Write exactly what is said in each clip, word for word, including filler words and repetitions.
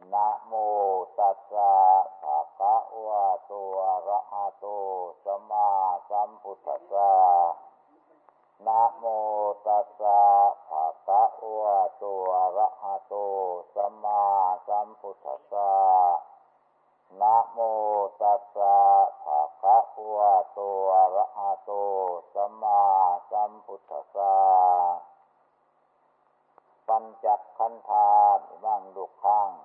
นะโมตัสสะภะคะวะโตอะระหะโตสัมมาสัมพุทธัสสะนะโมตัสสะภะคะวะโตอะระหะโตสัมมาสัมพุทธัสสะนะโมตัสสะภะคะวะโตอะระหะโตสัมมาสัมพุทธัสสะปัญจขันธามิมังดุขัง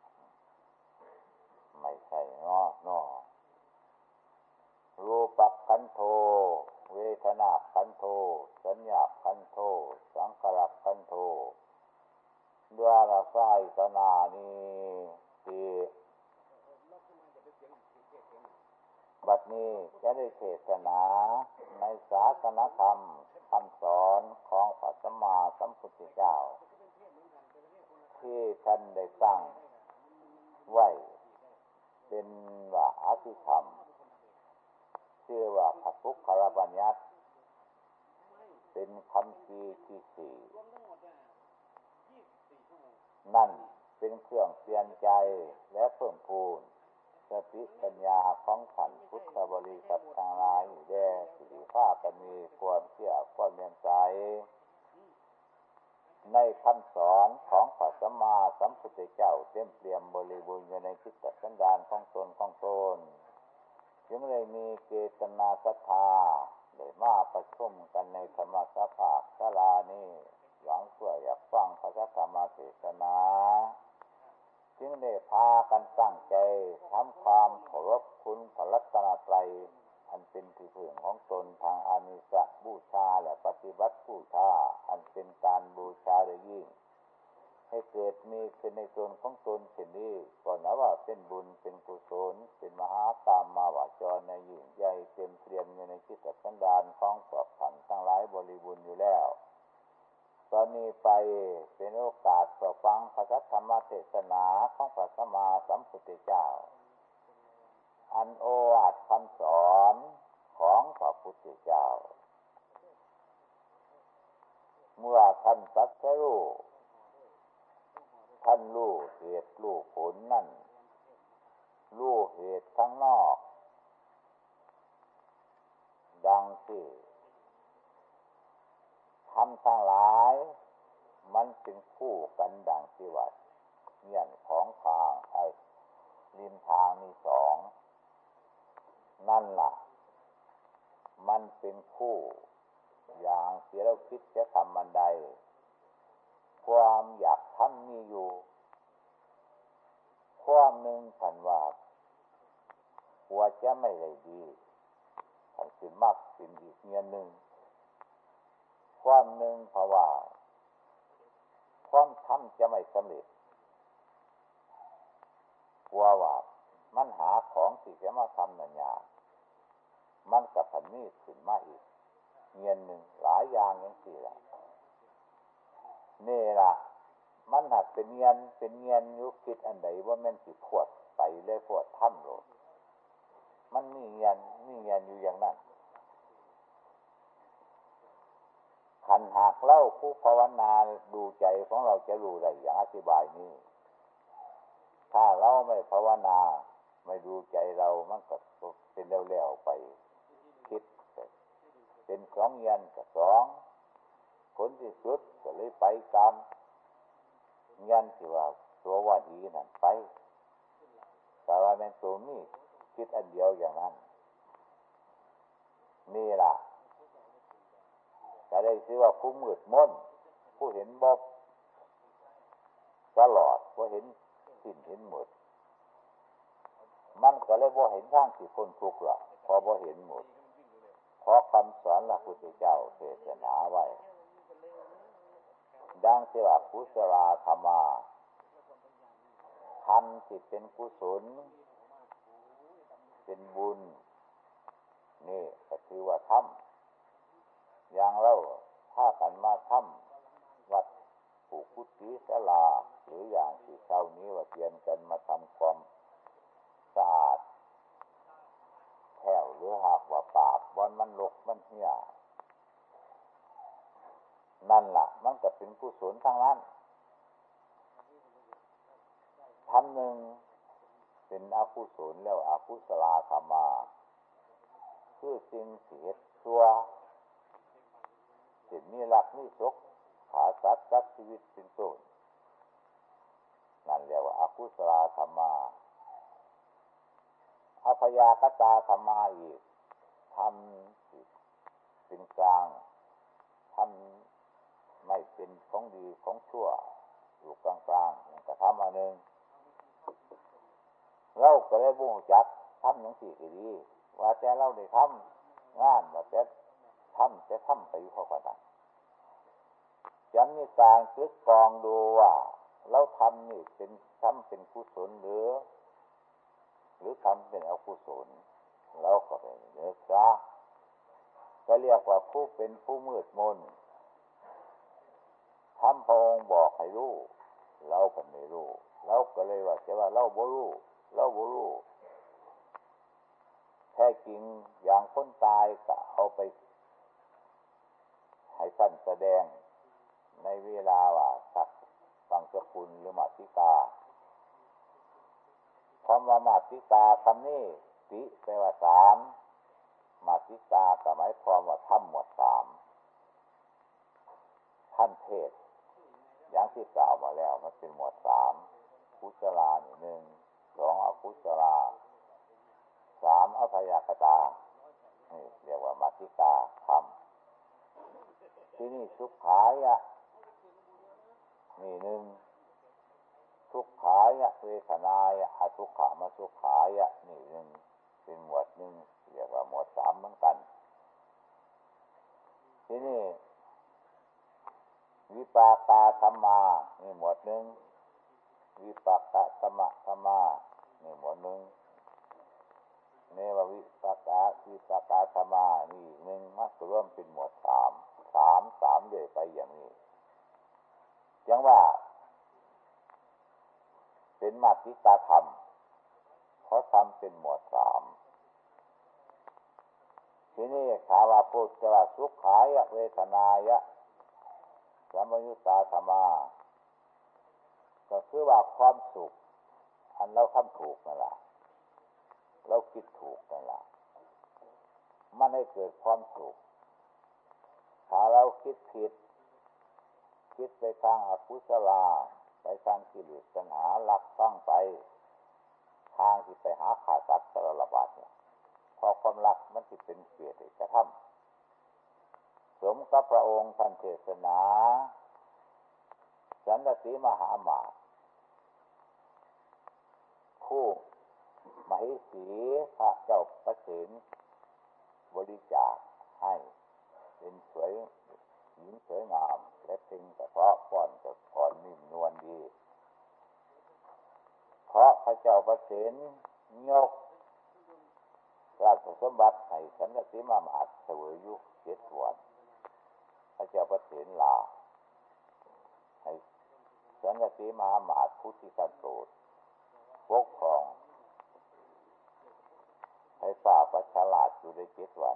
ไม่ใช่เนาะเนาะรูปขันโธเวทนาขันโธสัญญาขันโธสังขารขันโธด้วยอาศัยตนานี้ที่บัดนี้จะได้เทศนาในศาสนธรรมคำสอนของพระสัมมาสัมพุทธเจ้าที่ท่านได้ตั้งไว้เป็นว่าอภิธรรมชื่อว่าพระพุทธบัญญัติเป็นคำพีที่สี่นั่นเป็นเครื่องเตือนใจและเพิ่มพูนสติปัญญาของท่านพุทธบริษัททั้งหลายแด่สิริภาพมีความเชื่อความเลื่อมใสในคำสอนของพระสัมมาสัมพุทธเจ้าเต็มเปี่ยมบริบูรณ์อยู่ในจิตสันดานของตนของตนจึงเลยมีเจตนาศรัทธาได้มาประชุมกันในธรรมสภาศาลานี้หวังเพื่ออยากฟังพระธรรมเทศนาจึงได้พากันตั้งใจทำความเคารพคุณพระรัตนตรัยอันเป็นที่พึ่งของตนทางอามิสบูชาและปฏิบัติบูชาอันเป็นการบูชาโดยยิ่งให้เกิดมีขึ้นในตนของตนเช่นนี้ก่อนนะว่าเป็นบุญเป็นกุศลเป็นมหากรรมมาวาจรในยิ่งใหญ่เต็มเปี่ยมอยู่ในจิตสันดานของพวกท่านทั้งหลายบริบูรณ์อยู่แล้วตอนนี้ไปเป็นโอกาสต่อฟังพระธรรมเทศนาของพระสัมมาสัมพุทธเจ้าอันโอวาทคำสอนของพระพุทธเจ้าเมื่อท่านตรัสรู้ท่านรู้เหตุรู้ผลนั่นรู้เหตุข้างนอกดังที่ทำทั้งหลายมันเป็นคู่กันดังที่ว่าเงื่อนของทางไอ้ริมทางมีสองนั่นล่ะมันเป็นคู่อย่างที่เราคิดจะทำมันใดความอยากทำมีอยู่ความหนึ่งท่านว่าหัวจะไม่ได้ดีท่านสิมักสิอีกเงื่อนหนึ่งความหนึ่งเพราะว่าความทำจะไม่สำเร็จกลัวว่ามันหาของที่จะมาทำนั่นยากมันกับพันนี้ขึ้นมาอีกเงียนหนึ่งหลายอย่างอย่างสี่ละนี่ล่ะมันหักเป็นเงียนเป็นเงียนยุคิดอันใดว่ามันสิพวดไปเลยพวดถ้ำโลดมันมีเงียนมีเงียนอยู่อย่างนั้นขันหากเล่าผู้ภาวนาดูใจของเราจะรู้ได้อย่างอธิบายนี้ถ้าเราไม่ภาวนาไม่ดูใจเรามันก็เป็นเร็วๆไปคิดเป็นสองเงียนกับสองผลที่สุดก็เลยไปตามเงียนที่ว่าตัวว่าดีนั่นไปแต่ว่าเป็นตัวนี้คิดอันเดียวอย่างนั้นนี่ล่ะจะได้ชื่อว่าผู้มืดมนผู้เห็นบ่ตลอดผู้เห็นสิ้นเห็นหมดมันก็เลยบ่เห็นทางที่พ้นทุกข์หรอกพอบ่เห็นหมดเพราะคำสอนพระพุทธเจ้าเทศนาไว้ดังที่ว่ากุศลธรรมะทำที่เป็นกุศลเป็นบุญนี่ก็คือว่าทำอย่างเราถ้ากันมาทำวัดปลูกกุฏิศาลาหรืออย่างที่เช้านี้ว่าเตรียมกันมาทำความสะอาดแถวหรือหากว่าปากบอนมันรกมันเหี้ยนั่นล่ะมันก็เป็นกุศลทั้งนั้นทำหนึ่งเป็นอกุศลแล้วอกุศลธรรมาคือสิ่งเสียชั่วสิ่งนี้รักนี่ชกขาสัตว์สัตว์ชีวิตเป็นต้นนั่นเรียกว่าอกุศลธรรมาอภยากตาธรรมาอีกทำเป็นกลางทำไม่เป็นของดีของชั่วอยู่กลางกลางกระทำอันหนึ่งเราก็ได้บุญจักทำอย่างสี่ดีว่าแต่เราได้ทำงานว่าแต่ทำจะทำไปอยู่เขาก็ได้ยังมีการคิดกองดูว่าเราทำนี่เป็นทำเป็นกุศลหรือหรือทำเป็นอกุศลเราก็ไปเลือกซะก็เรียกว่าผู้เป็นผู้มืดมนทำพระองค์บอกให้รู้เราก็ไม่รู้เราก็เลยว่าจะว่าเราบ่รู้เราบ่รู้แท้จริงอย่างคนตายก็เอาไปให้ท่านแสดงในเวลาว่าสักฟังสกุลหรือมาติกาคำว่ามาติกาคำนี้ติแปลว่าสามมาติกาก็หมายความว่าธรรมหมวดสามท่านเทศอย่างที่กล่าวมาแล้วมันเป็นหมวดสามกุศลาหนึ่งสองอกุศลาสามอภยากตานี่เรียกว่ามาติกาธรรมที่นี่สุขายะนี่หนึ่งทุกขายะเวทนายะอทุกขามสุขายะนี่หนึ่งเป็นหมวดหนึ่งเรียกว่าหมวดสามเหมือนกันที่นี่วิปากาธรรมานี่หมวดหนึ่งวิปากะธรรมะธรรมานี่หมวดหนึ่งเนววิปากะวิปากาธรรมานี่หนึ่งมัสรวมเป็นหมวดสามสามสามเรื่อยไปอย่างนี้ยังว่าเป็นมัตติกาธรรมเพราะทำเป็นหมวดสามทีนี้ถามว่าพูดว่าสุขายะเวทนายะสัมมยุตตาธรรมาก็คือว่าความสุขอันเราทำถูกนั่นแหละเราคิดถูกนั่นแหละมันให้เกิดความสุขถ้าเราคิดผิดคิดไปทางอกุศลาไปทางกิเลสตัณหาหลักตั้งไปทางที่ไปหาขาสัตว์สารละบาดเนี่ยพอความรักมันจะเป็นเกียรติกระทำสมกับพระองค์ท่านเทศนาสันตติมหามาตย์ผู้มหิสีพระเจ้าประเสนบริจาคให้เป็นสวยหญิงสวยงามและเพ่งแต่เพราะป้อนกับอ่อนนิ่มนวลดีเพราะพระเจ้าประเสนยกราชสมบัติให้สันตติมหามาตย์เสวยอยู่เจ็ดวันพระเจ้าประเสนลาให้สันตติมหามาตย์ผู้ที่ท่านโปรดปกครองให้ฝ่าประชาราชอยู่ได้เจ็ดวัน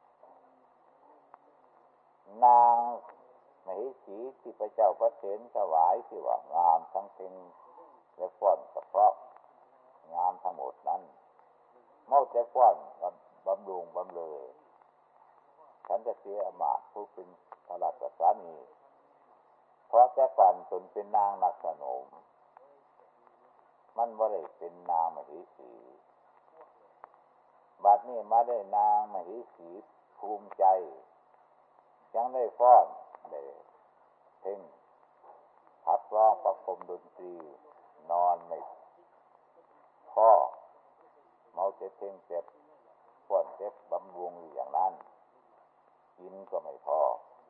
นางมหิสีที่พระเจ้าประเสนถวายที่ว่างามทั้งเพ็งและฟ้อนกระเพาะงามทั้งหมดนั้นเมื่อแต่ฟ้อนบำรุงบำเรอฉันจะเสียอมาตย์ผู้เป็นพระราชสามีเพราะแต่ก่อนตนเป็นนางนักสนมมันบ่ได้เป็นนางมหิสีบัดนี้มาได้นางมหิสีภูมิใจยังได้ฟ้อนได้เพ่งขับร้องประคมดนตรีนอนไม่พ่อเมาเจ็บเพ่งเจ็บฟ้อนเจ็บบำรุงอยู่อย่างนั้นกินก็ไม่พอ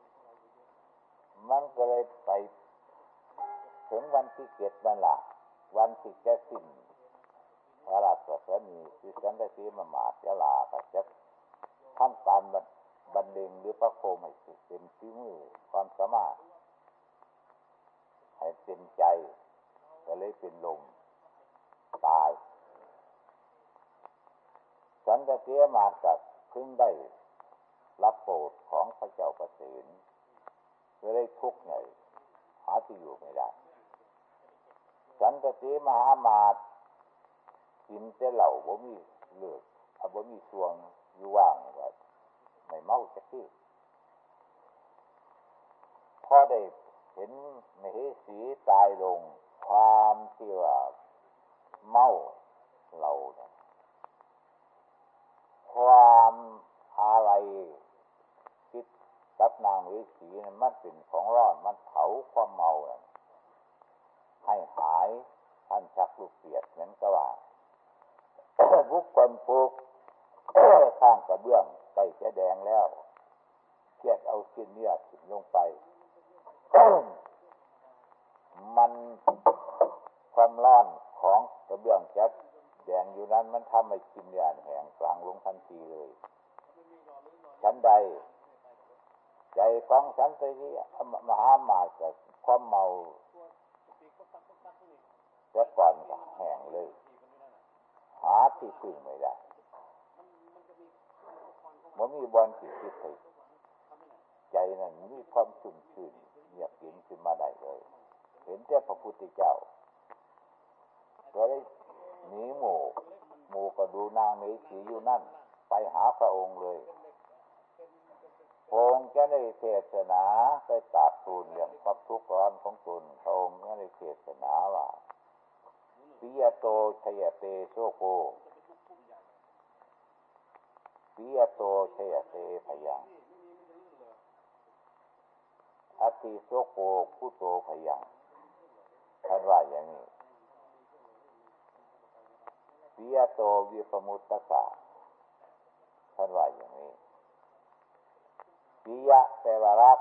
มันก็เลยไปถึงวันที่เจ็ดนั่นแหละวันที่จะสิ้นพระราชสนีคือสันตติมหามาตย์ลาก็จะทำการบรรเลงหรือประโคมให้เต็มฝีมือความสามารถให้เต็มใจก็เลยเป็นลมตายสันตติมหามาตย์ก็เพิ่งได้รับโปรดของพระเจ้าประเสนก็เลยทุกข์ใหญ่หาที่อยู่ไม่ได้ฉสันตติมหามาตกินแต่เหล้าบ่มีเลือดถ้าบ่มีสวงอยู่ว่างก็ไม่เมาจักทีพอได้เห็นมเหสีตายลงความที่ว่าเมาเหล้าความอะไรคิดกับนางมเหสีนั้นมันเป็นของร้อนมันเผาความเมาให้หายท่านชักลูกเปียกนั้นก็ว่า บุคคลปลูก ข้างกระเบื้องใกล้จะแดงแล้วเคียดเอาชิ้นเนื้อขึ้นลงไป มันความร้อนของกระเบื้องจะแดงอยู่นั้นมันทำให้ชิ้นเนื้อแห้งกลางลงทันทีเลยฉันใดใจของสันติมหามาตกับความเมาแต่ก่อนก็แห้งเลยหาที่พึ่งไม่ได้มันมีบอลจิตจิตใจนั้นมีความชุ่มชื่นเงียบเย็นขึ้นมาได้เลยเห็นแต่พระพุทธเจ้าก็ได้หนีหมู่หมู่ก็ดูนางมเหสีอยู่นั่นไปหาพระองค์เลยพระองค์จะได้เทศนาไปกราบทูลเรื่องความทุกข์ร้อนของตนพระองค์จะได้เทศนาว่าปิยโตชยเตโสโกปิยโตชยเตพยังอติโสโกคุโตพยังท่านว่าอย่างนี้ปิยโตวิปมุตตสะท่านว่าอย่างนี้ปิยะแปลว่ารัก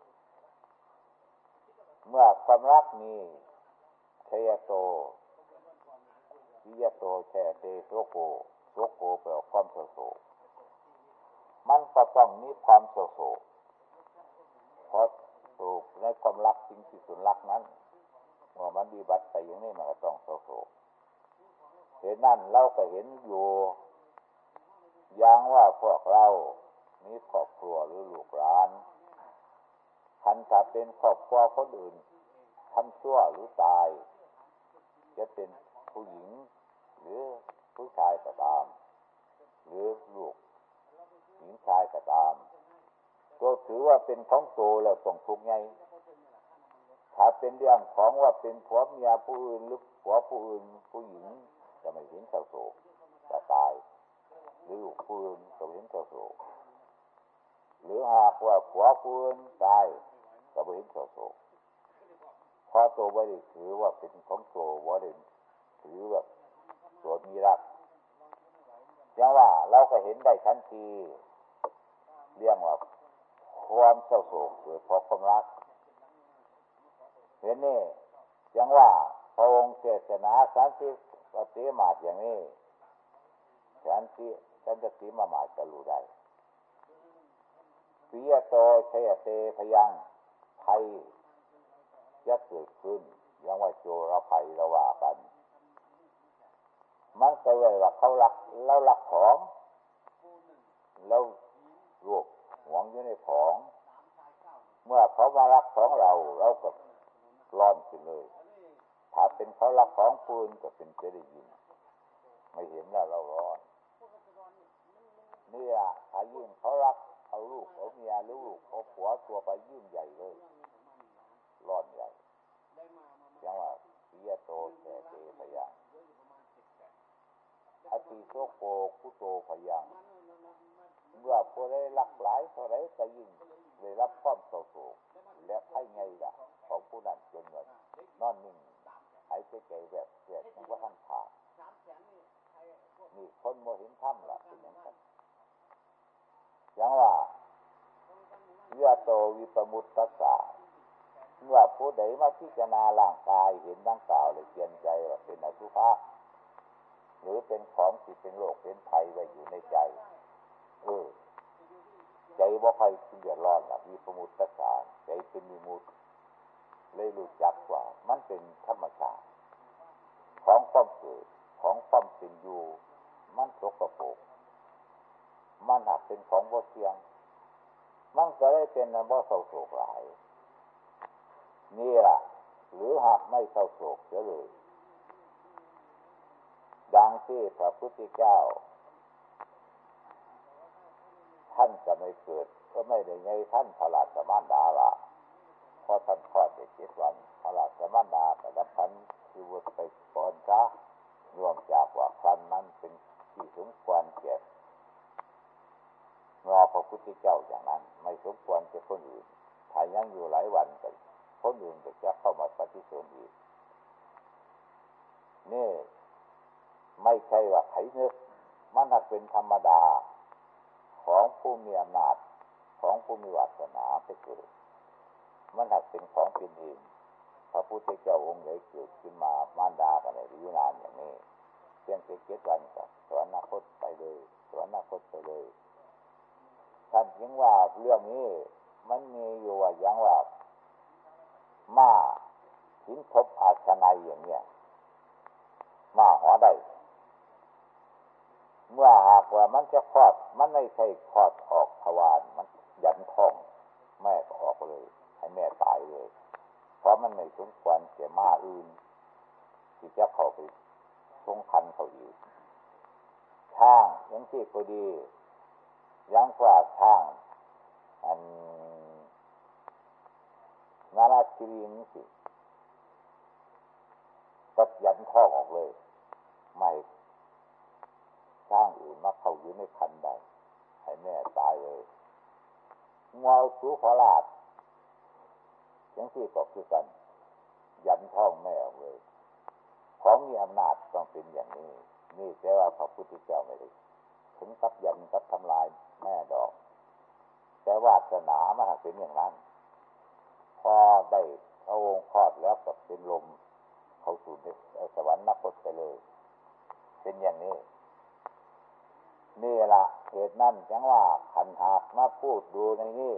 เมื่อความรักมีชยโตปิยโตชยเตโสโกโสโกแปลว่าความโศกมันก็ต้องมีความโศกเพราะถูกในความรักจริงที่สุดรักนั้นเมื่อมันดีบัดไปอย่างนี้มันก็ต้องโศกเห็นนั่นเราก็เห็นอยู่อย่างว่าพวกเรามีครอบครัวหรือลูกหลานคันถ้าเป็นครอบครัวคนอื่นทำชั่วหรือตายจะเป็นผู้หญิงหรือผู้ชายก็ตามหรือลูกหญิงชายก็ตามก็ถือว่าเป็นของโตแล้วต้องทุกข์ไงถ้าเป็นเรื่องของว่าเป็นผัวเมียผู้อื่นหรือผัวผู้อื่นผู้หญิงจะไม่เห็นเศร้าโศกจะตายหรือลูกผู้อื่นก็เห็นเศร้าโศกหรือหากว่าผัวผู้อื่นตายก็ไม่เห็นเศร้าโศกเพราะตัวไม่ได้ถือว่าเป็นของโตว่าได้ถือว่าตัวมีรักอย่างว่าเราก็เห็นได้ทันทีเรื่องว่าความเศร้าโศกหรือเพราะความรักเห็นนี่อย่างว่าพระองค์เทศนาสันติปฏิมาตอย่างนี้สันติสันติมามาจะรู้ได้ปิยโตชยเตพยังภัยจะเกิดขึ้นอย่างว่าโจรภัยระว่ากันมันก็เลยว่าเขารักเรารักของเรารวบหวงอยู่ในของเมื่อเขามารักของเราเราก็ร้อนขึ้นเลยถ้าเป็นเขารักของปืนก็เป็นจะได้ยินไม่เห็นแล้วเราร้อนนี่อ่ะถ้ายิ่งเขารักเอาลูกเอาเมียหรือลูกเอาผัวตัวไปยิ่งใหญ่เลยร้อนใหญ่อย่างว่าปิยโตแสเตพยังอติโสโกคุโตพยังเมื่อผู้ได้รักหลายเท่าไรก็ยิ่งได้รับความโศกโศกและให้ไงล่ะของผู้นั้นจนเงินนอนนิ่งหายใจใจแบบแบบนั้นว่าท่านขาดนี่คนโมหินถ้ำล่ะเป็นอย่างนั้นอย่างว่าปิยโตวิปมุตตสะเมื่อผู้ใดมาพิจารณาร่างกายเห็นดังกล่าวเลยเปลี่ยนใจว่าเป็นอสุภะหรือเป็นของที่เป็นโรคเป็นภัยไว้อยู่ในใจเออใจบ่ค่อยเดือดร้อนล่ะวิปมุตตสะใจเป็นวิมุตติเลยรู้จักว่ามันเป็นธรรมชาติของความเกิดของความเป็นอยู่มันสกปรกมันหักเป็นของบ่เที่ยงมันก็ได้เป็นบ่เศร้าโศกหลายนี่ล่ะหรือหากไม่เศร้าโศกเสียเลยที่พระพุทธเจ้าท่านจะไม่เกิดก็ไม่ได้ไงท่านพระราชมารดาละพอท่านคลอดเด็กเจ็ดวันพระราชมารดาแต่ละพันคือวุฒิไปก่อนจ้ารวมจากว่าครั้นนั้นเป็นที่สมควรเก็บรอพระพุทธเจ้าอย่างนั้นไม่สมควรจะคนอื่นถ้ายังอยู่หลายวันก็คนอื่นจะเข้ามาปฏิเสธอีกนี่ไม่ใช่ว่าไขนึกมันเป็นธรรมดาของผู้มีอำนาจของผู้มีวาสนาไปเกิดมันหักเป็นของเป็นเองพระพุทธเจ้าองค์ใหญ่เกิดขึ้นมามารดากันเลยอยู่นานอย่างนี้เพียงแค่เจ็ดวันก็สวรรคตไปเลยสวรรคตไปเลยท่านจึงว่าเรื่องนี้มันมีอยู่ว่าอย่างว่าม้าหินทบอาชนัยอย่างเนี้ยม้าหัวได้เมื่อหากว่ามันจะคลอดมันไม่ใช่คลอดออกทวารมันยันท้องแม่ก็ออกเลยให้แม่ตายเลยเพราะมันไม่สมควรแก่ม้าอื่นที่จะเข้าไปทรงคันเขาอยู่ช้างยังที่ก็ดียังกว่าช้างอันนาราชิรีนี่สิตัดยันท้องออกเลยไม่ช้างอื่นมาเข้าอยู่ในคันใดให้แม่ตายเลยงัวสูขอลาดยังที่ก็คือกันยันท้องแม่ออกเลยของมีอำนาจต้องเป็นอย่างนี้นี่แต่ว่าพระพุทธเจ้าไม่ได้ถึงกับยันกับทำลายแม่ดอกแต่วาสนามันเป็นอย่างนั้นพอได้พระองค์คลอดแล้วก็เป็นลมเข้าสู่สวรรคตไปเลยเป็นอย่างนี้นี่ล่ะเหตุนั้นจังว่าขันหากมาพูดดูในนี้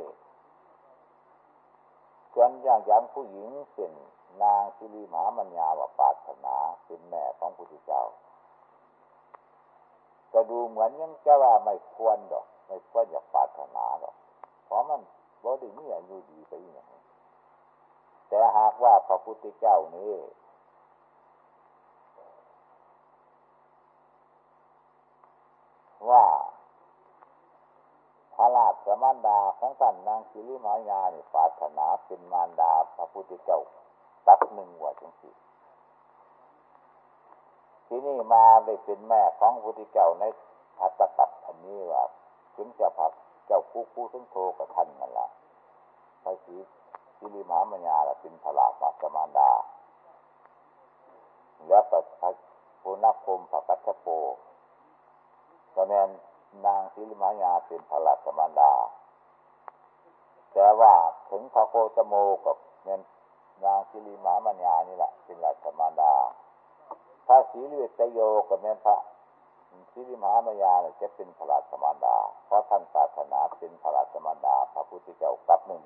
ส่วนอย่างอย่างผู้หญิงเป็นนางสิริมหามัญญาว่าปรารถนาเป็นแม่ของพระพุทธเจ้าก็ดูเหมือนยังจะว่าไม่ควรดอกไม่ควรอยากปรารถนาดอกเพราะมันบ่ได้มีอายุดีไปอย่างนี้แต่หากว่าพระพุทธเจ้านี้ว่าพระราชมารดาของท่านนางสิริมหามัญญานี่ปรารถนาเป็นมารดาพระพุทธเจ้าตัดหนึ่งว่าจังสิที่นี่มาได้เป็นแม่ของพระพุทธเจ้าในภัตตกัปอันนี้ว่าถึงจะพักเจ้าคู่คู่ถึงโทกับท่านนั่นล่ะพระศรีสิริมหามัญญาเป็นพระราชมารดาแล้วก็พระโพนัพพมพระกัสสโปก็แม่นนางสิริมหามัญญาเป็นพระราชมารดาแต่ว่าถึงพระโคตโมกับแม่นนางสิริมหามัญญานี่แหละเป็นราชมารดาพระศรีวิเตโยกับแม่นพระสิริมหามัญญาเนี่ยจะเป็นพระราชมารดาเพราะท่านปรารถนาเป็นพระราชมารดาพระพุทธเจ้ากับหนึ่ง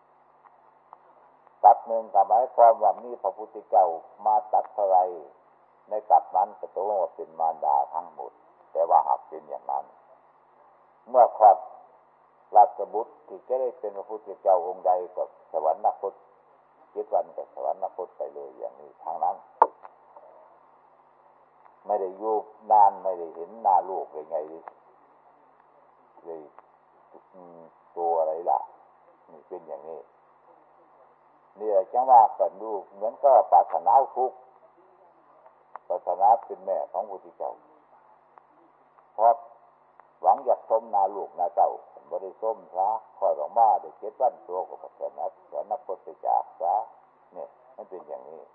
กับหนึ่งกับหมายความว่ามีพระพุทธเจ้ามาตัดอะไรในกับนั้นก็ตัวว่าเป็นมารดาทั้งหมดแต่ว่าหากเป็นอย่างนั้นเมื่อคลอดราชบุตรที่จะได้เป็นพระพุทธเจ้าองค์ใดก็สวรรคตเจ็ดวันก็สวรรคตไปเลยอย่างนี้ทางนั้นไม่ได้อยู่นานไม่ได้เห็นหน้าลูกเลยไงเลยตัวอะไรล่ะนี่เป็นอย่างนี้นี่แหละจังว่ากันดูเหมือนก็ปรารถนาทุกข์ปรารถนาเป็นแม่ของพระพุทธเจ้าเพราะหวังอยากส้มนาลูกนาเจ้าบ่ได้ส้มซะคอยออกมาได้เจ็ดวันตัวก็ประเสริฐนักสอนนักพจน์จากซะเนี่ยมันเป็นอย่างนี้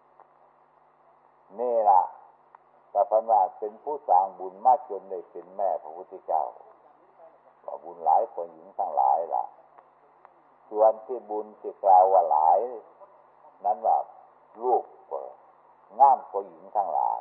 นี่ล่ะแต่พันว่าเป็นผู้สร้างบุญมากจนได้เป็นแม่พระพุทธเจ้าว่าบุญหลายคนหญิงทั้งหลายล่ะส่วนที่บุญที่กล่าวว่าหลายนั้นว่าลูกก็งามกว่าหญิงทั้งหลาย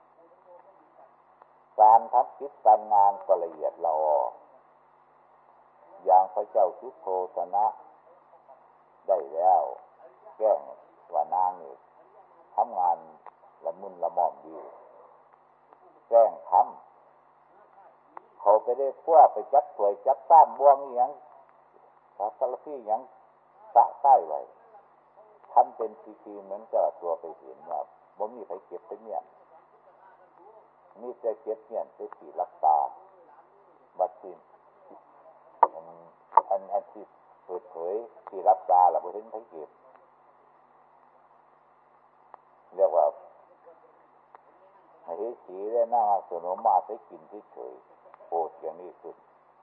การทำกิจการงานก็ละเอียดละอออย่างพระเจ้าสุโธทนะได้แล้วแก้งว่านางนี่ทำงานละมุนละม่อมดีแก้งทำเขาไปได้พวกไปจับถวยจับซ้ำบ่วงอย่างพระสารพีอย่างสะใต้ไว้ทำเป็นทีๆเหมือนกับตัวไปเห็นว่าบ่มีใครเก็บไปเนี่ยมีแต่เก็บเงี้ยนไปสีรักษาบัดนี้อันอันอันที่เปิดเผยสีรักษาแล้วบ่เห็นไผเก็บเรียกว่าให้สีได้หน้าสนมมาใส่กินที่เฉยโอดอย่างนี้ขึ้น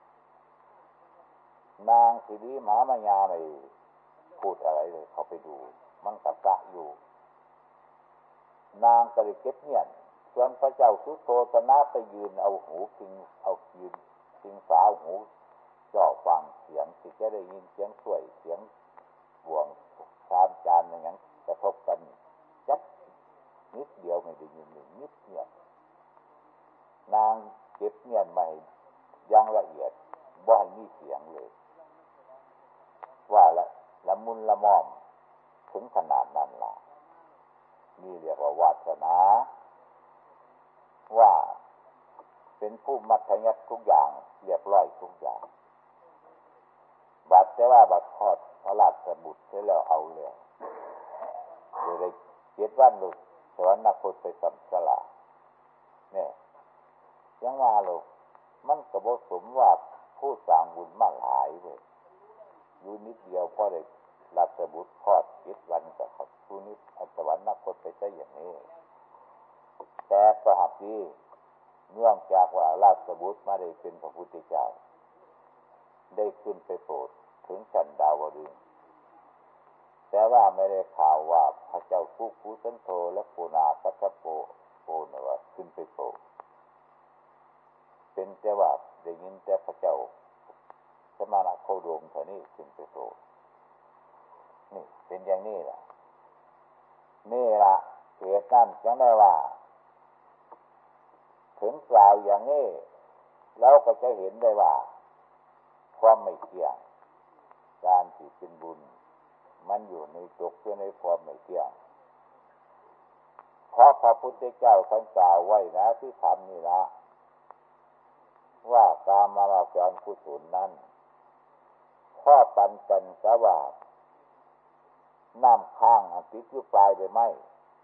นางสิริมหามายาไม่พูดอะไรเลยเขาไปดูมันกระซะอยู่นางก็เลยเก็บเงียบส่วนพระเจ้าสุโธทนะไปยืนเอาหูพิงเอายืนพิงฝาหูจ่อฟังเสียงที่จะได้ยินเสียงสวยเสียงบ่วงชามจานอย่างนั้นกระทบกันจัดนิดเดียวไม่ได้ยินเลยนิดเงียบนางเก็บเงียบไม่ยังละเอียดบ่ให้มีเสียงเลยว่าละละมุนละม่อมถึงขนาดนั้นล่ะนี่เรียกว่าวาสนาว่าเป็นผู้มัธยัสถ์ทุกอย่างเรียบร้อยทุกอย่างบัดแต่ว่าบัดทอดพระราชบุตรเสร็จแล้วเอาเลยโดยได้เจ็ดวันลูกสวรรคตไปสัมสละเนี่ยยังว่าลูกมันก็บ่สมว่าผู้สร้างบุญมาหลายเว้ยอยู่นิดเดียวพอได้ราชบุตรทอดเจ็ดวันก็เขาผู้นี้สวรรคตไปซะอย่างนี้แต่ก็หักดีเนื่องจากว่าราชบุตรมาได้เป็นพระพุทธเจ้าได้ขึ้นไปโปรดถึงชั้นดาวดึงส์แต่ว่าไม่ได้ข่าวว่าพระเจ้าคุกุสันโธและปูนาคัสสโปโปนว่าขึ้นไปโปรดเป็นแต่ว่าได้ยินแต่พระเจ้าสมณะโคดมเท่านี้ขึ้นไปโปรดนี่เป็นอย่างนี้ล่ะนี่ล่ะเหตุนั้นจังได้ว่าถึงกล่าวอย่างนี้เราก็จะเห็นได้ว่าความไม่เที่ยงการที่เป็นบุญมันอยู่ในตกเพื่อในความไม่เที่ยงเพราะพระพุทธเจ้าท่านกล่าวไว้นะที่ทำนี่ละว่ากามาวจรกุศลนั้นข้อปันกันกะว่าน้ำค้างติดอยู่ปลายใบไม้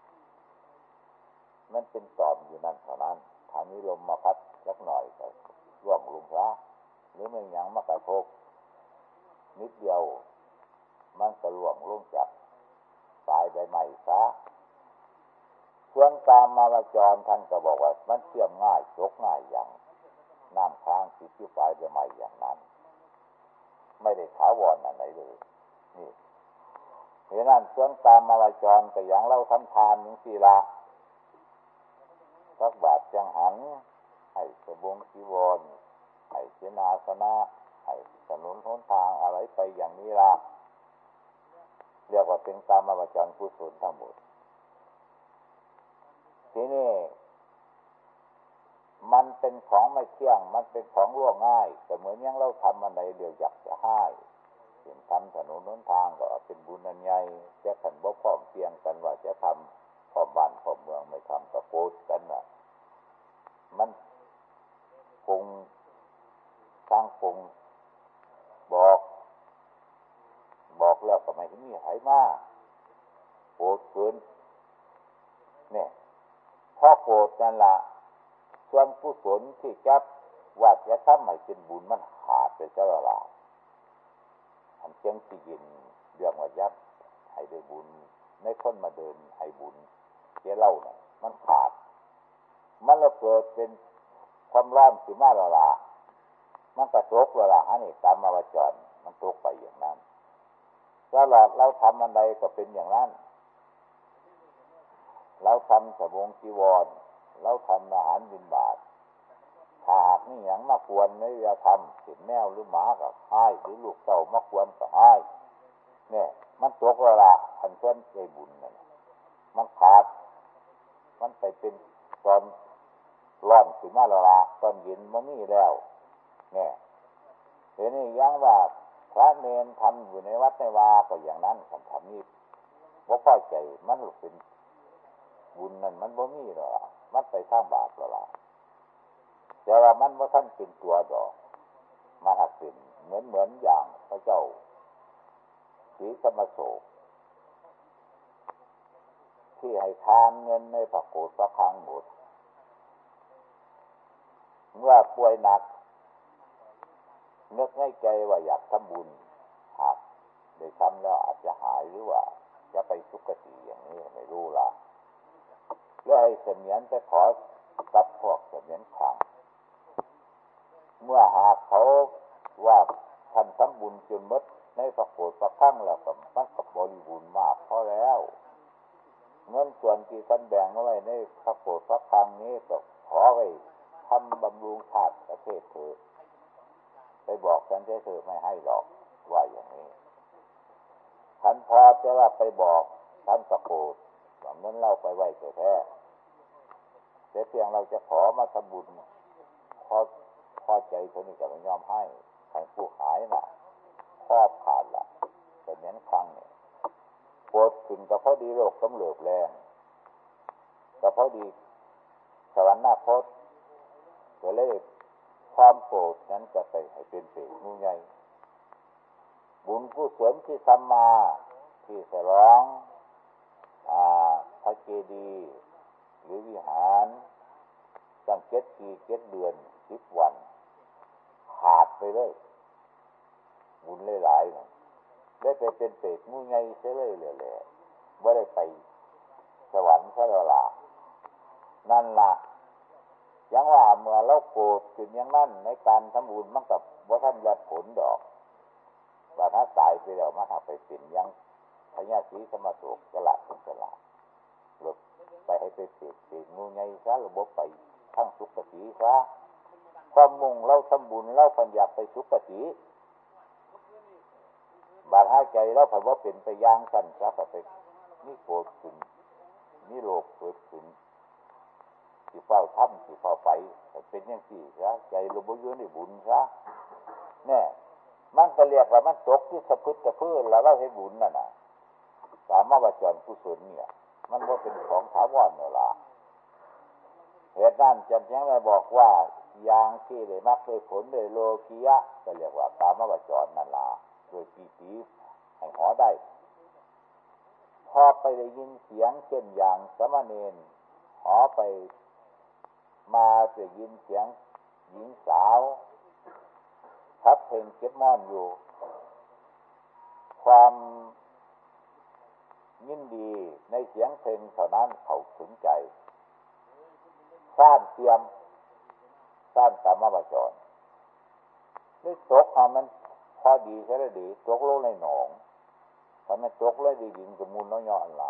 มันเป็นตอมอยู่นั่นเท่านั้นถ้ามีลมมาพัดสักหน่อยก็ร่วงลงซะหรือไม่หยังมากระทบนิดเดียวมันก็ร่วงลงจากปลายใบไม้ซะส่วนกามาวจรท่านก็บอกว่ามันเชื่อมง่ายจกง่ายอย่างน้ำค้างติดอยู่ปลายใบไม้อย่างนั้นไม่ได้ถาวรอะไรเลยนี่เพราะนั้นส่วนกามาวจรก็อย่างเราทำทานอย่างที่ละสักบาทจังหันให้สบงจีวรให้เสนาสนะให้ถนนหนทางอะไรไปอย่างนี้ละเรียกว่าเป็นกามาวจรกุศลทั้งหมดทีนี้มันเป็นของไม่เที่ยงมันเป็นของล่วงง่ายแต่เหมือนอย่างเราทำอะไรเดี๋ยวอยากจะให้เห็นทำถนนหนทางก็เป็นบุญอันใหญ่จะขันบ่พร้อมเพียงกันว่าจะทำพร้อมบ้านพร้อมเมืองไม่ทำก็โกรธกันน่ะมันคงสร้างคงบอกบอกแล้วก็ไม่มีใครมาโกรธเกินเนี่ยพอโกรธนั่นล่ะส่วนกุศลที่จับว่าจะทำให้เป็นบุญมันขาดไปซะแล้วล่ะอันเจียงที่ยินเรื่องว่ายับให้ได้บุญในคนมาเดินให้บุญเจ้าเล่าน่ะมันขาดมันเราเกิดเป็นความร้อนขึ้นมาและล่ะมันกระตกและล่ะอันนี้กามาวจรมันตกไปอย่างนั้นตลอดเราทำอะไรก็เป็นอย่างนั้นเราทำสบงจีวรเราทำอาหารบิณฑบาตถ้าหากนี่อย่างมาควรไม่จะทำเห็นแมวหรือหมาก็ให้หรือลูกเต่ามาควรก็ให้เนี่ยมันตกและล่ะอันเช่นใจบุญนั่นมันขาดมันไปเป็นตอนร้อนขึ้นมาและล่ะตอนเย็นมันมีแล้วเนี่ยเดี๋ยวนี้ยังว่าพระเนรทำอยู่ในวัดในวาก็อย่างนั้นทำทำนี่บ่พอใจมันเป็นบุญนั่นมันบ่มีหรอกมันไปสร้างบาปแล้วล่ะแต่ว่ามันบ่ทันเป็นตัวดอกมาหักเป็นเหมือนเหมือนอย่างพระเจ้าศรีสมโสกที่ให้ทานเงินในพระโกฏพระคลังหมดเมื่อป่วยหนักนึกในใจว่าอยากทำบุญหากได้ทำแล้วอาจจะหายหรือว่าจะไปสุคติอย่างนี้ไม่รู้ละแล้วให้เสมียนไปขอกับพวกเสมียนขังเมื่อหากเขาว่าท่านทำบุญจนหมดในพระโกฏพระคั่งแล้วก็มันก็บริบูรณ์มากพอแล้วเงินส่วนที่ท่านแบ่งเอาไว้ในพระโกฏพระคั่งนี้ก็ขอไว้ทำบำรุงชาติประเทศเถอะไปบอกท่านเถอะไม่ให้หรอกว่าอย่างนี้ท่านพอจะว่าไปบอกท่านพระโกฏว่าเงินเราไปไว้แท้ๆแต่เพียงเราจะขอมาทำบุญพอพอใจคนนี้ก็ไม่ยอมให้ใครผู้ขายน่ะครอบขาดละแต่เน้นครั้งเนี่ยโกรธขึ้นก็เพราะดีโรคกำเริบแรงก็เพราะดีสวรรค์หน้าโคตรก็เลยความโกรธนั้นจะไปให้เป็นเปรตงูใหญ่บุญกุศลที่ทำมาที่ฉลองอ่าพระเจดีย์หรือวิหารตั้งเจ็ดปีเจ็ดเดือนสิบวันขาดไปเลยบุญหลายๆนะได้ไปเป็นเปรตงูใหญ่เสียเลยเลยเลยไม่ได้ไปสวรรค์ซะแล้วล่ะนั่นล่ะยังว่าเมื่อเราโกรธขึ้นอย่างนั้นในการทำบุญมันกับว่าท่านรับผลดอกว่าถ้าตายไปแล้วมันหักไปเป็นยังพญาศรีสมโสกกลาดเป็นกลาดหลบไปให้ไปเปรตเปรตงูใหญ่ซะระบบไปทั้งสุขสีซะความมุ่งเราทำบุญเราพันอยากไปสุขสีบาดหายใจเราผันว่าเป็นไปย่างสั้นซะไปนี่โกรธขึ้นนี่โลภเกิดขึ้นที่เฝ้าทำที่เฝ้าไปเป็นอย่างที่ซะใจเราบ่อยู่ในบุญซะแน่มันก็เรียกว่ามันตกที่สะพึดสะพื้นแล้วเราเห็นบุญนั่นน่ะสามารถว่าจรกุศลเนี่ยมันว่าเป็นของถาวรเนี่ยล่ะเหตุนั้นจันทร์ยังได้บอกว่าอย่างที่ได้มรรคได้ผลได้โลกียะก็เรียกว่ากามวจรนั่นล่ะโดยปีติให้หอได้พอไปได้ยินเสียงเช่นอย่างสมณเณรหอไปมาจะยินเสียงหญิงสาวทับเพลงเก็บม่อนอยู่ความยินดีในเสียงเพลงเท่านั้นเขาถึงใจสร้างเทียมสร้างกรรมวจรนี่ตกความมันพอดีใช่ไหมดีตกลงในหนองถ้ามันตกเลยดีดินกับมูลน้อยย่ออันละ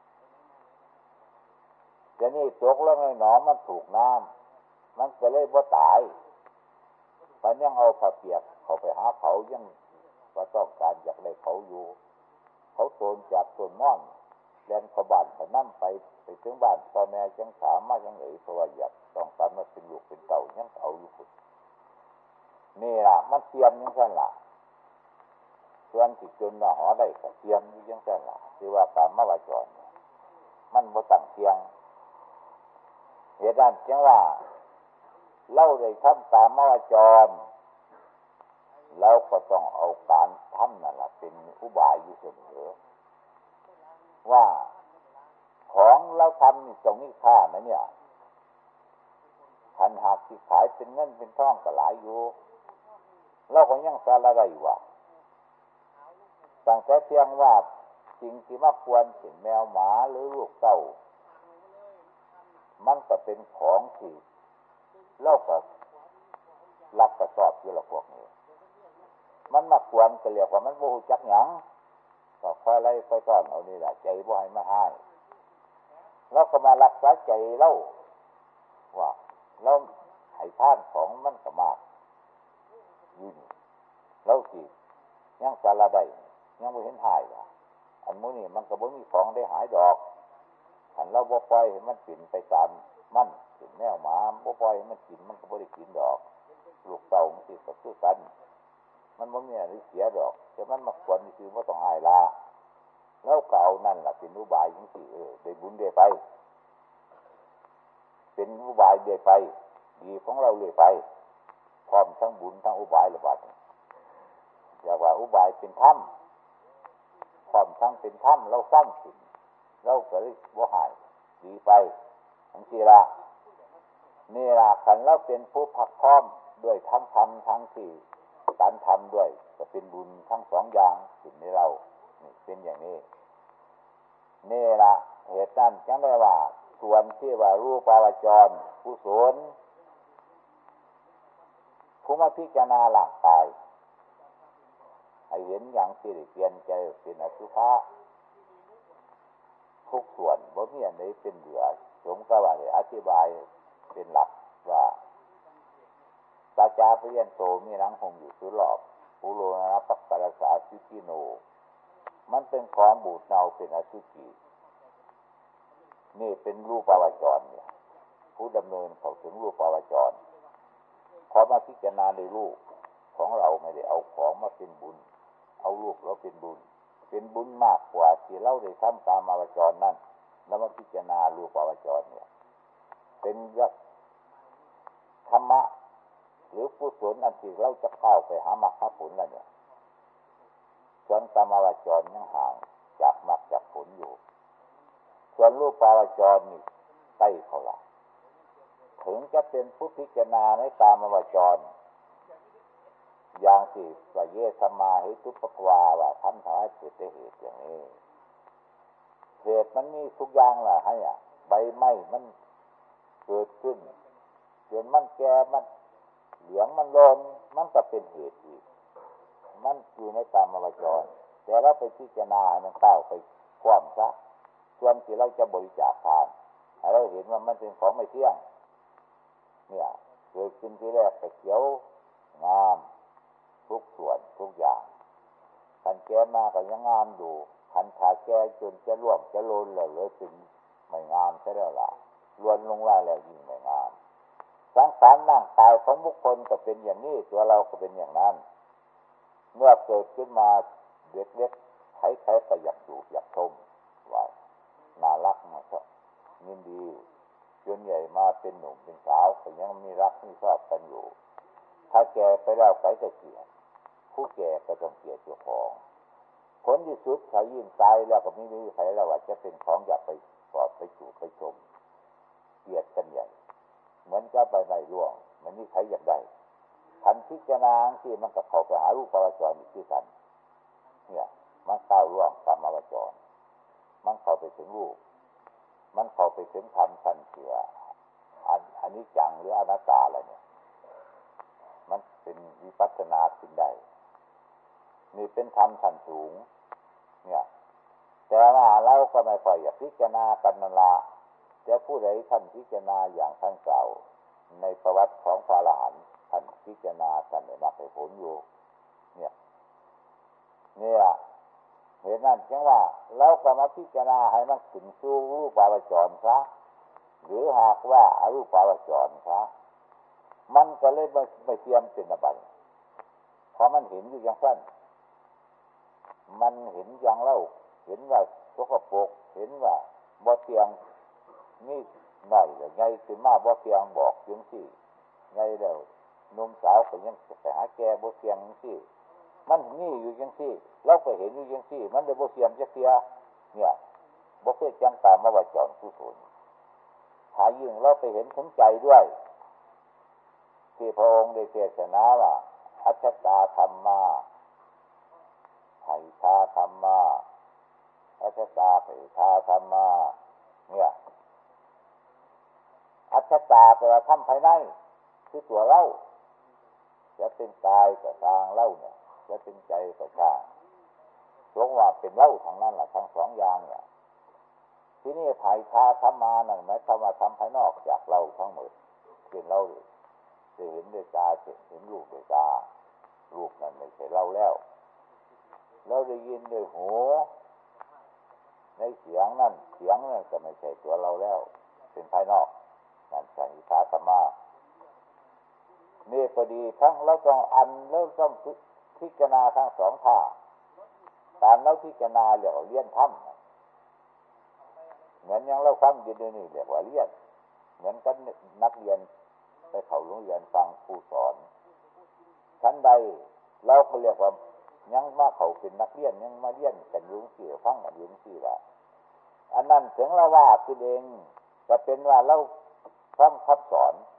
แต่นี่ตกลงในหนองมันถูกน้ำมันก็เลยบ่ตายแต่ยังเอาผ้าเปียกเขาไปหาเขายังว่าต้องการอยากได้เขาอยู่เขาโตนจากต้นม่อนแลนเขาบ้านเขานั่งไปไปถึงบ้านพ่อแม่จังถามมาจังไหนเพราะว่าอยากต้องการมาเป็นลูกเป็นเต่ายังเอาอยู่คุณนี่ล่ะมันเตรียมยังสั่นล่ะส่วนที่จนว่าหอได้ก็เตรียมยังสั่นล่ะคือว่าการมาวาจรมันบ่ตั้งเตียงเหตุนั้นจังว่าเล่าได้ทำการมาวาจรแล้วก็ต้องเอาการทำนั่นแหละเป็นอุบายอยู่เสมอว่าของเราทำนี่ตรงนี้ค่านะเนี่ยทันหากที่ขายเป็นเงินเป็นทองก็หลายอยู่เราก็ยังสารอะไรวะตั้งแต่เพียงว่าสิ่งที่มาควรเป็นแมวหมาหรือลูกเต้ามันก็เป็นของที่เราก็รับกระสอบอยู่ละพวกนี้มันมาควรก็เรียกว่ามันโมโหจักหยังก็ค่อยไล่ค่อยต้อนเอานี่แหละใจบ่ให้มาให้เราก็มารักษาใจเราว่าเราให้ท่านของมันก็มากยืนเราสิยังสารใดยังไม่เห็นหายว่ะอันมู้นี่มันก็บ่มีของได้หายดอกอันเราบ่ปล่อยให้มันกินไปตามมันกินแมวหมาบ่ปล่อยให้มันกินมันก็บ่ได้กินดอกลูกเต่ามันสิก็คือกันมันบ่มีอะไรเสียดอกแต่มันมาควรคือบ่ต้องอายลาแล้วก็เอานั่นล่ะเป็นอุบายจังซี่เออได้บุญได้ไปเป็นอุบายได้ไปดีของเราเลยไปพร้อมทั้งบุญทั้งอุบายระบาดอยากว่าอุบายเป็นธรรมพร้อมทั้งเป็นธรรมเราสร้างสิ่งเราก็เลยบ่หายดีไปทั้งทีละนี่ล่ะขันเราเป็นผู้พักพร้อมด้วยทั้งธรรมทั้งที่การทำด้วยจะเป็นบุญทั้งสองอย่างสิ่งในเรานี่เป็นอย่างนี้นี่ล่ะเหตุนั้นจังได้ว่าส่วนที่ว่ารูปาวจรกุศลผู้มาพิจารณาร่างกายให้เห็นอย่างที่ได้เปลี่ยนใจเป็นอสุภะทุกส่วนบ่มีอันใดเป็นเหลือสมกับว่าได้อธิบายเป็นหลักว่าตาจาเปลี่ยนโตมีหนังหงอยู่สุรอบปุโรนะปักปรัสสาสุกิโนมันเป็นของบูดเน่าเป็นอสุจินี่เป็นรูปาวจรเนี่ยผู้ดำเนินเข้าถึงรูปาวจรพอมาพิจารณาในรูปของเราไม่ได้เอาของมาเป็นบุญเอารูปเราเป็นบุญเป็นบุญมากกว่าที่เราได้ทำกามาวจรนั่นแล้วมาพิจารณารูปาวจรเนี่ยเป็นยักษ์ธรรมะหรือกุศลอันที่เราจะเข้าไปหามรรคผลแล้วเนี่ยส่วนกามาวจรยังห่างจากมรรคจากผลอยู่ส่วนรูปาวจรนี่ใกล้เขาละถึงจะเป็นผู้พิจารณาในกามาวจรอย่างที่ว่าเยสมาหิตุปปวาว่าทำท้ายเกิดได้เหตุอย่างนี้เหตุมันมีทุกอย่างแหละให้อ่ะใบไม้มันเกิดขึ้นจนมันแก่มันเหลืองมันโลนมันก็เป็นเหตุอีกมันอยู่ในกามาวจรแต่เราไปพิจารณาให้มันเข้าไปคว่ำซะส่วนที่เราจะบริจาคทานให้เราเห็นว่ามันเป็นของไม่เที่ยงเนี่ยเกิดขึ้นที่แรกแต่เขียวงามทุกส่วนทุกอย่างคันแก่มาก็ยังงามอยู่คันขาแก่จนจะร่วงจะโลนเลยเลยถึงไม่งามใช่แล้วล่ะล้วนลงล่าแล้วยิ่งไม่งามสังขารร่างกายของบุคคลก็เป็นอย่างนี้ตัวเราก็เป็นอย่างนั้นเมื่อเกิดขึ้นมาเด็กๆใครๆก็อยากดูอยากชมว่าน่ารักนะชอบยินดีจนใหญ่มาเป็นหนุ่มเป็นสาวก็ยังมีรักมีชอบกันอยู่ถ้าแก่ไปแล้วใครจะเกลียดผู้แก่ก็ต้องเกลียดเจ้าของผลที่สุดใครยิ่งตายแล้วก็ไม่มีใครแล้วว่าจะเป็นของอยากไปกอดไปจูบไปชมเกลียดกันใหญ่เหมือนกับใบไม้ร่วงมันนี่ใครอยากได้ทันพิจารณาที่มันก็เข้าไปหารูปาวจรอีกที่กันเนี่ยมันก้าวล่วงกามาวจรมันเข้าไปถึงรูปมันเข้าไปถึงธรรมทันเสืออันอันนี้จังหรืออนัตตาอะไรเนี่ยมันเป็นวิปัสสนาขึ้นได้นี่เป็นธรรมทันสูงเนี่ยแต่ว่าเราก็ไม่ค่อยอยากพิจารณากันนั่นละแต่ผู้ใดท่านพิจารณาอย่างท่านกล่าวในประวัติของพระอรหันต์ท่านพิจารณาท่านได้มรรคผลอยู่เนี่ยเนี่ยเหตุนั้นจึงว่าเราก็มาพิจารณาให้มันถึงสู่รูปาวจรซะหรือหากว่าอรูปาวจรซะมันก็เลยไม่ไม่เทียมเป็นอะไรเพราะมันเห็นอยู่อย่างสั้นมันเห็นอย่างเล่าเห็นว่าสกปรกเห็นว่าบ่เทียงนี่หน่อยหรือไงถึงมาบ่เทียงบอกยังสี่ไงเดี๋ยวนุ่มสาวก็ยังไปหาแกบ่เทียงยังสี่มันนี่อยู่ยังสี่เราก็เห็นอยู่ยังสี่มันเลยบ่เทียมจะเทียเนี่ยบ่เคยจังตามมาว่าจรกุศลถ้ายิ่งเราไปเห็นถึงใจด้วยที่พระองค์ได้เทศนาว่าอัจฉตาธรรมาไผ่ชาธรรมาอัจฉตาไผ่ชาธรรมาเนี่ยอัจฉตาแปลว่าธรรมภายในคือตัวเราจะเป็นกายกับทางเล่าเนี่ยจะเป็นใจกับทางสงว่าเป็นเล่าทางนั้นแหละทั้งสองอย่างเนี่ยที่นี่ไผ่ชาธรรมานั่นหมายความว่าทำภายนอกจากเราทั้งหมดเป็นเราจะเห็นด้วยตาเห็นรูปด้วยตารูปนั้นไม่ใช่เราแล้วเราได้ยินด้วยหูในเสียงนั่นเสียงนั่นก็ไม่ใช่ตัวเราแล้วเป็นภายนอกนั่นใช่อิทธาธรรมะนี่พอดีทั้งเราต้องอันเราต้องพิจารณาทั้งสองท่าการเราพิจารณาเรียกว่าเลี้ยนถ้ำเหมือนอย่างเราฟังอยู่ในนี่เรียกว่าเลี้ยนเหมือนกันนักเรียนไปเข้าโรงเรียนฟังครูสอนชั้นใดเราก็เรียกว่ายังมาเขาเป็นนักเรียนยังมาเรียนกันยุ่งเกี่ยวฟังกันยุ่งสี่ละอันนั้นถึงเราว่าคือเองจะเป็นว่าเราฟังคำสอน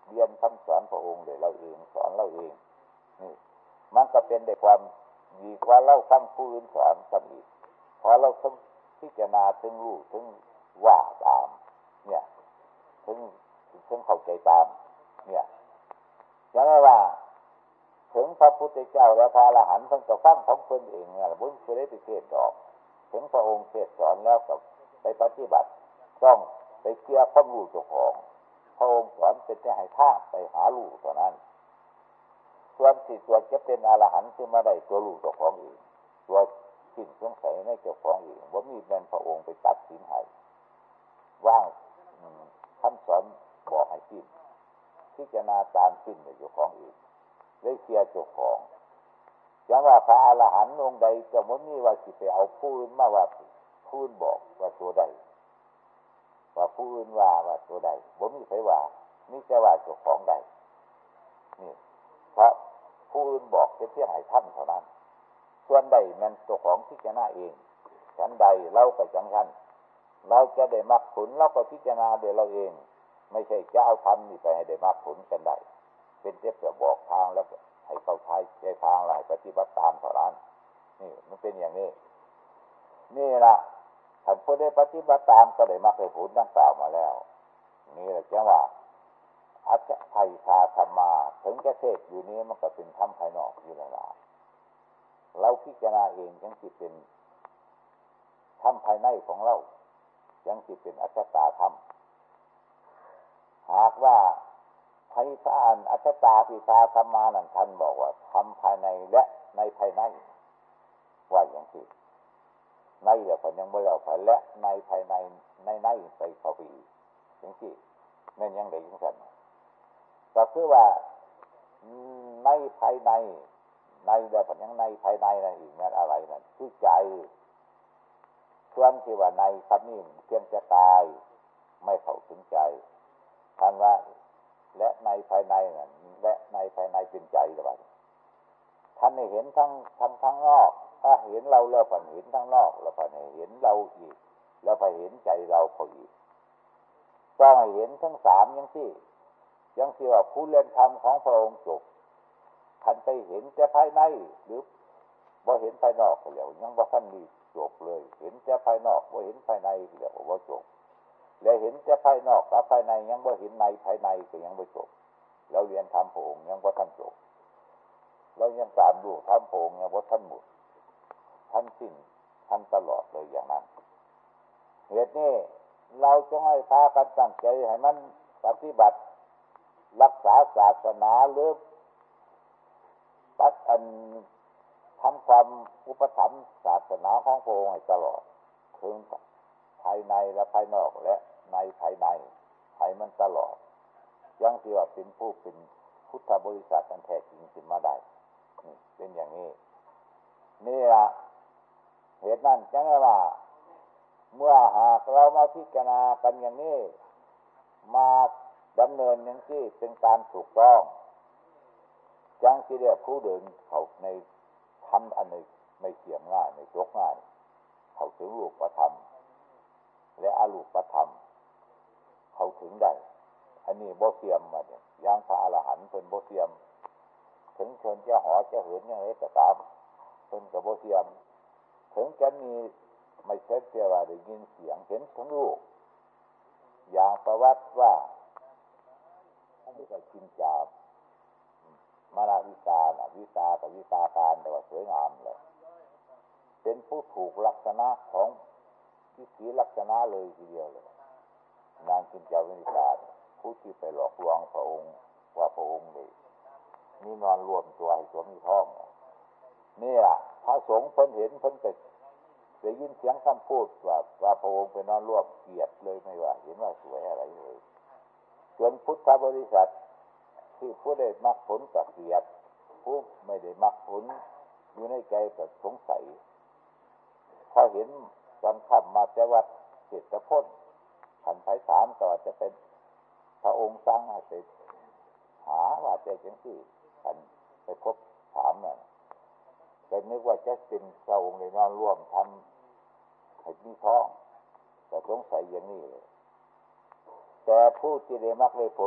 เรียนคำสอนพระองค์โดยเราเองสอนเราเองนี่มันก็เป็นได้ความดีกว่าเราฟังผู้อื่นสอนซ้ำอีกพอเราต้องพิจารณาถึงรู้ถึงว่าตามเนี่ยถึงถึงเข้าใจตามเนี่ยอย่างไรว่าถึงพระพุทธเจ้าและพระอรหันต์เพิ่งจะฟังของเพิ่นเองเนี่ยบุญสุริปิเทศดอกถึงพระองค์เทศสอนแล้วก็ไปปฏิบัติต้องไปเชื่อความรู้เจ้าของพระองค์สอนเป็นจะให้ท่าไปหารู้เท่านั้นส่วนที่ตัวจะเป็นอรหันต์คือมาได้ตัวรู้เจ้าของเองตัวสิ้นสงสัยในเจ้าของเองว่ามีเป็นพระองค์ไปตัดสินให้ว่างคำสอนบอกให้สิ้นพิจารณาตามสิ้นในเจ้าของเองได้เชื่อเจ้าของอย่างว่าพระอรหันต์องค์ใดจะมันมีว่าสิไปเอาผู้อื่นมาว่าผู้อื่นบอกว่าตัวใดว่าผู้อื่นว่าว่าตัวใดบ่มีใครว่ามีแต่ว่าเจ้าของใดนี่เพราะผู้อื่นบอกจะเพียงให้ท่านเท่านั้นส่วนใดมันเจ้าของพิจารณาเองฉันใดเราก็จังฉันเราจะได้มรรคผลเราก็พิจารณาโดยเราเองไม่ใช่จะเอาธรรมนี่ไปให้ได้มรรคผลกันได้เป็นเจ็บจะบอกทางแล้วให้เข้าใช้ใจทางอะไรปฏิบัติตามเท่านั้นนี่มันเป็นอย่างนี้นี่ล่ะท่านผู้ได้ปฏิบัติตามก็ได้มรรคผลดังกล่าวมาแล้วนี่แหละจังว่าอัจฉริยะธรรมาถึงจะเทศอยู่นี้มันก็เป็นธรรมภายนอกอยู่แล้วล่ะเราพิจารณาเองยังสิเป็นธรรมภายในของเรายังสิเป็นอัจฉริยะธรรมหากว่าไพศาลอัจฉริยะพิชาธรรมานั่นท่านบอกว่าทำภายในและในภายในว่าอย่างที่ในเดี๋ยวผมยังไม่เล่าไปและในภายในในในไปเข้าไปอีกอย่างที่นั่นยังได้ยังสั่นก็คือว่าในภายในในเดี๋ยวผมยังในภายในนั่นอีกนั่นอะไรนั่นคือใจส่วนที่ว่าในคำนี้เพียงจะตายไม่เข้าถึงใจท่านว่าและในภายในนั่นและในภายในเป็นใจหรือเปล่าท่านเห็นทั้งทั้งทั้งนอกถ้าเห็นเราแล้วผ่านเห็นทั้งนอกแล้วผ่านเห็นเราอีกแล้วผ่านเห็นใจเราพออีกต้องเห็นทั้งสามอย่างที่ยังที่ว่าผู้เรียนธรรมของพระองค์จบท่านไปเห็นแต่ภายในหรือบ่เห็นภายนอกเดี๋ยวยังบ่ท่านมีจบเลยเห็นแต่ภายนอกบ่เห็นภายในเดี๋ยวบ่จบแล้วเห็นแต่ภายนอกกับภายในยังบ่เห็นในภายในก็ยังบ่จบแล้วเรียนธรรมพระองค์ยังบ่ท่านจบแล้วยังตามดูธรรมพระองค์ยังบ่ท่านหมดท่านสิ้นท่านตลอดเลยอย่างนั้นเหตุนี้เราจะให้พากันตั้งใจให้มันปฏิบัติรักษาศาสนาหรือปัดอันทำความอุปถัมภ์ศาสนาของพระองค์ให้ตลอดถึงภายในและภายนอกและในภายในให้มันตลอดยังที่ว่าเป็นผู้เป็นพุทธบริษัทอันแท้จริงขึ้นมาได้นี่เป็นอย่างนี้นี่ละเหตุนั้นจังว่าเมื่อหากเรามาพิจารณากันอย่างนี้มาดำเนินอย่างที่เป็นการถูกต้องจังที่เรียกผู้เดินเขาในทำอันนี้ไม่เกี่ยมง่ายไม่ยกง่ายเขาถึงรูปธรรมและอรูปธรรมเขาถึงได้อันนี้บ่เทียมมาเนี่ยอย่างพระอรหันต์เป็นบ่เทียมถึงเชิญจะหอจะเหินอย่างไรก็ตามเป็นกับบ่เทียมถึงจะมีไม่ใช่เพียงว่าได้ยินเสียงเห็นทั้งรูปอย่างประวัติว่าท่านได้กินจาบมานาวิกาน่ะวิกากับวิกาการแต่ว่าสวยงามเลยเป็นผู้ถูกลักษณะของวิถีลักษณะเลยทีเดียวเลยนางกินจาวิกาผู้ที่ไปหลอกลวงพระองค์ว่าพระองค์นี่มีนอนรวมตัวให้สวมมีท้องนี่ล่ะพระสงฆ์เพิ่นเห็นเพิ่นก็ได้ยินเสียงคำพูดว่าว่าพระองค์ไปนอนรวมเกลียดเลยไม่ว่าเห็นว่าสวยอะไรเลยส่วนพุทธบริษัทที่ผู้ได้มรรคผลกับเกลียดผู้ไม่ได้มรรคผลอยู่ในใจก็สงสัยพอเห็นตอนค่ำมาแต่วัดเศรษฐพลท่านไพศาลก็จะเป็นพระองค์สั่งให้ไปหาว่าใจจังที่ท่านไปพบถามน่ะแต่นึกว่าจะเป็นพระองค์ในนอนร่วมทำให้มีท้องแต่สงสัยอย่างนี้เลยแต่ผู้ที่ได้มรรคได้ผล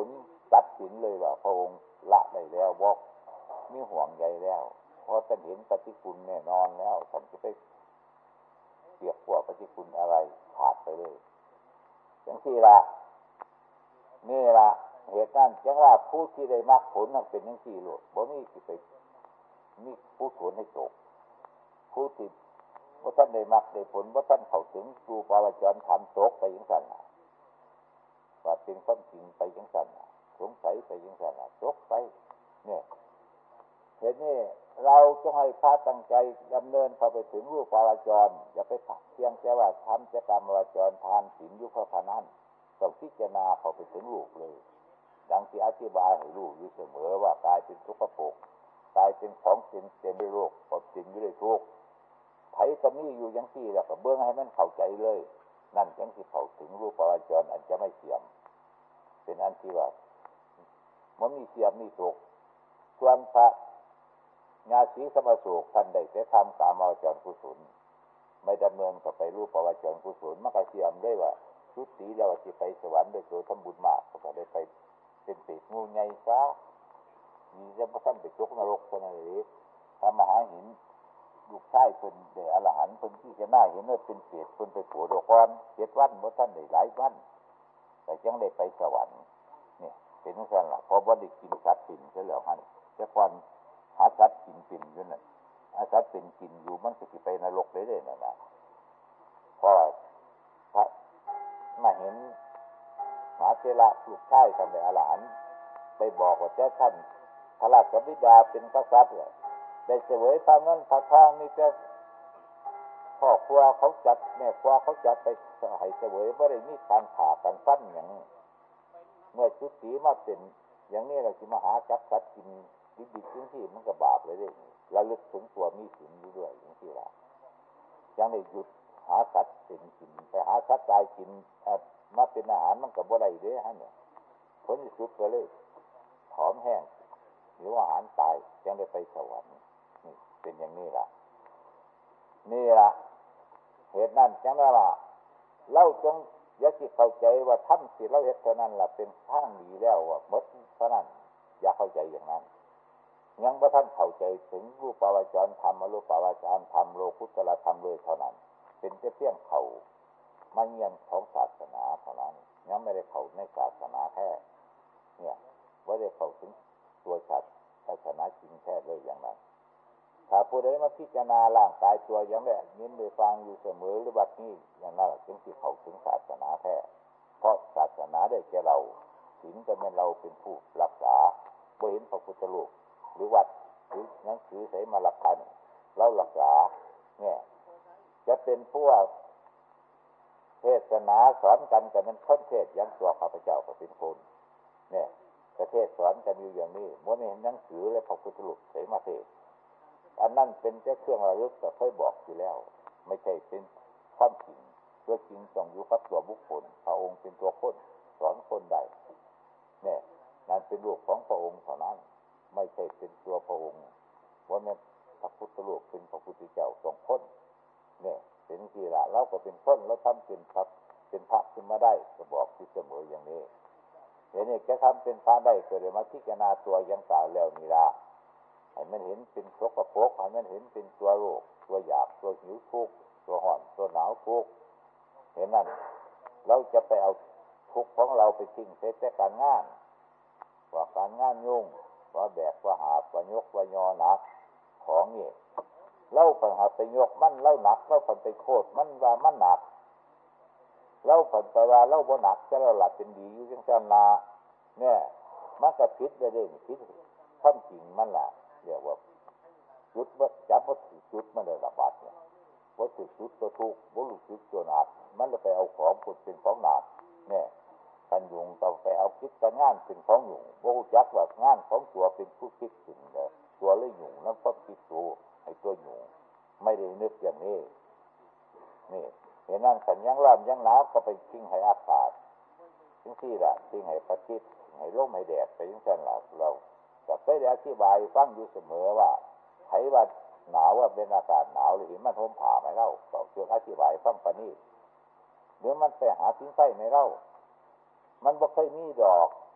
ตัดสินเลยว่าพระองค์ละได้แล้วบอกมีห่วงใยแล้วเพราะท่านเห็นปฏิคุณแน่นอนแล้วท่านจะไปเสียบพวกปฏิคุณอะไรขาดไปเลยอย่างที่ละนี่ละเหตุนั้นจังว่าผู้ที่ได้มรรคผลนั้นเป็นอย่างที่หลวงบ่มีที่ไปมีผู้ผลให้ตกผู้ที่ว่าท่านได้มรรคได้ผลว่าท่านเข้าถึงรูปาวจรธรรมตกไปอย่างนั้นว่าเป็นความจริงไปอย่างนั้นสงสัยไปอย่างนั้นตกไปเนี่ยเหตุนี้เราจงให้พระตั้งใจดำเนินเข้าไปถึงรูปาวจรอย่าไปเพียงแต่ว่าทำกิจกรรมวจรทานศีลอยู่เท่านั้นต้องพิจารณาเข้าไปถึงรูปเลยดังที่อธิบายให้รู้อยู่เสมอว่ากายเป็นทุกข์โภคกายเป็นของจริงเต็มด้วยโรคความจริงด้วยทุกข์ไถตะนี้อยู่อย่างที่แล้วก็เบื้องให้มันเข้าใจเลยนั่นจังที่เข้าถึงรูปาวจรอันจะไม่เสื่อมเป็นอันที่ว่ามันมีเสื่อมมีตกส่วนพระญาสีสมโสกท่านได้แต่ทำกามาวจรกุศลไม่ดำเนินเข้าไปรูปาวจรกุศลมันก็เสื่อมได้ว่าทุติแล้วว่าสิไปสวรรค์โดยตัวทำบุญมากก็ได้ไปเป็นเปรตงูใหญ่ซะมีจะบ่ทันไปตกนรกเท่านั้นเองถ้ามหาหินลูกชายเพิ่นได้อรหันต์เพิ่นที่จะน่าเห็นว่าเป็นเปรตเพิ่นไปโผล่ก่อนเจ็ดวันบ่ทันได้หลายวันแต่จังได้ไปสวรรค์นี่เป็นจังซั่นล่ะพอบ่ได้กินสัตว์กินซะแล้วหั่นแต่ก่อนหาสัตว์กินกินอยู่นั่นอาสัตว์เป็นกินอยู่มันก็สิไปนรกได้เด้นั่นน่ะเพราะพระมาเห็นมหาเถระลูกชายท่านได้อรหันต์ไปบอกว่าเจ้าท่านพระราชบิดาเป็นกษัตริย์ได้เสวยพระเงินพระทองมีแต่พ่อครัวเขาจัดแม่ครัวเขาจัดไปให้เสวยบ่ได้มีการผ่ากันฟันหยังเมื่อชุติมาเป็นอย่างนี้เราสิมาหาจักสัตว์กินดิบๆที่มันก็บาปเลยเด้ระลึกถึงตัวมีศีลอยู่ด้วยอย่างที่ว่ายังได้หยุดหาสัตว์เป็นกินไปหาสัตว์ตายกินมาเป็นอาหารมันก็บ่ได้เด้ฮะเนี่ยผลที่สุดก็เลยผอมแห้งหรืออาหารตายยังได้ไปสวรรค์นี่เป็นอย่างนี้ล่ะนี่ล่ะเหตุนั้นจังนั้นล่ะเราจงอย่าคิดเข้าใจว่าทำสิเราเฮ็ดเท่านั้นล่ะเป็นทางดีแล้วว่าหมดเท่านั้นอย่าเข้าใจอย่างนั้นยังบ่ทันเข้าใจถึงรูปาวจรธรรมอรูปาวจรธรรมโลกุตตรธรรมเลยเท่านั้นเป็นแค่เพียงเข้ามาเรียนของศาสนาเท่านั้นยังไม่ได้เข้าในศาสนาแท้เนี่ยบ่ได้เข้าถึงตัวศาสนาจริงแท้เลยอย่างนั้นถ้าผู้ใดมาพิจารณาร่างกายตัวอย่างนี้ยินได้ฟังอยู่เสมอหรือบัดนี้อย่างนั้นจึงสิเข้าถึงศาสนาแท้เพราะศาสนาได้แก่เราศีลจะเป็นเราเป็นผู้รักษาบ่เห็นพระพุทธรูปหรือวัดหรือหนังสือใส่มาหลักฐานเรารักษาเนี่ยจะเป็นผู้เทศนาสอนกันแต่มันค้นเทศอย่างตัวข้าพเจ้าก็เป็นคนเนี่ยประเทศสอนกันอยู่อย่างนี้เมื่อไม่เห็นหนังสือและพระพุทธรูปใส่มาเทศอันนั้นเป็นแค่เครื่องระลึกแต่เคยบอกอยู่แล้วไม่ใช่เป็นความจริงตัวจริงต้องอยู่กับตัวบุคคลพระองค์เป็นตัวคนสอนคนได้เนี่ยนั่นเป็นรูปของพระองค์เท่านั้นไม่ใช่เป็นตัวพระองค์ว่าเนี่ยพระพุทธรูปเป็นพระพุทธเจ้าสองคนเนี่ยเป็นที่ละเราก็เป็นคนเราทำเป็นพระเป็นพระขึ้นมาได้ก็บอกที่เสมออย่างนี้เห็นนี่จะทำเป็นพระได้ก็เลยมาพิจารณาตัวยังกล่าวแล้วนี่ละให้มันเห็นเป็นสกปรกให้มันเห็นเป็นตัวโรคตัวหยาบตัวหิวทุกข์ตัวห่อนตัวหนาวทุกข์เห็นนั่นเราจะไปเอาทุกข์ของเราไปทิ้งเสียแต่การงานว่าการงานยุ่งว่าแบกว่าหาบว่ายกว่ายอหนักของนี่เล่าผันหาไปยกมันเล่าหนักเล่าผันไปโคตรมันว่ามันหนักเล่าผันไปว่าเล่าบ่หนักจะเราหลับเป็นดีอยู่จังซั่นล่ะเนี่ยมันก็ผิดได้เด้ผิดความจริงมันล่ะเรียกว่าจุดบ่จับบ่ถูกจุดมันได้ระบาดเนี่ยบ่ถูกจุดตัวทุกข์บ่รู้จุดตัวหนักมันเลยไปเอาของพุดเป็นของหนักเนี่ยกันยุงต้องไปเอาคิดการงานเป็นของยุงบ่รู้จักว่างานของตัวเป็นผู้คิดขึ้นเด้อตัวเลยยุงนั้นก็คิดตัวไอ้ตัวยุงไม่ได้นึกอย่างนี้นี่เห็นนั่นขันยังร้อนยังหนาวก็ไปทิ้งให้อากาศทิ้งที่ละทิ้งให้พระอาทิตย์ให้ลมให้แดดไปทิ้งกันเราเราก็เคยได้อธิบายฟังอยู่เสมอว่าไขว่าหนาวว่าเป็นอากาศหนาวหรือเห็นมันห่มผ้าไหมเล่าต่อเรื่องอธิบายฟังปานนี้หรือมันไปหาทิ้งไฟไหมเล่ามันบ่เคยมีดอก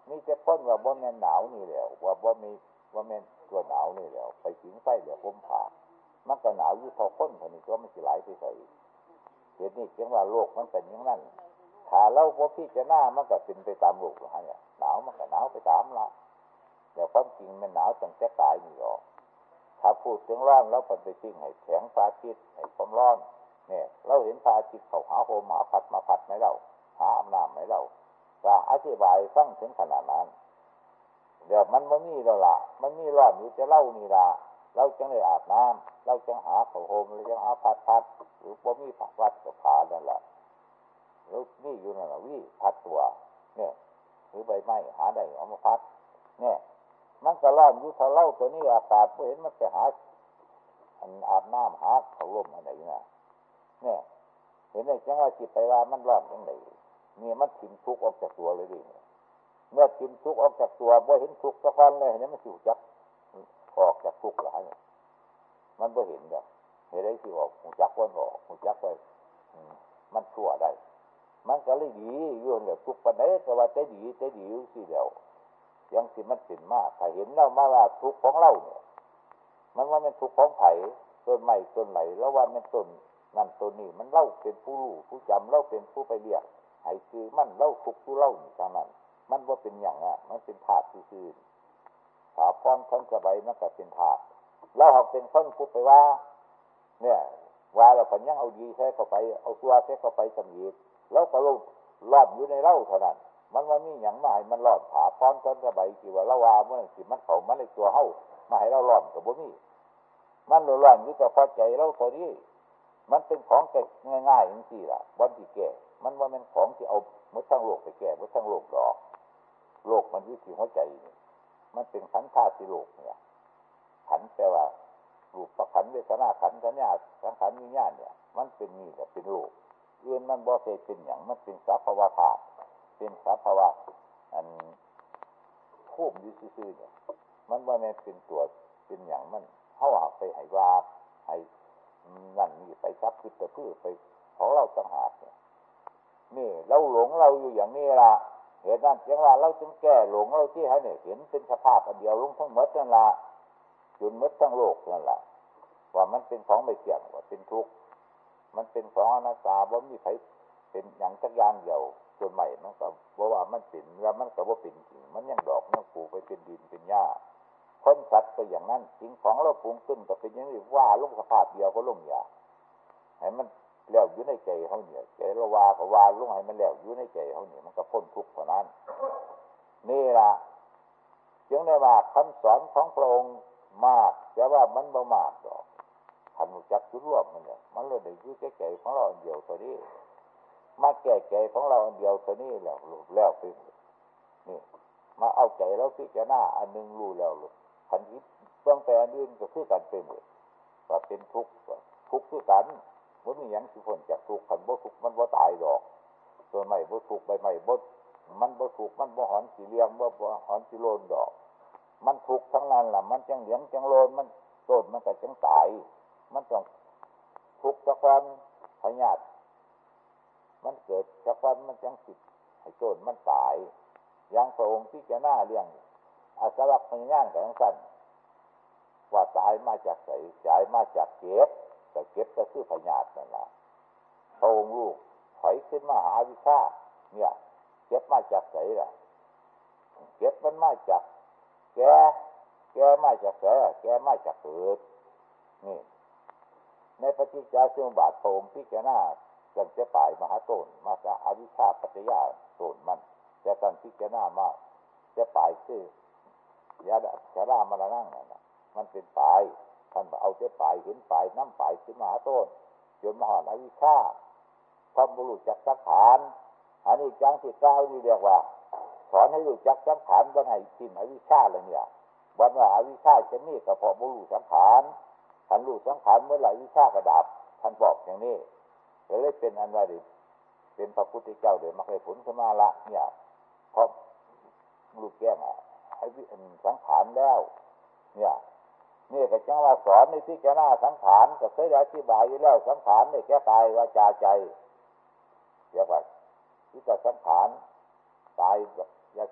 มีแต่คนว่าบ่แม่นหนาวนี่แหละว่าบ่มีว่าแม่นตัวหนาวนี่แหละไปถึงไฟเดี๋ยวผมผ่ามันก็หนาวอยู่พอคนเท่านี้ก็มันสิไหลไปใส่เหตุนี้จึงว่าโลกมันเป็นอย่างนั้นถ้าเราบ่พิจารณามันก็เป็นไปตามโลกนะฮะเนี่ยหนาวมันก็หนาวไปตามละแต่ความจริงมันหนาวตั้งแต่กายนี่หรอกถ้าพูดถึงร้อนแล้วเป็นไปจริงให้แข็งพระอาทิตย์ให้ความร้อนเนี่ยเราเห็นพระอาทิตย์เขาหาโฮมหาพัดมาพัดไหมเราหาอำนาจไหมเราจะอธิบายฟังถึงขนาดนั้นเดี๋ยวมันมันมีแล้วล่ะมันมีร้อนอยู่จะเล่านี่ล่ะเราจังได้อาบน้ำเราจังหาเขาโฮมเราจังหาพัดพัดหรือบ่มีผักวัดกับผานั่นแหละแล้วนี่อยู่นั่นแหละวิพัดตัวเนี่ยหรือใบไม้หาได้เอามาพัดเนี่ยมันก็ร้อนอยู่ถ้าเล่าตัวนี้อากาศไม่เห็นมันไปหาอันอาบน้ำหาเขาลมอะไรเนี่ยเนี่ยเห็นไหมจังว่าจิตไปว่ามันร้อนยังไงนี่มันถิ่มทุกข์ออกจากตัวเลยดิเมื่อถิ่มทุกข์ออกจากตัวบ่เห็นทุกข์สักวันเลยเห็นไหมมันสิวจักออกจากทุกข์หลายเนี่ยมันบ่เห็นแบบเห็นได้สิออกหูจักวันออกหูจักไปมันชั่วได้มันก็เลยดีอยู่เนี่ยทุกปัญหาแต่ว่าใจดีใจดีอยู่สิเดียวยังสิมันสินมากถ้าเห็นเรามาว่าทุกข์ของเราเนี่ยมันว่ามันทุกข์ของไผ่ต้นไม้ต้นไหลแล้วว่ามันต้นนั่นต้นนี้มันเล่าเป็นผู้รู้ผู้จำเล่าเป็นผู้ไปเรียกให้คือมันเล่าทุกข์ผู้เล่าอยู่ทางนั้นมันว่าเป็นอย่างอ่ะมันเป็นธาตุซื่อๆถ้าพรคนสบายมันก็เป็นธาตุแล้วหากเป็นคนพูดไปว่าเนี่ยว่าเราพันยังเอาดีแท้เข้าไปเอาตัวแท้เข้าไปสำยีแล้วก็รู้รอดอยู่ในเล่าเท่านั้นมันว่ามีอย่างมาให้มันรอดผาพรคนสบายที่ว่าละว่าเมื่อสิมันเขามันในตัวเฮามาให้เรารอดกับบ่มีมันหล่อนอยู่แต่พอใจเราตัวนี้มันเป็นของแก่ง่ายๆอย่างที่ล่ะวันที่แก่มันว่ามันของที่เอาเมื่อทั้งโลกไปแก่เมื่อทั้งโลกดอกโลกมันอยู่ที่หัวใจมันเป็นขันธ์ธาตุโลกเนี่ยขันธ์แปลว่ารูปขันธ์เวทนาขันธ์สัญญาสังขารวิญญาณเนี่ยมันเป็นนี่แหละเป็นโลกเอื่นมันบ่ได้เป็นอย่างมันเป็นสภาวะธาตุเป็นสภาวะอันควบอยู่ซื่อๆเนี่ยมันว่ามันเป็นตัวเป็นอย่างมันเฮาไปให้ว่าให้นั่นนี่ไปซับคือแต่พืชไปของเราต่างหากเนี่ยนี่เราหลงเราอยู่อย่างนี้ล่ะเหตุนั้นเพียงว่าเราจึงแก้หลงเราที่ให้เนี่ยเห็นเป็นสภาพอันเดียวลงทั้งหมดนั่นล่ะจนหมดทั้งโลกนั่นล่ะว่ามันเป็นของไม่เที่ยงว่าเป็นทุกข์มันเป็นของอนัตตาบ่มีไผเป็นอย่างจักอย่างเดียวจนใหม่มันก็บ่ว่ามันเป็นแล้วมันก็บ่เป็นจริงมันยังดอกยังปลูกไปเป็นดินเป็นหญ้าคนสัตว์ก็อย่างนั้นสิ่งของเราปรุงขึ้นก็เป็นอย่างนี้ว่าลงสภาพเดียวก็ลงอย่าให้มันแล้วอยู่ในใจเขาเนี่ยใจเราว่าก็ว่าลงให้มันแล้วอยู่ในใจเขาเนี่ยมันก็พ้นทุกข์เท่านั้นนี่ล่ะจึงได้ว่าคำสอนของพระองค์มากแต่ว่ามันบ่มากดอกท่านรู้จักจุดรวมมันเนี่ยมันเลยได้อยู่ใจของเราอันเดียวตัวนี้มาแก้ใจของเราอันเดียวตัวนี้แล้วแล้วไปนี่มาเอาใจเราพิจารณาอันนึงรู้แล้วขันยิบเบื้องแต่อันอื่นก็คือกันเป็นหมดว่าเป็นทุกข์ทุกข์คือกันมันมีอย่างสิพ้นจากทุกข์ขันบ่ทุกข์มันบ่ตายดอกตัวใหม่บ่ทุกข์ใบใหม่บ่มันบ่ทุกข์มันบ่หอนสีเหลี่ยมบ่บ่หอนสีโลนดอกมันทุกข์ทั้งนั้นล่ะมันจังเหลียงจังโลนมันต้นมันก็จังตายมันต้องทุกข์สักวันพยาธิมันเกิดสักวันมันจังสิให้ต้นมันตายอย่างพระองค์ที่จะหน้าเลี้ยงอาสวัคพญานกับทั้งสั้นว่าตายมาจากไสตายมาจากเก็บแต่เก็บก็คือพญาธินั่นแหละพระองค์ลูกถอยขึ้นมาหาวิชาเนี่ยเก็บมาจากไสล่ะเก็บมันมาจากแก่แก่มาจากแก่แก่มาจากเกิดนี่ในปฏิจจสมุปบาทพระองค์พิจารณาจนจะปลายมหาต้นมาจากอวิชชาปัจจยาต้นมันแต่การพิจารณามากจะปลายคือยาดาชาดามาละนั่งนั่นนะมันเป็นปลายท่านเอาจะปลายเห็นปลายน้ำปลายขึ้นมหาต้นจนมหาอวิชชาความบุรุษจักสังขารอันนี้จังที่เก้านี่เรียกว่าสอนให้รู้จักสังขารวันให้สิ้นอวิชชาเลยเนี่ยวันว่าอวิชชาจะมีก็เพราะบุรุษสังขารท่านรู้สังขารเมื่อไหร่วิชากระดับท่านบอกอย่างนี้เลยเป็นอันว่าดิเป็นพระพุทธเจ้าเดี๋ยวมาให้ผลขึ้นมาละเนี่ยเพราะลูกแก้งอ่ะให้สังขารแล้วเนี่ยนี่ก็จังว่าสอนในพิจารณาสังขารก็เคยอธิบายอยู่แล้วสังขารเนี่ยแก้ตายวาจาใจเรียกว่าที่จะสังขารตายอย่าสังขาร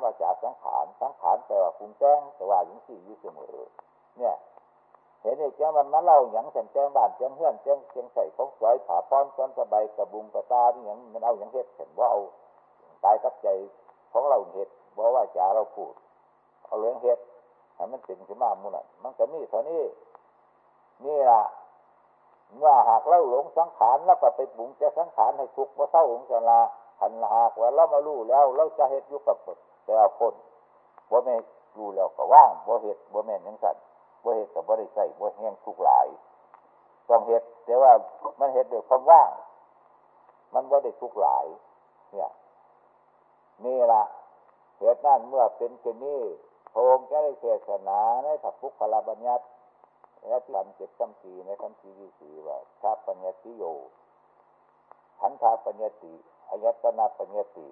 วาจาสังขารสังขารแปลว่าปรุงแต่งแต่ว่าอย่างสี่อยู่เสมอเนี่ยเห็นไอ้เจ้ามันมาเล่าอย่างฉันแจ้งบ้านแจ้งเฮือนแจ้งเชียงใส่ของสวยผาพรซ้อนสบายกระบุงกระตานี่อย่างมันเอาอย่างเฮ็ดเห็นว่าเอากายกับใจของเราเฮ็ดบอกว่าจาเราพูดเอาเรื่องเฮ็ดให้มันเป็นขึ้นมาหมู่นั่นมันก็นี่เท่านี้นี่ล่ะเมื่อหากเราหลงสังขารแล้วก็ไปปรุงแต่สังขารให้ทุกข์ว่าเศร้าองค์สลาหันหากว่าเรามารู้แล้วเราจะเฮ็ดอยู่กับแต่ละคนบ่แม่นรู้แล้วก็ว่างบ่เฮ็ดบ่แม่นจังซั่นบ่เฮ็ดก็บ่ได้ใช้บ่แห้งทุกข์หลายต้องเฮ็ดแต่ว่ามันเฮ็ดด้วยความว่างมันบ่ได้ทุกข์หลายเนี่ยนี่ล่ะเหตุนั้นเมื่อเป็นเช่นนี้พระองค์จะได้เทศนาในพระพุทธบัญญัติและที่เจ็ดคำพีในคำพีที่สี่ว่าชาปัญญติโยขันธาปัญญติอายตนะปัญญติ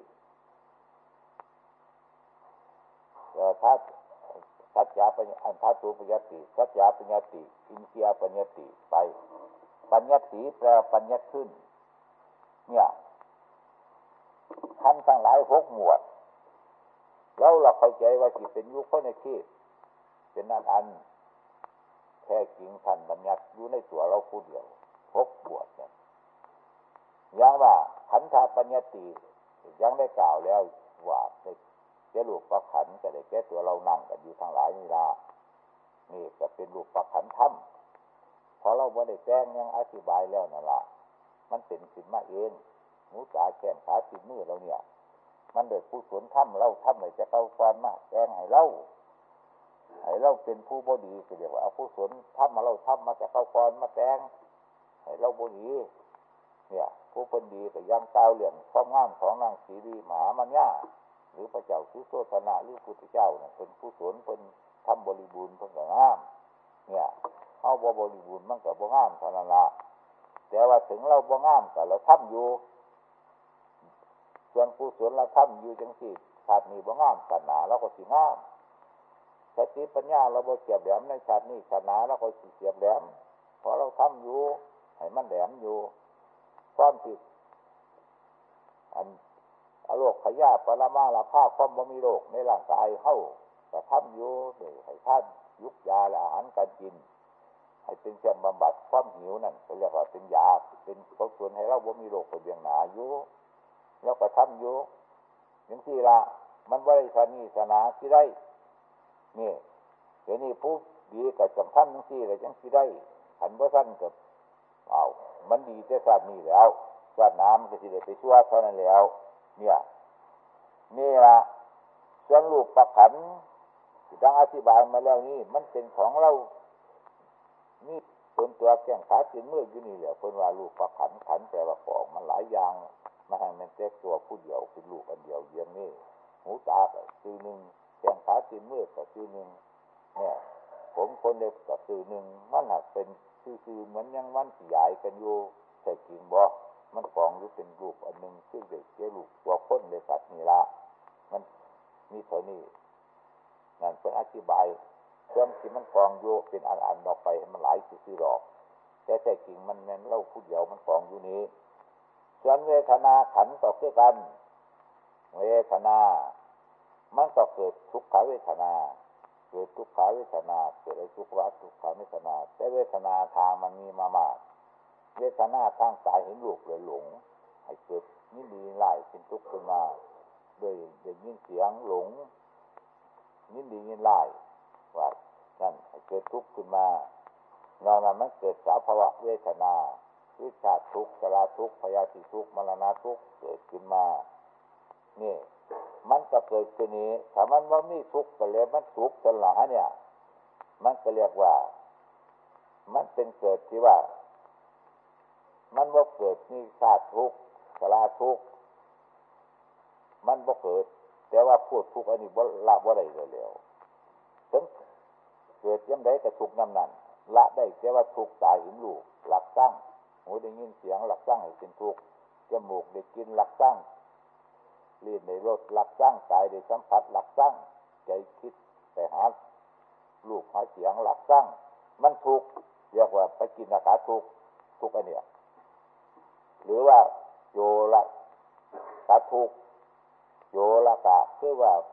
ทัศสัจจะปัญญอันทัตุปัญญติสัจจะปัญญติอินทรียปัญญติไปปัญญติแปลปัญญติขึ้นเนี่ยท่านทั้งหลายหกหมวดแล้วเราเข้าใจว่าจิตเป็นยุคในที่เป็นนั่นอันแท้จริงท่านบัญญัติอยู่ในตัวเราผู้เดียวหกหมวดเนี่ยอย่างว่าขันธาปัญญติยังได้กล่าวแล้วว่าในเจ้าลูกประขันก็ได้แก่ตัวเรานั่งกันอยู่ทั้งหลายนี่ละนี่ก็เป็นลูกประขันธรรมพอเราบ่ได้แจ้งยังอธิบายแล้วนั่นละมันเป็นขึ้นมาเองหูตาแขนขาติดมือเราเนี่ยมันเดือดผู้สวนถ้ำเราถ้ำเลยจะเข้าความมากแจ้งให้เราให้เราเป็นผู้บดีก็เรียกว่าเอาผู้สวนถ้ำมาเราถ้ำมาจะเข้าความมาแจ้งให้เราบดีเนี่ยผู้เป็นดีแต่ยังก้าวเหลี่ยมความงามของนางสีดีหมามันย่าหรือพระเจ้าสุโธทนะหรือพุทธเจ้าเนี่ยเป็นผู้สวนเป็นทำบริบูรณ์เพิ่งกับงามเนี่ยเอาบ่บริบูรณ์มันกับบ่งามเท่านั้นละแต่ว่าถึงเราบ่งามแต่เราทำอยู่ส่วนผู้สวนเราทำอยู่จังสิชาตินี้บ่งามศาสนาเราก็สิงามสติปัญญาเราบ่เฉียบแหลมในชาตินี้ศาสนาเราก็สิเฉียบแหลมพอเราทำอยู่ให้มันแหลมอยู่ความผิดอันอโลกขยะปรมาลาภาความบ่มีโรคในร่างกายเฮาแต่ทำอยู่ให้ท่านยุกยาและอาหารการกินให้เป็นเครื่องบำบัดความหิวนั่นเขาเรียกว่าเป็นยาเป็นเขาส่วนให้เราบ่มีโรคไปเบียงหนาอยู่แล้วก็ทำอยู่อย่างที่ละมันบริษัทนี้ศาสนาที่ได้นี่เดี๋ยวนี้ผู้ดีกับจังท่านอย่างที่อะไรจังที่ได้หันว่าท่านกับเอามันดีแต่ศาสตร์นี้แล้วศาสนามันก็สิได้ไปชั่วเท่านั้นแล้วเนี่ยนี่ละส่วนรูปประขันที่ดังอธิบายมาแล้วนี่มันเป็นของเรานี่เป็นตัวแก้งขาจินมืออยู่นี่แหละเป็นว่ารูปประขันขันแปลว่าของมันหลายอย่างมาให้มันแตกตัวผู้เดียวเป็นลูกอันเดียวอย่างนี้หูตาก็คือหนึ่งแข้งขาตีนมือก็คือหนึ่งเนี่ยผมคนเล็กก็คือหนึ่งมันหักเป็นคือๆเหมือนยังมันใหญ่กันอยู่ใช่จริงบ่มันกองอยู่เป็นรูปอันหนึ่งคือเด็กเจ้าลูกตัวคนเลยสัตว์นี่ละมันมีเท่านี้นั่นเป็นอธิบายเครื่องที่มันกองอยู่เป็นอันๆออกไปมันหลายคือๆหรอกแต่ใช่จริงมันแม่นเล่าผู้เดียวมันกองอยู่นี้ส่วนเวทนาขันธ์ก็คือกันเวทนามันก็เกิดทุกขเวทนาเกิดทุกขเวทนาเกิดอะไรทุกขทุกขเวทนาแต่เวทนาทางมันมีมามากเวทนาทางกายเห็นรูปเลยหลงให้เกิดนี่ดีไล่เป็นทุกข์ขึ้นมาโดยเด็กยินเสียงหลงนี่ดียินไล่ว่านั่นให้เกิดทุกข์ขึ้นมาเรานั้นมันเกิดสภาวะเวทนาวิชาทุกข์ชราทุกข์พยาธิทุกข์มรณะทุกข์เกิดขึ้นมานี่มันก็เกิดขึ้นนี้ถ้ามันว่ามีทุกข์ก็เลยมันทุกข์จนหลาเนี่ยมันก็เรียกว่ามันเป็นเกิดที่ว่ามันว่าเกิดมีชาติทุกข์ชราทุกข์มันว่าเกิดแต่ว่าพูดทุกข์อันนี้บ่ละบ่ได้เลยแล้วถึงเกิดยังไงก็ทุกข์น้ำนั่นละได้แต่ว่าทุกข์ตายเห็นรูปหลักตั้งหูได้ยินเสียงหลักตั้งให้เป็นทุกข์จมูกได้กินหลักตั้งลิ้นได้รสหลักตั้งกายได้สัมผัสหลักตั้งใจคิดไปหารูปหาเสียงหลักตั้งมันทุกข์เรียกว่าไปกินอาหารทุกข์ทุกข์อันเนี้ยหรือว่าโยละกะทุกข์โยละกะคือว่า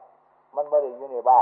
มันไม่ได้อยู่ในบ้าน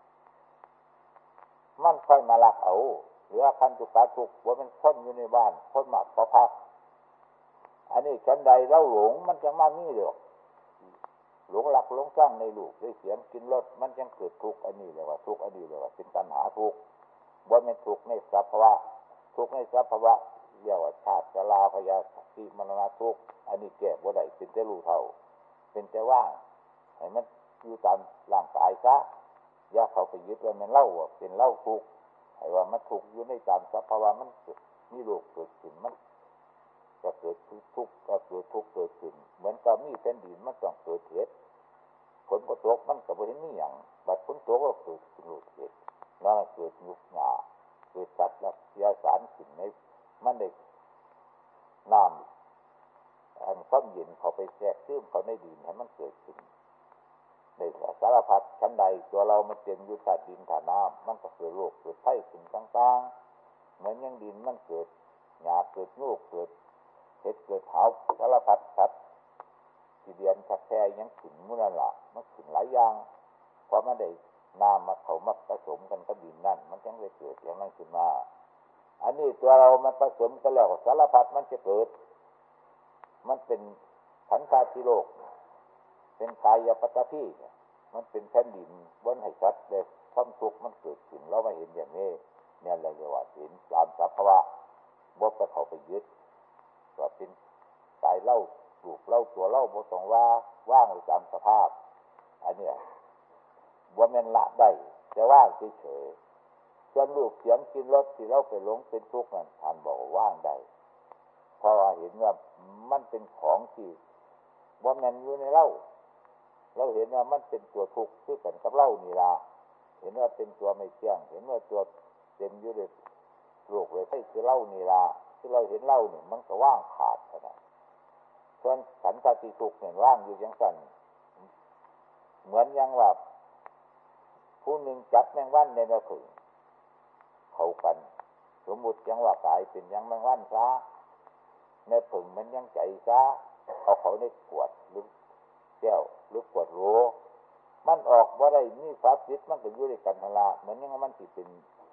มันค่อยมาลักเอาหรือคันตุกาทุกว่ามันคนอยู่ในบ้านคนหมักพอพักอันนี้ฉันใดเล่าหลงมันจังมามีเด้อหลงหลักหลงสร้างในลูกได้เสียงกินรสมันยังเกิดทุกข์อันนี้เลยว่าทุกข์อันนี้เลยว่าเป็นตัณหาทุกข์ว่ามันทุกข์ในสภาวะทุกข์ในสภาวะเรียกว่าชาติชราพยาธิมรณะทุกข์อันนี้แก้บ่ได้เป็นแต่รู้เท่าเป็นแต่ว่างให้มันอยู่ตามร่างกายซะอย่าเข้าไปยึดว่ามันเล่าว่าเป็นเล่าทุกข์ให้ว่ามันทุกข์อยู่ในตามสภาวะมันมีโรคเกิดขึ้นมันก็เกิดทุกข์ก็เกิดทุกข์เกิดขึ้นเหมือนกับมีแผ่นดินมันต้องเกิดเหตุฝนก็ตกมันก็บ่เห็นมีหยังบัดฝนตกก็เกิดขึ้นโรคเหตุแล้วเกิดยุบหนาเกิดสัตว์และเสียสารขึ้นในมันได้น้ำอันความเย็นเขาไปแทรกซึมเขาในดินให้มันเกิดขึ้นในสารพัดชั้นใดตัวเรามันเต็มอยู่ธาตุดินธาตุน้ำมันก็เกิดโรคเกิดไข้ขึ้นต่างๆเหมือนยังดินมันเกิดหญ้าเกิดงูเกิดเห็ดเกิดหาวสารพัดสัตว์ที่เดียนชักแค่ยังขึ้นมุ่นนั่นล่ะมันขึ้นหลายอย่างเพราะมันได้น้ำมาเขามาผสมกันกับดินนั่นมันจึงได้เกิดอย่างนั้นขึ้นมาอันนี้ตัวเรามันผสมกันแล้วสารพัดมันจะเกิดมันเป็นขันธ์ธาตุโลกเป็นกายปัตตภีมันเป็นแผ่นดินบนให้ชัดเลยความทุกข์มันเกิดขึ้นเราไม่เห็นอย่างนี้เนี่ยเราเรียกว่าเห็นตามสภาวะบ่ไปเข้าไปยึดก็เป็นกายเล่าถูกเล่าตัวเล่าบ่ต้องว่าว่างอยู่ตามสภาพอันเนี้ยว่ามันละได้แต่ว่างเฉยๆส่วนรูปเสียงกินรสที่เราไปหลงเป็นทุกข์นั่นท่านบอกว่าว่างได้เพราะว่าเห็นว่ามันเป็นของที่ว่ามันอยู่ในเล่าเราเห็นว่ามันเป็นตัวทุกข์คือกันกับเล่านี่ละเห็นว่าเป็นตัวไม่เที่ยงเห็นว่าตัวเต็มอยู่ด้วยโรคเลยใช่คือเล่านี่ละที่เราเห็นเล่าเนี่ยมันก็ว่างขาดขนาดส่วนขันธ์ธาตุทุกข์เนี่ยว่างอยู่อย่างสั้นเหมือนอย่างว่าผู้หนึ่งจับแมงวันในแม่ผึ่งเข้ากันสมมุติอย่างว่ากายเป็นอย่างแมงวันซะแม่ผึ่งมันยังใจซะเอาเขาในขวดหรือแก้วหรือขวดโหลมันออกว่าได้มีฟ้าปิดมันก็อยู่ด้วยกันนั่นละเหมือนอย่างมันที่เป็น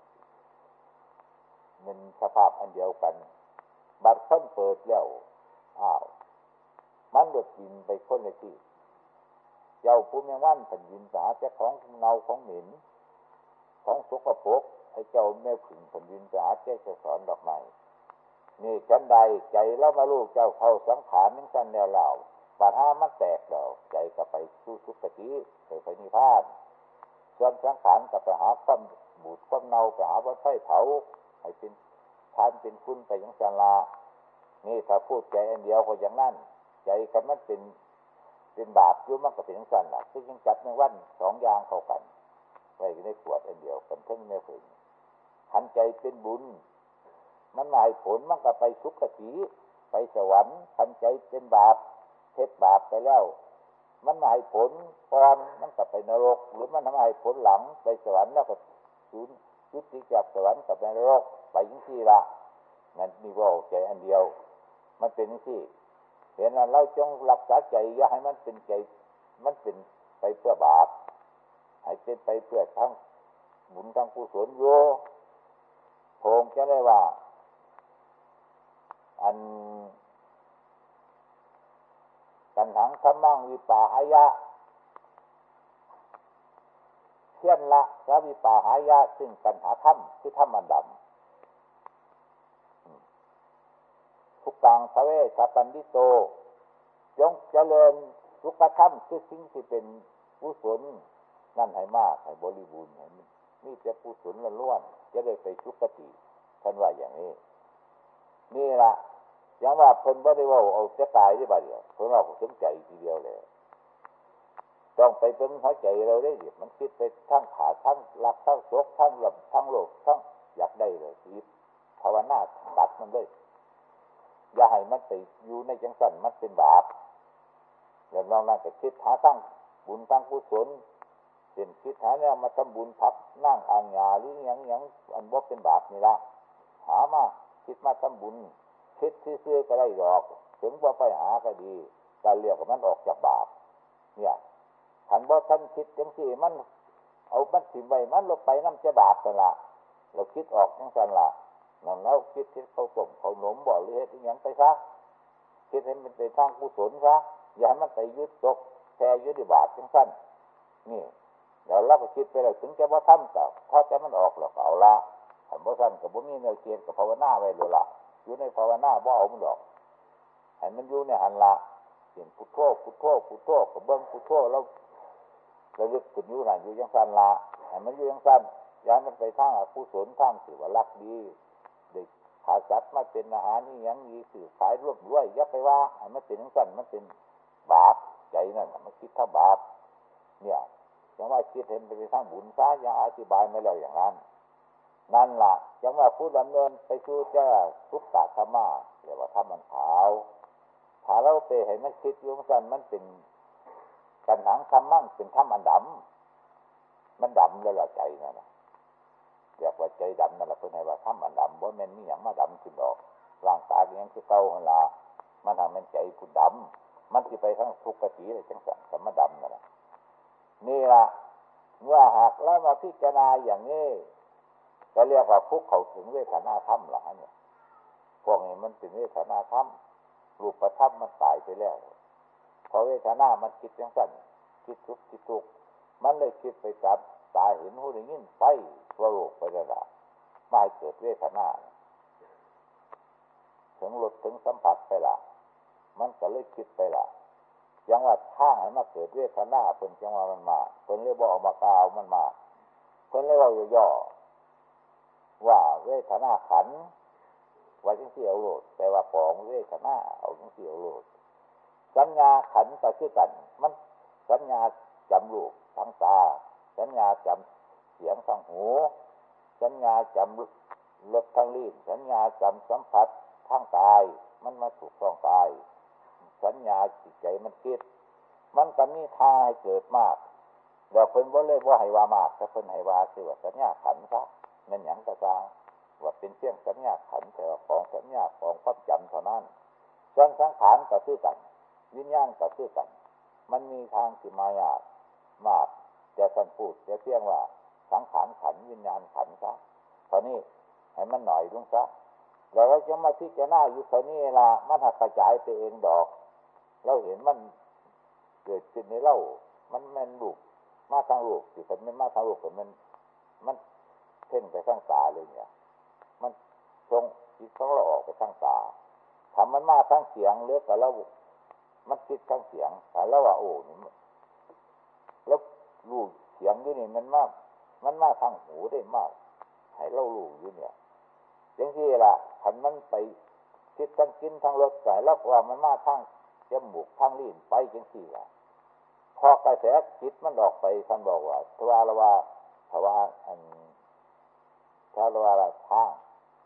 เป็นสภาพอันเดียวกันบัดคนเปิดแล้วอ้าวมันโดดดินไปคนละที่เจ้าผู้แมงวันแผ่นดินสาเจ้าของเงาของหมิ่นของสกปรกไอ้เจ้าแม่ผึ่งแผ่นดินสาเจ้าจะสอนดอกไม้นี่ฉันใดใจเรามาลูกเจ้าเข้าสังขารนั่งสั้นแนวเหล่าบาดห้ามันแตกเดาใจก็ไปสู่สุคติไปไปนิพพานส่วนสังขารก็ไปหาความบูดความเน่าไปหาวันไฟเผาให้เป็นทานเป็นคุณไปยังสันลานี่ถ้าพูดใจอันเดียวก็อย่างนั้นใจกันมันเป็นเป็นบาปอยู่มันก็เป็นสันล่ะซึ่งยังจับในวันสองอย่างเข้ากันไว้ในขวดอันเดียวกันทั้งแม่ผึ่งหันใจเป็นบุญมันหมายผลมันก็ไปสุคติไปสวรรค์หันใจเป็นบาปเฮ็ดบาปไปแล้วมันหมายผลก่อนมันก็ไปนรกหรือมันหมายผลหลังไปสวรรค์แล้วก็สูญยุติจากสวรรค์กับนรกไปอย่างที่ละนั่นมีว่าใจอันเดียวมันเป็นอย่างที่เห็นว่าเราจงรักษาใจอย่าให้มันเป็นใจมันเป็นไปเพื่อบาปให้เป็นไปเพื่อทั้งบุญทั้งกุศลโยโพงจะได้ว่าอันกันหังธรรมังวิปาหายะเทียนละสาวิปาหายะซึ่งปัญหาธรรมคือธรรมอันดำทุกตังสเวชปันดิโตจงเจริญสุขธรรมคือสิ่งที่เป็นกุศลนั่นให้มากให้บริบูรณ์ให้มีแต่กุศลล้วนๆจะได้ไปสุคติท่านว่าอย่างนี้นี่ละอย่างว่าเพิ่นบ่ได้ว่าเอาจะตายได้บ่เดียวเพิ่นว่าสนใจทีเดียวเลยต้องไปเป็นหัวใจเราได้ดิมันคิดไปทั้งขาทั้งรักทั้งโศกทั้งหลับทั้งโลภทั้งอยากได้เลยคิดภาวนาตัดมันเลยอย่าให้มันไปอยู่ในจังสันมันเป็นบาปแล้วน้องนั่นก็คิดหาทั้งบุญทั้งกุศลเป็นคิดหาเนี่ยมาทำบุญพักนั่งอ่างยาหรือหยังหยังอันบ่เป็นบาปนี่ละหามาคิดมาทำบุญคิดซื่อๆก็ได้ดอกถึงว่าไปหาก็ดีการเรียกว่ามันออกจากบาปเนี่ยขันบ่ทันคิดจังซี่มันเอามันถิ่มไว้มันลงไปน้ำจะบาปนั่นล่ะเราคิดออกจังซั่นล่ะนั่นแล้วคิดที่เขาต้มเขาหนมบ่หรือเฮ็ดอีหยังไปซะคิดให้มันไปทางกุศลซะอย่าให้มันไปยึดตกแช่ยึดบาปจังซั่นนี่เดี๋ยวเราก็คิดไปแล้วถึงจะบ่ทำก็ถ้าแต่มันออกแล้วก็เอาละขันบ่ทันก็บ่มีแนวเขียนก็ภาวนาไว้เลยล่ะอยู่ในภาวนาบ่เอามันดอกให้มันอยู่ในหันละเขียนพุทโธพุทโธพุทโธก็เบิ่งพุทโธแล้วระลึกขึ้นอยู่นั่นอยู่จังซั่นละให้มันอยู่จังซั่นอย่ามันไปทางอกุศลทางสิว่ารักดีเด็กขาสัตว์มาเป็นอาหารนี่หยังมีสื่อขายร่วมรวยอย่าไปว่าให้มันเป็นจังซั่นมันเป็นบาปใจนั่นมันคิดทางบาปเนี่ยจังว่าคิดเห็นไปทางบุญซะอย่าอธิบายมาแล้วอย่างนั้นนั่นล่ะจังว่าผู้ดำเนินไปสู่เจ้าทุกขธรรมะเรียกว่าธรรมมันขาวถ้าเราไปให้มันคิดอยู่ซั่นมันเป็นกันหังธรรมั่งเป็นธรรมอันดำมันดำแล้วละใจนั่นน่ะเรียกว่าใจดำนั่นแหละเพิ่นให้ว่าธรรมอันดำบ่แม่นมีหยังมาดำขึ้นดอกร่างกายยังคือเก่าหั่นล่ะมันทำให้ใจผู้ดำมันสิไปทางทุกขติเลยจังซั่นก็มาดำนั่นล่ะนี่ล่ะเมื่อหากแล้วมาพิจารณาอย่างนี้ก็เรียกว่าผู้เข้าถึงเวทนาธรรมล่ะเนี่ยพวกนี้มันเป็นเวทนาธรรมรูปธรรมมันตายไปแล้วพอเวทนามันคิดจังซั่นคิดทุกข์คิดทุกข์มันเลยคิดไปจับตาเห็นหูได้ยินไปทั่วโลกไปแล้วล่ะไม่เกิดเวทนาถึงรสถึงสัมผัสไปล่ะมันก็เลยคิดไปล่ะจังว่าทางให้มาเกิดเวทนาเพิ่นจังว่ามันมาเพิ่นเลยบอกมากล่าวมันมาเพิ่นเลยเว้าย่อๆว่าเวทนาขันธ์ว่าจังซี่เอาโลดแปลว่าของเวทนาเอาจังซี่เอาโลดสัญญาขันธ์ก็คือกันมันสัญญาจำรูปทางตาสัญญาจำเสียงทางหูสัญญาจำรสทางลิ้นสัญญาจำสัมผัสทางกายมันมาถูกต้องกายสัญญาจิตใจมันคิดมันก็มีทางให้เกิดมากแล้วเพิ่นบ่เลยบ่ให้ว่ามากแต่เพิ่นให้ว่าคือว่าสัญญาขันธ์ซะแม่นหยังก็ตามว่าเป็นเพียงสัญญาขันธ์แต่ว่าของสัญญาของความจำเท่านั้นส่วนสังขารก็คือกันวิญญาณก็คือกันมันมีทางสิมายากมากแต่ท่านพูดแต่เพียงว่าสังขารขันธ์วิญญาณขันธ์ซะเท่านี้ให้มันหน่อยลงซะแล้วเราจะมาพิจารณาอยู่เท่านี้ล่ะมันหักกระจายไปเองดอกเราเห็นมันเกิดขึ้นในเรามันแม่นลูกมาทางลูกสิเป็นมันมาทางลูกเป็นมันมันเพ่งไปทางตาเลยเนี่ยมันทรงจิตของเราออกไปทางตาทำมันมาทางเสียงเลือกแต่เรามันคิดทางเสียงแต่เราว่าโอ้นี่แล้วลูกเสียงด้วยนี่มันมากมันมาทางหูได้มากให้เราลูกอยู่เนี่ยจังซี่ล่ะคันมันไปคิดทางกินทางรสแต่แล้วว่ามันมาทางจมูกทางลิ้นไปจังซี่ล่ะพอกระแสจิตมันออกไปท่านบอกว่าทวารวาทวารอันทวารวาทาง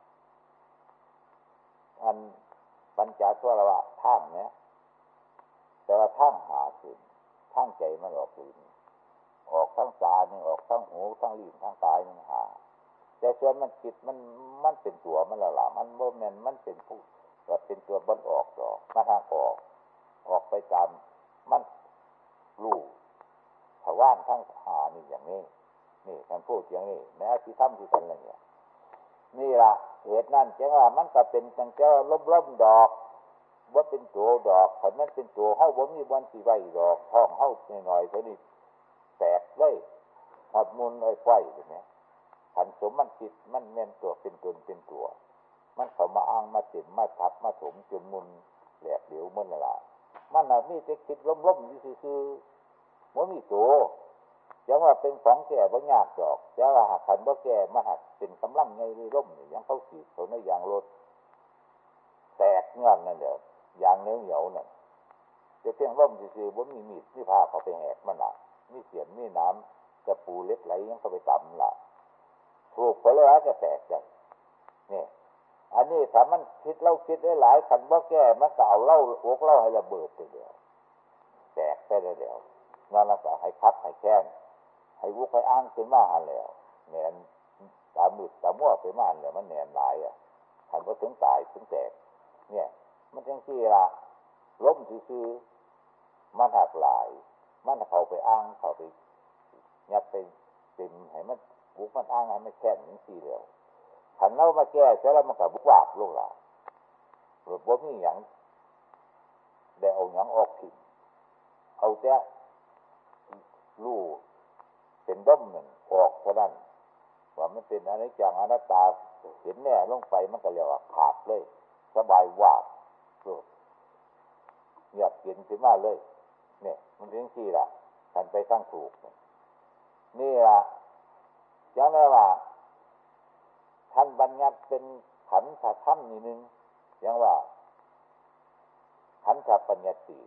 อันปัญจทวารวาทางเนี่ยแต่ว่าทางหาขึ้นทางใจมันออกลิ้นออกทางตานี่ออกทางหูทางลิ้นทางกายนี่หาแต่ส่วนมันจิตมันมันเป็นตัวมันละล่ะมันโมเมนต์มันเป็นผู้ก็เป็นตัวบนออกดอกมาทางออกออกไปตามมันรู้ทวารทั้งหานี่อย่างนี้นี่ท่านพูดอย่างนี้แม้ที่ทำที่กันอะไรเนี่ยนี่ล่ะเหตุนั้นจังว่ามันก็เป็นจังเจ้าล้มๆดอกว่าเป็นตัวดอกถ้ามันเป็นตัวเฮาบ่มีวันสิไว้ดอกท้องเฮาหน่อยๆเท่านี้แตกเลยหดมุนไอ้ไฟแบบนี้ขันสมมันคิดมันแม่นตัวเป็นตนเป็นตัวมันเข้ามาอ้างมาติ่มมาทับมาถมจนมุนแหลกเหลวมันละล่ะมันน่ะมีแต่คิดล้มๆอยู่ซื่อๆบ่มีตัวจังว่าเป็นของแก่บ่ยากดอกแต่ว่าหากขันบ่แก่มาหักเป็นกำลังไงเลยล้มนี่ยังเข้าขีดเขาในยางรถแตกเงื่อนนั่นเด้อยางเหนียวๆนั่นแต่เพียงล้มซื่อๆบ่มีมีดมีผ้าเข้าไปแหกมันน่ะมีเสียนมีน้ำตะปูเล็กไหลยังเข้าไปตำล่ะถูกไปแล้วจะแตกได้นี่อันนี้ถ้ามันคิดเล่าคิดได้หลายขันว่าแก้มันก็เอาเล่าอกเล่าให้ระเบิดไปเดียวแตกไปเดียวนั่นแหละก็ให้คับให้แค้นให้วุกให้อ้างขึ้นมาหันแล้วแหนนตามืดตามั่วไปมาเนี่ยมันแหนนหลายอ่ะขันว่าถึงตายถึงแตกเนี่ยมันจังซี่ล่ะล้มซื่อๆมันหักหลายมันเขาไปอ้างเขาไปยัดไปเต็มให้มันบุกมันอ้างให้มันแค่นี้สี่เดียวขันเรามาแก้เสร็จแล้วมันกับบุกวาบลูกหล่ะหรือว่ามีอย่างได้เอาอย่างออกถิ่นเอาแต่ลู่เป็นด้มหนึ่งออกเท่านั้นว่ามันเป็นอนิจจังอนัตตาเห็นแน่ลงไปมันก็เรียกว่าขาดเลยสบายวาบลูกเงียบเย็นขึ้นมาเลยเนี่ยมันเรื่องที่ละท่านไปตั้งถูกนี่ละอย่างนั้นว่าท่านบัญญัติเป็นขันธธรรมนี่นึงอย่างว่าขันธปัญญติ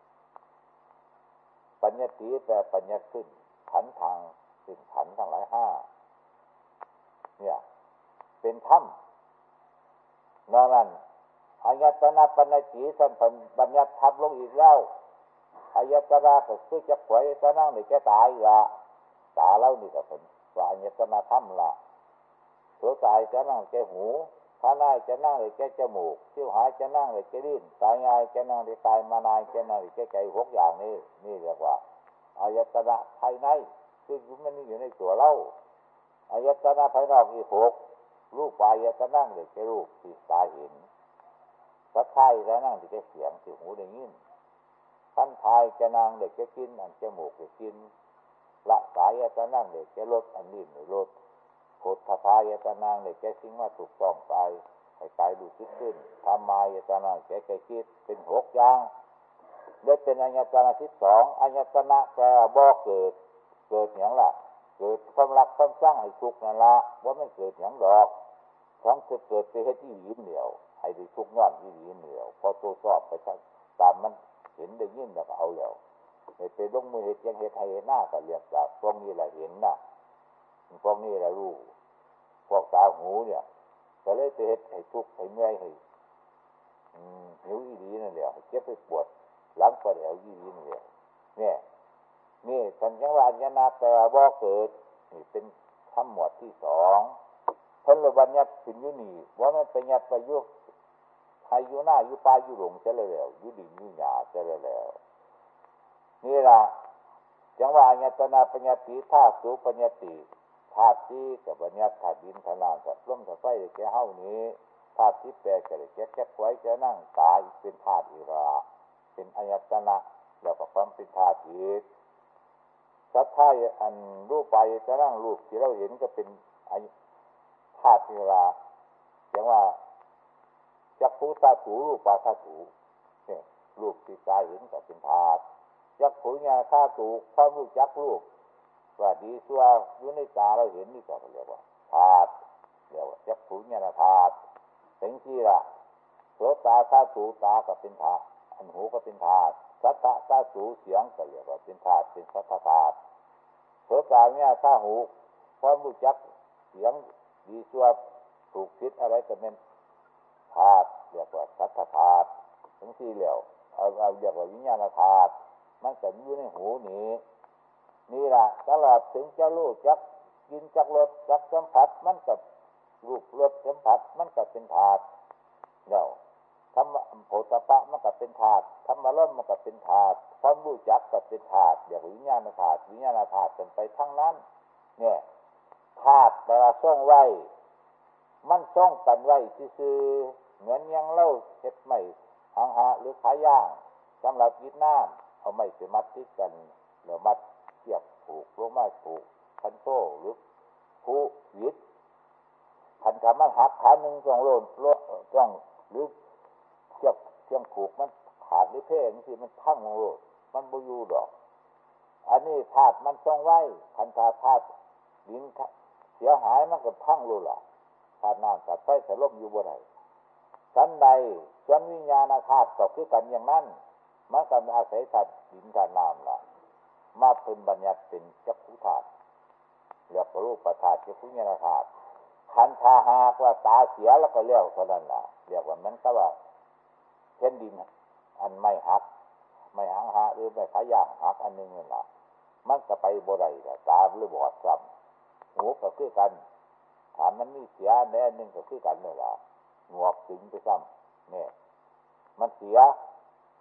ปัญญติแปลปัญญาขึ้นขันทางสิ่งขันทั้งหลายห้าเนี่ยเป็นธรรมนอกนั้นอายตนะปัญญติท่านบัญญัติทับลงอีกแล้วอายตนะก็คือจะปล่อยจะนั่งหรือจะตายละตาเล่านี่ก็เป็นว่าอายตนะธรรมละตัวตายจะนั่งแก่หูถ้านายจะนั่งเลยแก่จมูกชิวหายจะนั่งเลยแก่ลิ้นตายายจะนั่งเลยตายมานายจะนั่งเลยแก่ใจหกอย่างนี้นี่เรียกว่าอายตนะภายในคือมันอยู่ในตัวเราอายตนะภายนอกอีกหกรูปอายตนะเลยแก่รูปที่ตาเห็นสัทธายจะนั่งเลยแก่เสียงที่หูได้ยินขันธายจะนั่งเลยแก่กินอันจมูกเลยกินละสายจะนั่งเลยแก่รสอันลิ้นเลยรสโผฏฐัพพายตนะเลยแก่สิ่งว่าถูกต้องไปให้กายรู้สึกขึ้นธัมมายตนะแก่ใจคิดเป็นหกอย่างได้เป็นอายตนะที่สองอายตนะแปลว่าบ่เกิดเกิดอย่างละเกิดความรักความสร้างให้ทุกข์นั่นละว่าไม่เกิดอย่างดอกทั้งจะเกิดไปเฮ็ดอีหลีเหนียวให้ได้ทุกข์ย้อนอีหลีเหนียวพอตัวสอบไปตามมันเห็นได้ยินแล้วก็เอาแล้วให้ไปลงมือเฮ็ดยังเฮ็ดให้เห็นหน้าก็เรียกจากพวกนี้แหละเห็นน่ะพวกนี้แหละรู้พวกตาหูเนี่ยก็เลยไปเฮ็ดให้ทุกข์ให้เมื่อยให้หิวอีหลีนั่นแหละเจ็บไปปวดหลังปวดแอวอีหลีนั่นแหละเนี่ยนี่สัญญาณญาณแปลว่าบ่เกิดนี่เป็นคำหมวดที่สองเพิ่นเลยบัญญัติขึ้นอยู่นี่ว่ามันไปญัดไปอยู่ให้อยู่หน้าอยู่ป่าอยู่หลงซะแล้วอยู่ดินอยู่หญ้าซะแล้วนี่ล่ะจังว่าอายตนะปัญญติธาตุสุปัญญติธาตุที่กับปัญญาธาตุดินธาตุน้ำกับลมกับไฟแก่เฮานี้ธาตุที่แปลก็ได้แก่แก่ไว้จะนั่งตายเป็นธาตุอีระเป็นอายตนะแล้วก็ความเป็นธาตุอีกสัทธายอันรูปไปจะนั่งรูปที่เราเห็นก็เป็นธาตุอีระอย่างว่าจักขุธาตุรูปธาตุเนี่ยรูปที่ตาเห็นก็เป็นธาตุจักขุญาณธาตุความรู้จักรูปว่าดีชั่วอยู่ในตาเราเห็นนี่ก็เรียกว่าธาตุเรียกว่าจักขุญาณธาตุเป็นที่ละโสตธาตุตาก็เป็นธาตุอันหูก็เป็นธาตุสัทธะธาตุเสียงก็เรียกว่าเป็นธาตุเป็นสัทธะธาตุโสตเนี่ยธาตุหูความรู้จักเสียงดีชั่วถูกผิดอะไรก็เป็นธาตุเรียกว่าสัทธะธาตุเป็นที่แล้วเอาเอาเรียกว่าวิญญาณธาตุมันจะอยู่ในหูนี้นี่ล่ะตลอดถึงจะรู้จักกินจักรสจักสัมผัสมันกับรูปรสสัมผัสมันก็เป็นธาตุแล้วธรรมะโผฏฐัพพะมันก็เป็นธาตุธรรมะล้นมันก็เป็นธาตุความรู้จักก็เป็นธาตุอย่างวิญญาณธาตุวิญญาณธาตุเป็นไปทั้งนั้นเนี่ยธาตุแต่ละช่องไว้มันช่องกันไว้ซื่อเหมือนยังเล่าเฮ็ดไม่หางหาหรือขาย่างสำหรับยึดน้ำเอาไม่ไปมัดติดกันแล้วมัดเทียบผูกลงมาผูกพันโซ่หรือผู้ยึดพันธะมันหักขาหนึ่งต้องโลนโลต้องหรือเทียบเทียงผูกมันขาดหรือเพ่งที่มันพังลงโลดมันบ่อยู่ดอกอันนี้ธาตุมันช่องไว้พันธะธาตุดินเสียหายมันก็พังโลดละธาตุน้ำธาตุไฟจะล่มอยู่บ่ได้ชั้นใดส่วนวิญญาณธาตุก็คือกันอย่างนั้นมันก็อาศัยธาตุดินธาตุน้ำละมาเป็นบัญญัติเป็นจักขุธาตุเรียกว่ารูปธาตุจักขุญาณธาตุขันธาหากว่าตาเสียแล้วก็เลี้ยวเท่านั้นล่ะเรียกว่ามันก็ว่าเช่นดินอันไม่หักไม่หังหาหรือไม่ขาย่างหักอันนึงนั่นล่ะมันก็ไปบ่ได้ล่ะตาหรือบอดซ้ำหูก็คือกันถามมันมีเสียแน่นึงก็คือกันนี่ล่ะหนวกถึงไปซ้ำเนี่ยมันเสีย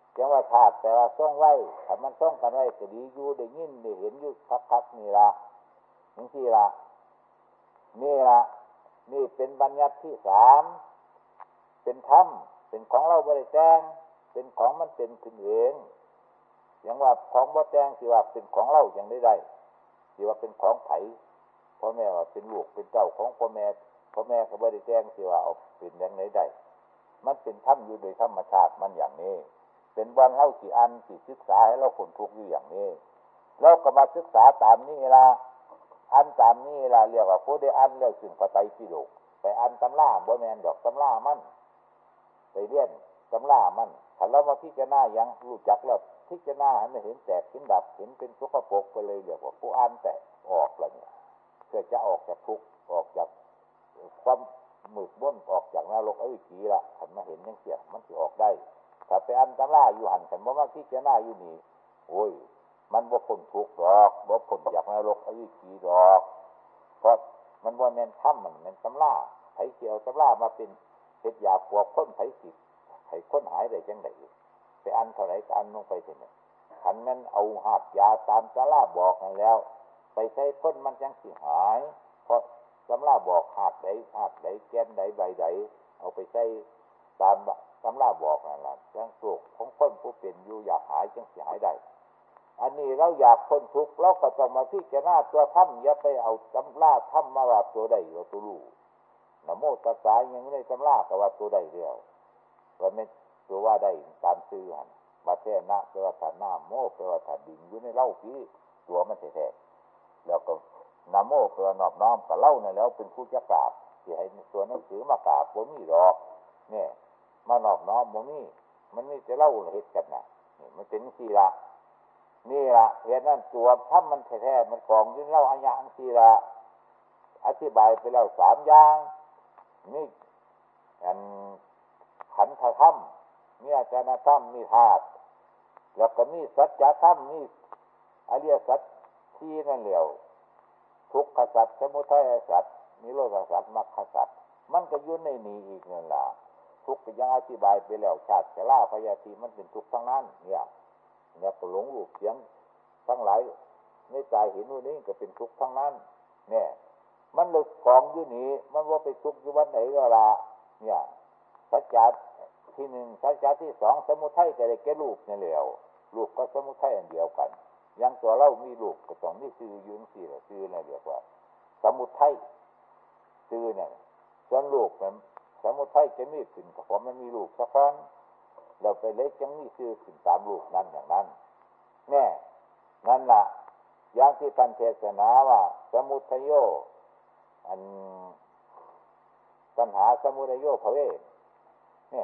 จังว่าธาตุแต่ว่าส่งไว้ถ้ามันส่งกันไว้ก็ดีอยู่ได้ยินได้เห็นอยู่คักๆนี่ละนี่สิละนี่ละนี่เป็นบัญญัติที่สามเป็นธรรมเป็นของเราบ่ได้แต่งเป็นของมันเป็นขึ้นเองอย่างว่าของบ่แต่งสิว่าเป็นของเราอย่างใดๆสิว่าเป็นของไผพ่อแม่ว่าเป็นลูกเป็นเจ้าของพ่อแม่พ่อแม่ก็บ่ได้แต่งสิว่าเอาเป็นอย่างใดๆมันเป็นธรรมอยู่โดยธรรมชาติมันอย่างนี้เป็นวันเฮาสิอันสิศึกษาให้เราพ้นทุกข์อยู่อย่างนี้เราก็มาศึกษาตามนี้ล่ะอันตามนี้ล่ะเรียกว่าผู้ได้อันแล้วซึ่งพระไตรปิฎกไปอันตำราบ่แม่นดอกตำรามันไปเรียนตำรามันถ้าเรามาพิจารณาอย่างรู้จักแล้วพิจารณาให้มันเห็นแตกเห็นดับเห็นเป็นสกปรกไปเลยเรียกว่าผู้อ่านแตกออกแล้วเนี่ยเพื่อจะออกจากทุกข์ออกจากความมืดม้นออกจากนรกอวิชีละขันมาเห็นยังเสียมันสิออกได้ถ้าไปอันตำราอยู่หันขันบ่มาพิจารณาอยู่นี่โอ้ยมันบ่พ้นทุกข์หรอกบ่พ้นจากนรกอวิชีหรอกเพราะมันบ่แม่นธรรมมันแม่นตำราไผเกี่ยวตำรามาเป็นเฮ็ดยาปวกคนไผสิให้คนหายได้จังได๋ไปอันเท่าไหร่ก็อันลงไปสิเนี่ยขันแม่นเอาหากยาตามตำราบอกนั่นแล้วไปใช้คนมันจังสิหายเพราะตำราบอกหากใดหากใดแก่นใดใบใดเอาไปใช้ตามตำราบอกนั่นล่ะจังสุขของคนผู้เป็นอยู่อยากหายจังสิหายได้อันนี้เราอยากพ้นทุกข์เราก็ต้องมาพิจารณาตัวธรรมอย่าไปเอาตำราธรรมมาว่าตัวใดเราตัวรู้นะโมตัสสะยังไม่ได้ตำราก็ว่าตัวใดเดียวว่าไม่ตัวว่าได้ตามซื่อหันว่าแท้นะแปลว่าฐานน้ำโมแปลว่าฐานดินอยู่ในเล่าพี่ตัวมันแท้ๆแล้วก็นะโมแปลว่านอบน้อมกับเล่านั่นแล้วเป็นผู้จะกราบที่ให้ตัวหนังสือมากราบบ่มีดอกเนี่ยมานอบน้อมบ่มีมันนี่จะเล่าเหตุกันนะนี่มันเป็นสีละนี่ละเหตุนั้นตัวถ้ามันแท้ๆมันกองยื่นเล่าอันอย่างสีละอธิบายไปแล้วสามอย่างนี่อันขันธธรรมมีอาจารย์ธรรมมีธาตุแล้วก็มีสัจธรรมมีอริยสัจที่นั่นเหลียวทุกขสัจสมุทัยสัจนิโรธสัจมรรคสัจมันก็อยู่ในนี้อีกนั่นล่ะทุกข์ก็ยังอธิบายไปแล้วชาติชราพยาธิมันเป็นทุกข์ทั้งนั้นเนี่ยเนี่ยก็หลงรูปเสียงทั้งหลายในใจเห็นว่านี้ก็เป็นทุกข์ทั้งนั้นเนี่ยมันเลยกองอยู่นี้มันว่าไปทุกข์อยู่วันไหนก็ละเนี่ยสัจจะที่หนึ่งสัจจะที่สองสมุทัยก็ได้แก่รูปนี่แหละรูปก็สมุทัยอันเดียวกันอย่างตัวเรามีรูปก็ต้องมีชื่อยืนสี่ชื่อนี่เรียกว่าสมุทัยชื่อเนี่ยส่วนรูปมันสมุทัยจะมีขึ้นก็เพราะมันมีรูปสักครั้งเราไปเล็กจังมีชื่อขึ้นตามรูปนั้นอย่างนั้นแน่นั่นล่ะอย่างที่ท่านเทศนาว่าสมุทัยโยอันตัณหาสมุทัยโยภเวเนี่ย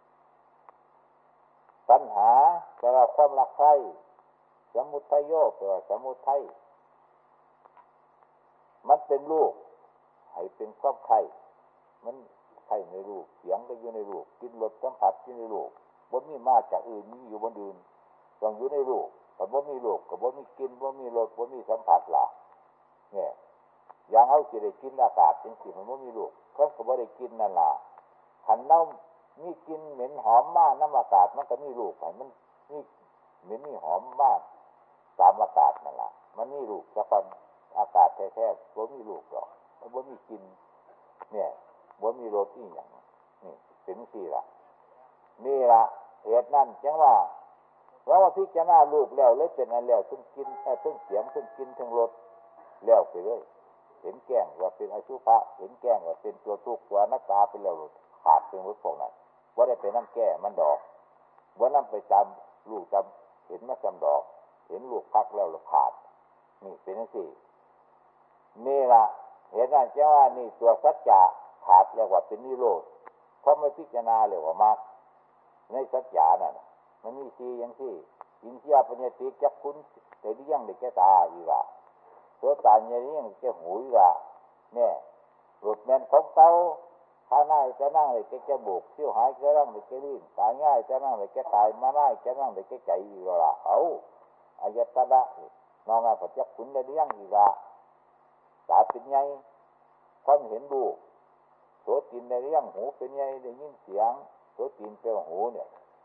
ตัณหาแปลว่าความรักใคร่สมุทัยโยแปลว่าสมุทัยมันเป็นรูปให้เป็นความใคร่มันใคร่ในรูปเสียงก็อยู่ในรูปกินรสสัมผัสอยู่ในรูปบ่มีมาจากอื่นมีอยู่บนอื่นต้องอยู่ในรูปแต่บ่มีรูปก็บ่มีกินบ่มีรสบ่มีสัมผัสล่ะเนี่ยอย่างเฮาสิได้กินอากาศจังซี่มันบ่มีรูปเพิ่นก็บ่ได้กินนั่นล่ะคันเฮามีกลิ่นเหม็นหอมมากน้ำอากาศมันก็มีรูปให้มันมีเหม็นมีหอมมากตามอากาศนั่นล่ะมันมีรูปซะก่อนอากาศแท้ๆบ่มีรูปดอกมันบ่มีกลิ่นเนี่ยบ่มีรสอีหยังนี่เป็นซี่ล่ะนี่ล่ะเหตุนั้นจังว่าเราว่าพิจารณารูปแล้วเลยเป็นอันแล้วซึ่งกินเอ่อซึ่งเสียงซึ่งกินซึ่งรสแล้วไปเลยเห็นแก้งว่าเป็นอสุภะเห็นแก้งว่าเป็นตัวทุกข์ตัวอนัตตาไปแล้วขาดเป็นหมดพวกนั้นบ่ได้ไปนำแก้มันดอกบ่นำไปจำลูกจำเห็นมันจำดอกเห็นลูกพักแล้วขาดนี่เป็นจังซี่นี่ล่ะเหตุนั้นจังว่านี่ตัวสัจจะขาดเรียกว่าเป็นนิโรธเพราะไม่พิจารณาเรียกว่ามรรคในสัจจะนั่นมันมีสี่อย่างที่อินทรียปัญญติจักขุนแต่ที่ยังได้แก่ตาอีกละโสตญาณยังแก่หูอีกละเนี่ยรูปแม่นของเก่าข้าหน้าจะนั่งเลยแก่จมูกเที่ยวหายจะนั่งเลยแก่ลิ้นตาง่ายจะนั่งเลยแก่กายมาง่ายจะนั่งเลยแก่ใจอีกละเอาอายตนะน้องอ่ะพอจักขุนได้ยังอีกละตาเป็นไงความเห็นรูปโสตินได้ยังหูเป็นไงได้ยินเสียงโสตินเป็นหูเนี่ย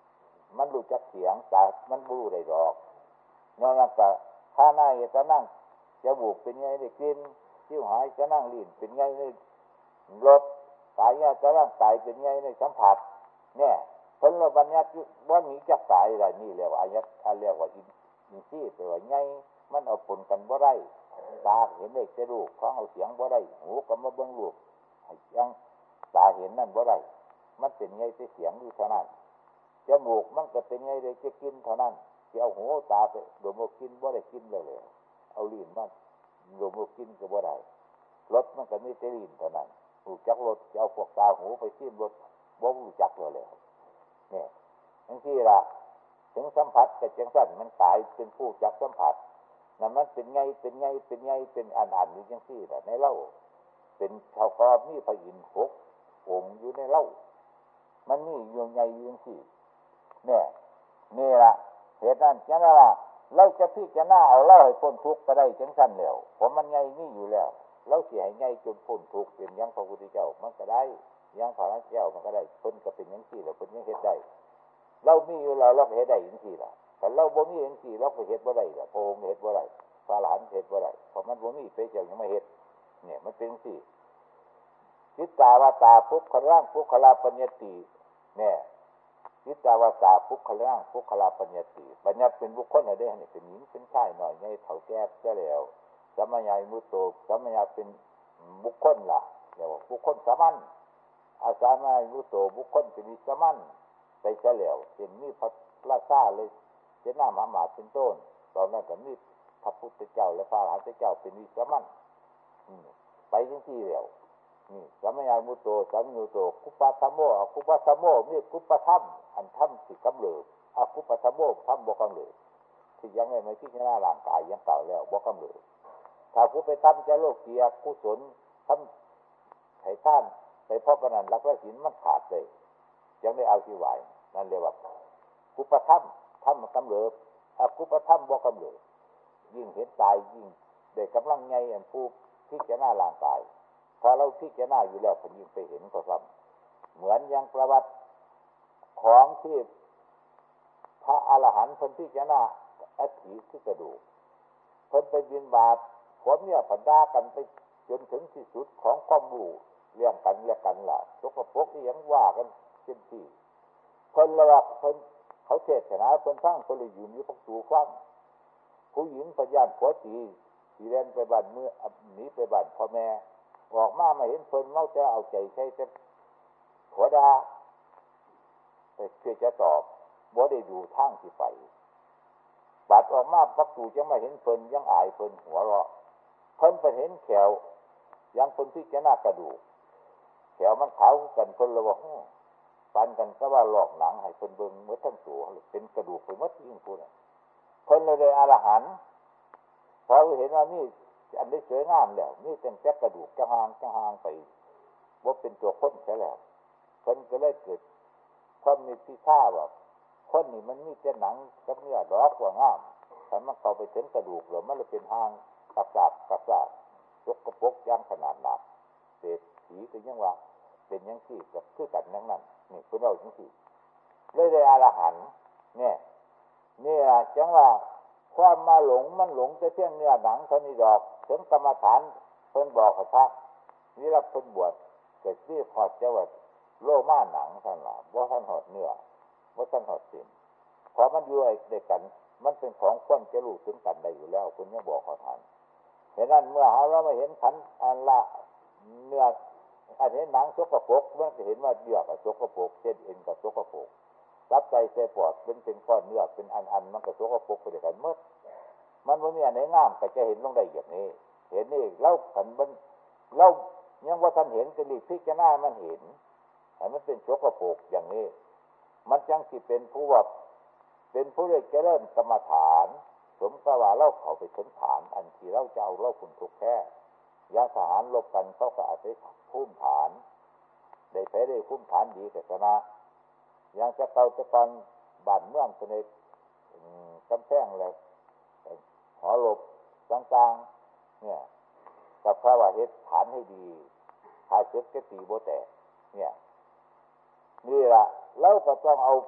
มันรู้จักเสียงแต่มันรู้ได้ดอกนอกจากข้าหน้าจะนั่งจะบุกเป็นไงได้กินที่หายจะนั่งลิ้นเป็นไงได้รสกายจะนั่งกายเป็นไงได้สัมผัสเนี่ยผลบัญญัติว่านี้จะกายอะไรนี่เรียกว่าอายัดถ้าเรียกว่าอินอินทรีย์แปลว่าไงมันเอาผลกันบ่ได้ตาเห็นได้จะรูปฟังเอาเสียงบ่ได้หูก็มาเบิ่งรูปยังตาเห็นนั่นบ่ได้มันเป็นไงแต่เสียงอยู่เท่านั้นจมูกมันก็เป็นไงได้จะกินเท่านั้นจะเอาหูตาไปดมกินบ่ได้กินเลยเลยเอาลิ้นมาดมกินก็บ่ได้รสมันก็มีแต่ลิ้นเท่านั้นรู้จักรสจะเอาพวกตาหูไปชิมรสบ่รู้จักเลยเลยเนี่ยทั้งที่ละถึงสัมผัสแต่จังสั่นมันกายเป็นผู้จักสัมผัสนั่นมันเป็นไงเป็นไงเป็นไงเป็นอันอันอยู่จังซี่แหละในเล่าเป็นชาวกรอบมีพระอินทร์หกองค์อยู่ในเล่ามันนี่อยู่ไงอยู่จังซี่เนี่ยนี่ละเหตุนั้นจังว่าเราจะพิจารณาเอาเล่าให้พ้นทุกข์ก็ได้จังสั่นแล้วเพราะมันไงนี่อยู่แล้วเราเสียให้ไงจนพ้นทุกข์เป็นยังพระพุทธเจ้ามันก็ได้ยังพระเจ้ามันก็ได้เพิ่นก็เป็นจังซี่แล้วเพิ่นยังเฮ็ดได้เรามีอยู่แล้วเราเฮ็ดได้จังซี่ล่ะแต่เราบ่มีจังซี่เราก็เฮ็ดบ่ได้ล่ะพระองค์เฮ็ดบ่ได้พระหลานเฮ็ดบ่ได้เพราะมันบ่มีไปเจ้ายังไม่เฮ็ดเนี่ยมันเป็นจังซี่จิตตาวาตาภุคลังภุคลาปัญญติเนี่ยจิตตาวาตาภุคลังภุคลาปัญญติปัญญาเป็นบุคคลได้นี่เป็นหญิงเป็นชายหน่อยใหญ่เฒ่าแก่ซะแล้วสัมมาญามุตโตสัมมาญาเป็นบุคคลล่ะเรียกว่าบุคคลสามัญอาสามามุตโตบุคคลเป็นวิสามัญไปซะแล้วเห็นมีพระราชาเลยเจ้าหน้ามหาหมาเป็นต้นตอนนั้นก็มีพระพุทธเจ้าและพระอรหันตเจ้าเป็นวิสามัญไปจังซี่แล้วนี่สัมมาญามุตโตสัมมุตโตคุปปะธัมโมอคุปปะธัมโมมีคุปปะธัมอันธัมสิกำเริบอคุปปะธัมโมธัมบ่กำเริบที่ยังไม่พิจารณาร่างกายยังเก่าแล้วบ่กำเริบถ้าผู้ไปทำจะโลกเกียร์กุศลทำไถ่ท่านไปเพราะปนันรักและศีลมันขาดเลยยังได้เอาที่ไหวนั่นเรียกว่ากุปธรรมธรรมกำเริบอกุปธรรมบ่กำเริบยิ่งเห็นตายยิ่งได้กำลังไงอันผู้พิจารณาร่างกายพอเราพิจารณาอยู่แล้วผมยิ่งไปเห็นก็ซ้ำเหมือนอย่างประวัติของที่พระอรหันต์คนพิจารณาอัฐิที่กระดูกเพิ่นไปบิณฑบาตผมเนี่ยผันดากันไปจนถึงที่สุดของความรู้เรื่องกันเรื่องกันล่ะสกปรกที่ยังว่ากันเช่นที่เพิ่นละว่าเพิ่นเขาเทศนาเพิ่นฟังเพิ่นเลยอยู่นี่พวกตูฟังผู้หญิงพยานผัวตีสีแดงไปบ้านเมื่อหนีไปบ้านพ่อแม่ออกมามาเห็นเพิ่นเล่าจะเอาใจใช้จะหัวดาแต่เพื่อจะตอบบ่ได้ดูทางที่ไปบาดออกมาปักตูจะมาเห็นเพิ่นยังอายเพิ่นหัวเราะเพิ่นไปเห็นแขวยังเพิ่นที่จะหน้ากระดูกแขวมันขาวกันเพิ่นเลยว่าปันกันก็ว่าหลอกหนังให้เพิ่นเบิ่งเมื่อทั้งตัวเป็นกระดูกไปหมดยิ่งพูดเพิ่นเลยเลยอรหันต์พอเห็นว่านี่อันนี้สวยงามแล้วนี่เป็นแค่กระดูกจะห่างจะห่างไปว่าเป็นตัวคนใช่แล้วเพิ่นก็เลยเกิดความมีพิฆาตว่าคนนี่มันมีแต่หนังกับเนื้อดอกกว่างามแต่มันเข้าไปถึงกระดูกแล้วมันเลยเป็นห่างกระสาบกระสาบยกกระปกย่างขนาดหนักเศษสีก็ยังว่าเป็นยังสี่กับคือกันนั่งนั่นนี่คุณเรายังสี่เลยได้อรหันต์เนี่ยนี่แหละจังว่าความมาหลงมันหลงแต่เพียงเนื้อหนังเท่านี้ดอกถึงกรรมฐานเพิ่นบอกกับพระนี่รับเพิ่นบวชเกิดที่พอดเจ้าว่าโลมาหนังท่านล่ะบ่ท่านหอดเนื้อบ่ท่านหอดสิ่งพอมันอยู่ไอ้เด็กกันมันเป็นของควรจะรู้ถึงกันได้อยู่แล้วคุณยังบอกขอทานเห็นนั้นเมื่อเรามาเห็นขันอันละเนื้ออันเห็นหนังสกปรกมันจะเห็นว่าเยื่อกับสกปรกเส้นเอ็นกับสกปรกรับใจเส้นปอดเป็นเป็นก้อนเนื้อเป็นอันอันมันกับสกปรกไปด้วยกันหมดมันว่ามีอันไหนงามก็จะเห็นลงได้อย่างนี้เห็นนี่เล่าขันมันเล่ายังว่าท่านเห็นกระดิกพิจารณามันเห็นแต่มันเป็นสกปรกอย่างนี้มันจังสิเป็นผู้ว่าเป็นผู้ได้เจริญกรรมฐานสมกับว่าเราเขาไปถึงฐานอันที่เราจะเอาเราคุณทุกแค่ยาทหารลบกันเขาก็อาจจะพุ่มฐานได้แพ้ได้พุ่มฐานดีแต่ชนะยังจะเก่าจะปันบ้านเมืองสนิทกำแพงเลยหอหลบต่างๆเนี่ยกับพระว่าเฮ็ดฐานให้ดีถ้าเช็ดก็ตีโบแตกเนี่ยนี่แหละเราก็ต้องเอา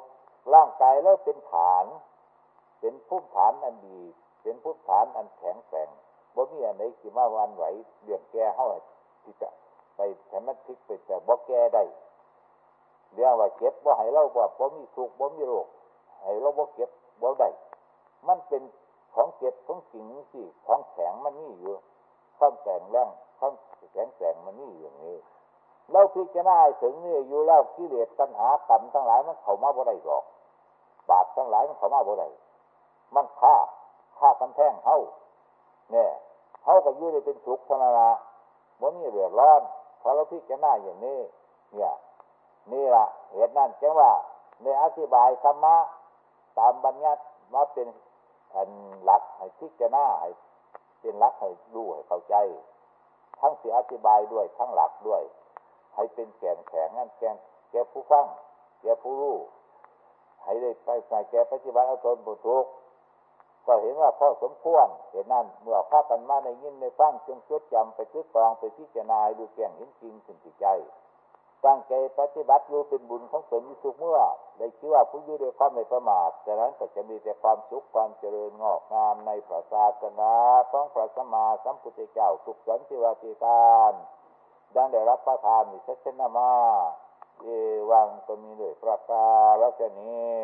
ร่างกายแล้วเป็นฐานเป็นภูมิฐานอันดีเป็นภูมิฐานอันแข็งแกร่งบ่มีอันใดสิมาหวั่นไหวเรื่องแก่เฮาที่จะไปให้มันพลิกไปแต่บ่แก่ได้เรียกว่าเจ็บบ่ให้เราบ่บ่มีทุกข์บ่มีโรคให้เราบ่เก็บบ่ได้มันเป็นของเจ็บของจริงที่ของแข็งมันมีอยู่ความแข็งแรงความแข็งแกร่งมันมีอยู่อย่างนี้เราพิจารณาถึงนี่อยู่แล้วกิเลสตัณหากรรมทั้งหลายมันเข้ามาบ่ได้หรอกบาปทั้งหลายมันเข้ามาบ่ได้มันฆ่าฆ่ากันแท่งเฮาเนี่ยเฮาก็อยู่ได้เป็นสุขเท่านั้นล่ะบ่มีเดือดร้อนพอเราพิจารณาอย่างนี้เนี่ยนี่ล่ะเหตุนั้นจึงว่าในอธิบายธรรมะตามบัญญัติมาเป็นอันหลักให้พิจารณาให้เป็นหลักให้รู้ให้เข้าใจทั้งสิอธิบายด้วยทั้งหลักด้วยให้เป็นแก่นแข็งนั่นแก่นแก่ผู้ฟังแก่ผู้รู้ให้ได้ไปใส่แก่ปฏิบัติเอาตนบุทุกก็เห็นว่าพอสมควรเหตุนั้นเมื่อพากันมาในยินในฟังจงจดจำไปตึกตองไปพิจารณาดูแก่งเห็นจริงสิ่งที่ใจตั้งใจปฏิบัติอยู่เป็นบุญของตนอยู่ทุกเมื่อได้ชื่อว่าผู้อยู่ด้วยความไม่ประมาทจากนั้นก็จะมีแต่ความสุขความเจริญงอกงามในพระศาสนาของพระสัมมาสัมพุทธเจ้าทุกสันติวาติการดังได้รับประทานมิชัชนามาเอวังก็มีด้วยประกาศนี้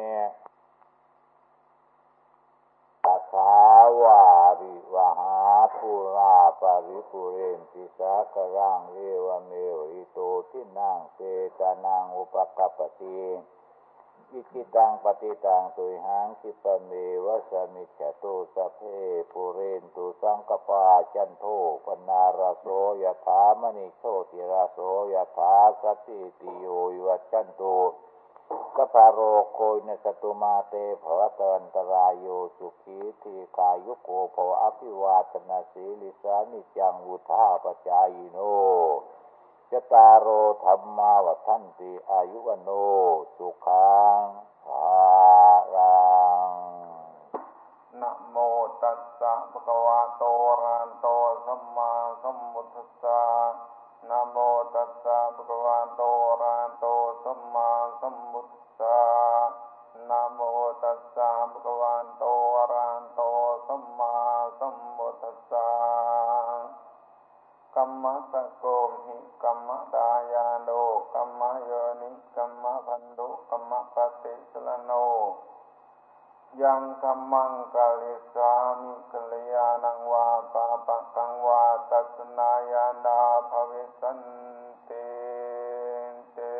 อาคาวาริวหาปุราปาริปุเรนติสากรังเอวเมวิโตทินังเปตานังอุปกัปปติอิจิตังปฏิตังตุยหังคิปะเมวะสมิจฉโตสัพเพปุเรนตุสังกปาจันโทปนาราโสยถามณิโชติราโสยถาสัพพิติโยวิวัจจันโตสัพพโรโควินัสตุมาเตภวตวันตรายโยสุขีทีกายุโกภวะอภิวาทนาสีลิสานิจังวุธาปจายโนจตารโอธรรมาวัฏันติอายุวโนสุขังภาลังนะโมตัสสะภะคะวะโตอะระหะโตสัมมาสัมพุทธัสสะนะโมตัสสะภะคะวะโตอะระหะโตสัมมาสัมพุทธัสสะนะโมตัสสะภะคะวะโตอะระหะโตสัมมาสัมพุทธัสสะกัมมะตะโกหิกัมมะดายาโนกัมมะโยนิกัมมะพันธุกัมมะปฏิสลโนยังกัมมังกาลิสามิกัลยาณังวาปะปะกังวาตัสนายานาภเวสันติเต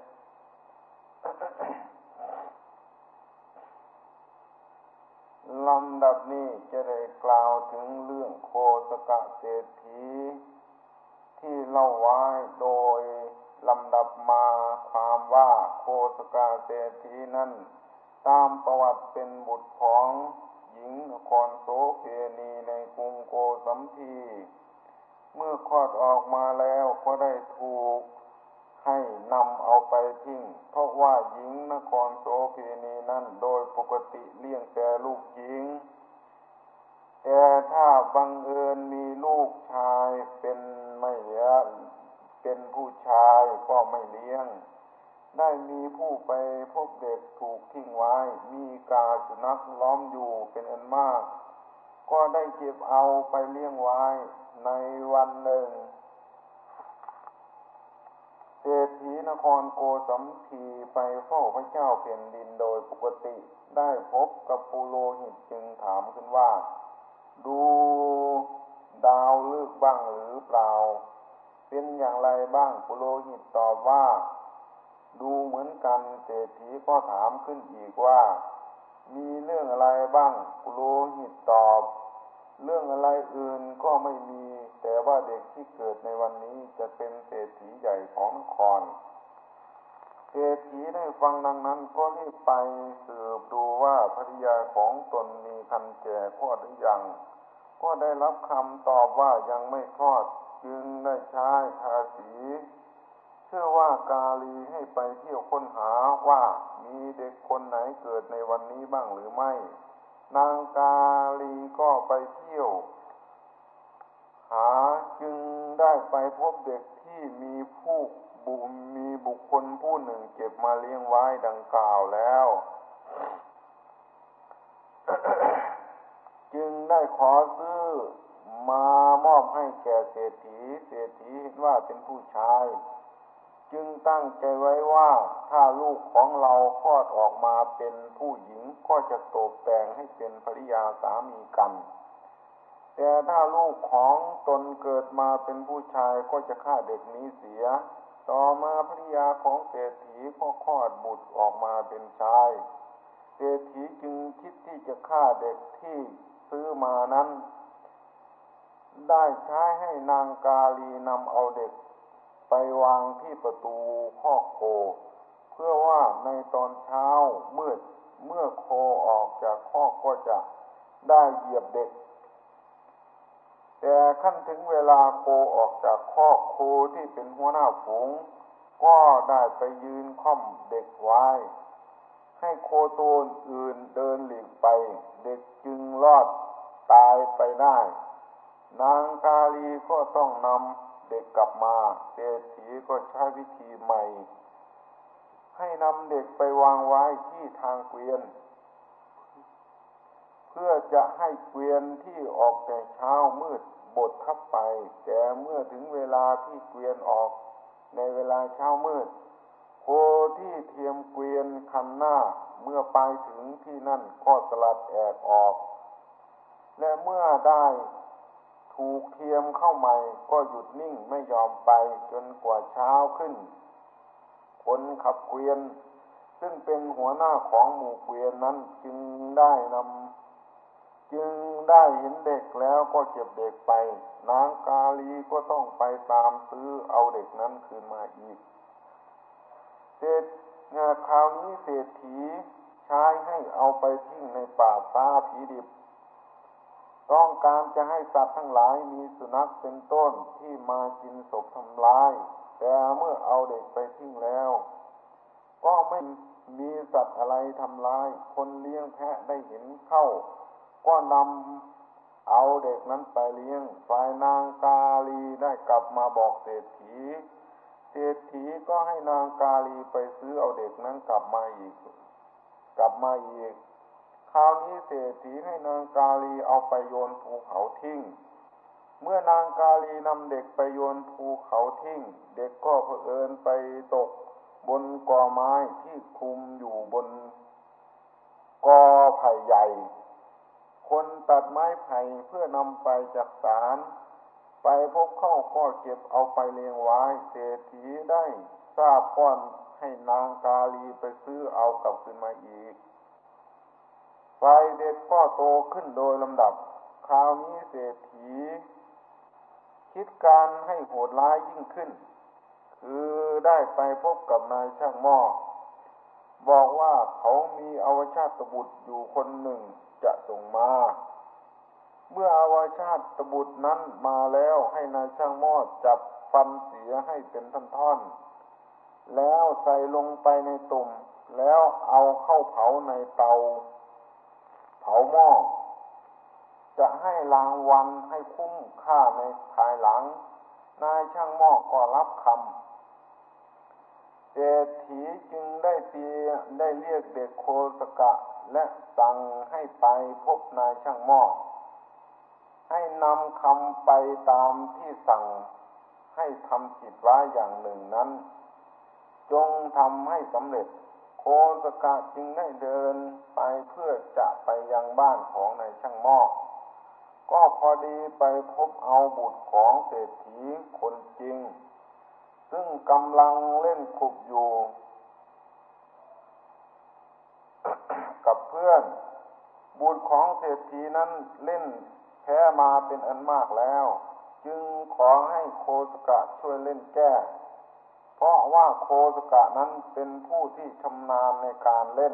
ลำดับนี้จะได้กล่าวถึงเรื่องโคสกเศรษฐีที่เล่าไว้โดยลำดับมาความว่าโคสกเศรษฐีนั้นตามประวัติเป็นบุตรของหญิงนครโสเพณีในกรุงโกสัมพีเมื่อคลอดออกมาแล้วก็ได้ถูกให้นำเอาไปทิ้งเพราะว่าหญิงนครโสเพณีนั้นโดยปกติเลี้ยงแต่ลูกหญิงแต่ถ้าบังเอิญมีลูกชายเป็นไม่เลี้ยงเป็นผู้ชายก็ไม่เลี้ยงได้มีผู้ไปพบเด็กถูกทิ้งไว้มีกาสุนัขล้อมอยู่เป็นอันมากก็ได้เก็บเอาไปเลี้ยงไว้ในวันหนึ่งเศรษฐีนครโกสัมพีไปเฝ้าพระเจ้าแผ่นดินโดยปกติได้พบกับปุโรหิตจึงถามขึ้นว่าดูดาวฤกษ์บ้างหรือเปล่าเป็นอย่างไรบ้างปุโรหิตตอบว่าดูเหมือนกันเศรษฐีก็ถามขึ้นอีกว่ามีเรื่องอะไรบ้างปุโรหิตตอบเรื่องอะไรอื่นก็ไม่มีแต่ว่าเด็กที่เกิดในวันนี้จะเป็นเศรษฐีใหญ่ของนครเศรษฐีได้ฟังดังนั้นก็รีบไปสืบดูว่าภริยาของตนมีครรภ์แก่คลอดหรือยังก็ได้รับคำตอบว่ายังไม่คลอดจึงได้ใช้ทาสีเชื่อว่ากาลีให้ไปเที่ยวค้นหาว่ามีเด็กคนไหนเกิดในวันนี้บ้างหรือไม่นางกาลีก็ไปเที่ยวหาจึงได้ไปพบเด็กที่มีผู้บุมีบุคคลผู้หนึ่งเก็บมาเลี้ยงไว้ดังกล่าวแล้วขอซื้อมามอบให้แก่เศรษฐีเศรษฐีเห็นว่าเป็นผู้ชายจึงตั้งใจไว้ว่าถ้าลูกของเราคลอดออกมาเป็นผู้หญิงก็จะตกแต่งให้เป็นภริยาสามีกันแต่ถ้าลูกของตนเกิดมาเป็นผู้ชายก็จะฆ่าเด็กนี้เสียต่อมาภริยาของเศรษฐีก็คลอดบุตรออกมาเป็นชายเศรษฐีจึงคิดที่จะฆ่าเด็กที่ซื้อมานั้นได้ใช้ให้นางกาลีนำเอาเด็กไปวางที่ประตูคอกโคเพื่อว่าในตอนเช้ามืดเมื่อโคออกจากคอกก็จะได้เหยียบเด็กแต่ขั้นถึงเวลาโคออกจากคอกโคที่เป็นหัวหน้าฝูงก็ได้ไปยืนค่อมเด็กไว้ให้โคตัวอื่นเดินหลีกไปเด็กจึงรอดตายไปได้นางกาลีก็ต้องนำเด็กกลับมาเศรษฐีก็ใช้วิธีใหม่ให้นำเด็กไปวางไว้ที่ทางเกวียนเพื่อจะให้เกวียนที่ออกแต่เช้ามืดบดทับไปแต่เมื่อถึงเวลาที่เกวียนออกในเวลาเช้ามืดโคที่เทียมเกวียนคันหน้าเมื่อไปถึงที่นั่นก็สลัดแอกออกและเมื่อได้ถูกเทียมเข้าใหม่ก็หยุดนิ่งไม่ยอมไปจนกว่าเช้าขึ้นคนขับเกวียนซึ่งเป็นหัวหน้าของหมู่เกวียนนั้นจึงได้นำจึงได้เห็นเด็กแล้วก็เก็บเด็กไปนางกาลีก็ต้องไปตามซื้อเอาเด็กนั้นคืนมาอีกเศรษฐีคราวนี้เศรษฐีใช้ให้เอาไปทิ้งในป่าช้าผีดิบต้องการจะให้สัตว์ทั้งหลายมีสุนัขเป็นต้นที่มากินศพทำลายแต่เมื่อเอาเด็กไปทิ้งแล้วก็ไม่มีสัตว์อะไรทำลายคนเลี้ยงแพะได้เห็นเข้าก็นำเอาเด็กนั้นไปเลี้ยงฝ่ายนางกาลีได้กลับมาบอกเศรษฐีเศรษฐีก็ให้นางกาลีไปซื้อเอาเด็กนั้นกลับมาอีกกลับมาอีกคราวนี้เศรษฐีให้นางกาลีเอาไปโยนภูเขาทิ้งเมื่อนางกาลีนำเด็กไปโยนภูเขาทิ้งเด็กก็เผอิญไปตกบนกอไม้ที่คลุมอยู่บนกอไผ่ใหญ่คนตัดไม้ไผ่เพื่อนำไปจักสารไปพบเข้าก็เก็บเอาไปเลี้ยงไว้เศรษฐีได้ทราบก่อนให้นางกาลีไปซื้อเอากลับคืนมาอีกฝ่ายเด็กก็โตขึ้นโดยลำดับคราวนี้เศรษฐีคิดการให้โหดร้ายยิ่งขึ้นคือได้ไปพบกับนายช่างหม้อบอกว่าเขามีอวชาตบุตรอยู่คนหนึ่งจะส่งมาเมื่ออวชาตบุตรนั้นมาแล้วให้นายช่างหม้อจับฟันเสียให้เป็นท่อนๆแล้วใส่ลงไปในตุ่มแล้วเอาเข้าเผาในเตาเผาหม้อจะให้รางวัลให้คุ้มค่าในภายหลังนายช่างหม้อก็รับคำเศรษฐีจึงได้เตียได้เรียกเด็กโคสกะและสั่งให้ไปพบนายช่างหม้อให้นำคำไปตามที่สั่งให้ทำกิจไว้อย่างหนึ่งนั้นจงทำให้สำเร็จโคสกะจึงได้เดินไปเพื่อจะไปยังบ้านของนายช่างหม้อก็พอดีไปพบเอาบุตรของเศรษฐีคนจริงซึ่งกำลังเล่นขุบอยู่ กับเพื่อนบุตรของเศรษฐีนั้นเล่นแพ้มาเป็นอันมากแล้วจึงขอให้โคสกะช่วยเล่นแก้เพราะว่าโคสกะนั้นเป็นผู้ที่ชำนาญในการเล่น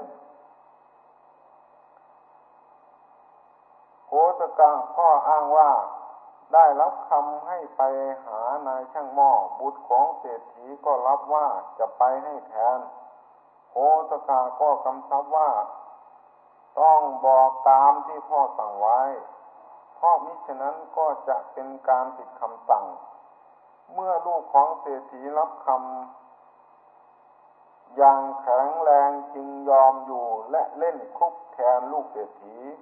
โคสกะก็อ้างว่าได้รับคำให้ไปหานายช่างหม้อบุตรของเศรษฐีก็รับว่าจะไปให้แทนโคสกะก็กำชับว่าต้องบอกตามที่พ่อสั่งไว้เพราะมิฉะนั้นก็จะเป็นการผิดคำสั่งเมื่อลูกของเศรษฐีรับคำอย่างแข็งแรงจึงยอมอยู่และเล่นคุกแทนลูกเศรษฐี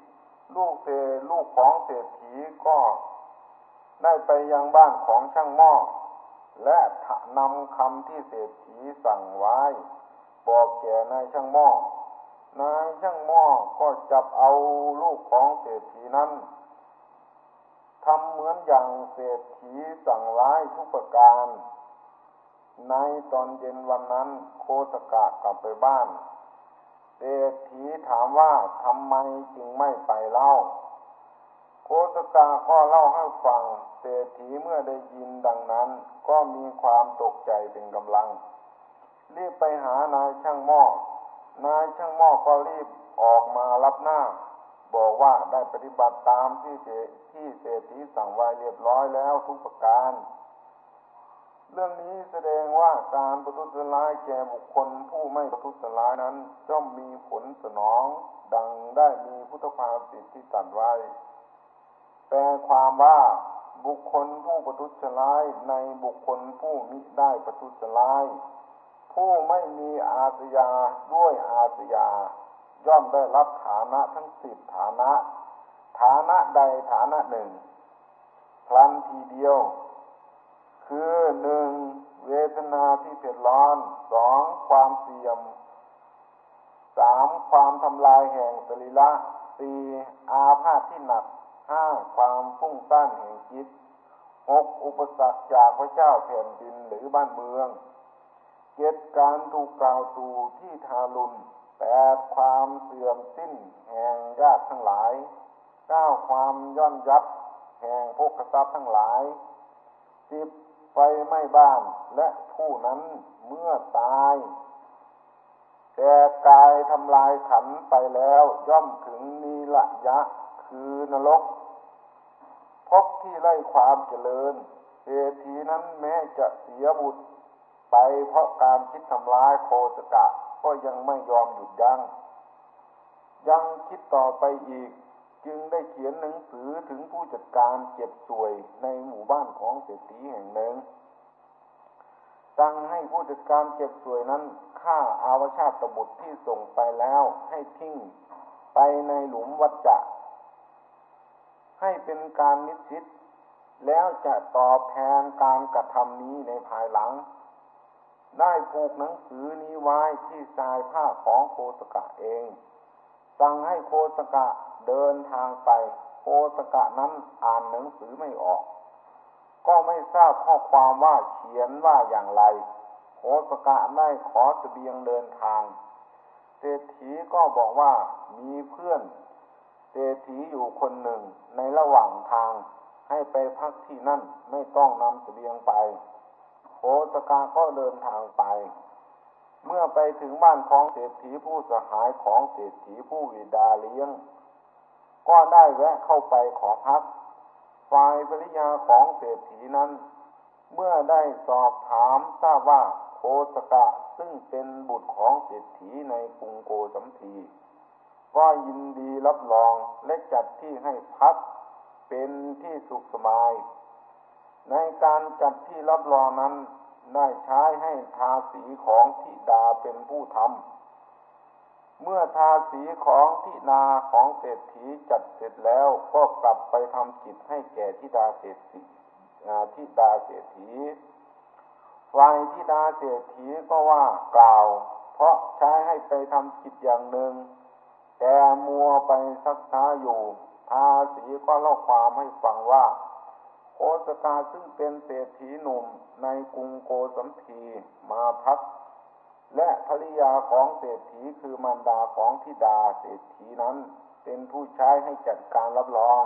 ลูกเศรลูกของเศรษฐีก็ได้ไปยังบ้านของช่างหม้อและนำคำที่เศรษฐีสั่งไว้บอกแก่นายช่างหม้อนายช่างหม้อก็จับเอาลูกของเศรษฐีนั้นทำเหมือนอย่างเศรษฐีสั่งไว้ทุกประการในตอนเย็นวันนั้นโคสกะกลับไปบ้านเศรษฐีถามว่าทำไมจึงไม่ไปเล่าโคสกะก็เล่าให้ฟังเศรษฐีเมื่อได้ยินดังนั้นก็มีความตกใจเป็นกำลังรีบไปหานายช่างหม้อนายช่างหม้อก็รีบออกมารับหน้าบอกว่าได้ปฏิบัติตามที่ที่เศรษฐีสั่งไว้เรียบร้อยแล้วทุกประการเรื่องนี้แสดงว่าการประทุษร้ายแก่บุคคลผู้ไม่ประทุษร้ายนั้นย่อมมีผลสนองดังได้มีพุทธภาษิตที่ตรัสไว้แปลความว่าบุคคลผู้ประทุษร้ายในบุคคลผู้มิได้ประทุษร้ายผู้ไม่มีอาสยาด้วยอาสยาย่อมได้รับฐานะทั้งสิบฐานะฐานะใดฐานะหนึ่งพลันทีเดียวคือหนึ่งเวทนาที่เผ็ดร้อนสองความเสี่ยมสามความทำลายแห่งสรีระสี่อาพาธที่หนักห้าความฟุ้งซ่านแห่งจิตหกอุปสรรคจากพระเจ้าแผ่นดินหรือบ้านเมืองเจ็ดการถูกกล่าวตูที่ทารุณแปดความเสื่อมสิ้นแห่งญาติทั้งหลายเก้าความย่อนยับแห่งภพทรัพย์ทั้งหลายสิบไฟไหม้บ้านและผู้นั้นเมื่อตายแต่กายทำลายขันธ์ไปแล้วย่อมถึงนีลยะคือนรกพบที่ไร้ความเจริญเศรษฐีนั้นแม้จะเสียบุตรไปเพราะการคิดทำร้ายโคสกะก็ยังไม่ยอมหยุดยั้งยังคิดต่อไปอีกจึงได้เขียนหนังสือถึงผู้จัดการเก็บสวยในหมู่บ้านของเศรษฐีแห่งหนึ่งสั่งให้ผู้จัดการเก็บสวยนั้นฆ่าอาวชาตบุตรที่ส่งไปแล้วให้ทิ้งไปในหลุมวัฏจักรให้เป็นการนิสิตแล้วจะตอบแทนการกระทำนี้ในภายหลังได้ผูกหนังสือนี้ไว้ที่ชายผ้าของโคสกะเองสั่งให้โคสกะเดินทางไปโคสกะนั้นอ่านหนังสือไม่ออกก็ไม่ทราบข้อความว่าเขียนว่าอย่างไรโคสกะได้ขอเสบียงเดินทางเศรษฐีก็บอกว่ามีเพื่อนเศรษฐีอยู่คนหนึ่งในระหว่างทางให้ไปพักที่นั่นไม่ต้องนำเสบียงไปโคสกะก็เดินทางไปเมื่อไปถึงบ้านของเศรษฐีผู้สหายของเศรษฐีผู้บิดาเลี้ยงก็ได้แวะเข้าไปขอพักฝ่ายภริยาของเศรษฐีนั้นเมื่อได้สอบถามทราบว่าโคสกะซึ่งเป็นบุตรของเศรษฐีในกรุงโกสัมพีก็ยินดีรับรองและจัดที่ให้พักเป็นที่สุขสบายในการจัดที่รับรองนั้นได้ใช้ให้ทาสีของธิดาเป็นผู้ทำเมื่อทาสีของธิดาของเศรษฐีจัดเสร็จแล้วก็กลับไปทำกิจให้แก่ธิดาเศรษฐีธิดาเศรษฐีฝ่ายธิดาเศรษฐีก็ว่ากล่าวเพราะใช้ให้ไปทำกิจอย่างหนึ่งแต่มัวไปซักช้าอยู่ทาสีก็เล่าความให้ฟังว่าโคสกะซึ่งเป็นเศรษฐีหนุ่มในกรุงโกสัมพีมาพักและภริยาของเศรษฐีคือมารดาของธิดาเศรษฐีนั้นเป็นผู้ใช้ให้จัดการรับรอง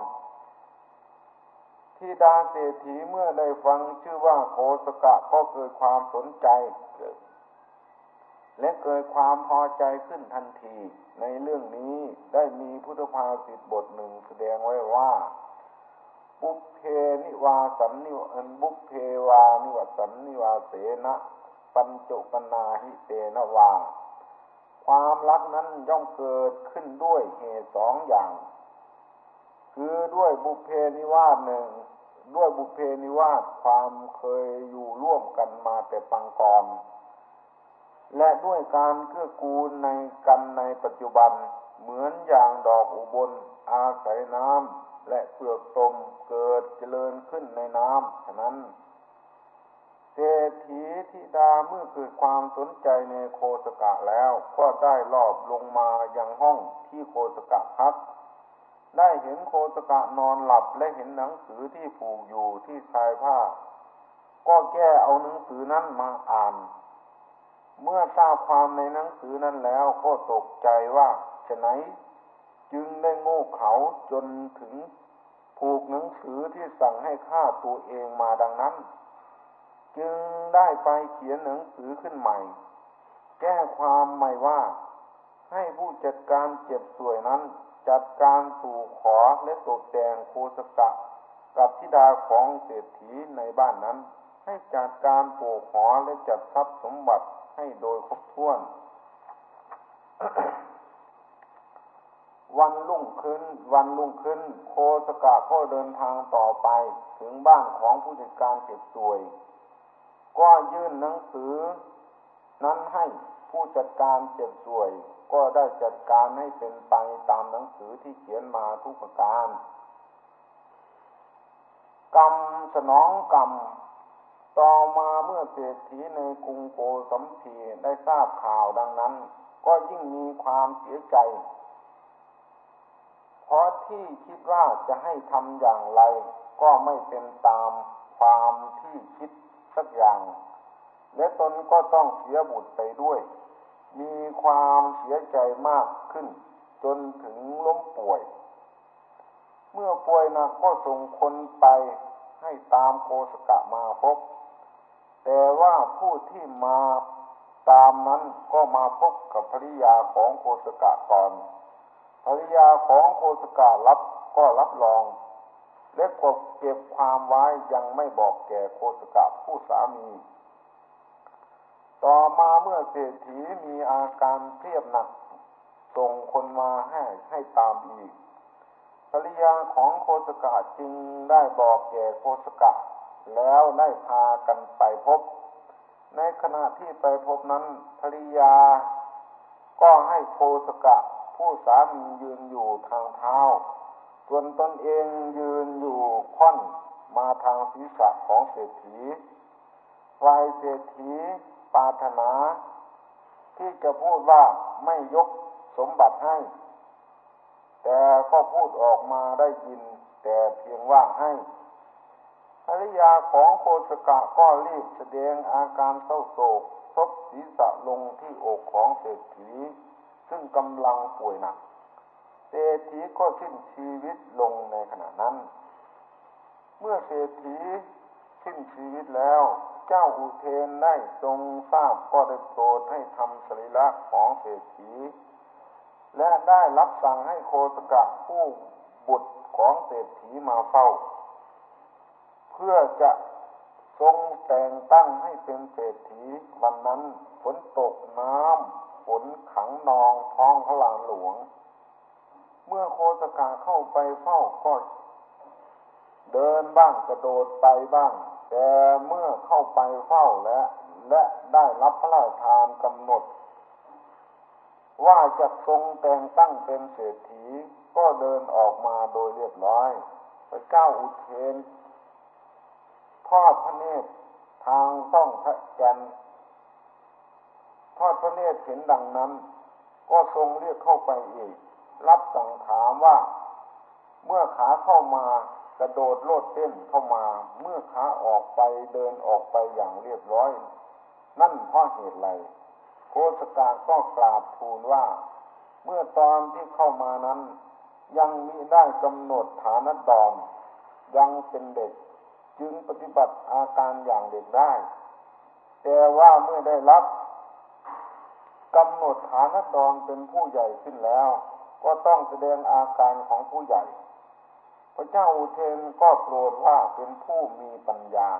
ธิดาเศรษฐีเมื่อได้ฟังชื่อว่าโคสกะก็เกิดความสนใจและเกิดความพอใจขึ้นทันทีในเรื่องนี้ได้มีพุทธภาษิตบทหนึ่งแสดงไว้ว่าบุพเพนิวาสันนิวันบุพเพวานิวสันนิวาเสนะปัญจุปนาหิเตนะวาความรักนั้นย่อมเกิดขึ้นด้วยเหตุสองอย่างคือด้วยบุพเพนิวาสหนึ่งด้วยบุพเพนิวาสความเคยอยู่ร่วมกันมาแต่ปางก่อนและด้วยการเกื้อกูลในกันในปัจจุบันเหมือนอย่างดอกอุบลออาศัยน้ำและเปลือกตมเกิดเจริญขึ้นในน้ำฉะนั้นเศรษฐีธิดาเมื่อเกิดความสนใจในโคสกะแล้วก็ได้ลอบลงมายังห้องที่โคสกะพักได้เห็นโคสกะนอนหลับและเห็นหนังสือที่ผูกอยู่ที่ชายผ้าก็แก้เอาหนังสือนั้นมาอ่านเมื่อทราบความในหนังสือนั้นแล้วก็ตกใจว่าฉะไหนจึงได้โง่เขลาจนถึงผูกหนังสือที่สั่งให้ฆ่าตัวเองมาดังนั้นจึงได้ไปเขียนหนังสือขึ้นใหม่แก้ความใหม่ว่าให้ผู้จัดการเก็บสวยนั้นจัดการสู่ขอและตกแต่งโคสกะกับธิดาของเศรษฐีในบ้านนั้นให้จัดการปลูกหอและจัดทรัพย์สมบัติให้โดยครบถ้วน วันรุ่งขึ้นวันรุ่งขึ้นโคสกะก็เดินทางต่อไปถึงบ้านของผู้จัดการเก็บสวยก็ยื่นหนังสือนั้นให้ผู้จัดการเก็บสวยก็ได้จัดการให้เป็นไปตามหนังสือที่เขียนมาทุกประการกรรมสนองกรรมต่อมาเมื่อเศรษฐีในกรุงโกสัมพีได้ทราบข่าวดังนั้นก็ยิ่งมีความเสียใจเพราะที่คิดว่าจะให้ทำอย่างไรก็ไม่เป็นตามความที่คิดสักอย่างและตนก็ต้องเสียบุตรไปด้วยมีความเสียใจมากขึ้นจนถึงล้มป่วยเมื่อป่วยหนักก็ส่งคนไปให้ตามโคสกะมาพบแต่ว่าผู้ที่มาตามนั้นก็มาพบกับภริยาของโคสกะก่อนภริยาของโคสกะรับก็รับรองและก็เก็บความไว้ยังไม่บอกแก่โคสกะผู้สามีต่อมาเมื่อเศรษฐีมีอาการเครียดหนักส่งคนมาให้ให้ตามอีกภริยาของโคสกะจึงได้บอกแก่โคสกะแล้วได้พากันไปพบในขณะที่ไปพบนั้นภริยาก็ให้โคสกะผู้สามียืนอยู่ทางเท้าส่วนตนเองยืนอยู่ค่อนมาทางศีรษะของเศรษฐีฝ่ายเศรษฐีปรารถนาที่จะพูดว่าไม่ยกสมบัติให้แต่ก็พูดออกมาได้ยินแต่เพียงว่าให้ภริยาของโคสกะก็รีบแสดงอาการเศร้าโศกซบศีรษะลงที่อกของเศรษฐีซึ่งกำลังป่วยหนักเศรษฐีก็สิ้นชีวิตลงในขณะนั้นเมื่อเศรษฐีสิ้นชีวิตแล้วเจ้าอุเทนได้ทรงทราบก็ได้โปรดให้ทำสรีระของเศรษฐีและได้รับสั่งให้โคสกะผู้บุตรของเศรษฐีมาเฝ้าเพื่อจะทรงแต่งตั้งให้เป็นเศรษฐีวันนั้นฝนตกน้ำฝนขังนองท้องพระลานหลวงเมื่อโคสกะเข้าไปเฝ้าก็เดินบ้างกระโดดไปบ้างแต่เมื่อเข้าไปเฝ้าและและได้รับพระราชทานกำหนดว่าจะทรงแต่งตั้งเป็นเศรษฐีก็เดินออกมาโดยเรียบร้อยพระเจ้าอุเทนทอดพระเนตรทางต้องพระจันทร์ทอดพระเนตรเห็นดังนั้นก็ทรงเรียกเข้าไปอีกรับสั่งถามว่าเมื่อขาเข้ามากระโดดโลดเต้นเข้ามาเมื่อขาออกไปเดินออกไปอย่างเรียบร้อยนั่นเพราะเหตุไรโคสกะก็กราบทูลว่าเมื่อตอนที่เข้ามานั้นยังมิได้กำหนดฐานะดอมยังเป็นเด็กจึงปฏิบัติอาการอย่างเด็กได้แต่ว่าเมื่อได้รับกำหนดฐานะดอมเป็นผู้ใหญ่ขึ้นแล้วก็ต้องแสดงอาการของผู้ใหญ่พระเจ้าอุเทนก็โปรดว่าเป็นผู้มีปัญญา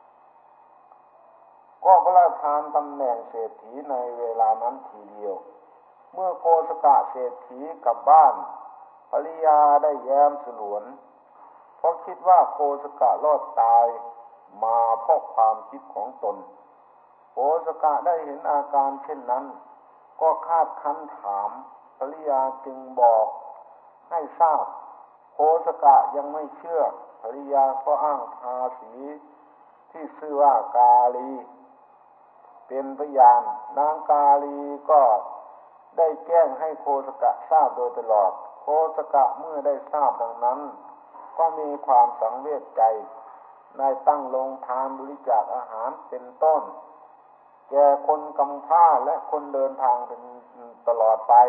ก็พระราชทานตำแหน่งเศรษฐีในเวลานั้นทีเดียวเมื่อโคสกะเศรษฐีกลับบ้านภริยาได้แย้มสลวนเพราะคิดว่าโคสกะรอดตายมาเพราะความคิดของตนโคสกะได้เห็นอาการเช่นนั้นก็คาดคั้นถามภริยาจึงบอกใให้ทราบโคสกะยังไม่เชื่อภริยาก็อ้างภาษีที่ชื่อว่ากาลีเป็นพยานนางกาลีก็ได้แจ้งให้โคสกะทราบโดยตลอดโคสกะเมื่อได้ทราบดังนั้นก็มีความสังเวชใจได้ตั้งโรงทานบริจาคอาหารเป็นต้นแก่คนกำพร้าและคนเดินทางเป็นตลอดไป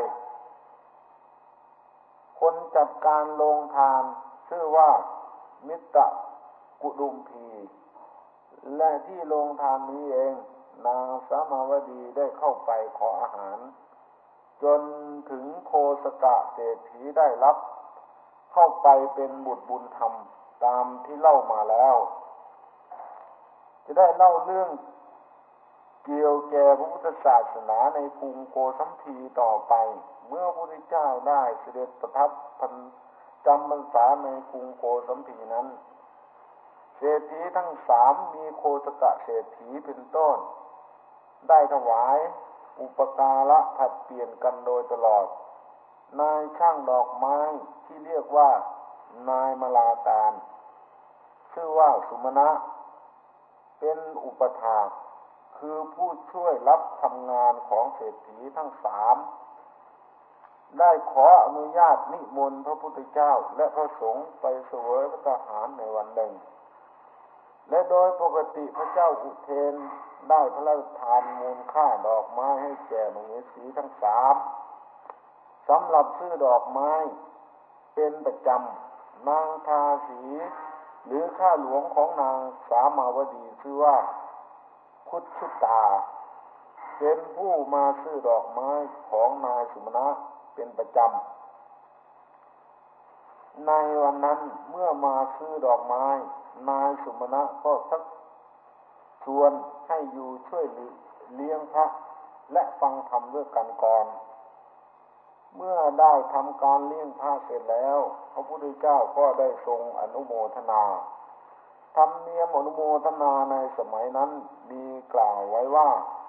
คนจัดการโรงทานชื่อว่ามิตรกุดุมพีและที่โรงทานนี้เองนางสามาวดีได้เข้าไปขออาหารจนถึงโคสกะเศรษฐีได้รับเข้าไปเป็นบุตรบุญธรรมตามที่เล่ามาแล้วจะได้เล่าเรื่องเกี่ยวแก่พระพุทธศาสนาในกรุงโกสัมพีต่อไปเมื่อพระพุทธเจ้าได้เสด็จประทับจำพรรษาในกรุงโกสัมพีนั้นเศรษฐีทั้งสามมีโคสกะเศรษฐีเป็นต้นได้ถวายอุปการะผัดเปลี่ยนกันโดยตลอดนายช่างดอกไม้ที่เรียกว่านายมลาการชื่อว่าสุมาณะเป็นอุปถากคือผู้ช่วยรับทำงานของเศรษฐีทั้งสามได้ขออนุญาตนิมนต์พระพุทธเจ้าและพระสงฆ์ไปเสวยพระทหารในวันหนึ่งและโดยปกติพระเจ้าอุเทนได้พระราชทานมูลค่าดอกไม้ให้แก่มเหสีทั้งสามสำหรับซื้อดอกไม้เป็นประจำนางทาสีหรือข้าหลวงของนางสามาวดีชื่อว่าคุชุตาเป็นผู้มาซื้อดอกไม้ของนายสุมาณะเป็นประจำในวันนั้นเมื่อมาซื้อดอกไม้นายสุมาณะก็ชักชวนให้อยู่ช่วยเลี้ยงพระและฟังธรรมด้วยกันก่อนเมื่อได้ทำการเลี้ยงพระเสร็จแล้วพระพุทธเจ้าก็ได้ทรงอนุโมทนาธรรมเนียมอนุโมทนาในสมัยนั้นมีกล่าวไว้ว่า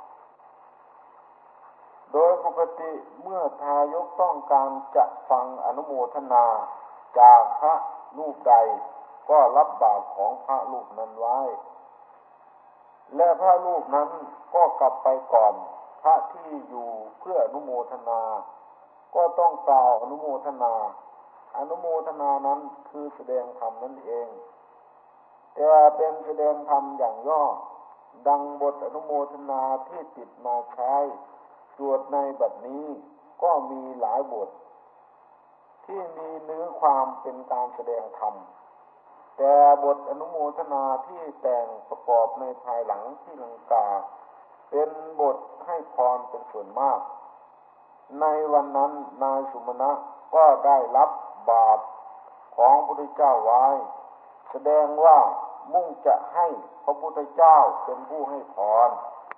โดยปกติเมื่อทายกต้องการจะฟังอนุโมทนาจากพระรูปใดก็รับบาตรของพระรูปนั้นไว้และพระรูปนั้นก็กลับไปก่อนพระที่อยู่เพื่ออนุโมทนาก็ต้องกล่าวอนุโมทนาอนุโมทนานั้นคือแสดงธรรมนั่นเองแต่เป็นแสดงธรรมอย่างย่อดังบทอนุโมทนาที่ติดมาใช้สวดในบัดนี้ก็มีหลายบทที่มีเนื้อความเป็นการแสดงธรรมแต่บทอนุโมทนาที่แต่งประกอบในภายหลังที่ลังกาเป็นบทให้พรเป็นส่วนมากในวันนั้นนายสุมาณะก็ได้รับบาตรของพระพุทธเจ้าไว้แสดงว่ามุ่งจะให้พระพุทธเจ้าเป็นผู้ให้พร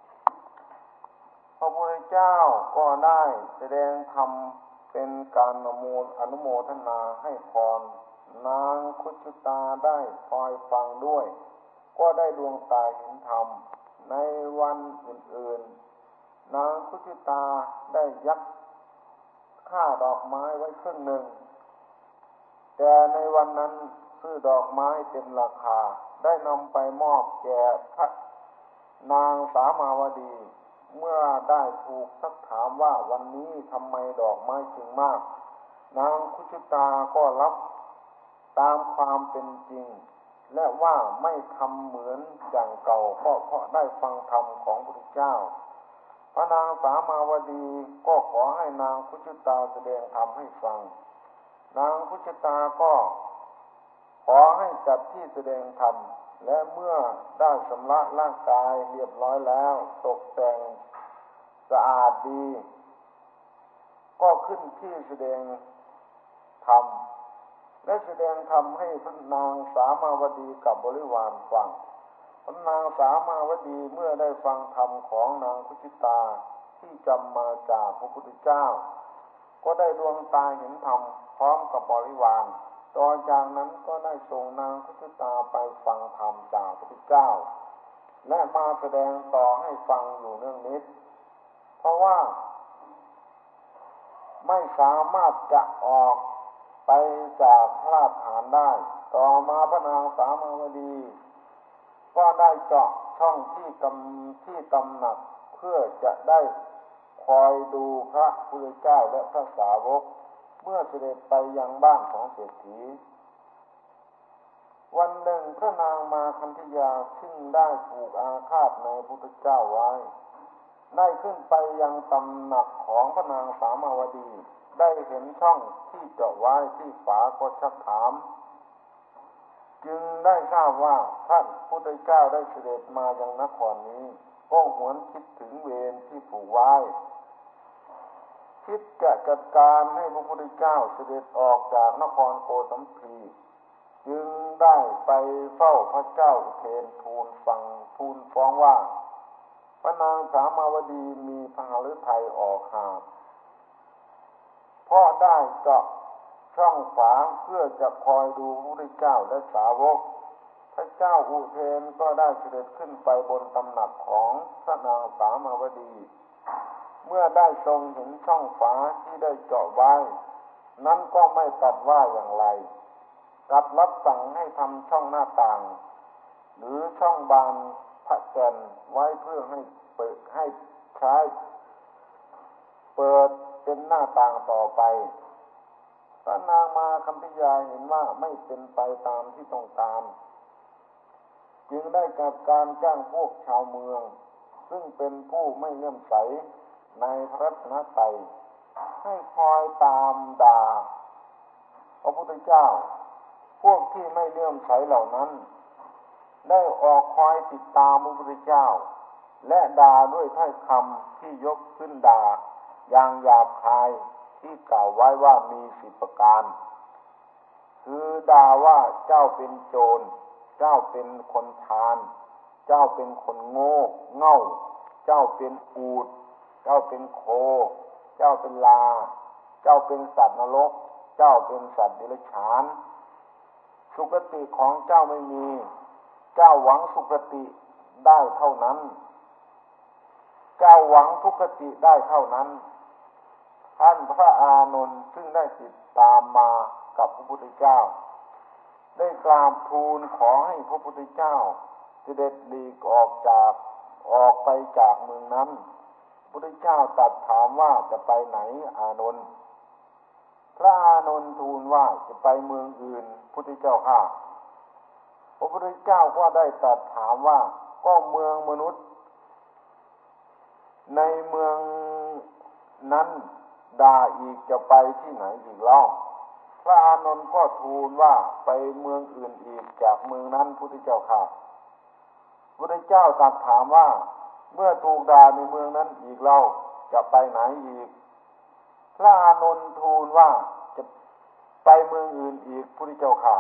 พระพุทธเจ้าก็ได้แสดงธรรมเป็นการอนุโมทนาให้พรนางคุชุตาได้คอยฟังด้วยก็ได้ดวงตาเห็นธรรมในวันอื่นๆนางคุชุตาได้ยักค่าดอกไม้ไว้ครึ่งหนึ่งแต่ในวันนั้นซื้อดอกไม้เต็มราคาได้นำไปมอบแก่พระนางสามาวดีเมื่อได้ถูกซักถามว่าวันนี้ทำไมดอกไม้จึงมากนางคุชุตาก็รับตามความเป็นจริงและว่าไม่ทำเหมือนอย่างเก่าก็เพราะได้ฟังธรรมของพระพุทธเจ้าพระนางสามาวดีก็ขอให้นางคุชุตาแสดงธรรมให้ฟังนางคุชุตาก็ขอให้จัดที่แสดงธรรมและเมื่อได้ชำระร่างกายเรียบร้อยแล้วตกแต่งสะอาดดีก็ขึ้นที่แสดงธรรมและแสดงธรรมให้พระนางสามาวดีกับบริวารฟังพระนางสามาวดีเมื่อได้ฟังธรรมของนางคุชิตาที่จำมาจากพระพุทธเจ้าก็ได้ดวงตาเห็นธรรมพร้อมกับบริวารต่อจากนั้นก็ได้ส่งนางคุชิตาไปฟังธรรมจากพระพุทธเจ้าและมาแสดงต่อให้ฟังอยู่เนื่องนิดเพราะว่าไม่สามารถจะออกไปจากพระราชฐานได้ต่อมาพระนางสามาวดีก็ได้เจาะช่องที่กำที่ตำหนักเพื่อจะได้คอยดูพระพุทธเจ้าและพระสาวกเมื่อเสด็จไปยังบ้านของเศรษฐีวันหนึ่งพระนางมาคันธยาซึ่งได้ผูกอาฆาตในพระพุทธเจ้าไว้ได้ขึ้นไปยังตำหนักของพระนางสามาวดีได้เห็นช่องที่เจาะไว้ที่ฝาก็ชักถามจึงได้ทราบว่าท่านพุทธเจ้าได้เสด็จมายังนครนี้ก็หวนคิดถึงเวรที่ผูกไว้คิดจะจัดการให้พระพุทธเจ้าเสด็จออกจากนครโกสัมพีจึงได้ไปเฝ้าพระเจ้าอุเทนทูลฟังทูลฟ้องว่าพระนางสามาวดีมีพหฤทัยออกหากเพราะได้เจาะช่องฝาเพื่อจะคอยดูพระพุทธเจ้าและสาวกพระเจ้าอุเทนก็ได้เสด็จขึ้นไปบนตำหนักของพระนางสามาวดีเมื่อได้ทรงเห็นช่องฝาที่ได้เจาะไว้นั้นก็ไม่ตัดว่าอย่างไรกลับรับสั่งให้ทำช่องหน้าต่างหรือช่องบานพระจันทร์ไว้เพื่อให้เปิดให้ใช้เปิดเป็นหน้าต่างต่อไปพระนางมาคัมภียาเห็นว่าไม่เป็นไปตามที่ต้องการจึงได้จัดการจ้างพวกชาวเมืองซึ่งเป็นผู้ไม่เลื่อมใสในพระรัตนตรัยให้คอยตามด่าพระพุทธเจ้าพวกที่ไม่เลื่อมใสเหล่านั้นได้ออกคอยติดตามพระพุทธเจ้าและด่าด้วยถ้อยคำที่ยกขึ้นด่าอย่างหยาบคายที่กล่าวไว้ว่ามีสิบประการคือด่าว่าเจ้าเป็นโจรเจ้าเป็นคนพาลเจ้าเป็นคนโง่เง่าเจ้าเป็นอูฐเจ้าเป็นโคเจ้าเป็นลาเจ้าเป็นสัตว์นรกเจ้าเป็นสัตว์เดรัจฉานสุคติของเจ้าไม่มีเจ้าหวังสุคติได้เท่านั้นเจ้าหวังทุกขติได้เท่านั้นท่านพระอานนท์ซึ่งได้ติดตามมากับพระพุทธเจ้าได้กราบทูลขอให้พระพุทธเจ้าเสด็จหลีกออกจากออกไปจากเมืองนั้นพระพุทธเจ้าตรัสถามว่าจะไปไหนอานนท์พระอานนท์ทูลว่าจะไปเมืองอื่นพุทธเจ้าข้าพระพุทธเจ้าก็ได้ตรัสถามว่าก็เมืองมนุษย์ในเมืองนั้นด่าอีกจะไปที่ไหนอีกเล่าพระอานนท์ก็ทูลว่าไปเมืองอื่นอีกจากเมืองนั้นพุทธเจ้าข้าพุทธเจ้าตรัสถามว่าเมื่อถูกด่าในเมืองนั้นอีกเล่าจะไปไหนอีกพระอานนท์ทูลว่าจะไปเมืองอื่นอีกพุทธเจ้าข้า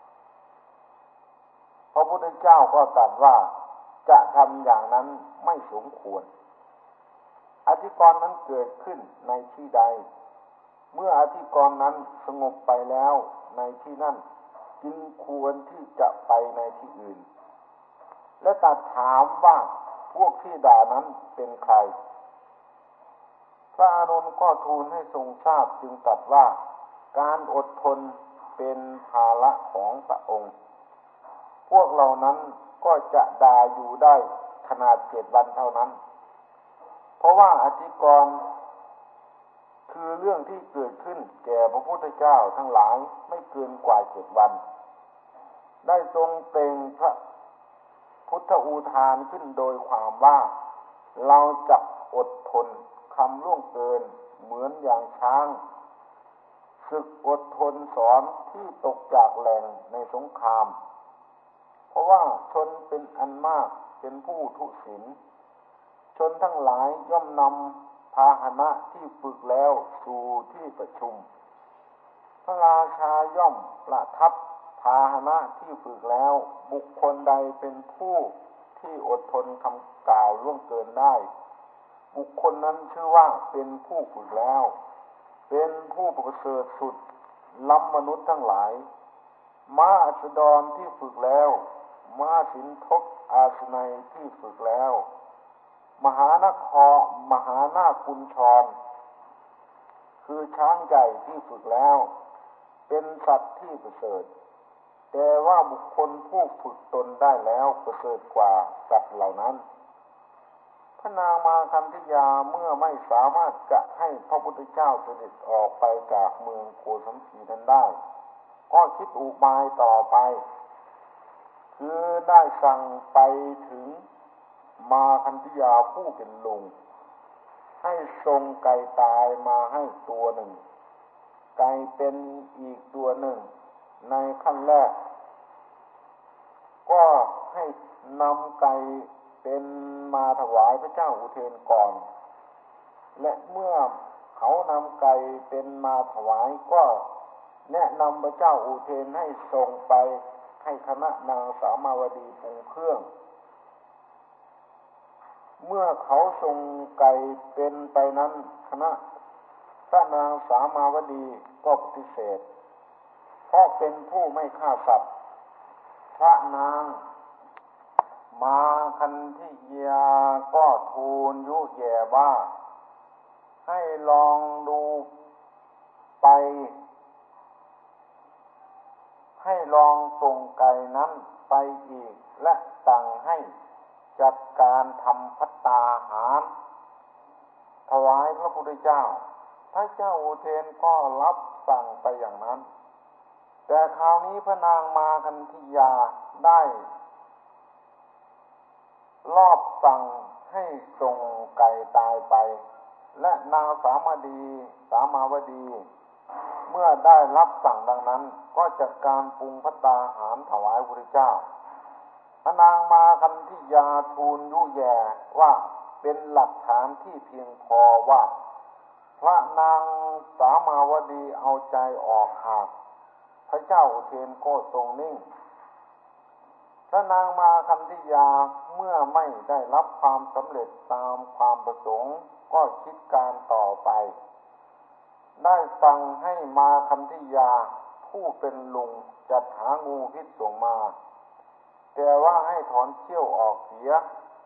พระพุทธเจ้าก็ตรัสว่าจะทำอย่างนั้นไม่สมควรอธิกรณ์นั้นเกิดขึ้นในที่ใดเมื่ออธิกรณ์นั้นสงบไปแล้วในที่นั้นจึงควรที่จะไปในที่อื่นและตรัสถามว่าพวกที่ด่านั้นเป็นใครพระอานนท์ก็ทูลให้ทรงทราบจึงตรัสว่าการอดทนเป็นภาระของพระองค์พวกเหล่านั้นก็จะด่าอยู่ได้ขนาดเจ็ดวันเท่านั้นเพราะว่าอธิกรณ์คือเรื่องที่เกิดขึ้นแก่พระพุทธเจ้าทั้งหลายไม่เกินกว่าเจ็ดวันได้ทรงเปล่งพระพุทธอุทานขึ้นโดยความว่าเราจะอดทนคำล่วงเกินเหมือนอย่างช้างศึกอดทนสอนที่ตกจากแหล่งในสงครามเพราะว่าชนเป็นอันมากเป็นผู้ทุศีลชนทั้งหลายย่อมนำพาหนะที่ฝึกแล้วสู่ที่ประชุมพระราชาย่อมประทับพาหนะที่ฝึกแล้วบุคคลใดเป็นผู้ที่อดทนคำกล่าวล่วงเกินได้บุคคลนั้นชื่อว่าเป็นผู้ฝึกแล้วเป็นผู้ประเสริฐสุดล้ำมนุษย์ทั้งหลายม้าอัสดรที่ฝึกแล้วม้าสินทกอาสนัยที่ฝึกแล้วมหานครมหานาคกุญชรคือช้างใหญ่ที่ฝึกแล้วเป็นสัตว์ที่ประเสริฐแต่ว่าบุคคลผู้ฝึกตนได้แล้วประเสริฐกว่าสัตว์เหล่านั้นพระนางมาคันธยาเมื่อไม่สามารถจะให้พระพุทธเจ้าเสด็จออกไปจากเมืองโกสัมพีนั้นได้ก็คิดอุบายต่อไปคือได้สั่งไปถึงมาคันธยาผู้เป็นลุงให้ส่งไก่ตายมาให้ตัวหนึ่งไก่เป็นอีกตัวหนึ่งในขั้นแรกก็ให้นำไก่เป็นมาถวายพระเจ้าอุเทนก่อนและเมื่อเขานำไก่เป็นมาถวายก็แนะนำพระเจ้าอุเทนให้ส่งไปให้คณะนางสามาวดีปรุงเครื่องเมื่อเขาส่งไก่เป็นไปนั้นคณะพระนางสามาวดีก็ปฏิเสธเพราะเป็นผู้ไม่ฆ่าสัตว์พระนางมาคันธยาก็ทูลยุแย่ว่าให้ลองดูไปให้ลองส่งไก่นั้นไปอีกและสั่งให้จัดการทำภัตตาหารถวายพระพุทธเจ้าพระเจ้าอุเทนก็รับสั่งไปอย่างนั้นแต่คราวนี้พระนางมาคันธยาได้ลอบสั่งให้ส่งไก่ตายไปและนางสามดีสามาวดีเมื่อได้รับสั่งดังนั้นก็จัดการปรุงภัตตาหารถวายพระพุทธเจ้าพระนางมาคันธยาทูลยุแย่ว่าเป็นหลักฐานที่เพียงพอว่าพระนางสามาวดีเอาใจออกหากพระเจ้าอุเทนก็ทรงนิ่งพระนางมาคันธยาเมื่อไม่ได้รับความสำเร็จตามความประสงค์ก็คิดการต่อไปได้สั่งให้มาคันธยาผู้เป็นลุงจัดหางูพิษส่งมาแต่ว่าให้ถอนเขี้ยวออกเสีย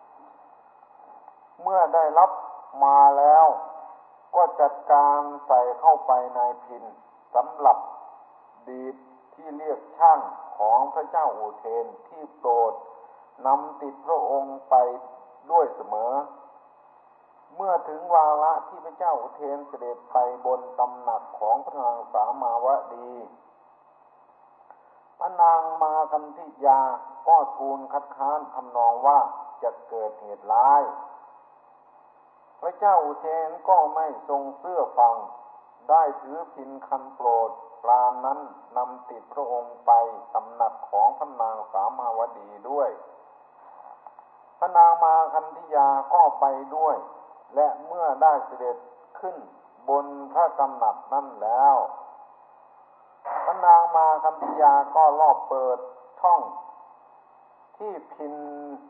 เมื่อได้รับมาแล้วก็จัดการใส่เข้าไปในพินสำหรับดีดที่เรียกช่างของพระเจ้าอุเทนที่โปรดนำติดพระองค์ไปด้วยเสมอเมื่อถึงวาระที่พระเจ้าอุเทนเสด็จไปบนตำหนักของพระนางสามาวดีพระนางมาคันธยาก็ทูลคัดค้านทำนองว่าจะเกิดเหตุร้ายพระเจ้าอุเทนก็ไม่ทรงเชื่อฟังได้ถือพินคันโปรดปรานนั้นนำติดพระองค์ไปตำหนักของพระนางสามาวดีด้วยพระนางมาคันธยาก็ไปด้วยและเมื่อได้เสด็จขึ้นบนพระตำหนักนั้นแล้วพระนางมาคันธยาก็ลอบเปิดช่องที่พิน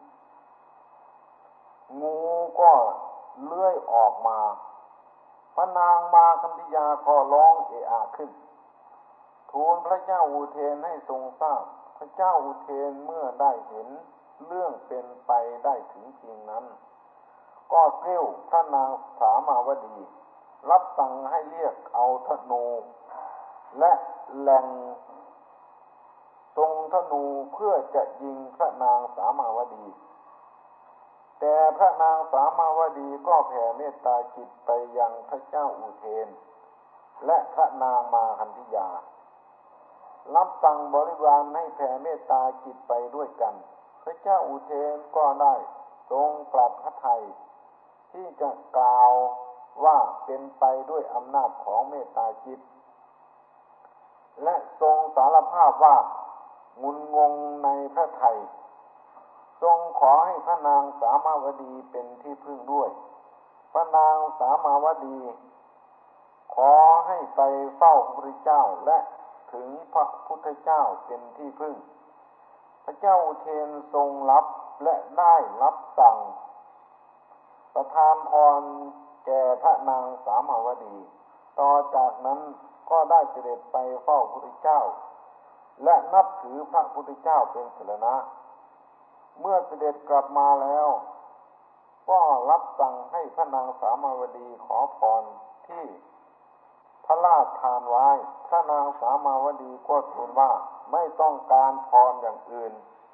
งูก็เลื้อยออกมาพระนางมาคันธยาก็ร้องเอะอะขึ้นทูลพระเจ้าอุเทนให้ทรงทราบพระเจ้าอุเทนเมื่อได้เห็นเรื่องเป็นไปได้ถึงจริงนั้นก็เกลี้ยพระนางสามาวดีรับสั่งให้เรียกเอาธนูและแหล่งทรงธนูเพื่อจะยิงพระนางสามาวดีแต่พระนางสามาวดีก็แผ่เมตตาจิตไปยังพระเจ้าอุเทนและพระนางมาคันธยารับสั่งบริวารให้แผ่เมตตาจิตไปด้วยกันพระเจ้าอุเทนก็ได้ทรงปรับพระทัยที่จะกล่าวว่าเป็นไปด้วยอำนาจของเมตตาจิตและทรงสารภาพว่างุนงงในพระทัยทรงขอให้พระนางสามาวดีเป็นที่พึ่งด้วยพระนางสามาวดีขอให้ไปเฝ้าพระพุทธเจ้าและถึงพระพุทธเจ้าเป็นที่พึ่งพระเจ้าอุเทนทรงรับและได้รับสั่งประทานพรแก่พระนางสามาวดีต่อจากนั้นก็ได้เสด็จไปเฝ้าพระพุทธเจ้าและนับถือพระพุทธเจ้าเป็นสรณะเมื่อเสด็จกลับมาแล้วก็รับสั่งให้พระนางสามาวดีขอพรที่พพระราชทานไว้พระนางสามาวดีก็ทูลว่าไม่ต้องการพรอย่างอื่น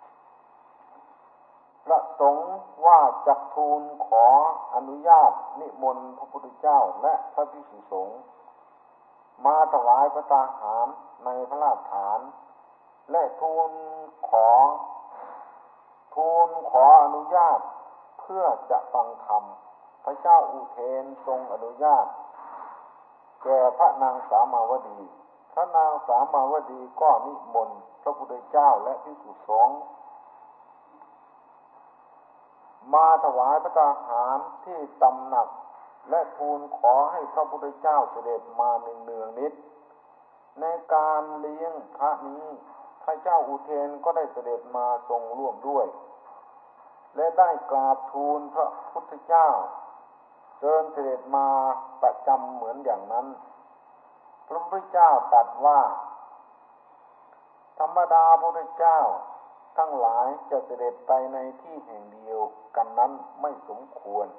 ประสงค์ว่าจักทูลขออนุญาตนิมนต์พระพุทธเจ้าและพระภิกษุสงฆ์มาถวายพระตาหารในพระราชฐานและทูลขอทูลขออนุญาตเพื่อจะฟังธรรมพระเจ้าอุเทนทรงอนุญาตแก่พระนางสามาวดีพระนางสามาวดีก็นิมนต์พระพุทธเจ้าและภิกษุสงฆ์มาถวายพระตาหารที่ตำหนักและทูลขอให้พระพุทธเจ้าเสด็จมาเนืองๆนิดในการเลี้ยงพระนี้พระเจ้าอุเทนก็ได้เสด็จมาทรงร่วมด้วยและได้กราบทูลพระพุทธเจ้าเชิญเสด็จมาประจำเหมือนอย่างนั้นพระพุทธเจ้าตรัสว่าธรรมดาพระพุทธเจ้าทั้งหลายจะเสด็จไปในที่แห่งเดียวกันนั้นไม่สมควร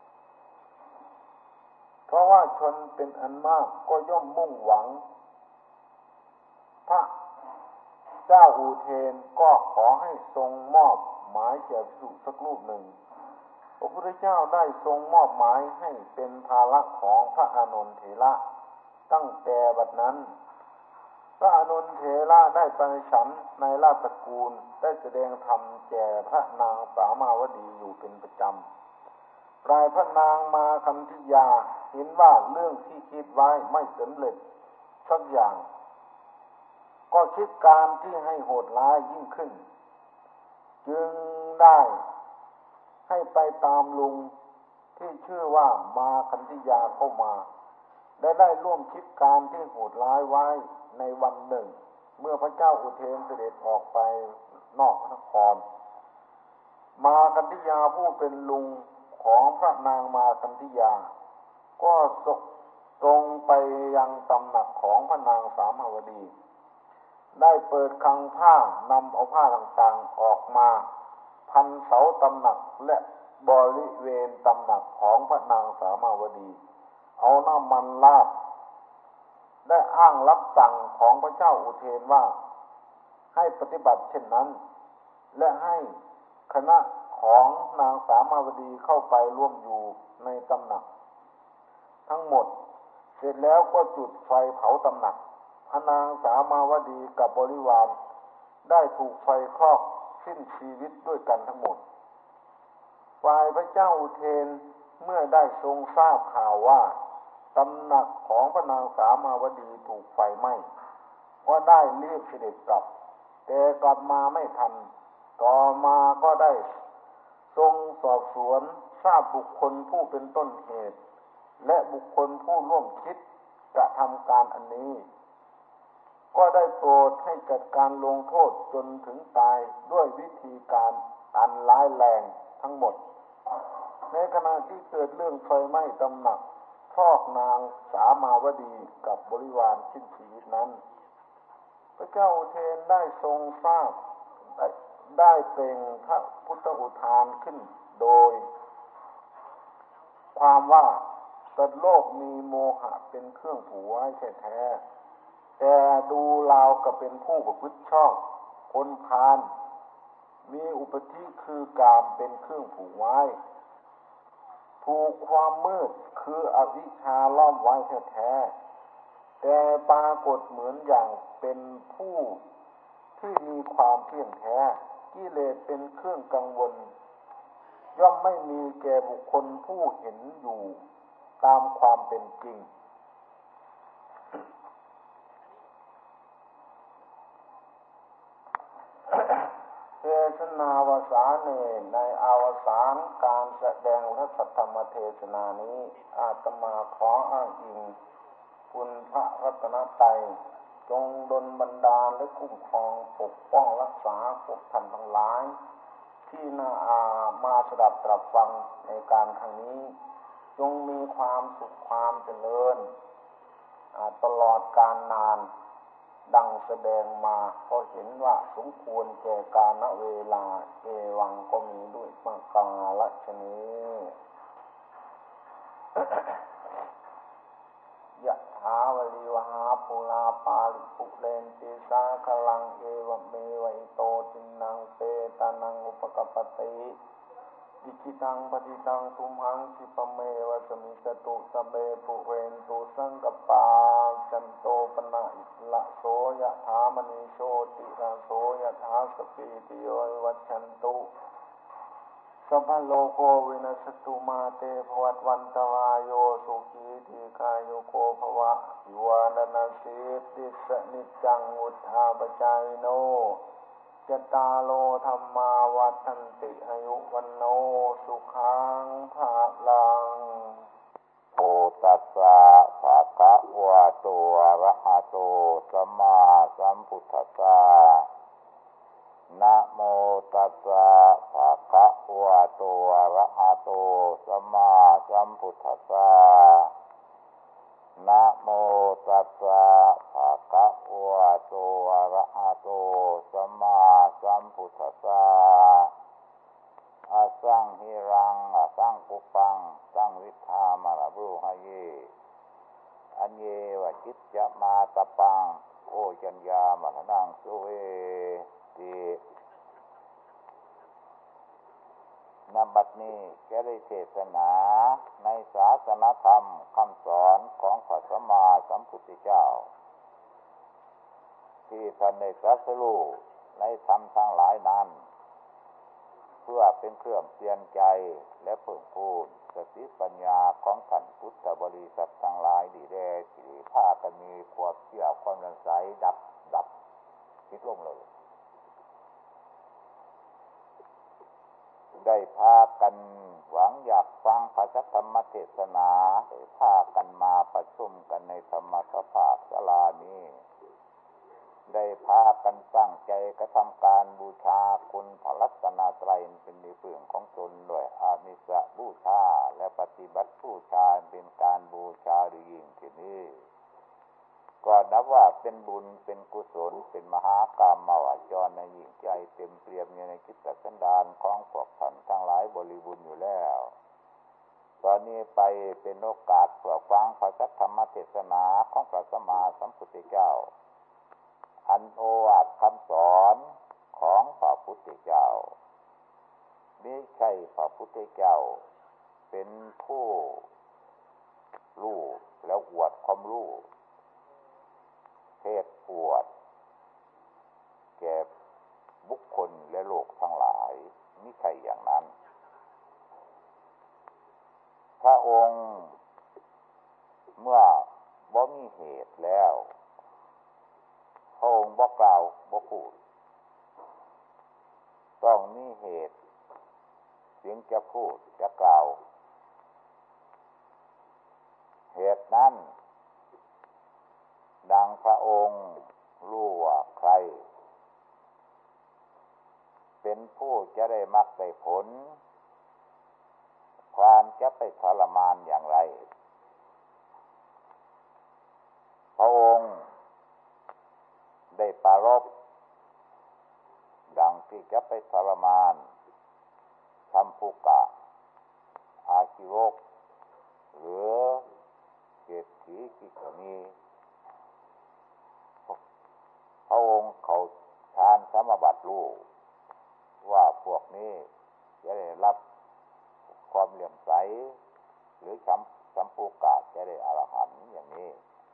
เพราะว่าชนเป็นอันมากก็ย่อมมุ่งหวังพระเจ้าอุเทนก็ขอให้ทรงมอบหมายแก่ภิกษุสักรูปหนึ่งพระพุทธเจ้าได้ทรงมอบหมายให้เป็นภาระของพระอานนทเถระตั้งแต่บัดนั้นพระอานนทเถระได้ไปฉันในราชสกุลได้แสดงธรรมแก่พระนางสามาวดีอยู่เป็นประจำปลายพระนางมาคันธิยาเห็นว่าเรื่องที่คิดไว้ไม่สำเร็จสักอย่างก็คิดการที่ให้โหดร้ายยิ่งขึ้นจึงได้ให้ไปตามลุงที่ชื่อว่ามาคันธิยาเข้ามาได้ได้ร่วมคิดการที่โหดร้ายไว้ในวันหนึ่งเมื่อพระเจ้าอุเทนเสด็จออกไปนอกพระนครมาคันธิยาผู้เป็นลุงของพระนางมาคันธิยาก็ตรงไปยังตำหนักของพระนางสามาวดีได้เปิดคลังผ้านำเอาผ้าต่างๆออกมาพันเสาตำหนักและบริเวณตำหนักของพระนางสามาวดีเอาน้ำมันราดได้อ้างรับสั่งของพระเจ้าอุเทนว่าให้ปฏิบัติเช่นนั้นและให้คณะของนางสามาวดีเข้าไปร่วมอยู่ในตำหนักทั้งหมดเสร็จแล้วก็จุดไฟเผาตำหนักพระนางสามาวดีกับบริวารได้ถูกไฟคลอกสิ้นชีวิตด้วยกันทั้งหมดฝ่ายพระเจ้าอุเทนเมื่อได้ทรงทราบข่าวว่าตำหนักของพระนางสามาวดีถูกไฟไหม้ก็ได้รีบเสด็จกลับแต่กลับมาไม่ทันต่อมาก็ได้ทรงสอบสวนทราบบุคคลผู้เป็นต้นเหตุและบุคคลผู้ร่วมคิดกระทำการอันนี้ก็ได้โปรดให้จัดการลงโทษจนถึงตายด้วยวิธีการอันร้ายแรงทั้งหมดในขณะที่เกิดเรื่องไฟไหม้ตำหนักครอกนางสามาวดีกับบริวารสิ้นชีวิตนั้นพระเจ้าอุเทนได้ทรงทราบได้ได้เปล่งพระพุทธอุทานขึ้นโดยความว่าสัตว์โลกมีโมหะเป็นเครื่องผูกไว้แท้ๆแต่ดูราวกับเป็นผู้ประพฤติชอบคนพาลมีอุปธิคือกามเป็นเครื่องผูกไว้ถูกความมืดคืออวิชชาล้อมไว้แท้ๆแต่ปรากฏเหมือนอย่างเป็นผู้ที่มีความเที่ยงแท้กิเลสเป็นเครื่องกังวลย่อมไม่มีแก่บุคคลผู้เห็นอยู่ตามความเป็นจริง เทศนาวสาเนในอวสานการแสดงพระสัทธรรมเทศนานี้อาตมาขออ้างอิงคุณพระรัตนตรัยจงดลบันดาลและคุ้มครองปกป้องรักษาพวกท่านทั้งหลายที่น่าอามาสดับตรับฟังในการครั้งนี้จงมีความสุขความเจริญตลอดกาลนานดังแสดงมาเพราะเห็นว่าสมควรแก่กาลเวลาเอวังก็มีด้วยมังกาลชนียะถาวลาปาลิปุเรนติสาคลังเอวเมวัยโตตินังเปตานังอุปกปปติอิจิตังปฏิตังทุมหังคิปเมวะสมิจตุสเบปุเรนตุสังกปาจันโตปนะอิละโสยะถามณีโชติระโสยะถาสปีติโยวัชชันตุสัพพะโลกวินัสตุมาเตภวัตวันตรายโยสุขีทีกายโยโกภวะยุวานาสีติสนิจังวุฒาปจายโนจตารโลธรรมาวัฏันติอายุวันโนสุขังภาลังโอตัสสะภะคะวะโตอะระหะโตสัมมาสัมพุทธัสสะนะโมตัสสะภะคะวะโตอะระหะโตสัมมาสัมพุทธัสสะนะโมตัสสะภะคะวะโตอะระหะโตสัมมาสัมพุทธัสสะอสังหิรังอสังกุปังสังวิทามารบรูหะเยอันเยวะจิตจมาตปังโอจัญญามรณังสุเวติณ บัดนี้จะได้เทศนาในศาสนธรรมคำสอนของพระสัมมาสัมพุทธเจ้าที่ท่านได้ตรัสรู้ในธรรมทั้งหลายนั้นเพื่อเป็นเครื่องเตือนใจและเพิ่มพูนสติปัญญาของท่านพุทธบริษัททั้งหลายดีแด่ที่พากันมีความเชื่อความสงสัยดับดับคิดลงเลยได้พากันหวังอยากฟังพระธรรมเทศนาได้พากันมาประชุมกันในธรรมสภาศาลานี้ได้พากันตั้งใจกระทำการบูชาคุณพระรัตนตรัยเป็นที่พึ่งของตนด้วยอามิสบูชาและปฏิบัติบูชาเป็นการบูชาดียิ่งที่นี้ก็นับว่าเป็นบุญเป็นกุศลเป็นมหากรรมวจรในยิ่งใจเต็มเปี่ยมอยู่ในจิตสันดานของพวกท่านทั้งหลายบริบูรณ์อยู่แล้วตอนนี้ไปเป็นโอกาสเพื่อฟังพระธรรมเทศนาของพระสัมมาสัมพุทธเจ้าอันโอวาทคำสอนของพระพุทธเจ้าไม่ใช่พระพุทธเจ้าเป็นผู้รู้แล้วอวดความรู้เทศอวดแก่บุคคลและโลกทั้งหลายไม่ใช่อย่างนั้นพระองค์เมื่อบ่มีเหตุแล้วพระองค์บ่กล่าวบ่พูดต้องมีเหตุจึงจะพูดจะกล่าวเหตุนั้นดังพระองค์รู้ว่าใครเป็นผู้จะได้มรรคได้ผลความจะไปทรมานอย่างไรพระองค์ได้ปรารภดังที่จะไปทรมานชัมพุกะอาชิโรกหรือเศรษฐีกิกมีพระองค์เขาฌานสมาบัติรู้ว่าพวกนี้จะได้รับความเหลื่อมใสหรือชัมชัมพุกะจะได้อรหันต์อย่างนี้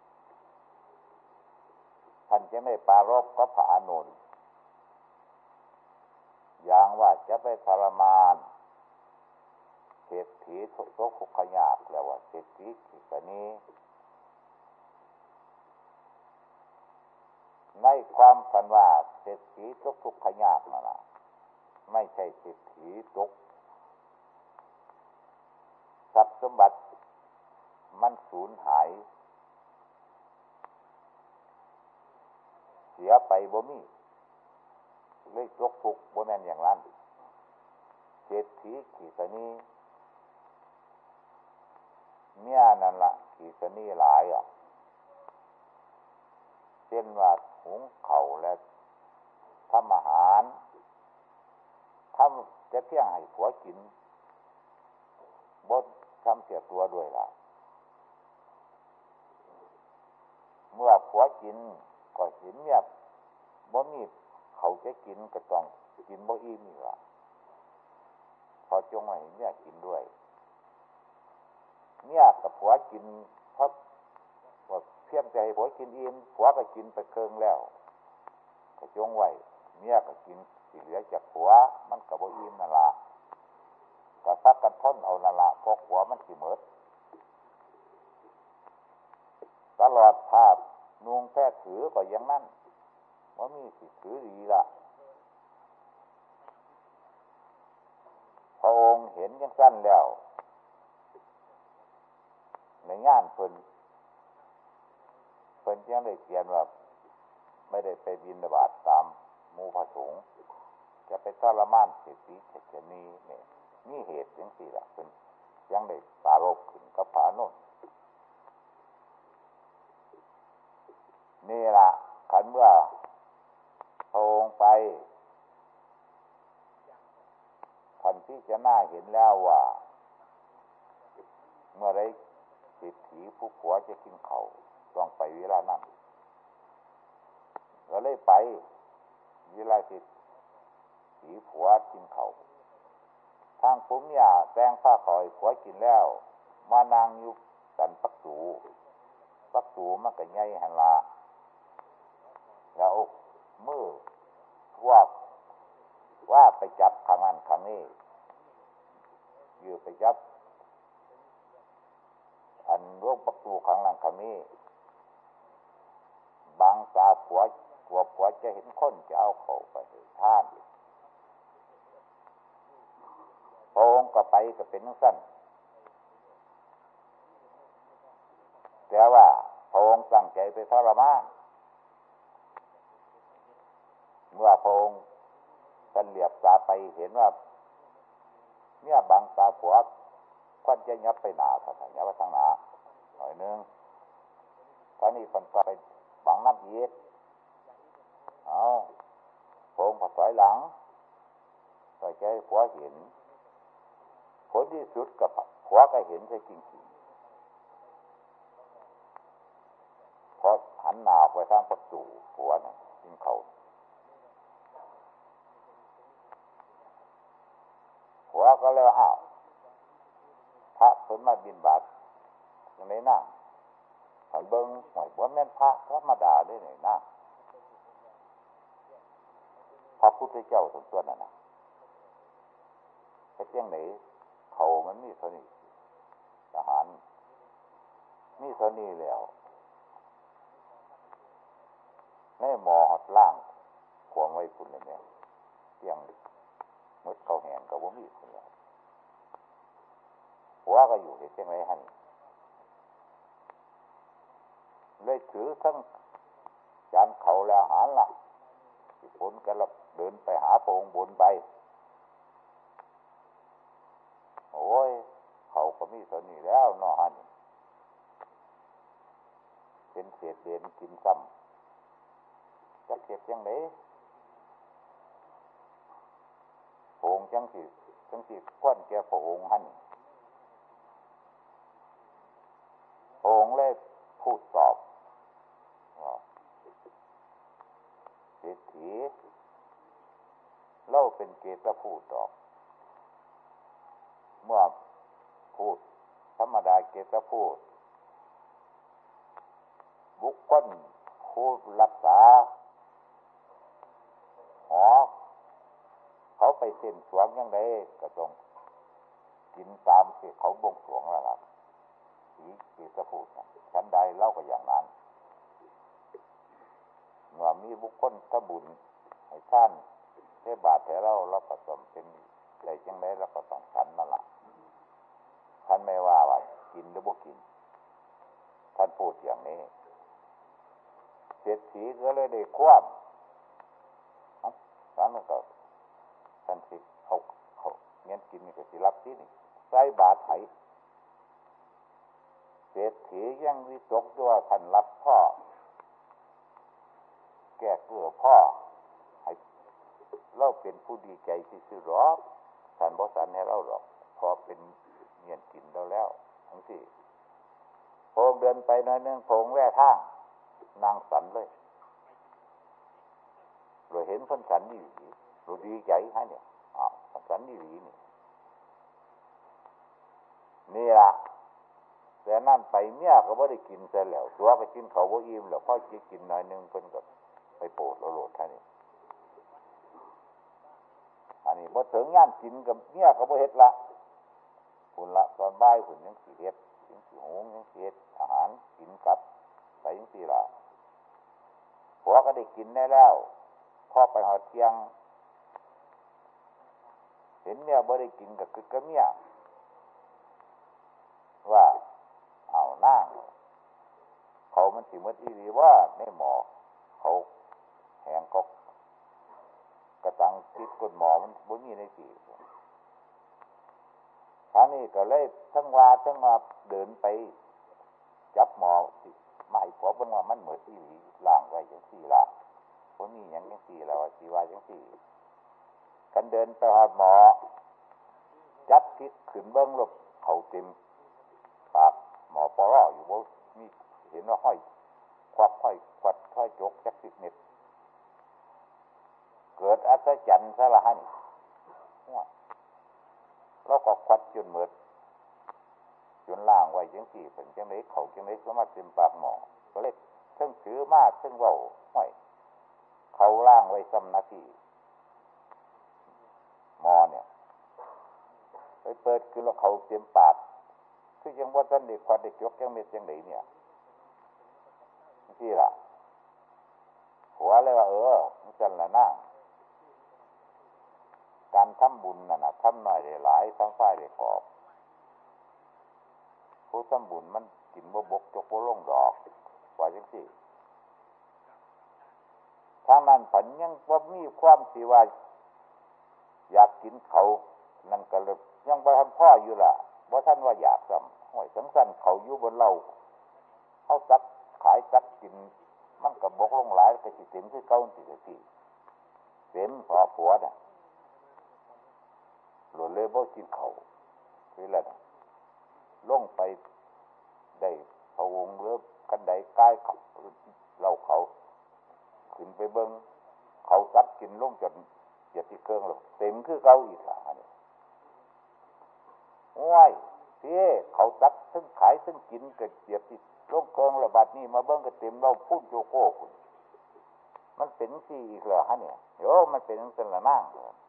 ท่านจะไม่ปรารภก็พระอานนท์อย่างว่าจะไปทรมานเศรษฐีทุกข์ทุกข์ยากแล้วว่าเศรษฐีกิกนี้ในความกันว่าเศรษฐีทุกข์ทุกข์ยากนั่นน่ะไม่ใช่เศรษฐีทุกข์ทรัพย์สมบัติมันสูญหายเสียไปบ่มีเลยตกทุกข์บ่แม่นอย่างนั้นเศรษฐีขีสนีเมียนั่นล่ะขีสนีหลายอ่ะเช่นว่าหุงข้าวและทำอาหารทำจะเที่ยงให้ผัวกินบ่ทำเสียตัวด้วยล่ะเมื่อผผัวกินก็เห็นเนี่ยบ่มีเขาจะกินก็ต้องกินบ่อิ่มนี่ล่ะพอจงไว้เนี่ยกินด้วยเนี่ยกับผัวกินเพราะว่าเพียงใจผัวกินอิ่มผัวก็กินไปเคิงแล้วก็จงไว้เนี่ยก็กินสิเหลือจากผัวมันก็บ่อิ่มนั่นล่ะก็ซักกันทนเอานั่นล่ะพอผัวมันสิหมดตลอดภาพนุงแท้ถือก็อย่างนั้นว่ามีสิถือดีละพระองค์เห็นยังสั้นแล้วในงานเพิ่นเพิ่นยังได้เขียนว่าไม่ได้ไปบิณฑบาตตามหมู่พระสงฆ์จะไปทรมานเศรษฐีเศรษฐีเนี่ยมีเหตุจังซี่ล่ะเพิ่นยังได้ปรารภขึ้นกับพระอานนท์นี่ล่ะขันเมื่อพระองค์ไปท่านที่จะน่าเห็นแล้วว่าเมื่อไรเศรษฐีผู้ผัวจะกินเขาต้องไปเวลานั้นก็เลยไปเวลาเศรษฐีผัวกินเขาทางผมเนี่ยแตงผ้าขอยผัวกินแล้วมานางอยู่กันปักตูปักตูมันก็ใหญ่หันละแล้วมือว่าว่าไปจับข้างนั้นข้างนี้อยู่ไปจับอันร่วงปักตูข้างนั้นข้างนี้บางตาผัวผัวผัวจะเห็นคนจะเอาเขาไปท่านพระองค์ก็ไปก็เป็นทั้งสั้นแต่ว่าพระองค์ตั้งใจไปทรมานเมื่อพระองค์ท่านเหลียบตาไปเห็นว่าเนี่ยบางตาผัวควันจะยับไปหนาถ้ายับไปทางหนาหน่อยนึงตอนนี้คนก็ไปบังน้ำเย็ดเอาพระองค์ผัดถอยหลังต่อยใจผัวเห็นผลที่สุดกับผัวก็เห็นใช่จริงๆพอหันหน้าไปทางประตูผัวน่ะกินเขาผัวก็เลยว่าอ้าวพระเพิ่นมาบิณฑบาตอย่างไรนั่งหันเบิ้งหน่อยบ่แม่นพระธรรมดาได้ไหนนั่งพระพุทธเจ้าสมส่วนน่ะนะแค่เพียงไหนเขามันมีเท่านี้ทหารมีเท่านี้แล้วในหมอหัดล่างขวงไว้พุ่นเลยเนี่ยเพียงมดเขาแหงกับว่ามีคนแล้วหัวก็อยู่ในเชียงไรฮันเลยถือทั้งจานเขาแล้วหาละผลกันแล้วเดินไปหาพระองค์บนไปโอ้ยเขาก็มีตอนนี้แล้วนอฮันเป็นเศษเด่นกินซ้ำจะเก็บยังไงพระองค์จังสิจังสิก้อนแก่พระองค์ฮันพระองค์เลยพูดตอบว่าเศรษฐีเล่าเป็นเกตพูดตอบเมื่อพูดธรรมดาเกตพูดบุคคลผู้รักษาหอเขาไปเส้นสวงยังไงก็ต้องกินตามที่เขาบงสรวงแล้วล่ะสีเกตพูดชั้นใดเล่าก็อย่างนั้นเมื่อมีบุคคลทบุญให้ท่านเทบาทให้เราเราก็ต้องเป็นอะไรจังไดเราก็ต้องฉันนั่นแหละท่านไม่ว่าว่ากินหรือบ่กินท่านพูดอย่างนี้เศรษฐีก็เลยได้คว่ำท่านก็ท่านสิเขาเขาเงี้ยกินนี่ก็สิรับที่นี่ใส่บาตรไถเศรษฐียังวิตกด้วยท่านรับพ่อแก้เกลือพ่อให้เราเป็นผู้ดีใจที่สุดหรอกท่านบ่สันให้เราหรอกพอเป็นเงี้ยกินเราแล้วทั้งสี่พงเดินไปหน่อยนึงพงแว่ทางนางสันเลยเราเห็นคนสันดีเราดีใจฮะเนี่ยอ้าวสันดีนี่นี่ล่ะแต่นั่นไปเมียก็ไม่ได้กินเสร็จแล้วตัวก็กินเขาบ่อิ่มแล้วพ่อกินกินหน่อยนึงเพิ่นก็ไปโปรดแล้วโหลดท่านี่อันนี้บ่ถึงย่านกินกับเมียก็บ่เฮ็ดละพุ่นละตอนบ่ายพุ่นยังสิเฮ็ดยังสิหุงยังสิเฮ็ดอาหารกินกับไปจังซี่ล่ะผัวก็ได้กินได้แล้วพอไปหอดเที่ยงเห็นเมียบ่ได้กินก็คือกับเมียว่าเอาหน้าเขามันสิหมดอีหลีว่าในหมอเขาแหงก็กระตังติดก้นหมอมันบ่มีในที่ท่านี้ก็เลยทั้งว่าทั้งว่าเดินไปจับหมอสิมาให้ขอเบิ่งว่ามันหมดอีหลีล้างไว้จังซี่ล่ะบ่มีหยังจังซี่แล้วสิว่าจังซี่กันเดินไปหาหมอจับทิศขึ้นเบิ่งลบเขาเต็มปากหมอปอร้ออยู่บ่มีเห็นว่าห้อยควักห้อยควัดห้อยจกจักสิบเม็ดเกิดอัศจรรย์ซะละฮะนี่แล้วก็ควัดจนหมดจนล่างไว้จังซี่เป็นจังได๋เขาจังได๋สามารถเต็มปากหมอก็เลยเทั้งถือมาเทั้งเว้าห้อยเขาล่างไว้ซ้ำนาทีหมอเนี่ยไปเปิดคือแล้วเขาเต็มปากคือยังว่าท่านได้ควัดได้จกจังเม็ดจังได๋เนี่ยที่ล่ะหัวเลยว่าเออมันจังละนะการทำบุญน่ะนะทำน้อยได้หลายทำฝ่ายได้กอบผู้ทำบุญมันกินบ่บกจกบ่ลงดอกว่าจังซี่ทางนั้นผันยังบ่มีความสิว่าอยากกินเขานั่นก็เลยยังบ่ทันพออยู่ล่ะบ่ทันว่าอยากซ้ำห้อยสังสั่นเขาอยู่บนเราเฮาซักขายซักกินมันก็บกลงหลายก็สิเต็มคือเก่าสิสิเต็มพอผัวน่ะหลุดเลยบ่กินเขาคือแล้วลงไปได้พะวงเลิบกันใดใกล้เขาเราเขาขึ้นไปเบิ่งเขาซักกินลงจนเจ็ดที่เครื่องแล้วเต็มคือเก่าอีกล่ะนี่โอ้ยพี่เขาซักซึ่งขายซึ่งกินก็เจ็ดที่ลงเครื่องแล้วบัดนี้มาเบิ่งก็เต็มเราพูดโยโก้คุณมันเป็นสิอีกเหรอฮะเนี่ยโยมันเป็นจังซั่นล่ะนาง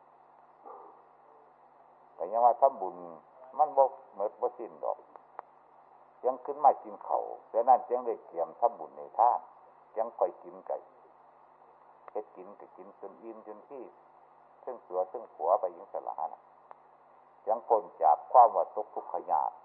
แต่ยังว่าทำบุญมันบ่หมดบ่สิ้นดอกยังขึ้นมากินเขาแต่นั่นจังได้เกี่ยมทำบุญในท่ายังค่อยกินไก่เฮ็ดกินก็กินจนอิ่มจนที่ซึ่งตัวซึ่งผัวไปยังสละนะยังพ้นจากความว่าตกทุกข์ยาก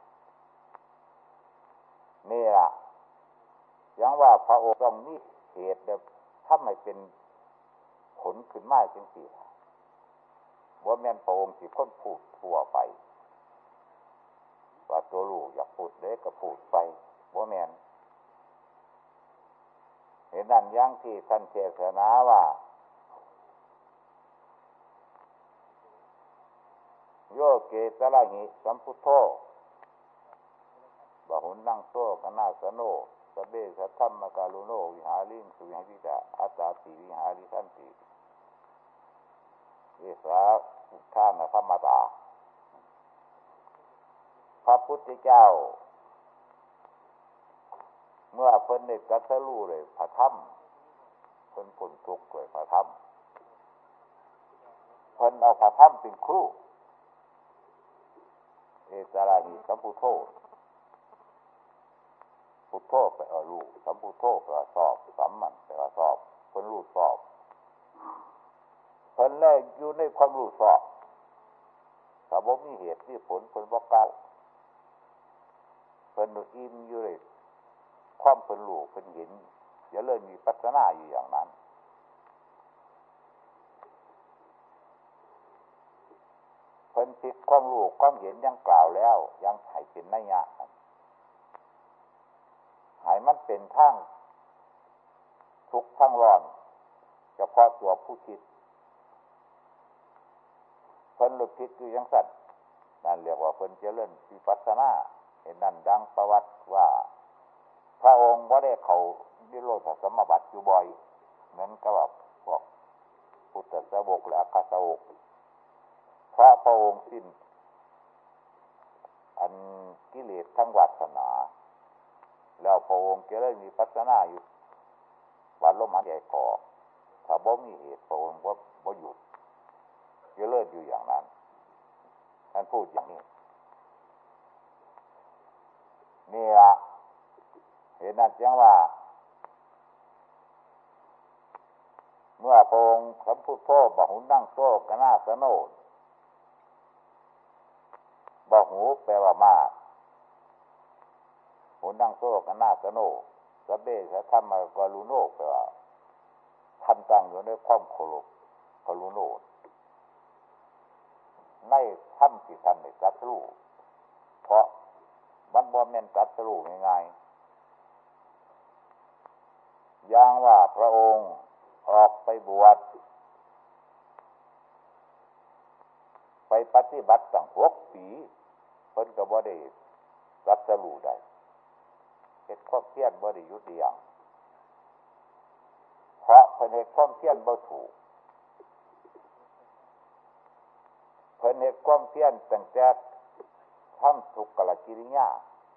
นี่ล่ะยังว่าพระองค์ต้องมีเหตุเดียวทำให้เป็นผลขึ้นมาจังซี่บ่แม่นพระองค์สิคนพูดทั่วไปว่าตัวลูกอยากพูดเด้ก็พูดไปบ่แม่นเห็นนั่นอย่างที่ท่านเทศนาว่าโยเกตระหิสัมพุทโธบะหุนนั่งโซกนาสโนสเบสัทธัมมกาลุโนวิหาริงสุวิหาริตาอัตตาติวิหาริสันติเยสาอุทานธรรมตาพระพุทธเจ้าเมื่อเพิ่นได้ตรัสรู้เลยพระธรรมเพิ่นพ้นทุกข์ด้วยพระธรรมเพิ่นเอาพระธรรมเป็นครูเอตระหิสัมพุทโธพุทโธแปลว่ารู้สัมพุทโธแปลว่าสอบสัมมันแปลว่าสอบเพิ่นรู้สอบเพิ่นเลยอยู่ในความรู้สอบถ้าบ่มีเหตุมีผลเพิ่นบ่กล่าวเพิ่นอิ่มอยู่เลยความเพิ่นรู้เพิ่นเห็นอย่าเลยมีปัสนาอยู่อย่างนั้นเพิ่นผิดความรู้ความเห็นยังกล่าวแล้วยังให้เป็นนัยยะให้มันเป็นทางทุกข์ทั้งร้อนเฉพาะตัวผู้คิดเพิ่นหลุดผิดอยู่อย่างสั้นนั่นเรียกว่าเพิ่นเจริญวิปัสสนาเห็นนั่นดังประวัติว่าพระองค์บ่ได้เข้านิโรธสมบัติอยู่บ่อยนั้นก็แบบพวกพุทธสาวกและอัคคสาวกเพราะพระองค์สิ้นอันกิเลสทั้งวาสนาแล้วพระองค์จะได้มีปัสนาอยู่วันลมหายใจออกถ้าบ่มีเหตุพระองค์ว่าบ่หยุดจะเลิศอยู่อย่างนั้นท่านพูดอย่างนี้นี่ละเห็นนั่นจังว่าเมื่อพระองค์สัมพุทโธบหุนั่งโซกนาสโนบหูแปลว่ามากหุนั่งโซกนาสโนสเบสะธรรมกรุโนแปลว่าท่านตั้งอยู่ในความเคารพกรุโนในธรรมที่ท่านได้ตรัสรู้เพราะมันบ่แม่นตรัสรู้ง่ายๆอย่างว่าพระองค์ออกไปบวชไปปฏิบัติตั้งหกปีเพิ่นก็บ่ได้ตรัสรู้ได้เฮ็ดความเพียรบ่ได้หยุดยั้งเพราะเพิ่นเฮ็ดความเพียรบ่ถูกเพิ่นเฮ็ดความเพียรตั้งแต่ทำทุกขกิริยา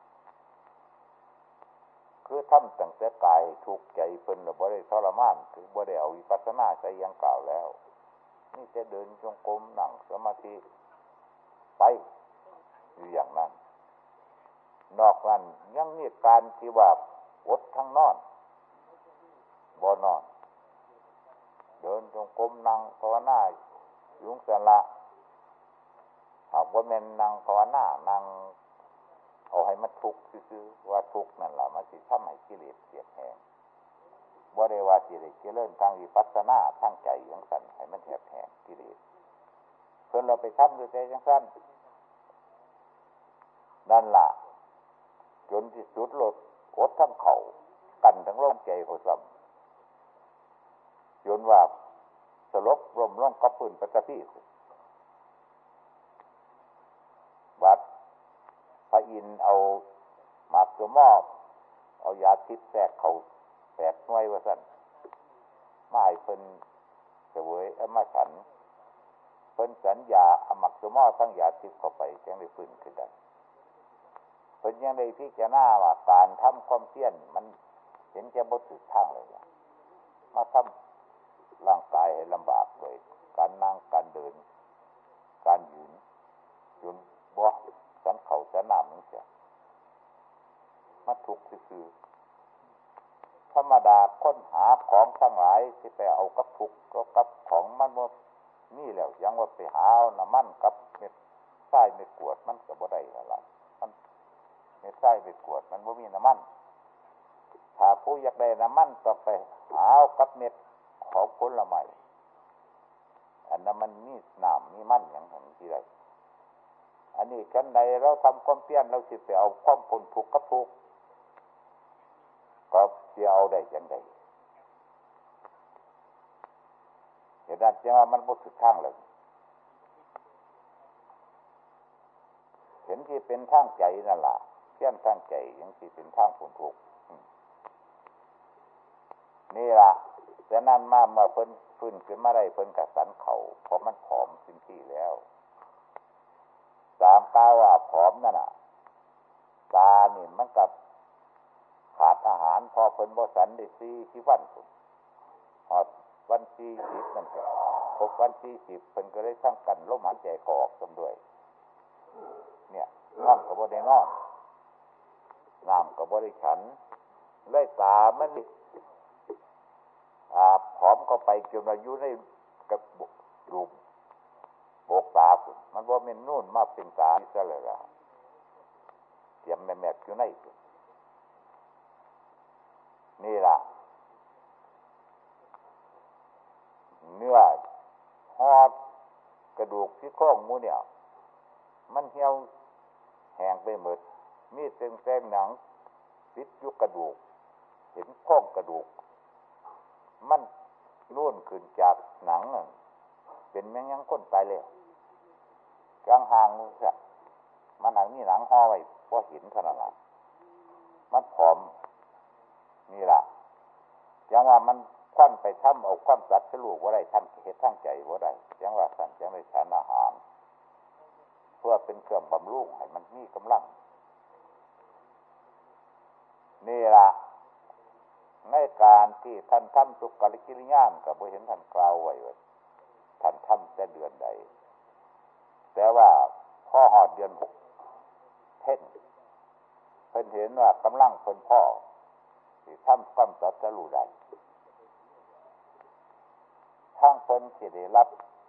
คือทำตั้งแต่กายทุกข์ใจเพิ่นแล้วบ่ได้ทรมานคือบ่ได้เอาวิปัสสนาใส่อย่างกล่าวแล้วนี่จะเดินจงกรมนั่งสมาธิไปอยู่อย่างนั้นนอกนั้นยังมีการที่ว่าอดทั้งนอนบ่นอนเดินจงกรมนั่งภาวนายุงสละหากว่าแม่นนั่งภาวนานั่งเอาให้มันทุกข์ซื่อๆว่าทุกข์นั่นล่ะมันสิทำให้กิเลสเสียดแห้งบ่ได้ว่าสิได้เจริญทางวิปัสสนาทางใจจังซั่นให้มันแหบแห้งกิเลสเพิ่นเราไปทำด้วยใจจังซั่นนั่นล่ะจนที่สุดลดอดทั้งเขากันทั้งลมใจเขาซ้ำจนว่าสลบร่มร่องกับพื้นปฐพีบัดพระอินทร์เอาหมากตัวมอบเอายาทิพย์แทรกเขาแตกหน่วยว่าซั่นมาให้เพิ่นเสวยเอามาฉันเพิ่นสัญญาเอาหมากตัวมอบทั้งยาทิพย์เข้าไปจังได้ฟื้นขึ้นได้เพิ่นยังได้พิจารณาว่าการทำความเพียรมันเห็นจะบ่ถูกทางเลยมาทำร่างกายให้ลำบากเลยการนั่งการเดินการยืนจนบ่สันเข่าสันน้ำนั่นเสียมันทุกข์คือธรรมดาค้นหาของทั้งหลายที่ไปเอากับทุกข์ก็กับของมันบ่นี่แล้วยังว่าไปหาเอาน้ำมันกับเม็ดทรายเม็ดกรวดมันก็บ่ได้นั่นล่ะมันเม็ดทรายเม็ดกรวดมันบ่มีน้ำมันถ้าผู้อยากได้น้ำมันก็ไปหาเอากับเม็ดของผลไม้อันนั้นมันมีน้ำมีมันอย่างนั้นที่ไรอันนี้กันใดเราทำความเพียรเราสิไปเอาความพ้นทุกข์กับทุกข์ก็สิเอาได้จังไดเห็นได้จังว่ามันบ่ถูกทางเลยเห็นที่เป็นทางใจนั่นล่ะเพียรทางใจยังสิเป็นทางพ้นทุกข์นี่ล่ะฉะนั้นมาเมื่อเพิ่นฟื้นขึ้นมาได้เพิ่นก็สันเขาเพราะมันผอมสิ้นที่แล้วสามกาวว่าผอมนั่นน่ะตานี่มันกับขาดอาหารพอเพิ่นบ่สันได้สี่ที่วันพุ่นฮอดวันที่สิบนั่นก็ครบวันที่สิบเพิ่นก็ได้ทั้งกันลมหายใจเข้าออกซำด้วยเนี่ยน้ำก็บ่ได้นอนน้ำก็บ่ได้ฉันเลยตามันอ่าผอมเข้าไปจนอายุในกับรูปโบกตาพุ่นมันบ่แม่นนู่นมาเป็นตาซะเลยล่ะเตรียมแม่ๆอยู่ในนี่ล่ะเนื้อหอดกระดูกที่โครงหมูเนี่ยมันเหี่ยวแห้งไปหมดมีเส้นๆหนังติดอยู่กระดูกเห็นโครงกระดูกมันนู่นขึ้นจากหนังนั่นเป็นแมงยังคนตายแล้วกลางห่างมือซะมันหนังนี่หนังห่อไว้พอเห็นเท่านั้นล่ะมันผอมนี่ล่ะอย่างว่ามันควันไปทำเอาความสัตว์สรุปว่าได้ท่านเฮ็ดทั้งใจว่าได้อย่างว่าท่านจังได้สารอาหารเพื่อเป็นเครื่องบำรุงให้มันมีกำลังนี่ล่ะในการที่ท่านทำสุกลิกิริยานก็บ่เห็นท่านกล่าวไว้ว่าท่านทำแต่เดือนใดแต่ว่าพอฮอดเดือนหกเพ็ญเพิ่นเห็นว่ากำลังเพิ่นพอสิทำความสัตย์สรุปได้ทางเพิ่นสิได้รับ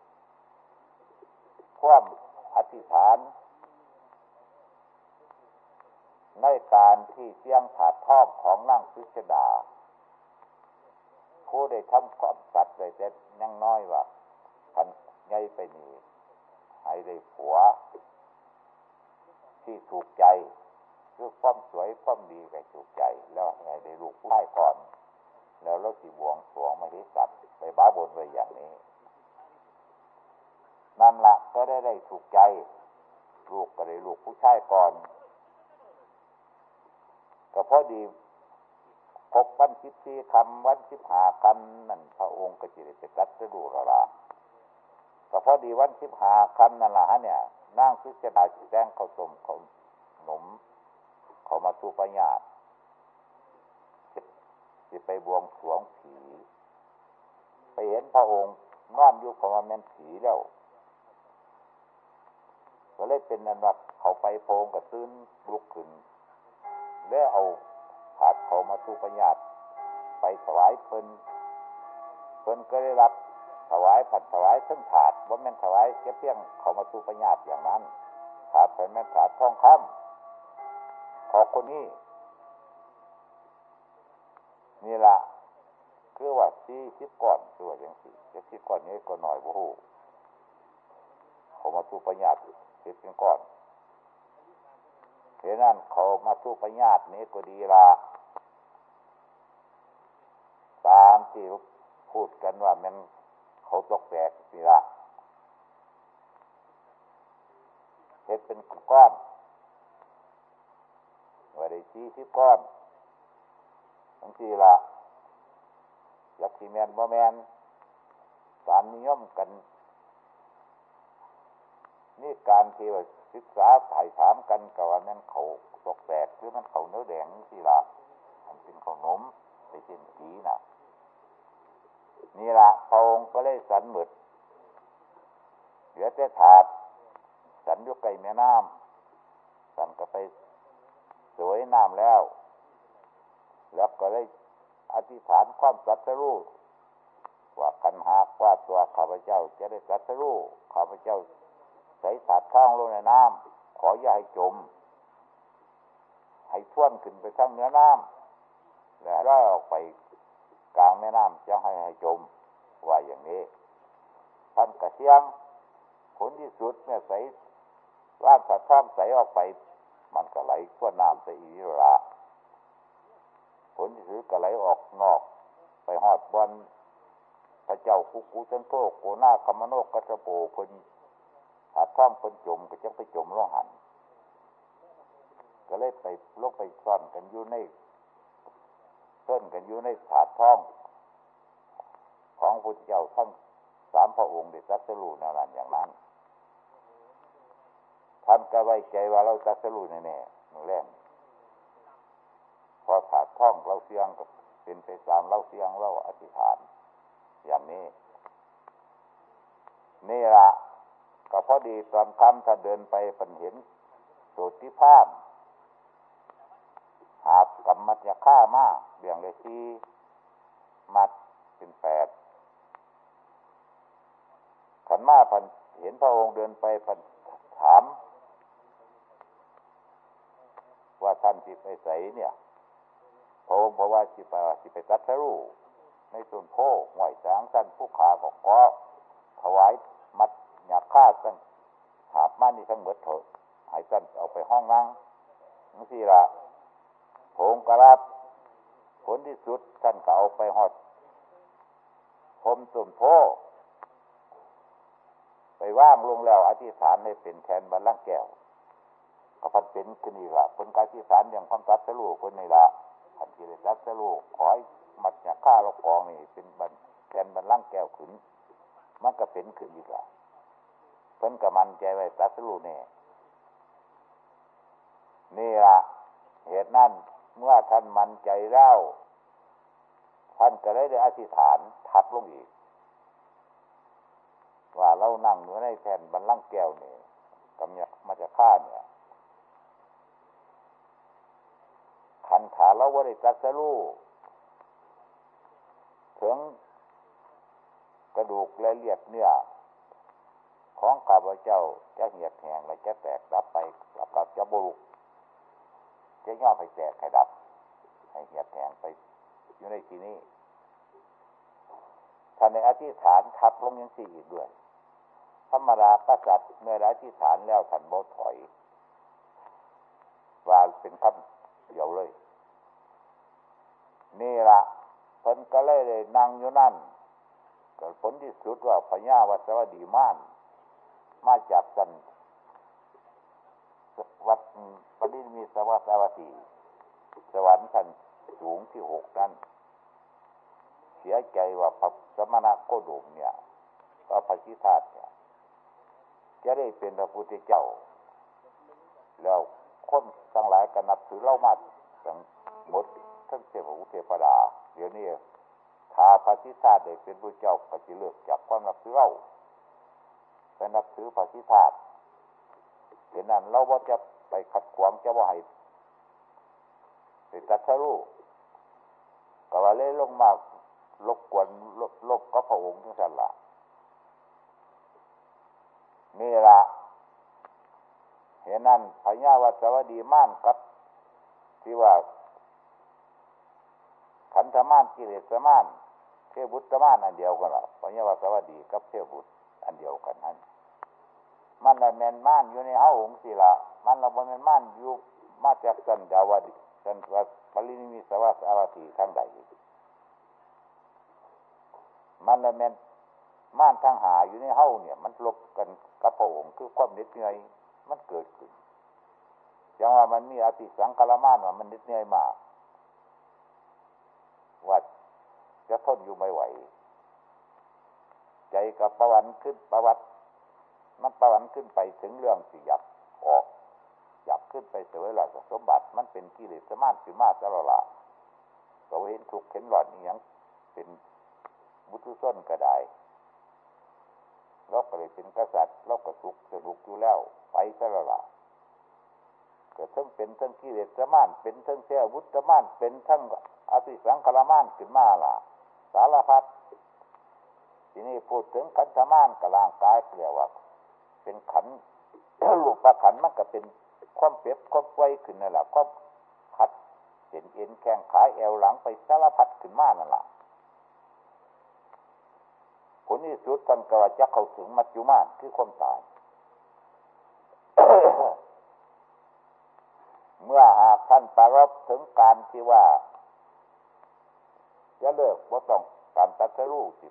ความอธิษฐานในการที่เสียงถาดทองของนางสุชฎาผู้ได้ทำความสัตย์ได้แต่ยังน้อยว่าท่านใหญ่ไปนี่ให้ได้ผัวที่ถูกใจคือความสวยความดีก็ถูกใจแล้วให้ได้ลูกผู้ชายก่อนแล้วเราสิบวงสรวงมหิสัตว์ไปบ้าบนไว้อย่างนี้นั่นละก็ได้ได้ถูกใจลูกก็ได้ลูกผู้ชายก่อนก็พอดีครบวันสิบสี่คำวันสิบห้าคำนั่นพระองค์ก็จะได้ไปตรัสรู้และละก็พอดีวันสิบห้าคำนั่นละฮะเนี่ยนางสุชฎาแจ้งเขาสมเขาหนมเขามาสู่พญาติจะไปบวงสรวงผีไปเห็นพระองค์นอนอยู่เพราะว่ามันผีแล้วก็เลยเป็นนันว่าเขาไปโพงกับตื้นลุกขึ้นแล้วเอาถาดเขามาสู่พญาติไปถวายเพิ่นเพิ่นก็ได้รับถวายผัดถวายซึ่งถาดว่าแม่นถวายแค่เพียงเขามาสู่พญาติอย่างนั้นถาดเป็นแม่นถาดทองคำขอคนนี้นี่ล่ะคือว่าสี่สิบก้อนคือว่าอย่างสี่จะสิบก้อนนี้ก็หน่อยบ่ฮู้เขามาสู่พญาติสิบเป็นก้อนเพราะนั้นเขามาสู่พญาตินี้ก็ดีละตามที่พูดกันว่ามันเขาตกแตกนี่ละเฮ็ดเป็นก้อนว่าได้สี่สิบก้อนบางทีละยักษ์ที่แมนบ่แมนสารนิยมกันนี่การที่ว่าศึกษาถ่ายถามกันก็ว่ามันเขาตกแตกหรือมันเขาเนื้อแดงนี่ละมันเป็นขนมไปเส้นสีน่ะนี่ละพระองค์ก็เลยสันหมึดเหลือแต่ถาดสันอยู่ใกล้แม่น้ำสันก็ไปสวยน้ำแล้วแล้วก็เลยอธิษฐานความตรัสรู้ว่าคันหากว่าตัวข้าพเจ้าจะได้ตรัสรู้ข้าพเจ้าใส่ถาดทองลงในน้ำขออย่าให้จมให้ท่วนขึ้นไปทางเหนือน้ำแล้วลอยออกไปกลางแม่น้ำจะให้ให้จมว่าอย่างนี้ท่านกระเทียงผลที่สุดเมื่อใส่ว่านถาดทองใส่ออกไปมันก็ไหลท่วนน้ำไปอีกละผลที่สุดก็ไหลออกนอกไปหอดบอนพระเจ้ากุกุจันโตโกนาคมโนกกัสโปเพิ่นถาดทองเพิ่นจมก็จังไปจมลงหันก็เลยไปลงไปซ่อนกันอยู่ในเพิ่นกันอยู่ในถาดทองของพระเจ้าทั้งสามพระองค์ได้ตรัสรู้นั่นอย่างนั้นท่านก็ไว้ใจว่าเราตรัสรู้แน่ๆมื้อแรกพอถาดทองเราเสียงก็เป็นไปตามเราเสียงเราอธิษฐานอย่างนี้นี่ล่ะก็พอดีตอนค่ำถ้าเดินไปเพิ่นเห็นโสติภาพหาบกับมัจยค่ามาเบี่ยงเลยสี่มัดเป็นแปดขันมาเพิ่นเห็นพระองค์เดินไปเพิ่นถามว่าท่านสิไปไสเนี่ยพระองค์บอกว่าสิไปสิไปตรัสรู้ในต้นโพห้วยสางท่านผู้ขาก็ขอถวายมัดหยาค่าท่านหาบมานี่ทั้งหมดเถอะให้ท่านเอาไปห้องนั่งนั่นสิล่ะพระองค์ก็รับผลที่สุดท่านก็เอาไปหอดพรมต้นโพไปว่างลงแล้วอธิษฐานให้เป็นแทนบัลลังก์แก้วก็พันเป็นขึ้นอีกละผลการอธิษฐานอย่างความตรัสรู้คนนี่ละพันที่ได้ตรัสรู้ขอให้มัดหยาฆ่าเรากองนี่เป็นบันแทนบันลังแก้วขึ้นมันก็เป็นขึ้นอีกแล้วเพิ่นก็มั่นใจไว้ตรัสรู้แน่นี่ล่ะเหตุนั้นเมื่อท่านมั่นใจแล้วท่านก็เลยได้อธิษฐานทับลงอีกว่าเรานั่งอยู่ในแผ่นบัลลังก์แก้วนี่กำยักมาจะฆ่าเนี่ยขันขาเราบ่ได้ตรัสรู้ถึงกระดูกและเลือดเนื้อของข้าพเจ้าจะเหี่ยวแห้งและจะแตกดับไปแล้วก็จะบุรุษจะย่อให้แตกให้ดับให้เหี่ยวแห้งไปอยู่ในที่นี้ท่านในอธิษฐานทับลงยังสี่อีกด้วยธรรมดากษัตริย์เมื่ออธิษฐานแล้วท่านบ่ถอยว่าเป็นคำเดียวเลยนี่ละเพิ่นก็เลยได้นั่งอยู่นั่นก็ผลที่สุดว่าพญาวัสวดีม่านมาจากสันวัดปรินิมิตสวัสวตีสวรรค์ชั้นสูงที่หกนั้นเสียใจว่าพระสมณโคดมเนี่ยก็พระชิธาตุเนี่ยจะได้เป็นพระพุทธเจ้าแล้วคนทั้งหลายก็นับถือเล่ามาทั้งหมดทั้งเทพบุตรเทพดาเดี๋ยวนี้ถ้าพระชิธาตุได้เป็นพระเจ้าก็จะเลิกจากความนับถือเล่าไปนับถือพระชิธาตุเห็นนั้นเราว่าจะไปขัดขวางจะว่าให้ไปตัดทะลุก็ว่าเล่ลงมาลบกวนลบลบก็พระองค์ทั้งนั้นละนี่ละเห็นนั้นพญาวัสวดีม่านกับที่ว่าขันธม่านกิเลสม่านเทพบุตรม่านอันเดียวกันละพญาวัสวดีกับเทพบุตรอันเดียวกันนั้นมันละแมนม่านอยู่ในเฮาองค์ศิละมันละบ่แม่นม่านอยู่มาจากสันดาวดีสันวัดปรินิมิตสวัสวตีทั้งใดมันละแมนม่านทั้งหาอยู่ในเฮาเนี่ยมันลบกันกับพระองค์คือความเหน็ดเหนื่อยมันเกิดขึ้นอย่างว่ามันมีอติสังขารม่านว่ามันเหน็ดเหนื่อยมากว่าจะทนอยู่ไม่ไหวใจกับประวันขึ้นประวัติมันประวันขึ้นไปถึงเรื่องสิอยากออกอยากขึ้นไปเสวยราชสมบัติมันเป็นกิเลสม่านขึ้นมาตลอดละก็เห็นทุกข์เห็นหลอดนี่ยังเป็นบุตุชนก็ได้เราก็เลยเป็นกษัตริย์เราก็สุขสนุกอยู่แล้วไปตลอดละก็ทั้งเป็นทั้งกิเลสม่านเป็นทั้งเทวบุตรม่านเป็นทั้งอติสังขารม่านขึ้นมาล่ะสารพัดทีนี้พูดถึงขันธม่านกับร่างกายเรียกว่าเป็นขันรูปขันมันก็เป็นความเปรียบความไวขึ้นนั่นแหละความขัดเห็นเอ็นแข้งขาเอวหลังไปสารพัดขึ้นมานั่นแหละผลที่สุดท่านก็จะเข้าถึงมัจจุมาคือความตาย เมื่อหากท่านปรารภถึงการที่ว่าจะเลิกว่าต้องการตัดสู้สิ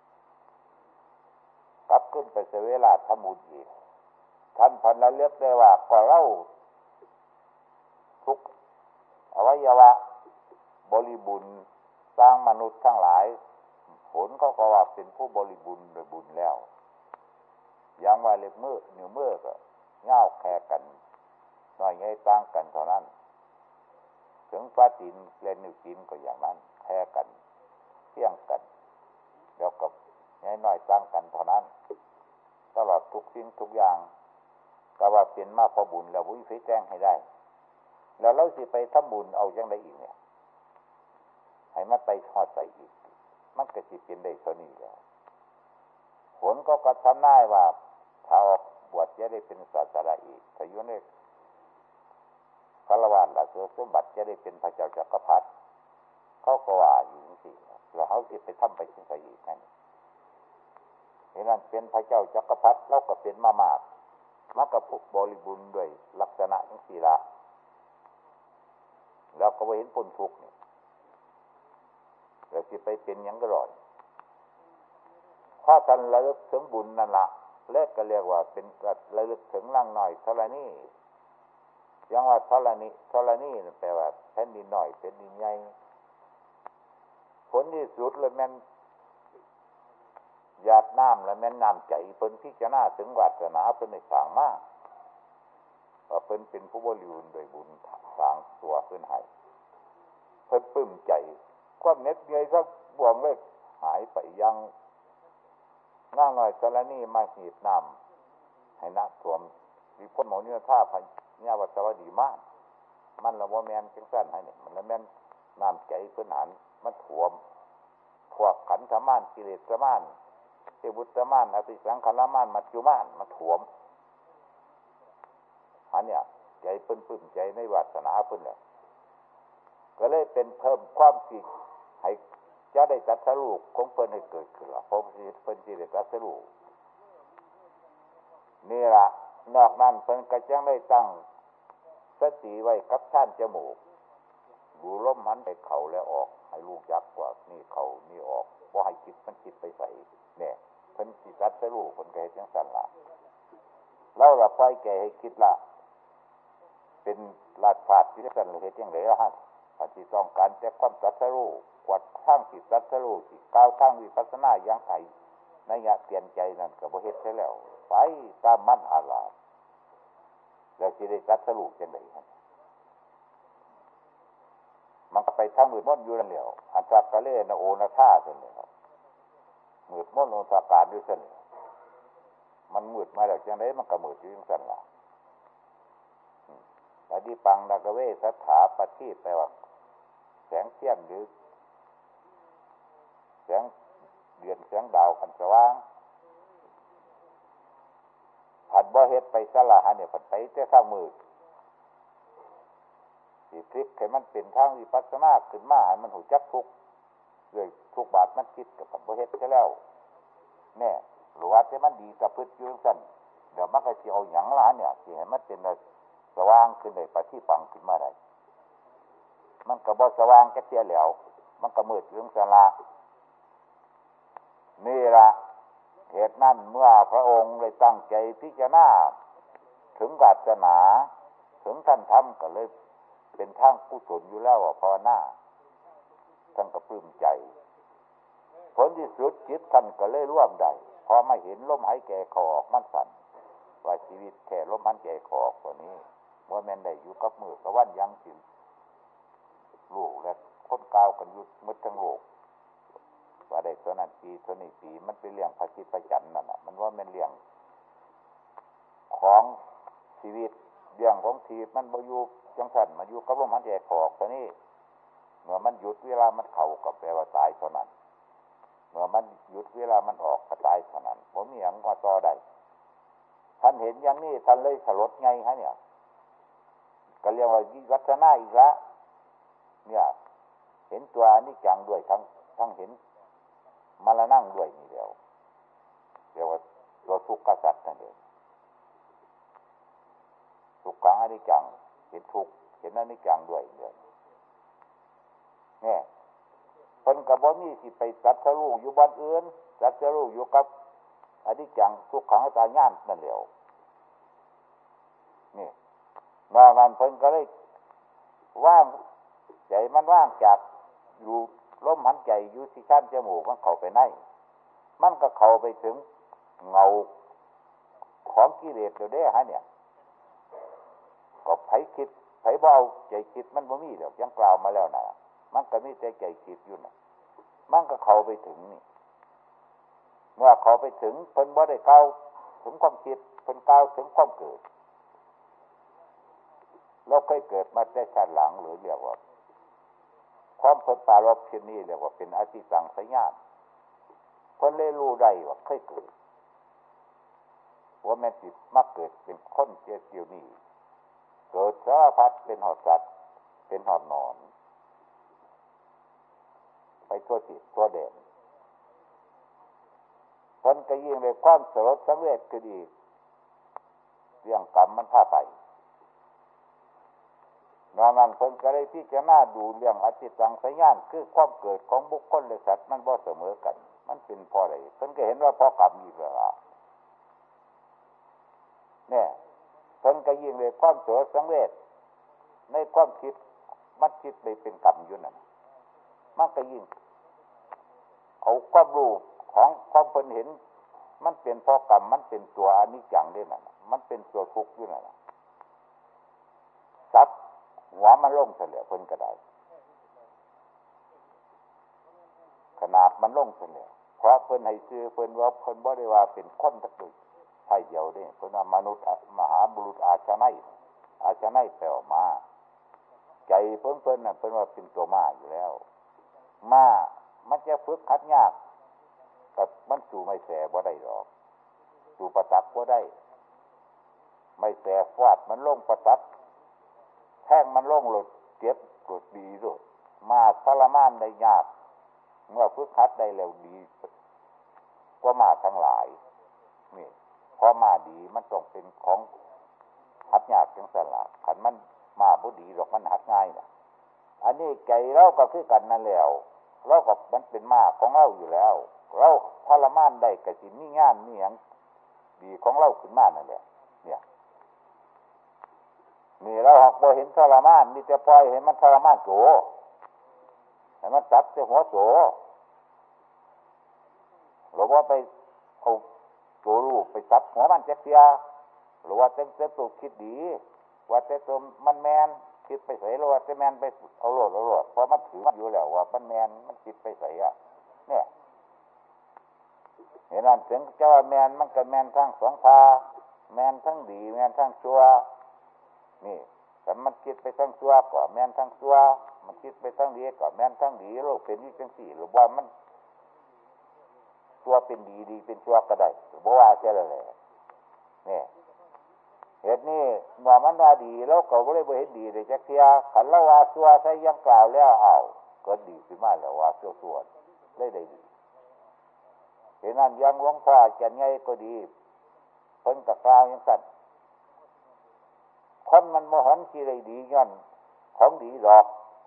กลับขึ้นไปเสวยราชบุตรอีกท่านพันละเลือกได้ว่าก็เล่าทุกอวัยวะบริบูรณ์สร้างมนุษย์ทั้งหลายผลเขาก็ว่าเป็นผู้บริบูรณ์โดยบุญแล้วอย่างว่าเล็บมือนิ้วมือก็เง่าแค่กันน้อยใหญ่ต่างกันเท่านั้นถึงฟ้าตีนและนิ้วตีนก็อย่างนั้นแค่กันเที่ยงกันแล้วกับใหญ่น้อยต่างกันเท่านั้นตลอดทุกสิ่งทุกอย่างก็ว่าเป็นมาพอบุญแล้ววิฟิแจ้งให้ได้แล้วเราสิไปทำบุญเอาจังไดอีกเนี่ยให้มันไปทอดใส่อีกมันก็สิเป็นได้เท่านี้แล้วผลก็กระทำได้ว่าถ้าออกบวชจะได้เป็นศาสดาอีกถ้าอยู่ในคารวะราชสมบัติจะได้เป็นพระเจ้าจักรพรรดิเขาก็ว่าอยู่สิแล้วเขาสิไปทำไปที่ไหนอีกนั่นเห็นนั้นเป็นพระเจ้าจักรพรรดิเราก็เป็นมามากมันก็พุกบริบูรณ์ด้วยลักษณะทั้งสี่ละแล้วก็เห็นพ้นทุกข์นี่แล้วสิไปเป็นยังก็รอดข้อท่านระลึกถึงบุญนั่นละเล็กก็เรียกว่าเป็นระลึกถึงร่างหน่อยเท่านี้ยังว่าเท่านี้เท่านี้แปลว่าแผ่นดินหน่อยแผ่นดินใหญ่ผผลที่สุดเลยแม่นหยาดน้ำและแม่นน้ำใจเพิ่นพิจารณาถึงวาสนาเพิ่นได้สร้างมาว่าเพิ่นเป็นผู้บริบูรณ์โดยบุญสร้างตัวเพิ่นให้เพิ่นปลื้มใจความเหน็ดเหนื่อยสักบ่วงเลยหายไปยังนั่งหน่อยสารนี่มาหีดน้ำให้น้ำท่วมวิพนหมอเนื้อท่าพญาวัสวดีมากมันละว่าแมนจังสั้นให้เนี่ยมันละแมนน้ำใจเพิ่นหันมันท่วมพวกขันธมานกิเลสมานเทวุตมานอภิสังขารมานมัจจุมานมาท่วมอันเนี้ยใจเพิ่นปลื้มใจในวาสนาเพิ่นแหละก็เลยเป็นเพิ่มความสิให้จะได้ตรัสรู้ของเพิ่นให้เกิดขึ้นละเพราะเพิ่นสิได้ตรัสรู้นี่ล่ะนอกนั้นเพิ่นก็จังได้ตั้งสติไว้กับท่านจมูกดูลมหันไปเข้าแล้วออกให้ลูกยักษ์ว่านี่เข้านี่ออกบ่ให้จิตมันจิตไปใส่เนี่ยเพิ่นสิตรัสรู้เพิ่นก็เฮ็ดจังซั่นล่ะเราล่ะปล่อยแก่ให้คิดละเป็นลาดฟาดที่ซั่นเฮ็ดจังได๋ล่ะฮะถ้าสิต้องการแต่ความตรัสรู้กวดทางสิตรัสรู้สิก้าวทางวิปัสสนาอย่างไสนัยยะเปลี่ยนใจนั่นก็บ่เฮ็ดใช่แล้วไปตามมันอาลาแล้วสิได้ตรัสรู้จังได๋มันก็ไปทางมืดมนอยู่นั่นแหละอันจักกะเลนะโอนะท่าซั่นนี่ครับมืดมนโอสาการอยู่ซั่นมันมืดมาแล้วจังได๋มันก็มืดอยู่จังซั่นล่ะปฏิปังนกเวสัทธาปฏิแปลว่าแสงเทียนหรือแสงเดือนแสงดาวอันสว่างผัดบ่เฮ็ดไปซะละหะเนี่ยผัดไปแต่ทางมืดสิพลิกให้มันเป็นทางวิปัสสนาขึ้นมาให้มันหูจักทุกข์ด้วยทุกบาทมันคิดกับผัดบ่เฮ็ดซะแล้วแน่หรือว่าที่มันดีกับพึ่งอยู่ซั่นเดี๋ยวมันก็สิเอาหยังล่ะเนี่ยสิให้มันเป็นสว่างขึ้นได้ปฏิปังขึ้นมาได้มันก็บ่สว่างจักเที่ยแล้วมันก็มืดอยู่จังซั่นล่ะนี่ล่ะเหตุนั้นเมื่อพระองค์ได้ตั้งใจพิจารณาถึงวาสนาถึงท่านทำก็เลยเป็นทางกุศลอยู่แล้วภาวนาท่านก็ปลื้มใจผลที่สุดจิตท่านก็เลยร่วมได้พอมาเห็นลมหายใจเข้าออกมันสั่นว่าชีวิตแค่ลมหายใจเข้าออกตัวนี้เมื่อแม่นได้อยู่กับมือกับวันยังสิลูกและคนกาวกันอยู่หมดทั้งโลกว่าได้ตัวนั้นปีตัวนี้ปีมันเป็นเรื่องพระจิตประจันนั่นน่ะมันว่ามันเรื่องของชีวิตเรื่องของชีวิตมันบ่อยู่จังซั่นมาอยู่กับลมหายใจเข้าออกตัวนี้เมื่อมันหยุดเวลามันเข้าก็แปลว่าตายเท่านั้นเมื่อมันหยุดเวลามันออกก็ตายเท่านั้นบ่มีหยังว่าต่อได้ท่านเห็นอย่างนี้ท่านเลยสลดไงฮะเนี่ยก็เรียกว่าวิวัฒนาอีกละเนี่ยเห็นตัวอนิจจังด้วยทั้งทั้งเห็นมรณะด้วยนี่เดียวเรียกว่าตัวทุกข์กษัตริย์นั่นเองทุกขังอนิจจังเห็นทุกข์เห็นอนิจจังด้วยเดียวเนี่ยเพิ่นก็บ่มีสิไปตรัสรู้อยู่บ้านอื่นตรัสรู้อยู่กับอนิจจังทุกขังอนัตตาญาณนั่นแหละนี่นอกนั้นเพิ่นก็เลยว่างใจมันว่างจากอยู่ลมหายใจอยู่ที่ชั้นจมูกมันเข้าไปในมันก็เข้าไปถึงเงาของกิเลสเดี๋ยวเด้ฮะเนี่ยก็ไผคิดไผบ่เอาใจคิดมันบ่มีดอกยังกล่าวมาแล้วน่ะมันก็มีแต่ใจคิดอยู่น่ะมันก็เข้าไปถึงนี่เมื่อเข้าไปถึงเพิ่นบ่ได้กล่าวถึงความคิดเพิ่นกล่าวถึงความเกิดเราเคยเกิดมาแต่ชาติหลังหรือเรียกว่าความเพิ่นปรารภเช่นนี้เรียกว่าเป็นอธิสังขยานเพิ่นเลยรู้ได้ว่าเคยเกิดว่าแม่นสิมาเกิดเป็นคนเจียวเจียวนี่เกิดสารพัดเป็นหอดสัตว์เป็นหอดนอนไปทั่วทิศทั่วแดนเพิ่นก็ยิ่งเลยความสลดสังเวชคือดีเรื่องกรรมมันพาไปนอกนั้นเพิ่นก็ได้พิจารณาดูเรื่องอธิสังขยานคือความเกิดของบุคคลและสัตว์มันบ่เสมอกันมันเป็นเพราะอะไรเพิ่นก็เห็นว่าเพราะกรรมอีกแล้วล่ะเนี่ยเพิ่นก็ยิ่งเลยความสลดสังเวชในความคิดมันคิดไปเป็นกรรมอยู่นั่นมันก็ยิ่งเอาความรู้ของความเพิ่นเห็นมันเป็นเพราะกรรมมันเป็นตัวอนิจจังด้วยนั่นมันเป็นตัวทุกข์ด้วยนั่นซับหัวมันลงเฉลี่ยเพิ่นก็ได้ขนาดมันลงเฉลี่ยเพราะเพิ่นให้ชื่อเพิ่นว่าเพิ่นบ่ได้ว่าเป็นคนทักดุใช่เดียวนี่เพิ่นว่ามนุษย์มหาบุรุษอาชนัยอาชนัยแปลว่ามาใจเพิ่นเพิ่นน่ะเพิ่นว่าเป็นตัวมาอยู่แล้วมามันจะฝึกหัดยากกับมันสู่ไม่แสบ่ได้หรอกสู่ประตักบ่ได้ไม่แสฟาดมันลงประตักแท่งมันลงหลุดเจ็บหลุดดีด้วยมาทรมานได้ยากเมื่อฝึกหัดได้แล้วดีกว่ามาทั้งหลายนี่พอมาดีมันต้องเป็นของหัดยากจังซั่นล่ะคันมันมาบ่ดีหรอกมันหัดง่ายน่ะอันนี้ใจเราก็คือกันนั่นแล้วเราก็มันเป็นมาของเราอยู่แล้วเราทรมานได้ก็สิมีงานมีหยังดีของเราขึ้นมานั่นแหละเนี่ยนี่เราหากบ่เห็นทรมานมีแต่ปล่อยเห็นมันทรมานโสให้มันจับแต่หัวโสหรือว่าไปเอาตัวรูปไปจับหัวมันจักเสียหรือว่าเต็มเต็มตัวคิดดีว่าแต่ตัวมันแมนคิดไปใส่หรือว่าแต่แมนไปเอาโลดเอาโลดเพราะมันถือมันอยู่แล้วว่ามันแมนมันคิดไปใส่อ่ะเนี่ยเห็นนั่นถึงเจ้าแมนมันก็แมนทั้งสองพาแมนทั้งดีแมนทั้งชั่วนี่แต่มันคิดไปทั้งชั่วก็แมนทั้งชั่วมันคิดไปทั้งดีก็แมนทั้งดีโลกเป็นวิจังสี่หรือว่ามันชั่วเป็นดีดีเป็นชั่วก็ได้บ่ว่าเสียแล้วแหละเนี่ยเหตุนี้เมื่อมันว่าดีแล้วก็บ่ได้บ่เห็นดีเลยจักเที่ยคันเราว่าชั่วใส่ยังกล่าวแล้วอ้าวก็ดีขึ้นมาแล้วว่าชั่วๆได้ได้ดีเห็นนั้นยังหลวงพ่อจันใหญ่ก็ดีเพิ่นก็กล่าวจังซั่นคนมันบ่หันสิได้ดีย้อนของดีหรอก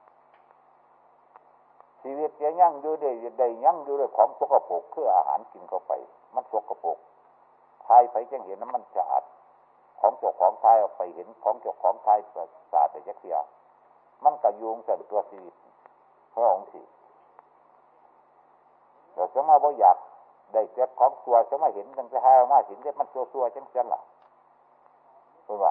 ชีวิตจะยั่งอยู่ได้ได้ยั่งอยู่ด้วยของสกปรกคืออาหารกินเข้าไปมันสกปรกทายไปจังเห็นน้ำมันสะอาดของเจ้าของทายออกไปเห็นของเจ้าของทายสะอาดไปจักเที่ยมันก็ยุ่งกับตัวชีวิตพระองค์สิเราจะมาบ่อยากได้เจ็บของตัวจะมาเห็นจังจะให้มาเห็นเจ็บมันตัวๆจังซั่นล่ะเพิ่นว่า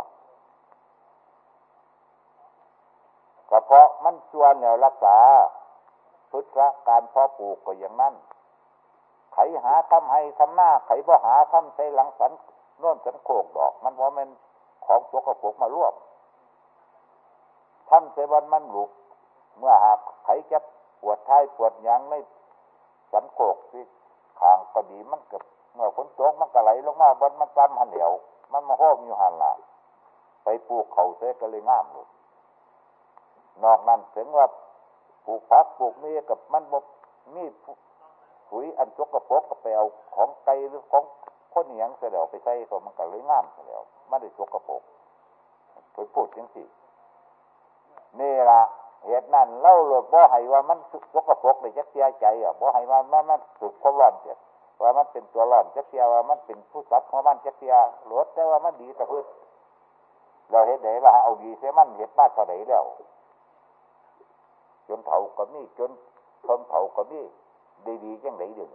ก็เพราะมันส่วนแล้วรักษาพุทธะการเพาะปลูกก็อย่างนั้นไขหาทำให้ทำหน้าไขบ่หาทำใส่หลังสันโน่นสันโคกดอกมันว่ามันของสกปรกมาร่วมทำใส่บนมันหลุกเมื่อหากไขจะปวดท้ายปวดหยังในสันโคกที่ขางก็ดีมันเกิดเมื่อฝนตกมันก็ไหลลงมาบนมันซ้ำหันเหลียวมันมาโฮมอยู่หันล่ะไปปลูกเขาเสก็เลยงามเลยนอกนั้นถึงว่าปลูกผักปลูกนี่กับมันบ่มีปุ๋ยอันสกปรกก็ไปเอาของไก่หรือของคนหยังเสียแล้วไปใส่ก็มันก็เลยงามเสียแล้วไม่ได้สกปรกไปพูดจังซี่นี่ล่ะเหตุนั้นเล่าหลดบ่ให้ว่ามันสกปรกเลยจักเสียใจอ่ะบ่ให้ว่ามันมันสุดความร้อนเสียว่ามันเป็นตัวร้อนจักเสียว่ามันเป็นผู้สัตว์ของมันจักเสียหลดแต่ว่ามันดีแต่พืชเราเฮ็ดได้ว่าเอาดีเสียมันเฮ็ดมาเท่าใดแล้วจนเผาก็มีจนเพิ่มเผาก็มีดีๆจังได๋เด้อ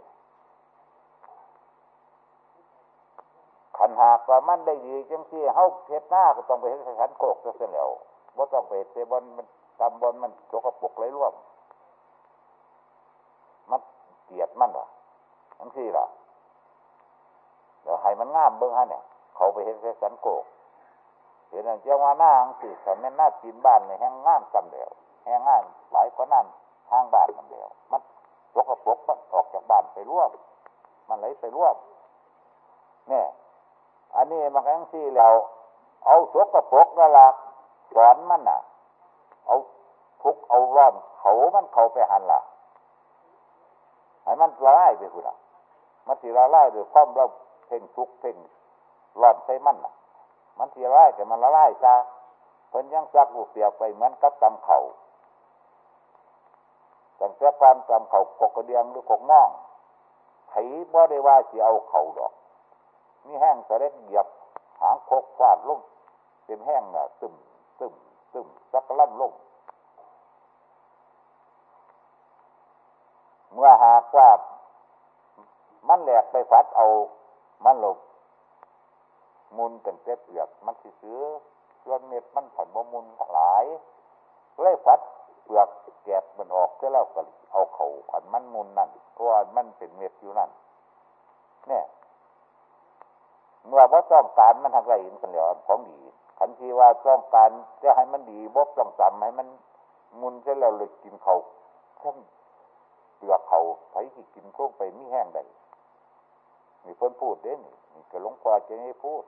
คันหากว่ามันได้ดีจังซี่เฮาเฮ็ดหน้าก็ต้องไปเฮ็ดสันโคกซะเสียแล้วบ่ต้องไปเฮ็ดเสบนมันตำบนมันสกปรกเลยร่วมมันเกลียดมันว่ะจังซี่ล่ะเดี๋ยวให้มันงามเบิ่งฮะเนี่ยเขาไปเฮ็ดสันโคกเห็นอันเจ้าว่าหน้าจังซี่คันแม่นหน้าจีนบ้านนี่แฮงงามซ้ำแล้วแห้งง่ายหลายกว่านั้นทางบ้านมันเดียวมันสกปรกมันออกจากบ้านไปร่วมมันไหลไปร่วมเนี่ยอันนี้มันก็ยังซี่แล้วเอาสกปรกนั่นล่ะสอนมันน่ะเอาทุกเอาร้อนเขามันเข้าไปหันล่ะให้มันละลายไปพุ่นน่ะมันสิละลายด้วยความเราเพ่งทุกข์เพ่งร้อนใส่มันน่ะมันสิละลายแต่มันละลายซะเพิ่นยังซักลูกเปียกไปเหมือนกับตำเข่าตั้งแต่ความตำเข่ากกกระเดียงหรือกกม่องไถบ่ได้ว่าสิเอาเข่าดอกมีแห้งสะเล็ดเหยียบหางคกฟาดลงเป็นแห้งน่ะตึมตึมตึมสักลั่นลงเมื่อหากว่ามันแหลกไปฟัดเอามันหลบมุนเป็นเปลือกมันสิซื้อส่วนเม็ดมันผันบ่มุนหลายเลยฟัดเปลือกแกบมันออกแล้วก็เอาเข่าอันมันมุนนั่นเพราะว่ามันเป็นเม็ดอยู่นั่นเนี่ยเมื่อว่าต้องการมันทางไรอินสัญญาของดีขันทีว่าต้องการจะให้มันดีบ่ต้องจำให้มันมุนเสร็จแล้วเลยกินเขาขึ้นเปลือกเขาไผที่กินโค้งไปมีแห้งได้มีคนพูดเด้นี่นี่ก็หลวงพ่อจะให้พูด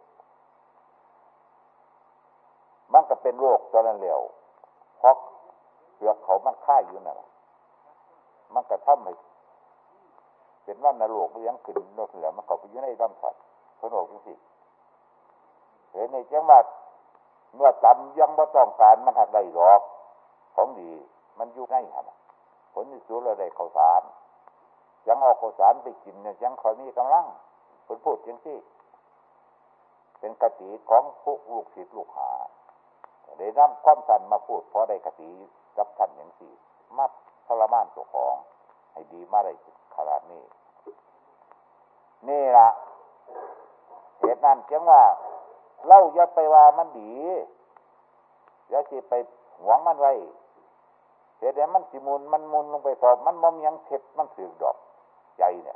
มันก็เป็นโรคตอนนั้นแล้วเพราะเปลือกเขามันค่ายอยู่นั่นมันก็ทำให้เป็นว่านรกเลี้ยงขึ้นโน่นแล้วมันก็ไปอยู่ในลำไส้สนุกจริงๆเห็นในจังหวัดเมื่อจำยังไม่ต้องการมันหักได้หรอกของดีมันอยู่ในหันผลที่สุดเราได้ข้าวสารยังเอาข้าวสารไปกินเนี่ยยังคอยมีกำลังผลพูดจริงๆเป็นกติของพวกลูกศิษย์ลูกหาได้นำความสันมาพูดเพราะได้กติกับท่านอย่างสี่มัดทรมานตัวของให้ดีมาได้ขนาดนี้นี่ล่ะเหตุนั้นจึงว่าเล่าอย่าไปว่ามันดีอย่าสิไปหวงมันไว้เหตุใดมันสิมุนมันมุนลงไปสอบมันบ่มีหยังเท็ดมันสึกดอกใจเนี่ย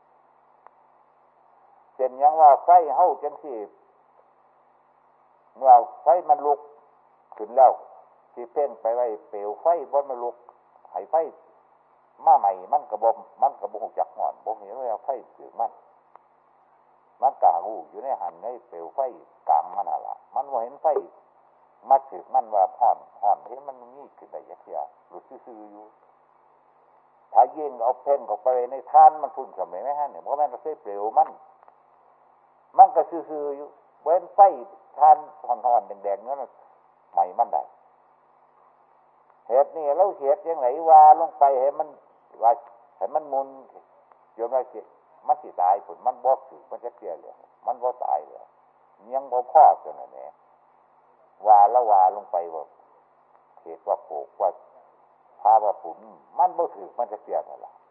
เช่นยังว่าไฟเฮาจังซี่เมื่อไฟมันลุกขึ้นแล้วสิเพ่งไปไว้เปลวไฟบ่มันลุกให้ไฟมาใหม่มันก็บ่มันก็บ่ฮู้จักฮ้อนบ่เห็นว่าไฟสึกมันมันกะหูอยู่ในหันในเปลวไฟกลางมันน่ะล่ะมันบ่เห็นไฟมาสึกมันว่าฮ้อนฮ้อนเห็นมันมีขึ้นได้จักเที่ยรู้ซื่อๆอยู่ถ้ายิงเอาเพ่นเข้าไปในทานมันพุ่นสมัยไหมฮะเนี่ยบ่แม่นก็ใส่เปลวมันมันก็ซื่อๆอยู่เว้นไฟทานฮ้อนๆแดงๆนั้นใหม่มันได้เหตุนี้เราเหตุจังได๋ว่าลงไปให้มันว่าให้มันมุนจนว่าสิมันสิตายพุ่นมันบ่สึกมันจะเสียแล้วมันบ่ตายแล้วยังบ่พอจังนั้นแหละว่าละว่าลงไปว่าเหตุว่าโขกว่าพาว่าฝุ่นมันบ่สึกมันจะเสียนั่นล่ะ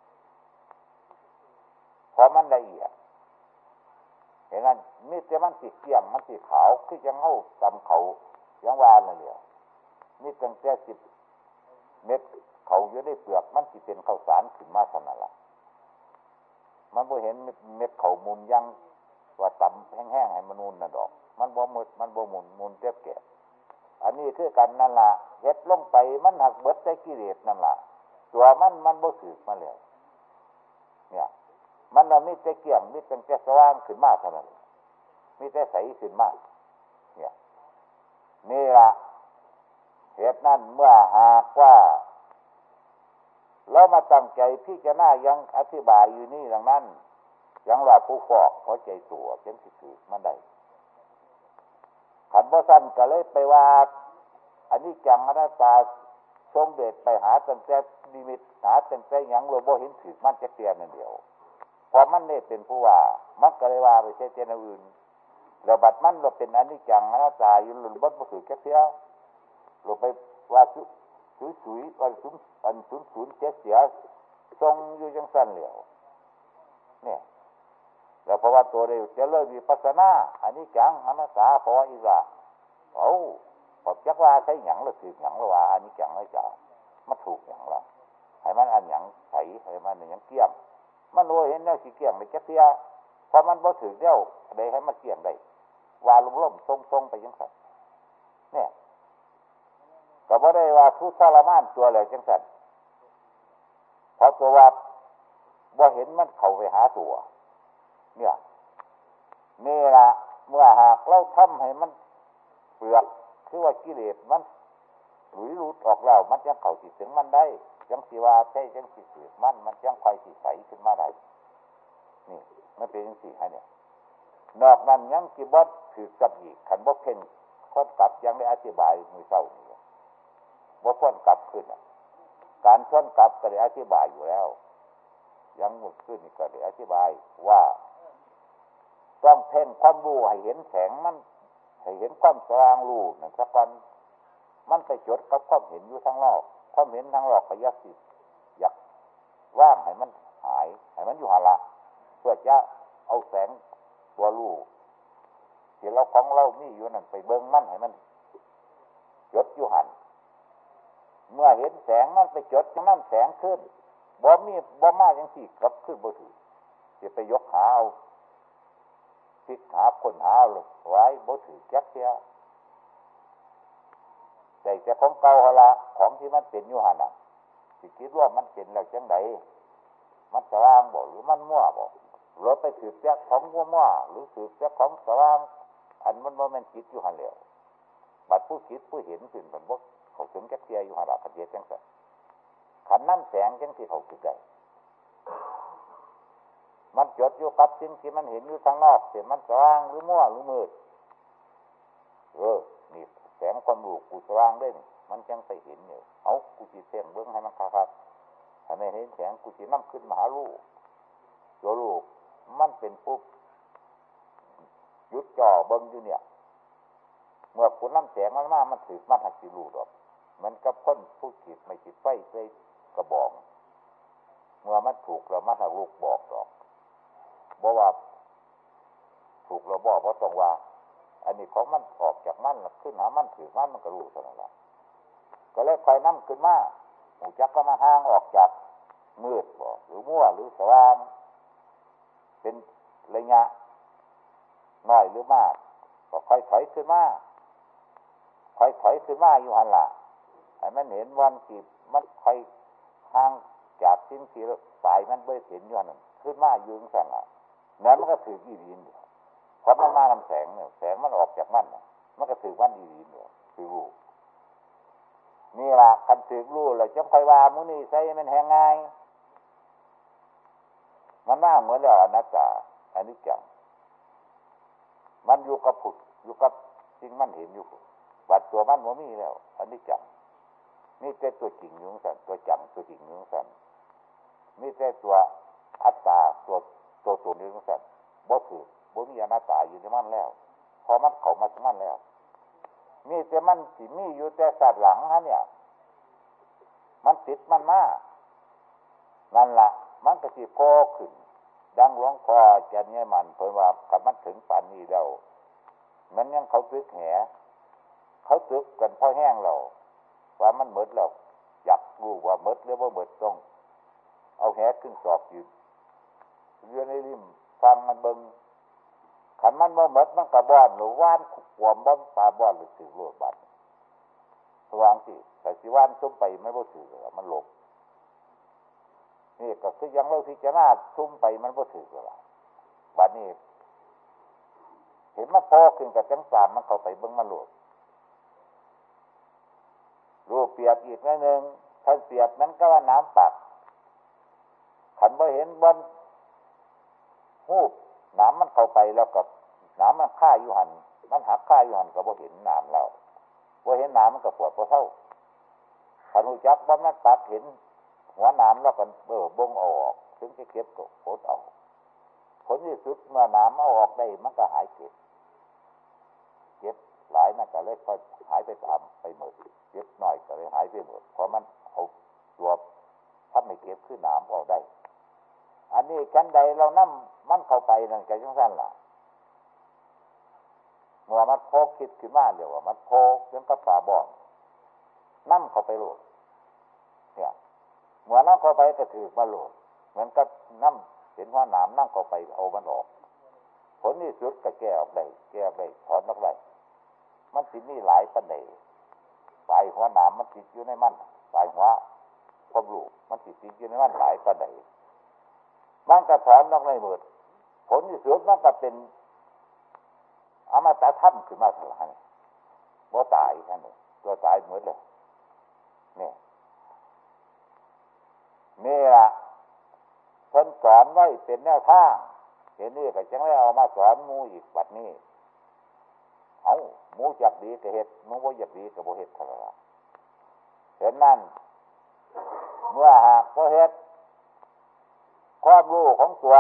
เพราะมันละเอียดเห็นนั้นมีแต่มันสิเกี่ยมมันสิขาวคือจังเฮาตำเขายังว่านั่นแหละมีตั้งแต่สิบเม็ดเขาอยู่ในเปลือกมันสิเป็นข้าวสารขึ้นมาเท่านั้นล่ะมันบ่เห็นเม็ดเขามุนยังว่าตำแห้งๆให้มันนูนน่ะดอกมันบ่หมดมันบ่มุนมุนเจ็บแก่อันนี้คือกันนั่นล่ะเฮ็ดลงไปมันหักเบิดใส่กิเลสนั่นล่ะตัวมันมันบ่สึกมาแล้วเนี่ยมันน่ะมีแต่เกี่ยงมีแต่สว่างขึ้นมาเท่านั้นมีแต่ใสขึ้นมาเนี่ยนี่ล่ะเหตุนั้นเมื่อหากว่าเรามาตั้งใจพิจารณายังอธิบายอยู่นี่ดังนั้นยังว่าผู้ฟอกหัวใจตัวเป็นสิสึกมันได้ขันบ่สั้นก็เลยไปว่าอันนี้จังอนัตตาทรงเดชไปหาตั้งแต่นิมิตหาตั้งแต่หยังเราบ่เห็นสึกมันจะเตียนนั่นเดียวพอมันได้เป็นผู้ว่ามันก็เลยว่าไปใช้เจนอื่นแล้วบัดมันเราเป็นอันนี้จังอนัตตาอยู่หลุนบ่บ่สึกแค่เสียเราไปว่าสุยๆว่าสุนอันสุนๆเสียทรงอยู่จังซั่นแล้วเนี่ยแล้วเพราะว่าตัวเดียวจะเลิกวิปัสสนาอันนี้จังอนัตตาเพราะว่าอีกละเอ้าพอจักว่าใช้หยังแล้วถือหยังแล้วว่าอันนี้จังแล้วจ้ะมันถูกหยังล่ะให้มันอันหยังใสให้มันหยังเกี่ยมมันรู้เห็นแนวสิเกี่ยมไปจักเสียพอมันบ่ถือเดียวได้ให้มันเกี่ยมได้ว่าล้มๆทรงๆไปจังซั่นเนี่ยก็บ่ได้ว่าทุกข์ทรมานตัวเลยจังซั่นเพราะตัวว่าบ่เห็นมันเข้าไปหาตัวเนี่ยนี่ล่ะเมื่อหากเราทำให้มันเปลือกคือว่ากิเลสมันหลุยหลุดออกแล้วมันจังเข้าสิถึงมันได้จังสิว่าใช่จังสิสึกมันมันจังค่อยสิใสขึ้นมาได้นี่มันเป็นจังซี่ฮะเนี่ยนอกนั้นยังสิบ่ถือกับอีกคันบ่เพ่งคนกลับยังได้อธิบายมื้อเช้านี้บ่พ้นกลับขึ้นการพ้นกลับก็ได้อธิบายอยู่แล้วยังหมดขึ้นนี่ก็ได้อธิบายว่าต้องเพ่งความรู้ให้เห็นแสงมันให้เห็นความสว่างรู้นั่นสักวันมันไปจดกับความเห็นอยู่ทางนอกความเห็นทางนอกก็อยากสิอยากว่างให้มันหายให้มันอยู่หาละพื่อจะเอาแสงตัวรู้ที่เราของเรามีอยู่นั่นไปเบิ่งมันให้มันจดอยู่หันเมื่อเห็นแสงมันไปจดนั่นแสงขึ้นบ่มีบ่มาจังซี่กลับขึ้นบ่ถือสิไปยกหาเอาพิกหาคนหาเลยไว้บ่ถือจักเสียแต่แต่ของเก่าหั่นล่ะของที่มันเป็นอยู่หั่นน่ะสิคิดว่ามันเป็นแล้วจังได๋มันสว่างบ่หรือมันมั่วบ่หรือไปถือจักของมั่วๆหรือถือจักของสว่างอันมันบ่แม่นจิตอยู่หั่นแล้วบัดผู้คิดผู้เห็นขึ้นเพิ่นบ่เข้าถึงจักเสียอยู่หั่นล่ะคันเฮ็ดจังซั่นคันนั้นแสงจังสิเข้าถึงได้มันจดอยู่กับสิ่งที่มันเห็นอยู่ทางนอกสิมันสว่างหรือมั่วหรือมืดเออนี่แสงความรู้กูสว่างเด้นี่มันจังไปเห็นอยู่เอ้ากูสิเพ่งเบิ่งให้มันคักๆถ้าไม่เห็นแสงกูสินำขึ้นมาหารู้ตัวรู้มันเป็นปุ๊บหยุดจ่อเบิ่งอยู่เนี่ยเมื่อคุณนำแสงมันมามันถึกมันหักสิรู้ดอกมันก็พ้นผู้จิตไม่จิตไฟใส่กระบอกเมื่อมันถูกแล้วมันหักลูกบอกดอกบ่ว่าถูกแล้วบอกบ่ต้องว่าอันนี้ของมันออกจากมันขึ้นหามันถือมันมันก็รู้เท่านั้นแหละก็เลยคอยนำขึ้นมาหูจักก็มาห่างออกจากมืดบ่หรือมั่วหรือสว่างเป็นระยะน้อยหรือมากก็ค่อยถอยขึ้นมาค่อยถอยขึ้นมาอยู่หั่นล่ะให้มันเห็นวันที่มันค่อยห่างจากสิ่งที่สายมันบ่เห็นอยู่นั่นขึ้นมาอยู่จังซั่นล่ะนั้นมันก็ถืออีหลีนเดียวเพราะมันมานำแสงเนี่ยแสงมันออกจากมันมันก็ถือวันอีหลีนเดียวคือรู้นี่ล่ะคันถือรู้แล้วจังค่อยว่ามื้อนี้ใส่มันแฮงง่ายมันว่าเหมือนแล้วอนัตตาอนิจจังมันอยู่กับผุดอยู่กับสิ่งมันเห็นอยู่บัดตัวมันบ่มีแล้วอนิจจังนี่แต่ตัวจริงอยู่จังซั่นตัวจังตัวจริงอยู่จังซั่นนี่แต่ตัวอัตตาตัวตัวตนอยู่จังซั่นบ่ถือบ่มีอนัตตาอยู่ในมันแล้วพอมันเข้ามาในมันแล้วมีแต่มันสิมีอยู่แต่สัตว์หลังฮะเนี่ยมันติดมันมานั่นล่ะมันก็สิโผล่ขึ้นดังหลวงพ่อจันเนี่ยมันเพิ่นว่าคันมันถึงปานนี้แล้วมันยังเขาตึกแหเขาตึกกันพอแห้งแล้วว่ามันหมดแล้วอยากรู้ว่าหมดหรือบ่หมดต้องเอาแหขึ้นสอบยืนเรือในริมฟังมันเบิ่งคันมันบ่หมดมันก็บ่อนหรือว่านขวมบ่ปลาบ่อนหรือถือโลดบัดสว่างสิแต่สิว่านซุ่มไปไม่บ่ถือมันหลบนี่ก็คือยังเราพิจารณาซุ่มไปมันบ่ถือก็ล่ะบัดนี้เห็นมันพอขึ้นกับจังสามมันเข้าไปเบิ่งมันโลดรูปเปรียบอีกนิดนึงถ้าเปรียบนั้นก็ว่าน้ำปักขันบ่เห็นบนหูบน้ำมันเข้าไปแล้วกับน้ำมันฆ่าอยู่หันมันหักฆ่าอยู่หันก็บ่เห็นน้ำแล้วบ่เห็นน้ำมันก็ปวดบ่เท่าขันหูจักบ่มันปักเห็นหัวน้ำแล้วกันเออบ่งเอาออกถึงจะเก็บก็โคตรเอาผลที่สุดเมื่อน้ำเอาออกได้มันก็หายเก็บเก็บหลายนั่นก็เลยค่อยหายไปตามไปหมดเก็บน้อยก็เลยหายไปหมดเพราะมันเอาตัวถ้าไม่เก็บขึ้นน้ำออกได้อันนี้ชั้นใดเรานำมันเข้าไปนั่นก็จังซั่นล่ะเมื่อมันโผล่คิดขึ้นมาเดี๋ยวว่ามันโผล่จนกับปลาบ่อนนำเข้าไปโลดเนี่ยเมื่อนำเข้าไปก็ถือมาโลดเหมือนกับนำเห็นว่าน้ำนำเข้าไปเอามันออกผลที่สุดก็แก้ออกได้แก้ออกได้ถอนออกได้มันสิมีหลายปานใดปลายหัวน้ำมันติดอยู่ในมันปลายหัวความรู้มันติดอยู่ในมันหลายปานใดมันก็ถอนออกได้หมดผลที่สุดมันก็เป็นอมตะธรรมขึ้นมาเท่านั้นบ่ตายแค่นี้ตัวตายหมดเลยนี่นี่ล่ะเพิ่นสอนไว้เป็นแนวทางเห็นนี่ก็จังได้เอามาสอนหมู่อีกบัดนี้เอ้าหมู่จักดีก็เฮ็ดหมู่บ่อยากดีก็บ่เฮ็ดเท่านั้นล่ะเห็นนั่นเมื่อหากบ่เฮ็ดความรู้ของตัว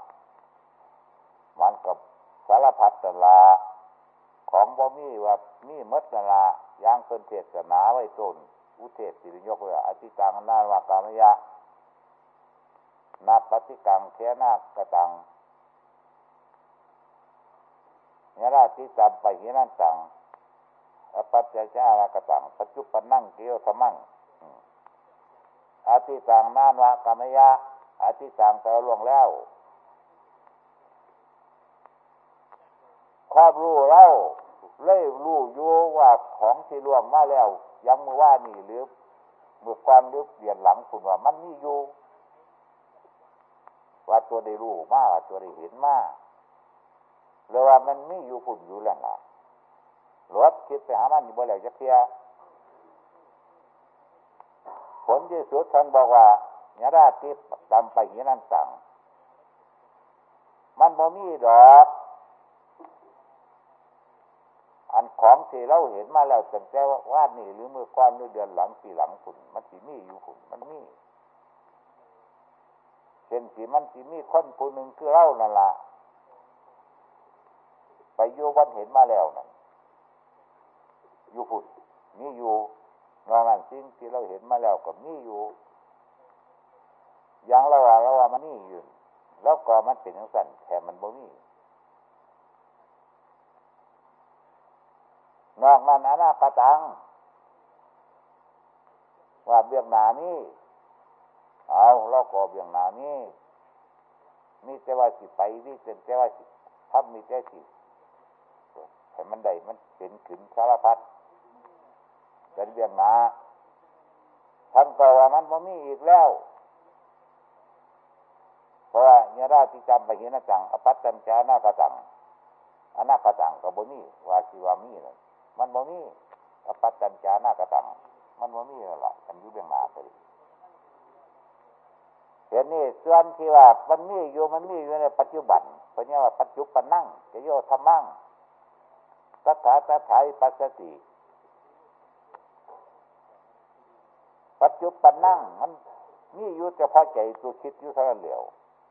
มันก็สารพัดตลาของบ่มีว่ามีหมดนั่นล่ะอย่างเพิ่นเทศนาไว้ต้นอุเทศสิยกไว้อธิตังนาวากามยะนับปฏิกังแค่นากะตังเนี่ยราติตามไปหินันตังอปัจจยาระกตังปัจจุปนั่งเกียวธรรมังอาทิตังนานวะกามยะอาทิตังแปลล่วงแล้วความรู้เราเล่รู้อยู่ว่าของที่ล่วงมาแล้วยังมือว่านี่หรือเมื่อความลึกเปลี่ยนหลังคุณว่ามันนี่อยู่ว่าตัวได้รู้มาว่าตัวได้เห็นมาหรือว่ามันมีอยู่ฝุ่นอยู่แล้วล่ะรถคิดไปหามันอยู่บ่แล้วจะเพียผลที่สุดท่านบอกว่าญาราติตามไปหินันตังมันบ่มีดอกอันของที่เราเห็นมาแล้วตั้งแต่ว่านี่หรือเมื่อก่อนหรือเดือนหลังปีหลังฝุ่นมันสิมีอยู่ฝุ่นมันมีเช่นสิมันสิมีคนผู้หนึ่งคือเรานั่นล่ะไปอยู่วันเห็นมาแล้วนั่นอยู่ฝุ่นมีอยู่นอกนั้นสิ่งที่เราเห็นมาแล้วก็มีอยู่อย่างเราว่าเราว่ามันมีอยู่แล้วก็มันเป็นอย่างนั้นแต่มันบ่มีนอกนั้นอนาคตังว่าเบื้องหน้านี้เอาเราก็เบื้องหน้านี้มีแต่ว่าสิไปมีแต่ว่าสิทำมีแต่สิให้มันได้มันเป็นขึ้นสารพัดเป็นเบื้องหน้าท่านก็ว่ามันบ่มีอีกแล้วเพราะว่าญาติจำไปเห็นจังอปัตตัญจานาคตังอนาคตังก็บ่มีว่าสิว่ามีนั่นมันบ่มีอปัตตัญจานาคตังมันบ่มีนั่นล่ะมันอยู่เบื้องหน้าไปเห็นนี่ส่วนที่ว่ามันมีอยู่มันมีอยู่ในปัจจุบันเพราะเนี่ยว่าปัจจุบันนั่งจะโยธรรมังตถาตถาปัสสติปัจจุบันนั่งมันมีอยู่เฉพาะใจตัวคิดอยู่เท่านั้นเดียว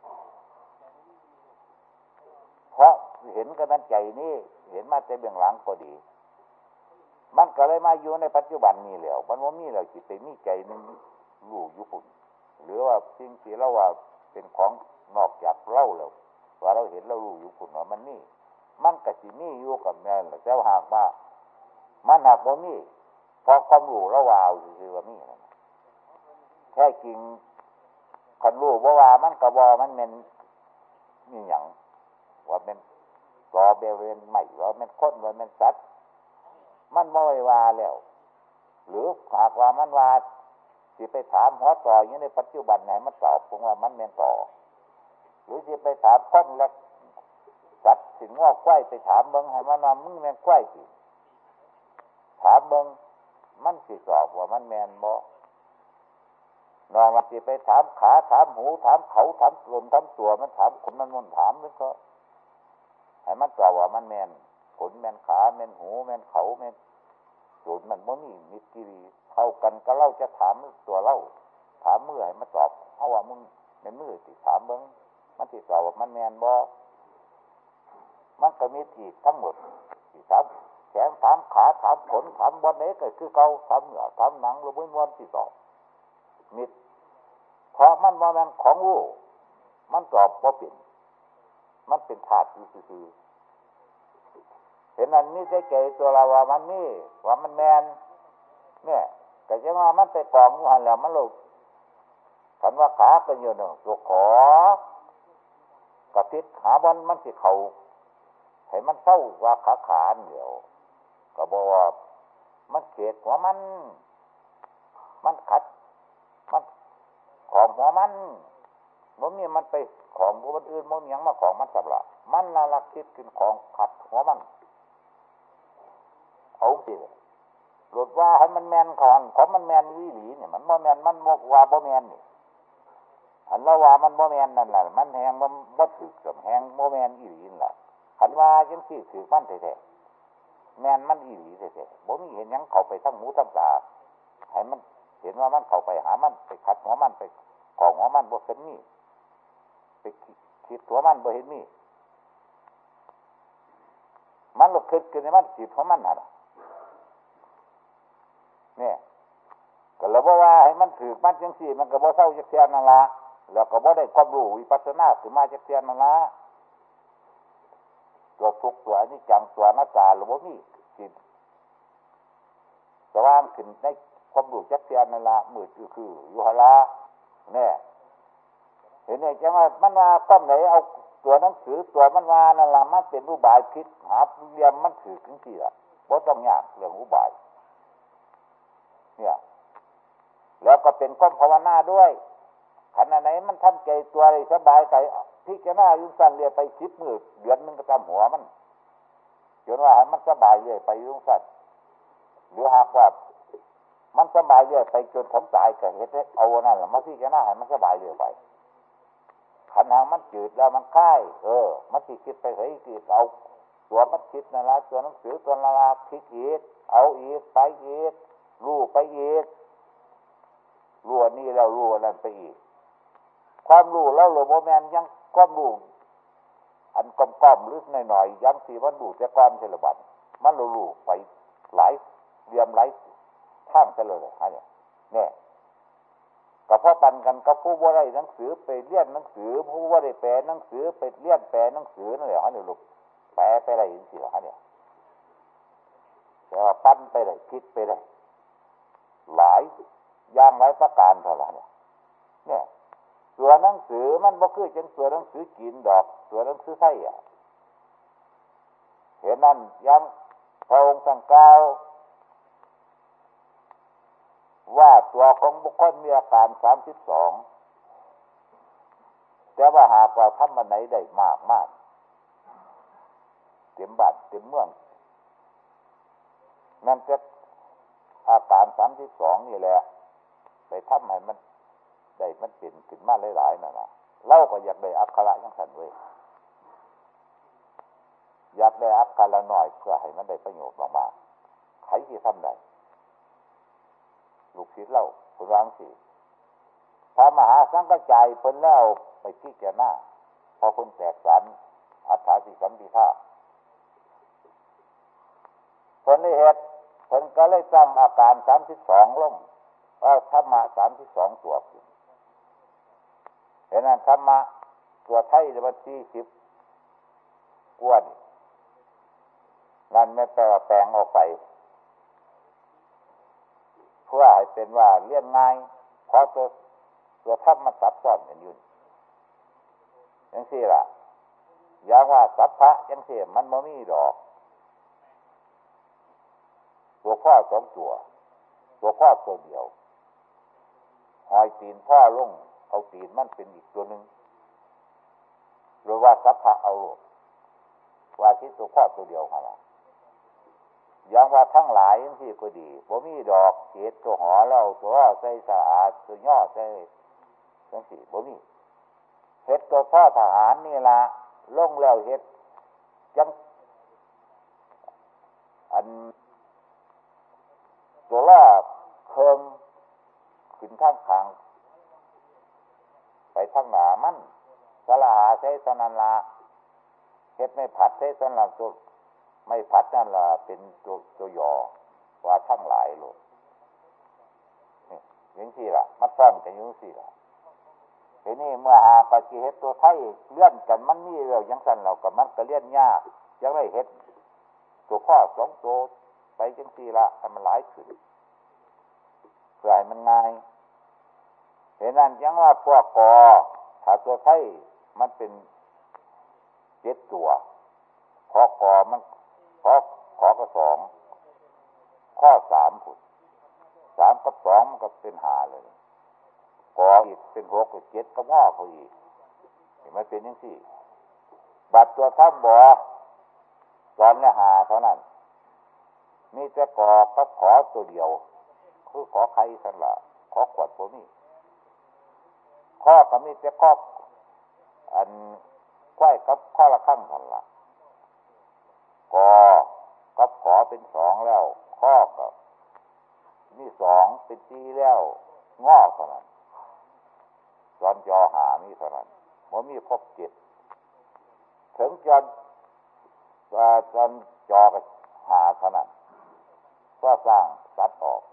เพราะเห็นกันนั้นใจนี่เห็นมาแต่เบื้องหลังก็ดีมันก็เลยมาอยู่ในปัจจุบันนี่แล้วมันว่ามีแล้วจิตใจมีใจนึงรู้อยู่พุ่นหรือว่าสิ่งที่เราว่าเป็นของนอกจากเราแล้วว่าเราเห็นเรารู้อยู่พุ่นว่ามันนี่มันก็สิมีอยู่กับแม่นแต่หากว่ามันหากบ่มีพอความรู้เราว่าเอาซื่อๆว่ามีแท้จริงคนรู้บ่ว่ามันก็บ่มันแม่นมีหยังว่าเป็นรอเบเวนใหม่ว่าเป็นคนว่าเป็นสัตว์มันบ่ได้ว่าแล้วหรือหากว่ามันว่าสิไปถามหัวต่ออยู่ในปัจจุบันไหนมันตอบผมว่ามันแม่นต่อหรือสิไปถามคนและสัตว์สิงว่าควายไปถามเบิ่งให้มันว่ามึงแม่นควายสิถามเบิ่งมันสิตอบว่ามันแม่นบ่นอกจากสิไปถามขาถามหูถามเขาถามลมถามตัวมันถามคนนั้นมันถามมันก็ให้มันตอบว่ามันแม่นขนแม่นขาแม่นหูแม่นเขาแม่นสูตรมันบ่มีมิตรกิริเข้ากันก็เล่าจะถามตัวเล่าถามมือให้มันตอบเพราะว่ามึงในมือสิถามเบิ่งมันสิตอบว่ามันแม่นบ่มันก็มีที่ทั้งหมดสิถามแขนถามขาถามขนถามบ่ไหนก็คือเก่าถามเนื้อถามหนังหรือบ่ม่วนสิตอบมิตรเพราะมันบ่แม่นของรู้มันตอบบ่เป็นมันเป็นธาตุอยู่ซื่อเห็นนั้นนี่ใจใจตัวเราว่ามันนี่ว่ามันแมนเนี่ยแต่จะว่ามันไปกองอยู่หันแล้วมันหลุดคันว่าขาเป็นอยู่หนึ่งตัวขอกระพิษหาบอลมันสิเขาให้มันเศร้าว่าขาขาเดียวก็บอกว่ามันเขตหัวมันมันขัดมันของหัวมันมันมีมันไปของผู้อื่นมันยังมาของมันสับละมันละลักคิดขึ้นของขัดหัวมันเอาสิหลุดว่าให้มันแมนของของมันแมนวิหลีเนี่ยมันบ่แมนมันบอกว่าบ่แมนนี่อันละว่ามันบ่แมนนั่นแหละมันแหงมันบ่ถึกกับแหงบ่แมนอีหลีนั่นแหละคันว่าจังซี่ถือมันแท้ๆแมนมันอีหลีแท้ๆบ่มีเห็นหยังเข้าไปทั้งหูทั้งตาให้มันเห็นว่ามันเข้าไปหามันไปขัดหัวมันไปของหัวมันบ่เห็นมีไปขีดหัวมันบ่เห็นมีมันลุกขึ้นขึ้นในมันขีดหัวมันน่ะเนี่ยก็เลยบอกว่าให้มันถือมันจังสี่มันก็บ่เศร้าจักเทียนนั่นละแล้วก็บ่ได้ความรู้วิปัสสนาขึ้นมาจักเทียนนั่นละตตัวทุกข์ตัวอนิจจังตัวอนัตตาหรือว่ามีสิสว่างขึ้นในความรู้จักเทียนนั่นละมืดคือคืออยู่หละเนี่ยเห็นไหมจังว่ามันว่าก้อนไหนเอาตัวหนังสือตัวมันว่านั่นละมันเป็นอุบายคิดหาเรียมมันถือขึ้นที่ละเพราะต้องยากเรื่องอุบายเนี่ยแล้วก็เป็นความภาวนาด้วยขณะไหนมันทำใจตัวอะไรสบายใจพิจารณายุ่งสั้นเรียไปคิดมืดเดือนนึงก็ทำหัวมันจนว่าให้มันสบายเลยไปยุ่งสั้นหรือหากว่ามันสบายเลยไปจนผมตายก็เห็นเอานั่นแหละมาพิจารณาให้มันสบายเลยไปขณะมันจืดแล้วมันคลายเออมันสิคิดไปเฮ้ยคิดเอาตัวมันคิดนั่นละตัวหนังสือตัวละละคิดอีกเอาอีกไปอีกรู้ไปอีกรู้อันนี้แล้วรู้อันนั้นไปอีกความรู้แล้วหลวงพ่อแม่นยังความรู้อันก้อมๆหรือหน่อยๆยังสีมันรู้แต่ความเฉลิบันมันรู้ไปหลายเรียมหลายทางซะเลยฮะเนี่ยเนี่ยก็เพราะปันกันก็ผู้ว่าได้หนังสือไปเรียนหนังสือผู้ว่าได้แปลหนังสือไปเรียนแปลหนังสือนั่นแหละฮะเนี่ยลูกแปลไปได้ยินสิฮะเนี่ยแต่ว่าปั้นไปได้คิดไปได้หลายอย่างหลายประการเท่าไหร่เนี่ยเนี่ยตัวหนังสือมันบ่คือจังตัวหนังสือกินดอกตัวหนังสือไส้อ่ะเห็นนั่นยังพระองค์สั่งกล่าวว่าตัวของบุคคลมีอาการสามสิบสองแต่ว่าหากว่าทำมันไหนได้มากมากเต็มบ้านเต็มเมืองนั่นจะอาการสามสิบสองนี่แหละไปทำให้มันได้มันเป็นขึ้นมาหลายๆนั่นนะเราก็อยากได้อักขระยังสั่นเว้ยอยากได้อักขระหน่อยเพื่อให้มันได้ประโยชน์มากๆใครที่ทำได้ลูกศิษย์เล่าคุณวางสิพระมหาสังฆจายเพิ่นแล้วไปที่แก่หน้าพอเพิ่นแตกสันอัฏฐาสิสัมปิทาเพิ่นได้เหตุเพิ่นก็เลยตั้งอาการสามสิบสองลงเอาธรรมะสามสิบสองตัวขึ้นเห็นนั้นธรรมะตัวไทยมันสี่สิบกว่านี่นั่นไม่แปลว่าแปลงออกไปเพื่อให้เป็นว่าเลี้ยงง่ายเพราะตัวตัวธรรมมันซับซ้อนกันอยู่อย่างนี้ล่ะอย่างว่าสัพพะอย่างนี้มันไม่มีดอกตัวพ่อสองตัวตัวพ่อตัวเดียวหอยตีนพ่อลงเอาตีนมันเป็นอีกตัวหนึ่งหรือว่าสัพพะเอาว่าที่ตัวพ่อตัวเดียวของเราอย่างว่าทั้งหลายอย่างที่ก็ดีบ่มีดอกเห็ดตัวหอแล้วตัวใส่สะอาดตัวย่อใส่ทั้งสี่บ่มีเห็ดตัวพ่อทหารนี่ละลงแล้วเห็ดจังอันตัวล่าเคิงขึ้นข้างขางไปทางหนามันสละหาใช้สนันละเห็ดไม่ผัดใช้สนันตัวไม่พัดนั่นล่ะเป็นตัวตัวยอว่าทั้งหลายโลกนี่อย่างที่ล่ะมันซ่อนกันอย่างที่ล่ะทีนี้เมื่อหาปฏิเหตุตัวไทยเลื่อนกันมันนี่เรายังสั่นเรากับมันก็เลื่อนยากยังไม่เห็นตัวพ่อสองตัวไปจังที่ละให้มันหลายขึ้นเพื่อให้มันง่ายเห็นนั่นยังว่าพวกกอถ้าตัวไทยมันเป็นเจ็ดตัวพอกอมันขอขอก็สองข้อสามผุดสามกับสองมันก็เป็นหาเลยกออีกเป็นหกกับเจ็ดกับห้าเขาอีกเห็นไหมเป็นยังสี่บัดตัวทับบอตอนและหาเท่านั้นมีแต่กอกับขอตัวเดียวคือขอใครสันละขอขวดพวกนี้ข้อก็มีแต่ข้ออันควายกับข้อละข้างสันละกอกับขอเป็นสองแล้วข้อกับนี่สองเป็นสี่แล้วง้อเท่านั้นจอนจอหามีเท่านั้นมันมีครบเจ็ดถึงจอนจอนจอกับหาเท่านั้นก็สร้างตัดออก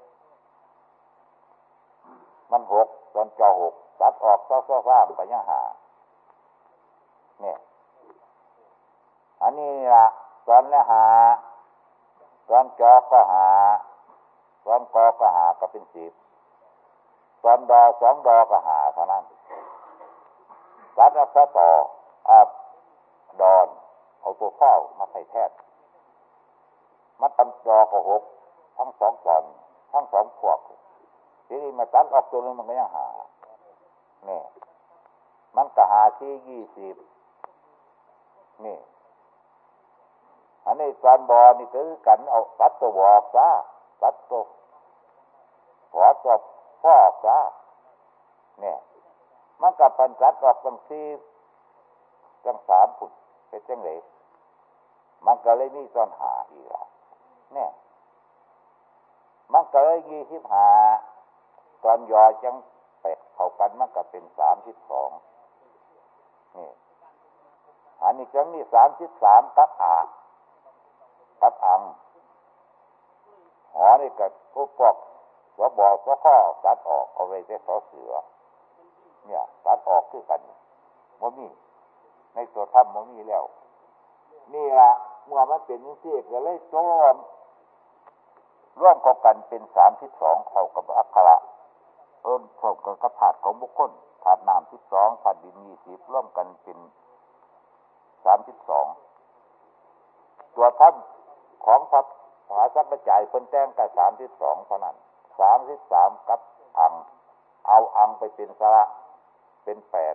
มันหกจอนจอหกตัดออกก็สร้างไปยังหาเนี่ยไอ้นนี้ละสอนและหาสอนจอก็หาสอนกอก็หาก็เป็นสิบสอนดอสองดอก็หาเท่านั้นสัตว์อักษรต่ออับดอนเอาตัวเข้ามาใส่แทนมัดตำดอก็หกทั้งสองตอนทั้งสองพวกทีนี้มาตัดออกตัวนึงมันก็ยังหานี่มันก็หาที่ยี่สิบนี่อันนี้การบอนี่คือกันเอาตัดตัวบอกซะตัดตัวขอตัวพ่อซะเนี่ยมันกับปัญจัดออกตั้งสี่ตั้งสามผุดเป็นจังเลยมันก็เลยมีตอนหาอีกแล้วเนี่ยมันก็เลยยี่สิบหาตอนยอจังเป็ดเข้ากันมันก็เป็นสามสิบสองนี่อันนี้จังมีสามสิบสามกับอากับอังหอนี่ก็ผู้ปอกสวบอกสวข้อตัดออกเอาไว้แต่สอเสือเนี่ยตัดออกคือกันบ่มีในตัวถ้ำบ่มีแล้วนี่ละเมื่อมันเป็นสิ่งก็เลยรวมร่วมกันเป็นสามสิบสองเข้ากับอักขระเอิ้นเข้ากับกระถาดของบุคคลถาดน้ำสิบสองถาดดินยี่สิบร่วมกันเป็นสามสิบสองตัวถ้ำของพระมหาสัพพจายเพิ่นแต่งกับสามสิบสองเท่านั้นสามสิบสามกับอังเอาอังไปเป็นสระเป็นแปด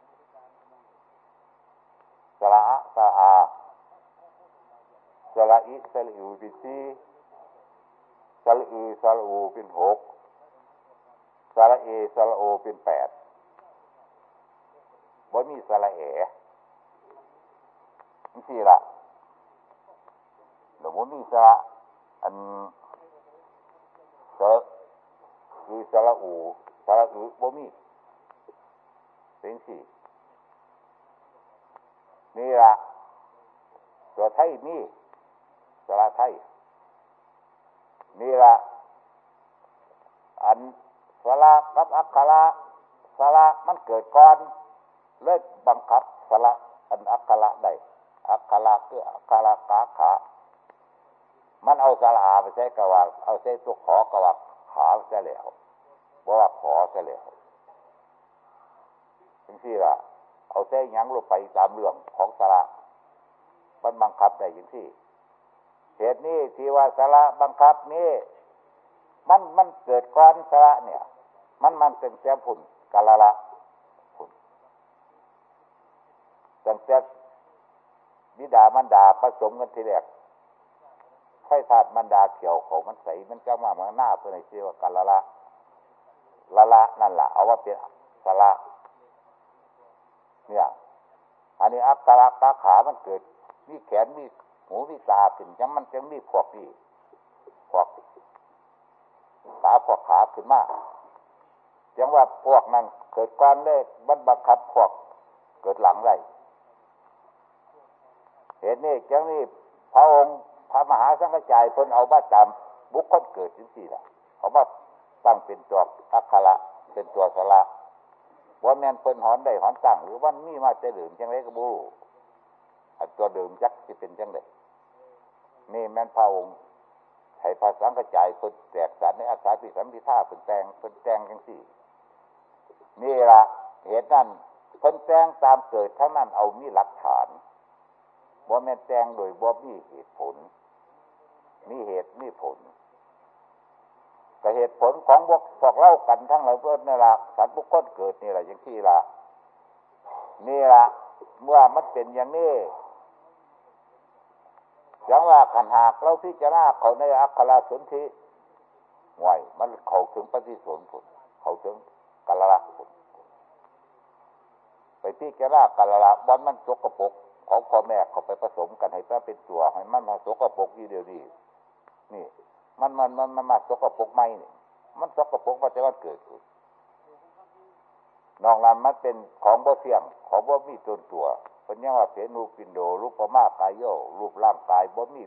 สระสะอาสระอิสระอูเป็นสี่สระอีสระอูเป็นหกสระเอสระโอเป็นแปดบ่มีสระเอนี่สิล่ะแล้วบ่มีสระอันเสอคือสระอูสระอือบ่มีเป็นสี่นี่ล่ะตัวไทยมีสระไทยนี่ล่ะอันสระกับอักขระสระมันเกิดก่อนเลยบังคับสระอันอักขระได้อักขระคืออักขระกาขามันเอาสระไปใช้กะว่าเอาใช้ตัวขอกะว่าขาใช้แล้วบ่ว่าขอใช้แล้วจังซี่ล่ะเอาใช้หยังลงไปตามเรื่องของสระมันบังคับได้จังซี่เหตุนี้ที่ว่าสระบังคับนี้มันมันเกิดก่อนสระเนี่ยมันมันเป็นแก้ผุ่นกะละละผุ่นตั้งแต่บิดามันดาผสมกันทีแรกไข่ธาตุมันดาเขียวของมันใสมันจะมามันหน้าเพื่อในชื่อว่ากะละละละละนั่นแหละเอาว่าเป็นสระเนี่ยอันนี้อักขระกาขามันเกิดมีแขนมีหูมีตาขึ้นจังมันจังมีพวกนี่พวกตาพวกขาขึ้นมาจังว่าพวกนั้นเกิดก่อนเลยมันบังคับพวกเกิดหลังได้เหตุนี้จังนี้พระองค์พระมหาสังฆจายเพิ่นเอามาจำบุคคลเกิดจังซี่ล่ะเอามาตั้งเป็นตัวอักขระเป็นตัวสระว่าแม่นเพิ่นหอนได้หอนตั้งหรือว่ามีมาแต่เดิมจังได๋ก็บ่รู้อันตัวเดิมจักสิเป็นจังได๋นี่แม่นพระองค์ให้พระสังฆจายเพิ่นแตกสารในอาสาพิสัมพิธาเพิ่นแต่งเพิ่นแต่งจังซี่นี่ล่ะเหตุนั้นเพิ่นแต่งตามเกิดทั้งนั้นเอามีหลักฐานบ่แม่นแต่งโดยบ่มีเหตุผลมีเหตุมีผลแต่เหตุผลของพวกพวกเล่ากันทั้งหลายเพิ่นนี่ล่ะสัตว์บุคคลเกิดนี่ล่ะจังซี่ล่ะนี่ล่ะเมื่อมันเป็นอย่างนี้อย่างว่าขันหากเราพิจารณาเขาในอักขระสนธิไว้มันเข้าถึงปฏิสนธิผลเข้าถึงกะละละผลไปพิจารณากะละละบอนมันสกปรกของพ่อแม่เขาไปผสมกันให้ซะเป็นตัวให้มันมาสกปรกอยู่เดียวนี้นี่มันมันมันมันมาสกปรกไหมนี่มันสกปรกมาแต่วันเกิดขึ้นนอกนั้นมันเป็นของบ่เที่ยงของบ่มีตนตัวเพิ่นยังว่าเพนูปินโดรูปมากายโยรูปร่างกายบ่มี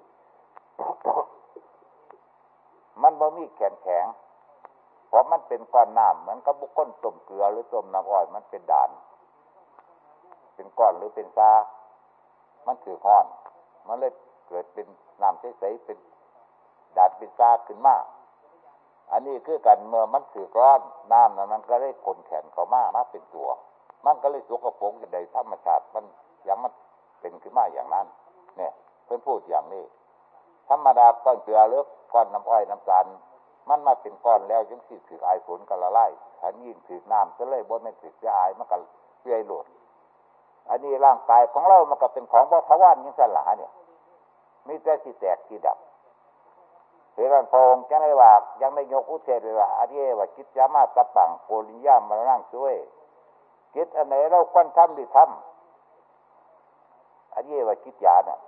มันบ่มีแข็งแข็งเพราะมันเป็นก้อนน้ำเหมือนกับบุคคลต้มเกลือหรือต้มน้ำอ้อยมันเป็นด่านเป็นก้อนหรือเป็นซามันถือห้อนมันเลยเกิดเป็นน้ำใสๆเป็นดาดเป็นซากขึ้นมาอันนี้คือกันเมื่อมันสึกร้อนน้ำนั้นมันก็เลยคนแข็งเข้ามามาเป็นตัวมันก็เลยสกปรกอย่างใดธรรมชาติมันอย่างมันเป็นขึ้นมาอย่างนั้นเนี่ยเพิ่นพูดอย่างนี้ธรรมดาก้อนเกลือหรือก้อนน้ำอ้อยน้ำตาลมันมาเป็นก้อนแล้วยังสิถือไอฝนกันละลายถ้ายิ่งถือน้ำจะเลยบ่แม่นถือจะอายมันก็เปื่อยโลดอันนี้ร่างกายของเรามันก็เป็นของบ่ทวารอย่างสั่นล่ะเนี่ยมีแต่สิแตกสิดับเห็นพระองค์จังได้ว่ายังได้ยกอุเทศไว้ว่าอริยว่ากิจจามาสัพพังโกริยามมรณังช่วยกิจอันไหนเราควรทำดีทำอริยว่ากิจจาน่ะ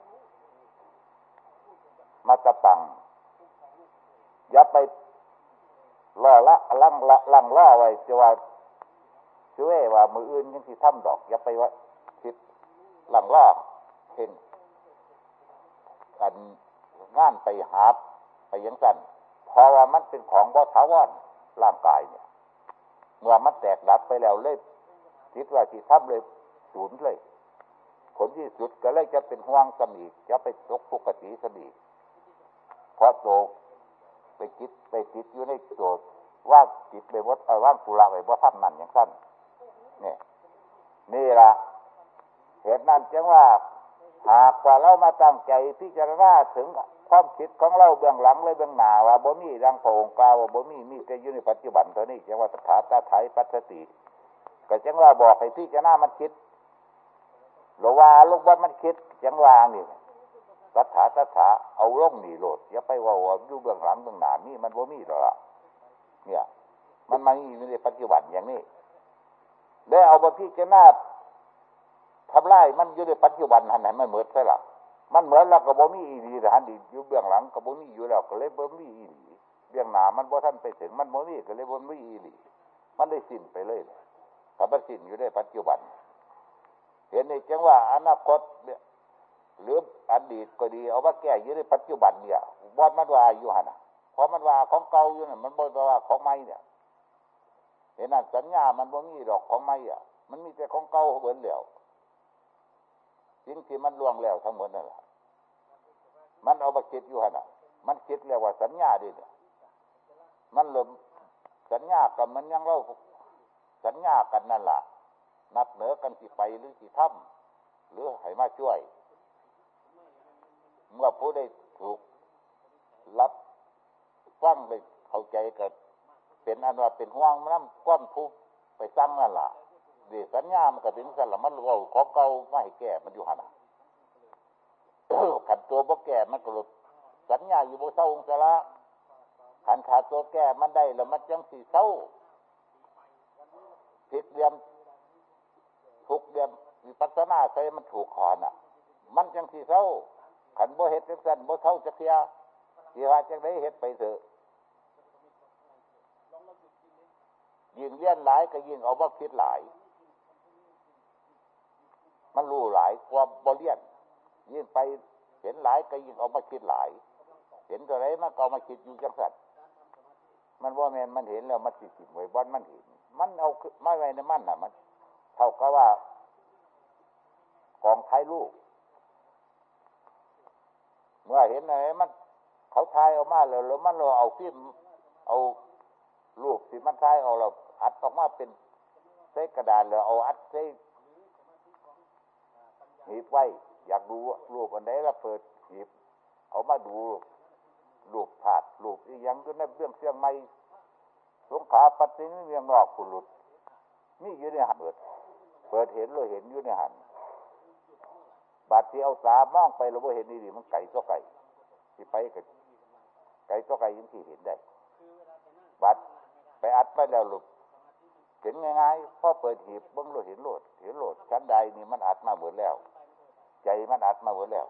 มาสัพพังอย่าไปล่อละลังละลังล่อไว้จะว่าช่วยว่ามืออื่นยังสิทำดอกอย่าไปว่าคิดลังล่อเช่นกันงานไปหาไปยังสั่นเพราะว่ามันเป็นของบ่ถาวรร่างกายเนี่ยเมื่อมันแตกดับไปแล้วเลยคิดว่าสิทำเลยสูญเลยผลที่สุดก็เลยจะเป็นห่วงสมีจะไปตกปกติสมีเพราะโตไปคิดไปคิดอยู่ในโจทย์ว่าจิตไปวัดเอาว่างสุราไปว่าท่านนั่นอย่างสั้นเนี่ยนี่ละเหตุนั้นจึงว่าหากว่าเรามาตั้งใจพิจารณาถึงความคิดของเราเบื้องหลังเลยเบื้องหน้าว่าบ่มีดังพระองค์กล่าวว่าบ่มีมีแต่อยู่ในปัจจุบันตัวนี้จึงว่าตถาตถายปัสสติก็จึงว่าบอกให้พิจารณามันคิดหรือว่าลูกว่ามันคิดจึงว่านี่ตถาตถาเอาลงนี่โลดอย่าไปว่าว่าอยู่เบื้องหลังเบื้องหน้านี่มันบ่มีหรอกเนี่ยมันมาอยู่ในปัจจุบันอย่างนี้ได้เอามาพิจารณาทำลายมันอยู่ในปัจจุบันหันไหนไม่เหมือนใช่หรอมันเหมือนแล้วก็บ่มีอีหลีแต่หันดีอยู่เบื้องหลังก็บ่มีอยู่แล้วก็เลยบ่มีอีหลีเบื้องหน้ามันบ่ทันไปถึงมันบ่มีก็เลยบ่มีอีหลีมันได้สิ้นไปเลยถ้ามันสิ้นอยู่ในปัจจุบันเห็นนี่จังว่าอนาคตหรืออดีตก็ดีเอามาแก้อยู่ในปัจจุบันเนี่ยบ่มันว่าอยู่หั่นน่ะเพราะมันว่าของเก่าอยู่น่ะมันบ่ว่าของใหม่เนี่ยเห็นน่ะสัญญามันบ่มีดอกของใหม่อ่ะมันมีแต่ของเก่าเหมือนแล้วสิ่งที่มันล่วงแล้วทั้งหมดนั่นแหละมันเอามาคิดอยู่หั่นน่ะมันคิดเรียกว่าสัญญาดิเนี่ยมันเริ่มสัญญากับมันยังเล่าสัญญากันนั่นล่ะนัดเหนือกันสิไปหรือสิทำหรือให้มาช่วยเมื่อผู้ได้ถูกรับฟังไปเข้าใจกันเป็นอันว่าเป็นห่วงน้ำก้อนผู้ไปสั่งนั่นล่ะดีสัญญามันก็ถึงสั่นละมันว่าของเก่าไม่ให้แก้มันอยู่หั่นน่ะ ขันตัวบ่แก้มันก็หลุดสัญญาอยู่บ่เศร้าองค์ละขันขาดตัวแก้มันได้แล้วมันจังสิเศร้าผิดเรียมถูกเรียมวิปัสสนาใส่มันถูกขอนอ่ะมันจังสิเศร้าขันบ่เฮ็ดจังซั่นบ่เศร้าจักเที่ยสิว่าจังได๋เฮ็ดไปเถอะยิ่งเรียนหลายก็ยิ่งเอาบ่คิดหลายมันรู้หลายกว่าบ่เรียนยิ่งไปเห็นหลายก็ยิ่งเอามาคิดหลายเห็นเท่าไรมันก็เอามาคิดอยู่จังซั่นมันว่าแม่นมันเห็นแล้วมันสิสิไว้บ่มันเห็นมันเอาไม่ไว้ในมันน่ะมันเท่ากับว่ากองถ่ายรูปเมื่อเห็นอะไรมันเขาถ่ายออกมาแล้วแล้วมันเราเอาฟิล์มเอารูปที่มันถ่ายเอาเราอัดออกมาเป็นใส่กระดาษแล้วเอาอัดใส่หีบไว้อยากดูรูปอันไหนแล้วเปิดหีบเอามาดูรูปถาดรูปอีหยังก็ในเรื่องเสียงใหม่สงขาปัตตินี่เรื่องนอกกุลุดนี่อยู่ในหันเปิดเปิดเห็นเลยเห็นอยู่ในหันบาดที่เอาตามองไปเราไม่เห็นนี่ดิมันไก่ก็ไก่ที่ไปกับไก่ก็ไก่ยังที่เห็นได้บาดไปอัดไปแล้วหลุดเห็นง่ายๆพอเปิดหีบเบิ้งเราเห็นโลดเห็นโลดชั้นใดนี่มันอัดมาหมดแล้วใจมันอัดมาหมดแล้ว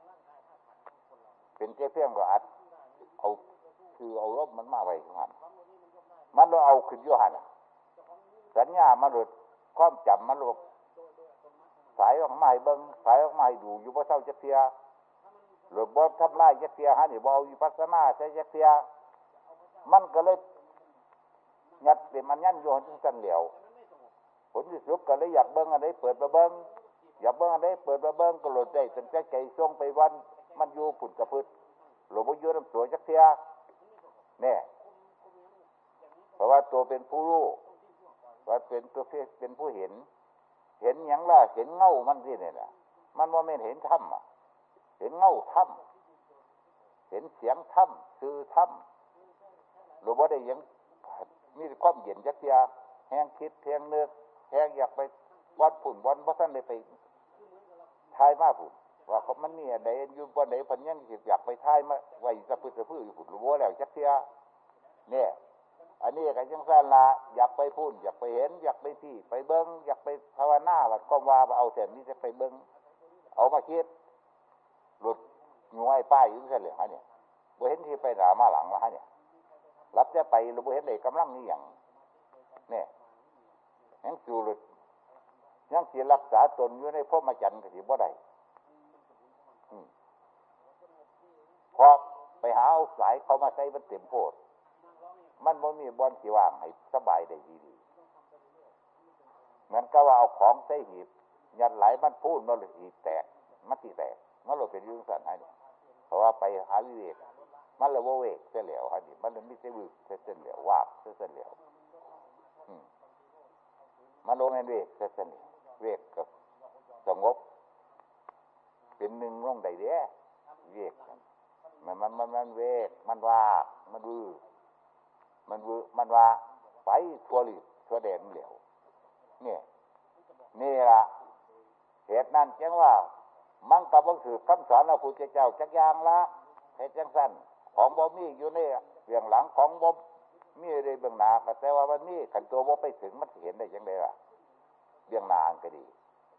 เป็นแค่เพียงก็อัดเอาคือเอาลบมันมาไว้ข้างหันมันเราเอาขึ้นอยู่หันสัญญามันหลุดความจำมันหลุดสายออกมาให้เบิ้งสายออกมาให้ดูอยู่บ่เศร้าจักเทียหรือบ่ทำลายจักเทียฮะนี่บ่เอาวิปัสสนาใช้จักเทียมันก็เลยยัดเป็นมันยันโยนจังซั่นแล้วผลที่สุดก็เลยอยากเบิ้งอันใดเปิดมาเบิ้งอย่าเบิ่งได้เปิดมาเบิ่งก็หลุดได้ตั้งแต่ใจส่งไปวันมันอยู่ผุ่นกระพึดหลวงพ่ออยู่น้ำตัวจักเทียเนี่ยเพราะว่าตัวเป็นผู้รู้ว่าเป็นตัวเป็นผู้เห็นเห็นอย่างล่ะเห็นเงามันที่เนี่ยนะมันว่าไม่เห็นธรรมอ่ะเห็นเงาธรรมเห็นเสียงธรรมสื่อธรรมหรือว่าได้ยังมีความเย็นจักเทียแห้งคิดแห้งเนื้อแห้งอยากไปวัดผุ่นวันเพราะท่านได้ไปทายมาผุ่นว่าเขามันมีอะไรอยู่บนไหนพันยังอยากไปทายมาไว้สะพื้นสะพื้นอยู่ผุ่นหรือว่าแล้วจักเทียเนี่ยอันนี้ก็ยังสั้นละอยากไปพูดอยากไปเห็นอยากไปที่ไปเบิ้งอยากไปภาวนาว่าก็ว่าเอาแต่นี้จะไปเบิ้งเอามาคิดหลุดงูไอ้ป้ายอยู่เฉลี่ยฮะเนี่ยบ่เห็นที่ไปหนามาหลังละฮะเนี่ยรับจะไปหรือบ่เห็นเลยกำลังนี่อย่างเนี่ยยังสู่หลุดยังเสียรักษาตนอยู่ในพรหมจรรย์ก็สิบ่ได้พอไปหาเอาสายเขามาใส่มันเต็มโพดมันบ่มีบอนสิว่างให้สบายได้ดีๆเหมือนกับว่าเอาของใส่หีบยัดไหลมันพูดมันเลยหีบแตกมันสิแตกมันเลยเป็นยุ่งสั่นให้เพราะว่าไปหาวิเวกมันเลยว่าเวกเสียแล้วฮะนี่มันเลยไม่ใช่วึกเสียแล้ววาบเสียแล้วมันลงในเวกเสียแล้วเวกกับสงบเป็นหนึ่งลงได้เด้เวกมันมันมันมันเวกมันว่ามันวื้อมันวื้อมันว่าไปทั่วหลีทั่วแดนเหลวเนี่ยนี่ล่ะเหตุนั้นจึงว่ามันกับบังสืบคำสอนพระพุทธเจ้าจักอย่างละเหตุจังสั้นของบ่มีอยู่ในเบื้องหลังของบ่มีในเบื้องหน้าก็แต่ว่ามันมีขันตัวบ่ไปถึงมันเห็นได้ยังไงล่ะเบื้องหน้าก็ดี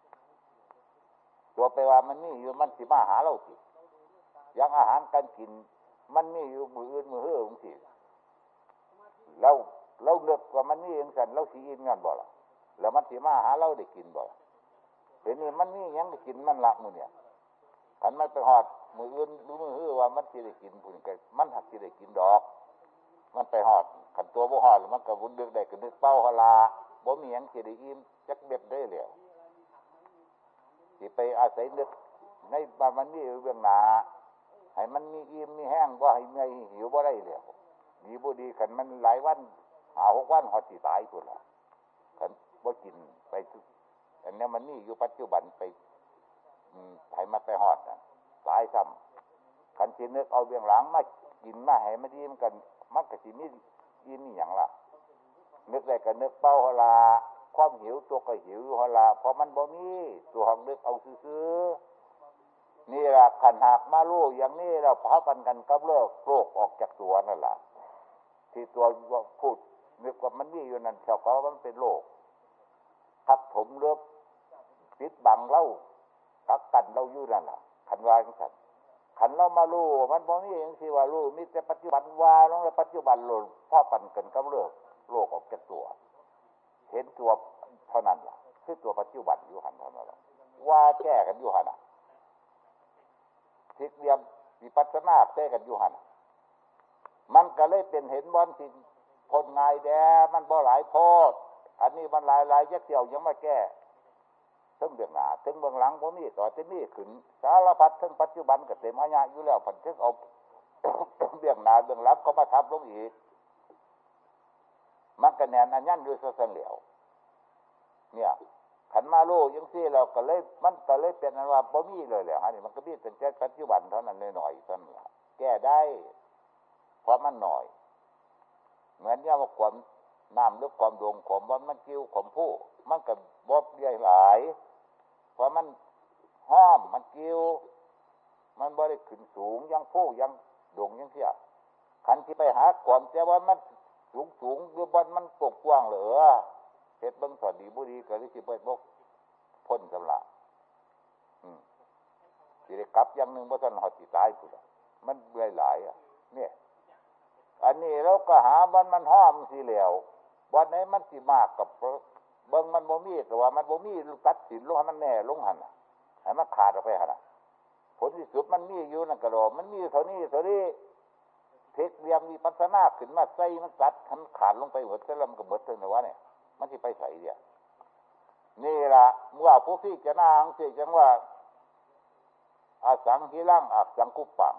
ตัวไปว่ามันมีอยู่มันสิมาหาเราสิยังอาหารการกินมันมีอยู่มืออื่นมือเฮือของสิเราเราเลือกว่ามันมีอย่างสั้นเราสิอิ่มงั้นบ่ล่ะแล้วมันสิมาหาเราได้กินบ่เดี๋ยวนี้มันมีหยังได้กินมันละมื้อเนี่ยคันมันไปฮอดมืออื่นหรือมือฮือว่ามันสิได้กินพุ่นก็มันหักสิได้กินดอกมันไปฮอดคันตัวบ่ฮอดมันก็วุ่นนึกได้ก็นึกเป้าหลาบ่มีหยังสิได้อิ่มจักเบ็ดได้แล้วสิไปอาศัยนึกในว่ามันมีอยู่เบื้องหน้าให้มันมีอิ่มมีแห้งบ่ให้มีหิวบ่ได้แล้วดีบ่ดีคันมันหลายวันห้าหกวันฮอดสิตายพุ่นล่ะคันบ่กินไปอันนี้มันนี่อยู่ปัจจุบันไปไถมาไปฮอดน่ะตายซ้ำคันสินึกเอาเบื้องหลังมากินมาให้มันดีมันกันมันก็สิมีอิ่มมีหยังล่ะนึกได้ก็นึกเป้าหลาความหิวตัวก็หิวหลาเพราะมันบ่มีตัวของนึกเอาซื่อๆนี่ล่ะคันหากมารู้อย่างนี้แล้วพาปันกันกับเลิกโรคออกจากตัวนั่นล่ะที่ตัวพูดนึกว่ามันมีอยู่นั่นเจ้าก็ว่ามันเป็นโรคทับถมเลือบปิดบังเล่ากักกันเราอยู่นั่นล่ะขันวาจังซั่นขันเรามารู้มันบ่มีอย่างที่ว่ารู้มีแต่ปัจจุบันว่าลงในปัจจุบันโลดพอปั่นกันกับเลิกโลกออกจากตัวเห็นตัวเท่านั้นล่ะคือตัวปัจจุบันอยู่หั่นเท่านั้นล่ะว่าแก้กันอยู่หั่นน่ะทิศเรียมวิปัสสนาแก้กันอยู่หั่นมันก็เลยเป็นเห็นบ่อนสิคนง่ายแดมันบ่หลายโพดอันนี้มันหลายๆยักเกี่ยวยังมาแก้ถึงเบื้องหน้าถึงเบื้องหลังบ่มีต่อจะมีขึ้นสารพัดถึงปัจจุบันก็เต็มอาญะอยู่แล้วพันถึงเอา เบื้องหน้าเบื้องหลังก็มาทับลงอีกมันก็แน่นอันยันอยู่ซะเหลียวเนี่ยขันมาโลยังซี่เราก็เลยมันก็เลยเป็นอันว่าบ่มีเลยแหละฮะนี่มันก็มีเป็นแค่ปัจจุบันเท่านั้นเลยหน่อยเท่านั้นล่ะแก้ได้เพราะมันหน่อยเหมือนอย่างว่าความน้ำหรือความดวงขมว่ามันกิ้วขมผู้มันก็บ่ใหญ่หลายเพราะมันห้อมมันกิ้วมันบ่ได้ขึ้นสูงยังผู้ยังดงยังเสียขันที่ไปหาความแต่ว่ามันสูงสูงหรือบนมันกกว้างเหลือเฮ็ดเบิ่งสอดดีบ่ดีก็สิไปบ่พ้นสำละอืมสิได้กลับอย่างนึงบ่ทันฮอดสิตายพุ่นล่ะมันเบื่อหลายอ่ะเนี่ยอันนี้เราก็หามันมันห้อมสิแล้ววันไหนมันสิมากกับเบิ่งมันบ่มีก็ว่ามันบ่มีตัดสินลงให้มันแน่ลงหั่นน่ะให้มันขาดออกไปหั่นน่ะผลที่สุดมันมีอยู่นั่นก็ดอกมันมีเท่านี้เท่านี้เทคเรียมมีปัสนาขึ้นมาใส่มันตัดมันขาดลงไปหมดซะแล้วมันก็หมดเท่านั้นวะเนี่ยมันสิไปไสเดียวนี่ล่ะเมื่อผู้พี่จะน่าอังสิจังว่าอสังหิรังอสังคุปปัง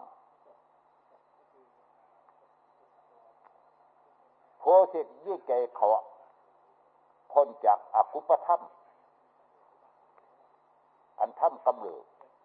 โพธิยี่เกยเขาพ้นจากอกุปธรรมอันธรรมกำเริ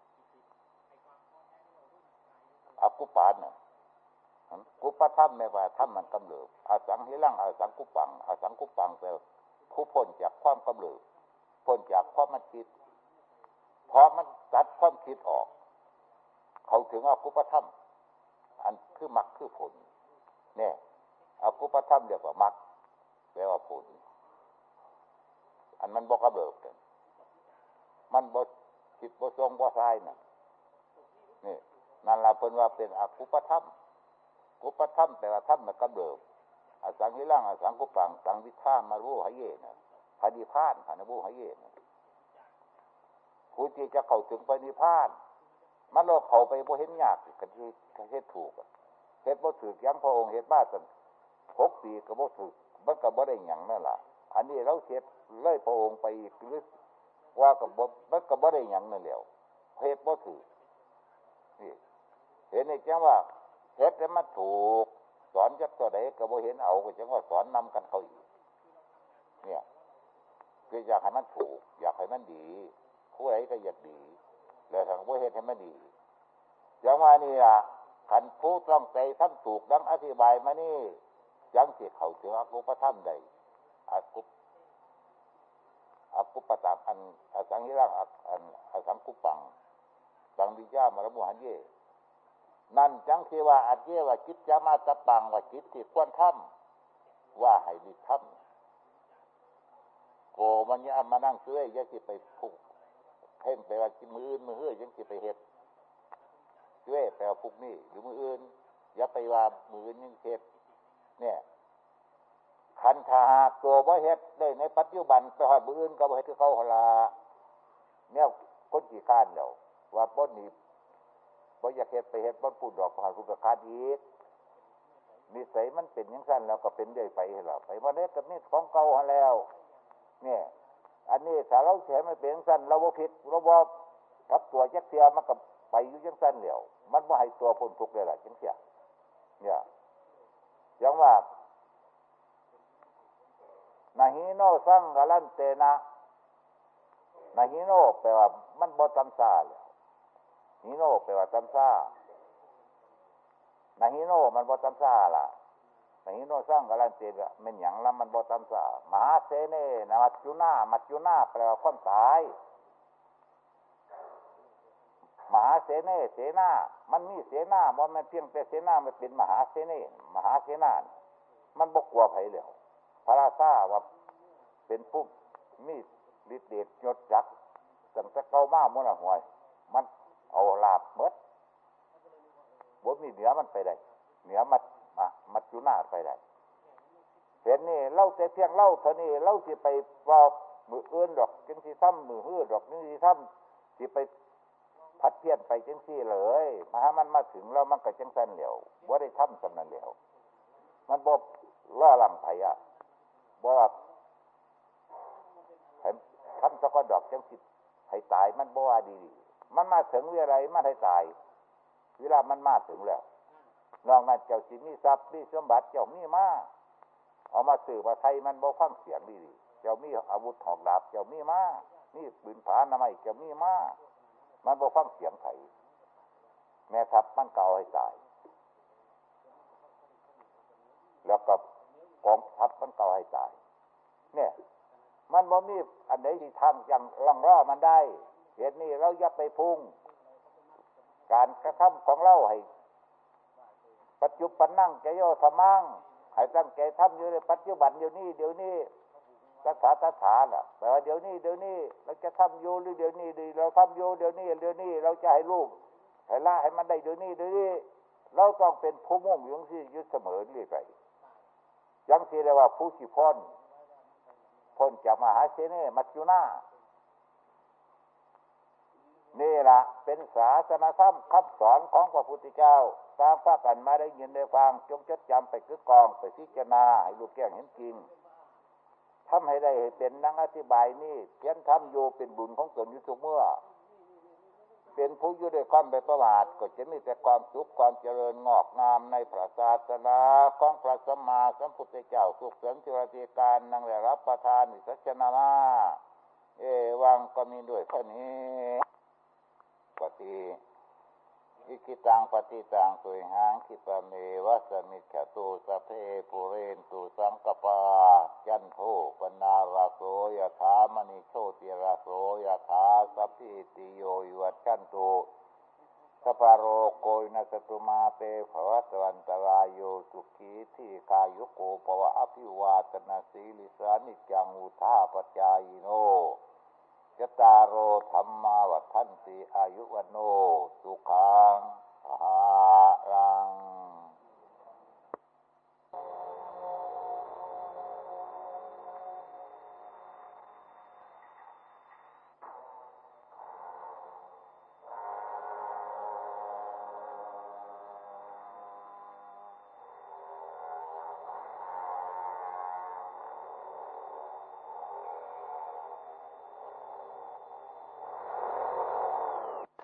บอกุปานน่ะกุปธรรมไม่ว่าธรรมมันกำเริบอสังหิรังอสังคุปปังอสังคุปปังแปลผู้พ้นจากความกำเริบพ้นจากความมันคิดพอมันตัดความคิดออกเขาถึงอกุปธรรมอันคือมรรคคือผลเนี่ยอกุปธรรมเรียกว่ามรรคแปลว่าผลอันมันบ่กำเริบกันมันบ่คิดบ่ทรงบ่ทรายน่ะนี่นั่นล่ะเพิ่นว่าเป็นอกุปธรรมกุปธรรมแปลว่าธรรมมันกำเริบอสังหิรังอสังคุปปังสังวิธามารู้หเยน่ะพระนิพพานพระนบุหเยน่ะผู้ที่จะเข้าถึงพระนิพพานมันเราเข้าไปบ่เห็นยากกันที่เฮ็ดถูกอ่ะเฮ็ดบ่ถูกยังพระองค์เฮ็ดมาตั้งหกปีก็บ่ถูกมันก็บ่ได้หยังนั่นล่ะอันนี้เราเฮ็ดเลยพระองค์ไปอีกหรือว่าก็บ่มันก็บ่ได้หยังนั่นแหล้วเฮ็ดบ่ถูกนี่เห็นนี่จังว่าเฮ็ดให้มันถูกสอนจักตัวใดก็บ่เห็นเอาก็จังว่าสอนนำกันเขาอีกเนี่ยคืออยากให้มันถูกอยากให้มันดีผู้ใดก็อยากดีแล้วทางบ่เฮ็ดให้มันดีจังว่านี่ล่ะคันผู้ต้องใจทำถูกดังอธิบายมานี่จังสิเข้าถึงอกุปธรรมได้อกุปอกุปตะอันอสังหิรังอันอสังคุปปังสังวิญญามรมุหันเยนั่นจังสิว่าอัจเจว่าจิตจะมาตะปังว่าจิตที่ควรทำว่าให้รีบทำโกมันเนี่ยมานั่งซื้ออย่าสิไปผูกเพ่งไปว่ามืออื่นมือเฮือยังสิไปเฮ็ดซื้อแปลว่าผูกนี่หรือมืออื่นอย่าไปว่ามืออื่นยังเฮ็ดเนี่ยขันธาตัวบ่เฮ็ดได้ในปัจจุบันไปหามืออื่นก็บ่เฮ็ดคือเขาหั่นล่ะเนี่ยคนขี้คร้านแล้วว่าบ่หนีบ่อยากเฮ็ดไปเฮ็ดบ่พูดดอกผ่านผู้ประคาดอีกนิสัยมันเป็นจังซั่นแล้วก็เป็นเรื่อยไปหั่นล่ะไปบ่ได้ก็มีของเก่าหั่นแล้วเนี่ยอันนี้ถ้าเราแฉมันเป็นจังซั่นเราบ่ผิดเราบ่กับตัวจักเที่ยมันก็ไปอยู่จังซั่นแล้วมันบ่ให้ตัวพ้นทุกข์ได้ล่ะจังซี่เนี่ยจังว่านาหิโนสังกลันเตนะนาหิโนแปลว่ามันบ่ตำซาแล้วหิโนแปลว่าตำซานาหิโนมันบ่ตำซาล่ะนาหิโนสังกลันเตนะมันหยังละมันบ่ตำซามหาเสเนนะมัจจุนามัจจุนาแปลว่าคนตายมหาเสเนเสนามันมีเสนาบ่แม่นเพียงแต่เสนามันเป็นมหาเสเนมหาเสนามันบ่กลัวไผแล้วพระราชาว่าเป็นผู้มีฤทธิ์เดชยศจักรตั้งแต่เก่ามาหมดน่ะห่วยมันเอาลาภหมดบ่มีเหนือมันไปได้เหนือมัดมามัจจุนาไปได้เห็นนี่เล่าแต่เพียงเล่าเท่านี้เล่าสิไปว่ามืออื่นดอกจังสิทำมือฮื้อดอกจังสิทำสิไปพัดเพี้ยนไปจังซี่เลยมาหามันมาถึงแล้วมันก็จังซั่นแล้วบ่ได้ทำสำนั้นแล้วมันบ่ล่อหลังไผอ่ะบ่ว่าให้ทำสักดอกจังสิให้ตายมันบ่ว่าดีมันมาถึงเวลามันให้ตายเวลามันมาถึงแล้วนอกนั้นเจ้าสิมีทรัพย์มีสมบัติเจ้ามีมาเอามาซื้อมาไทยมันบ่ฟังเสียงดีๆเจ้ามีอาวุธหอกดาบเจ้ามีมามีปืนผาหน้าไม้เจ้ามีมามันบ่ฟังเสียงไผแม่ทัพมันก็เอาให้ตายแล้วก็กองทัพมันก็เอาให้ตายเนี่ยมันบ่มีอันไหนที่ทางยังลังล่อมันได้เหตุนี้เราอย่าไปพุ่งการกระทำของเราให้ปัจจุบันนั่งใจโยธรรมังให้ตั้งใจทำอยู่ในปัจจุบันเดี๋ยวนี้เดี๋ยวนี้สถาสถาน่ะแปลว่าเดี๋ยวนี้เดี๋ยวนี้เราจะทำอยู่หรือเดี๋ยวนี้ดีเราทำอยู่เดี๋ยวนี้เดี๋ยวนี้เราจะให้ลูกให้ละให้มันได้เดี๋ยวนี้เดี๋ยวนี้เราต้องเป็นผู้มุ่งอยู่ที่ยึดเสมอเรื่อยไปยังสิเรียกว่าผู้สิพ้นพ้นจากมหาเสน่ห์มัจจุนานี่ล่ะเป็นศาสนธรรมคำสอนของพระพุทธเจ้าตามพากันมาได้ยินได้ฟังจงจดจำไปคือกองไปพิจารณาให้รู้แจ้งเห็นจริงทำให้ได้เป็นนังอธิบายนี่เพียรทำอยู่เป็นบุญของตนอยู่ทุกเมื่อเป็นผู้อยู่ด้วยความไม่ประมาทก็จะมีแต่ความสุขความเจริญงอกงามในพระศาสนาของพระสัมมาสัมพุทธเจ้าสุขเสริมธิรติการนั่งได้รับประทานวิสัชนามาเอวังก็มีด้วยข้อนี้ปฏิอิกิตังปฏิตังสุยหังคิปะเมวะสมิจฉตุสัพเพปุเรนตุสังกปาจันโทปนาราโสยถามณิโชติราโสยถาสัพพิติโยวิวัชชันตุสัพพโรโกวินัสตุมาเตภวัตวันตรายโยสุขีทีกายุโกภวะอภิวาทนาสีลิสานิจังอุทาปจายโนจตารโอธรรมาวัฏันติอายุวโนสุขังภา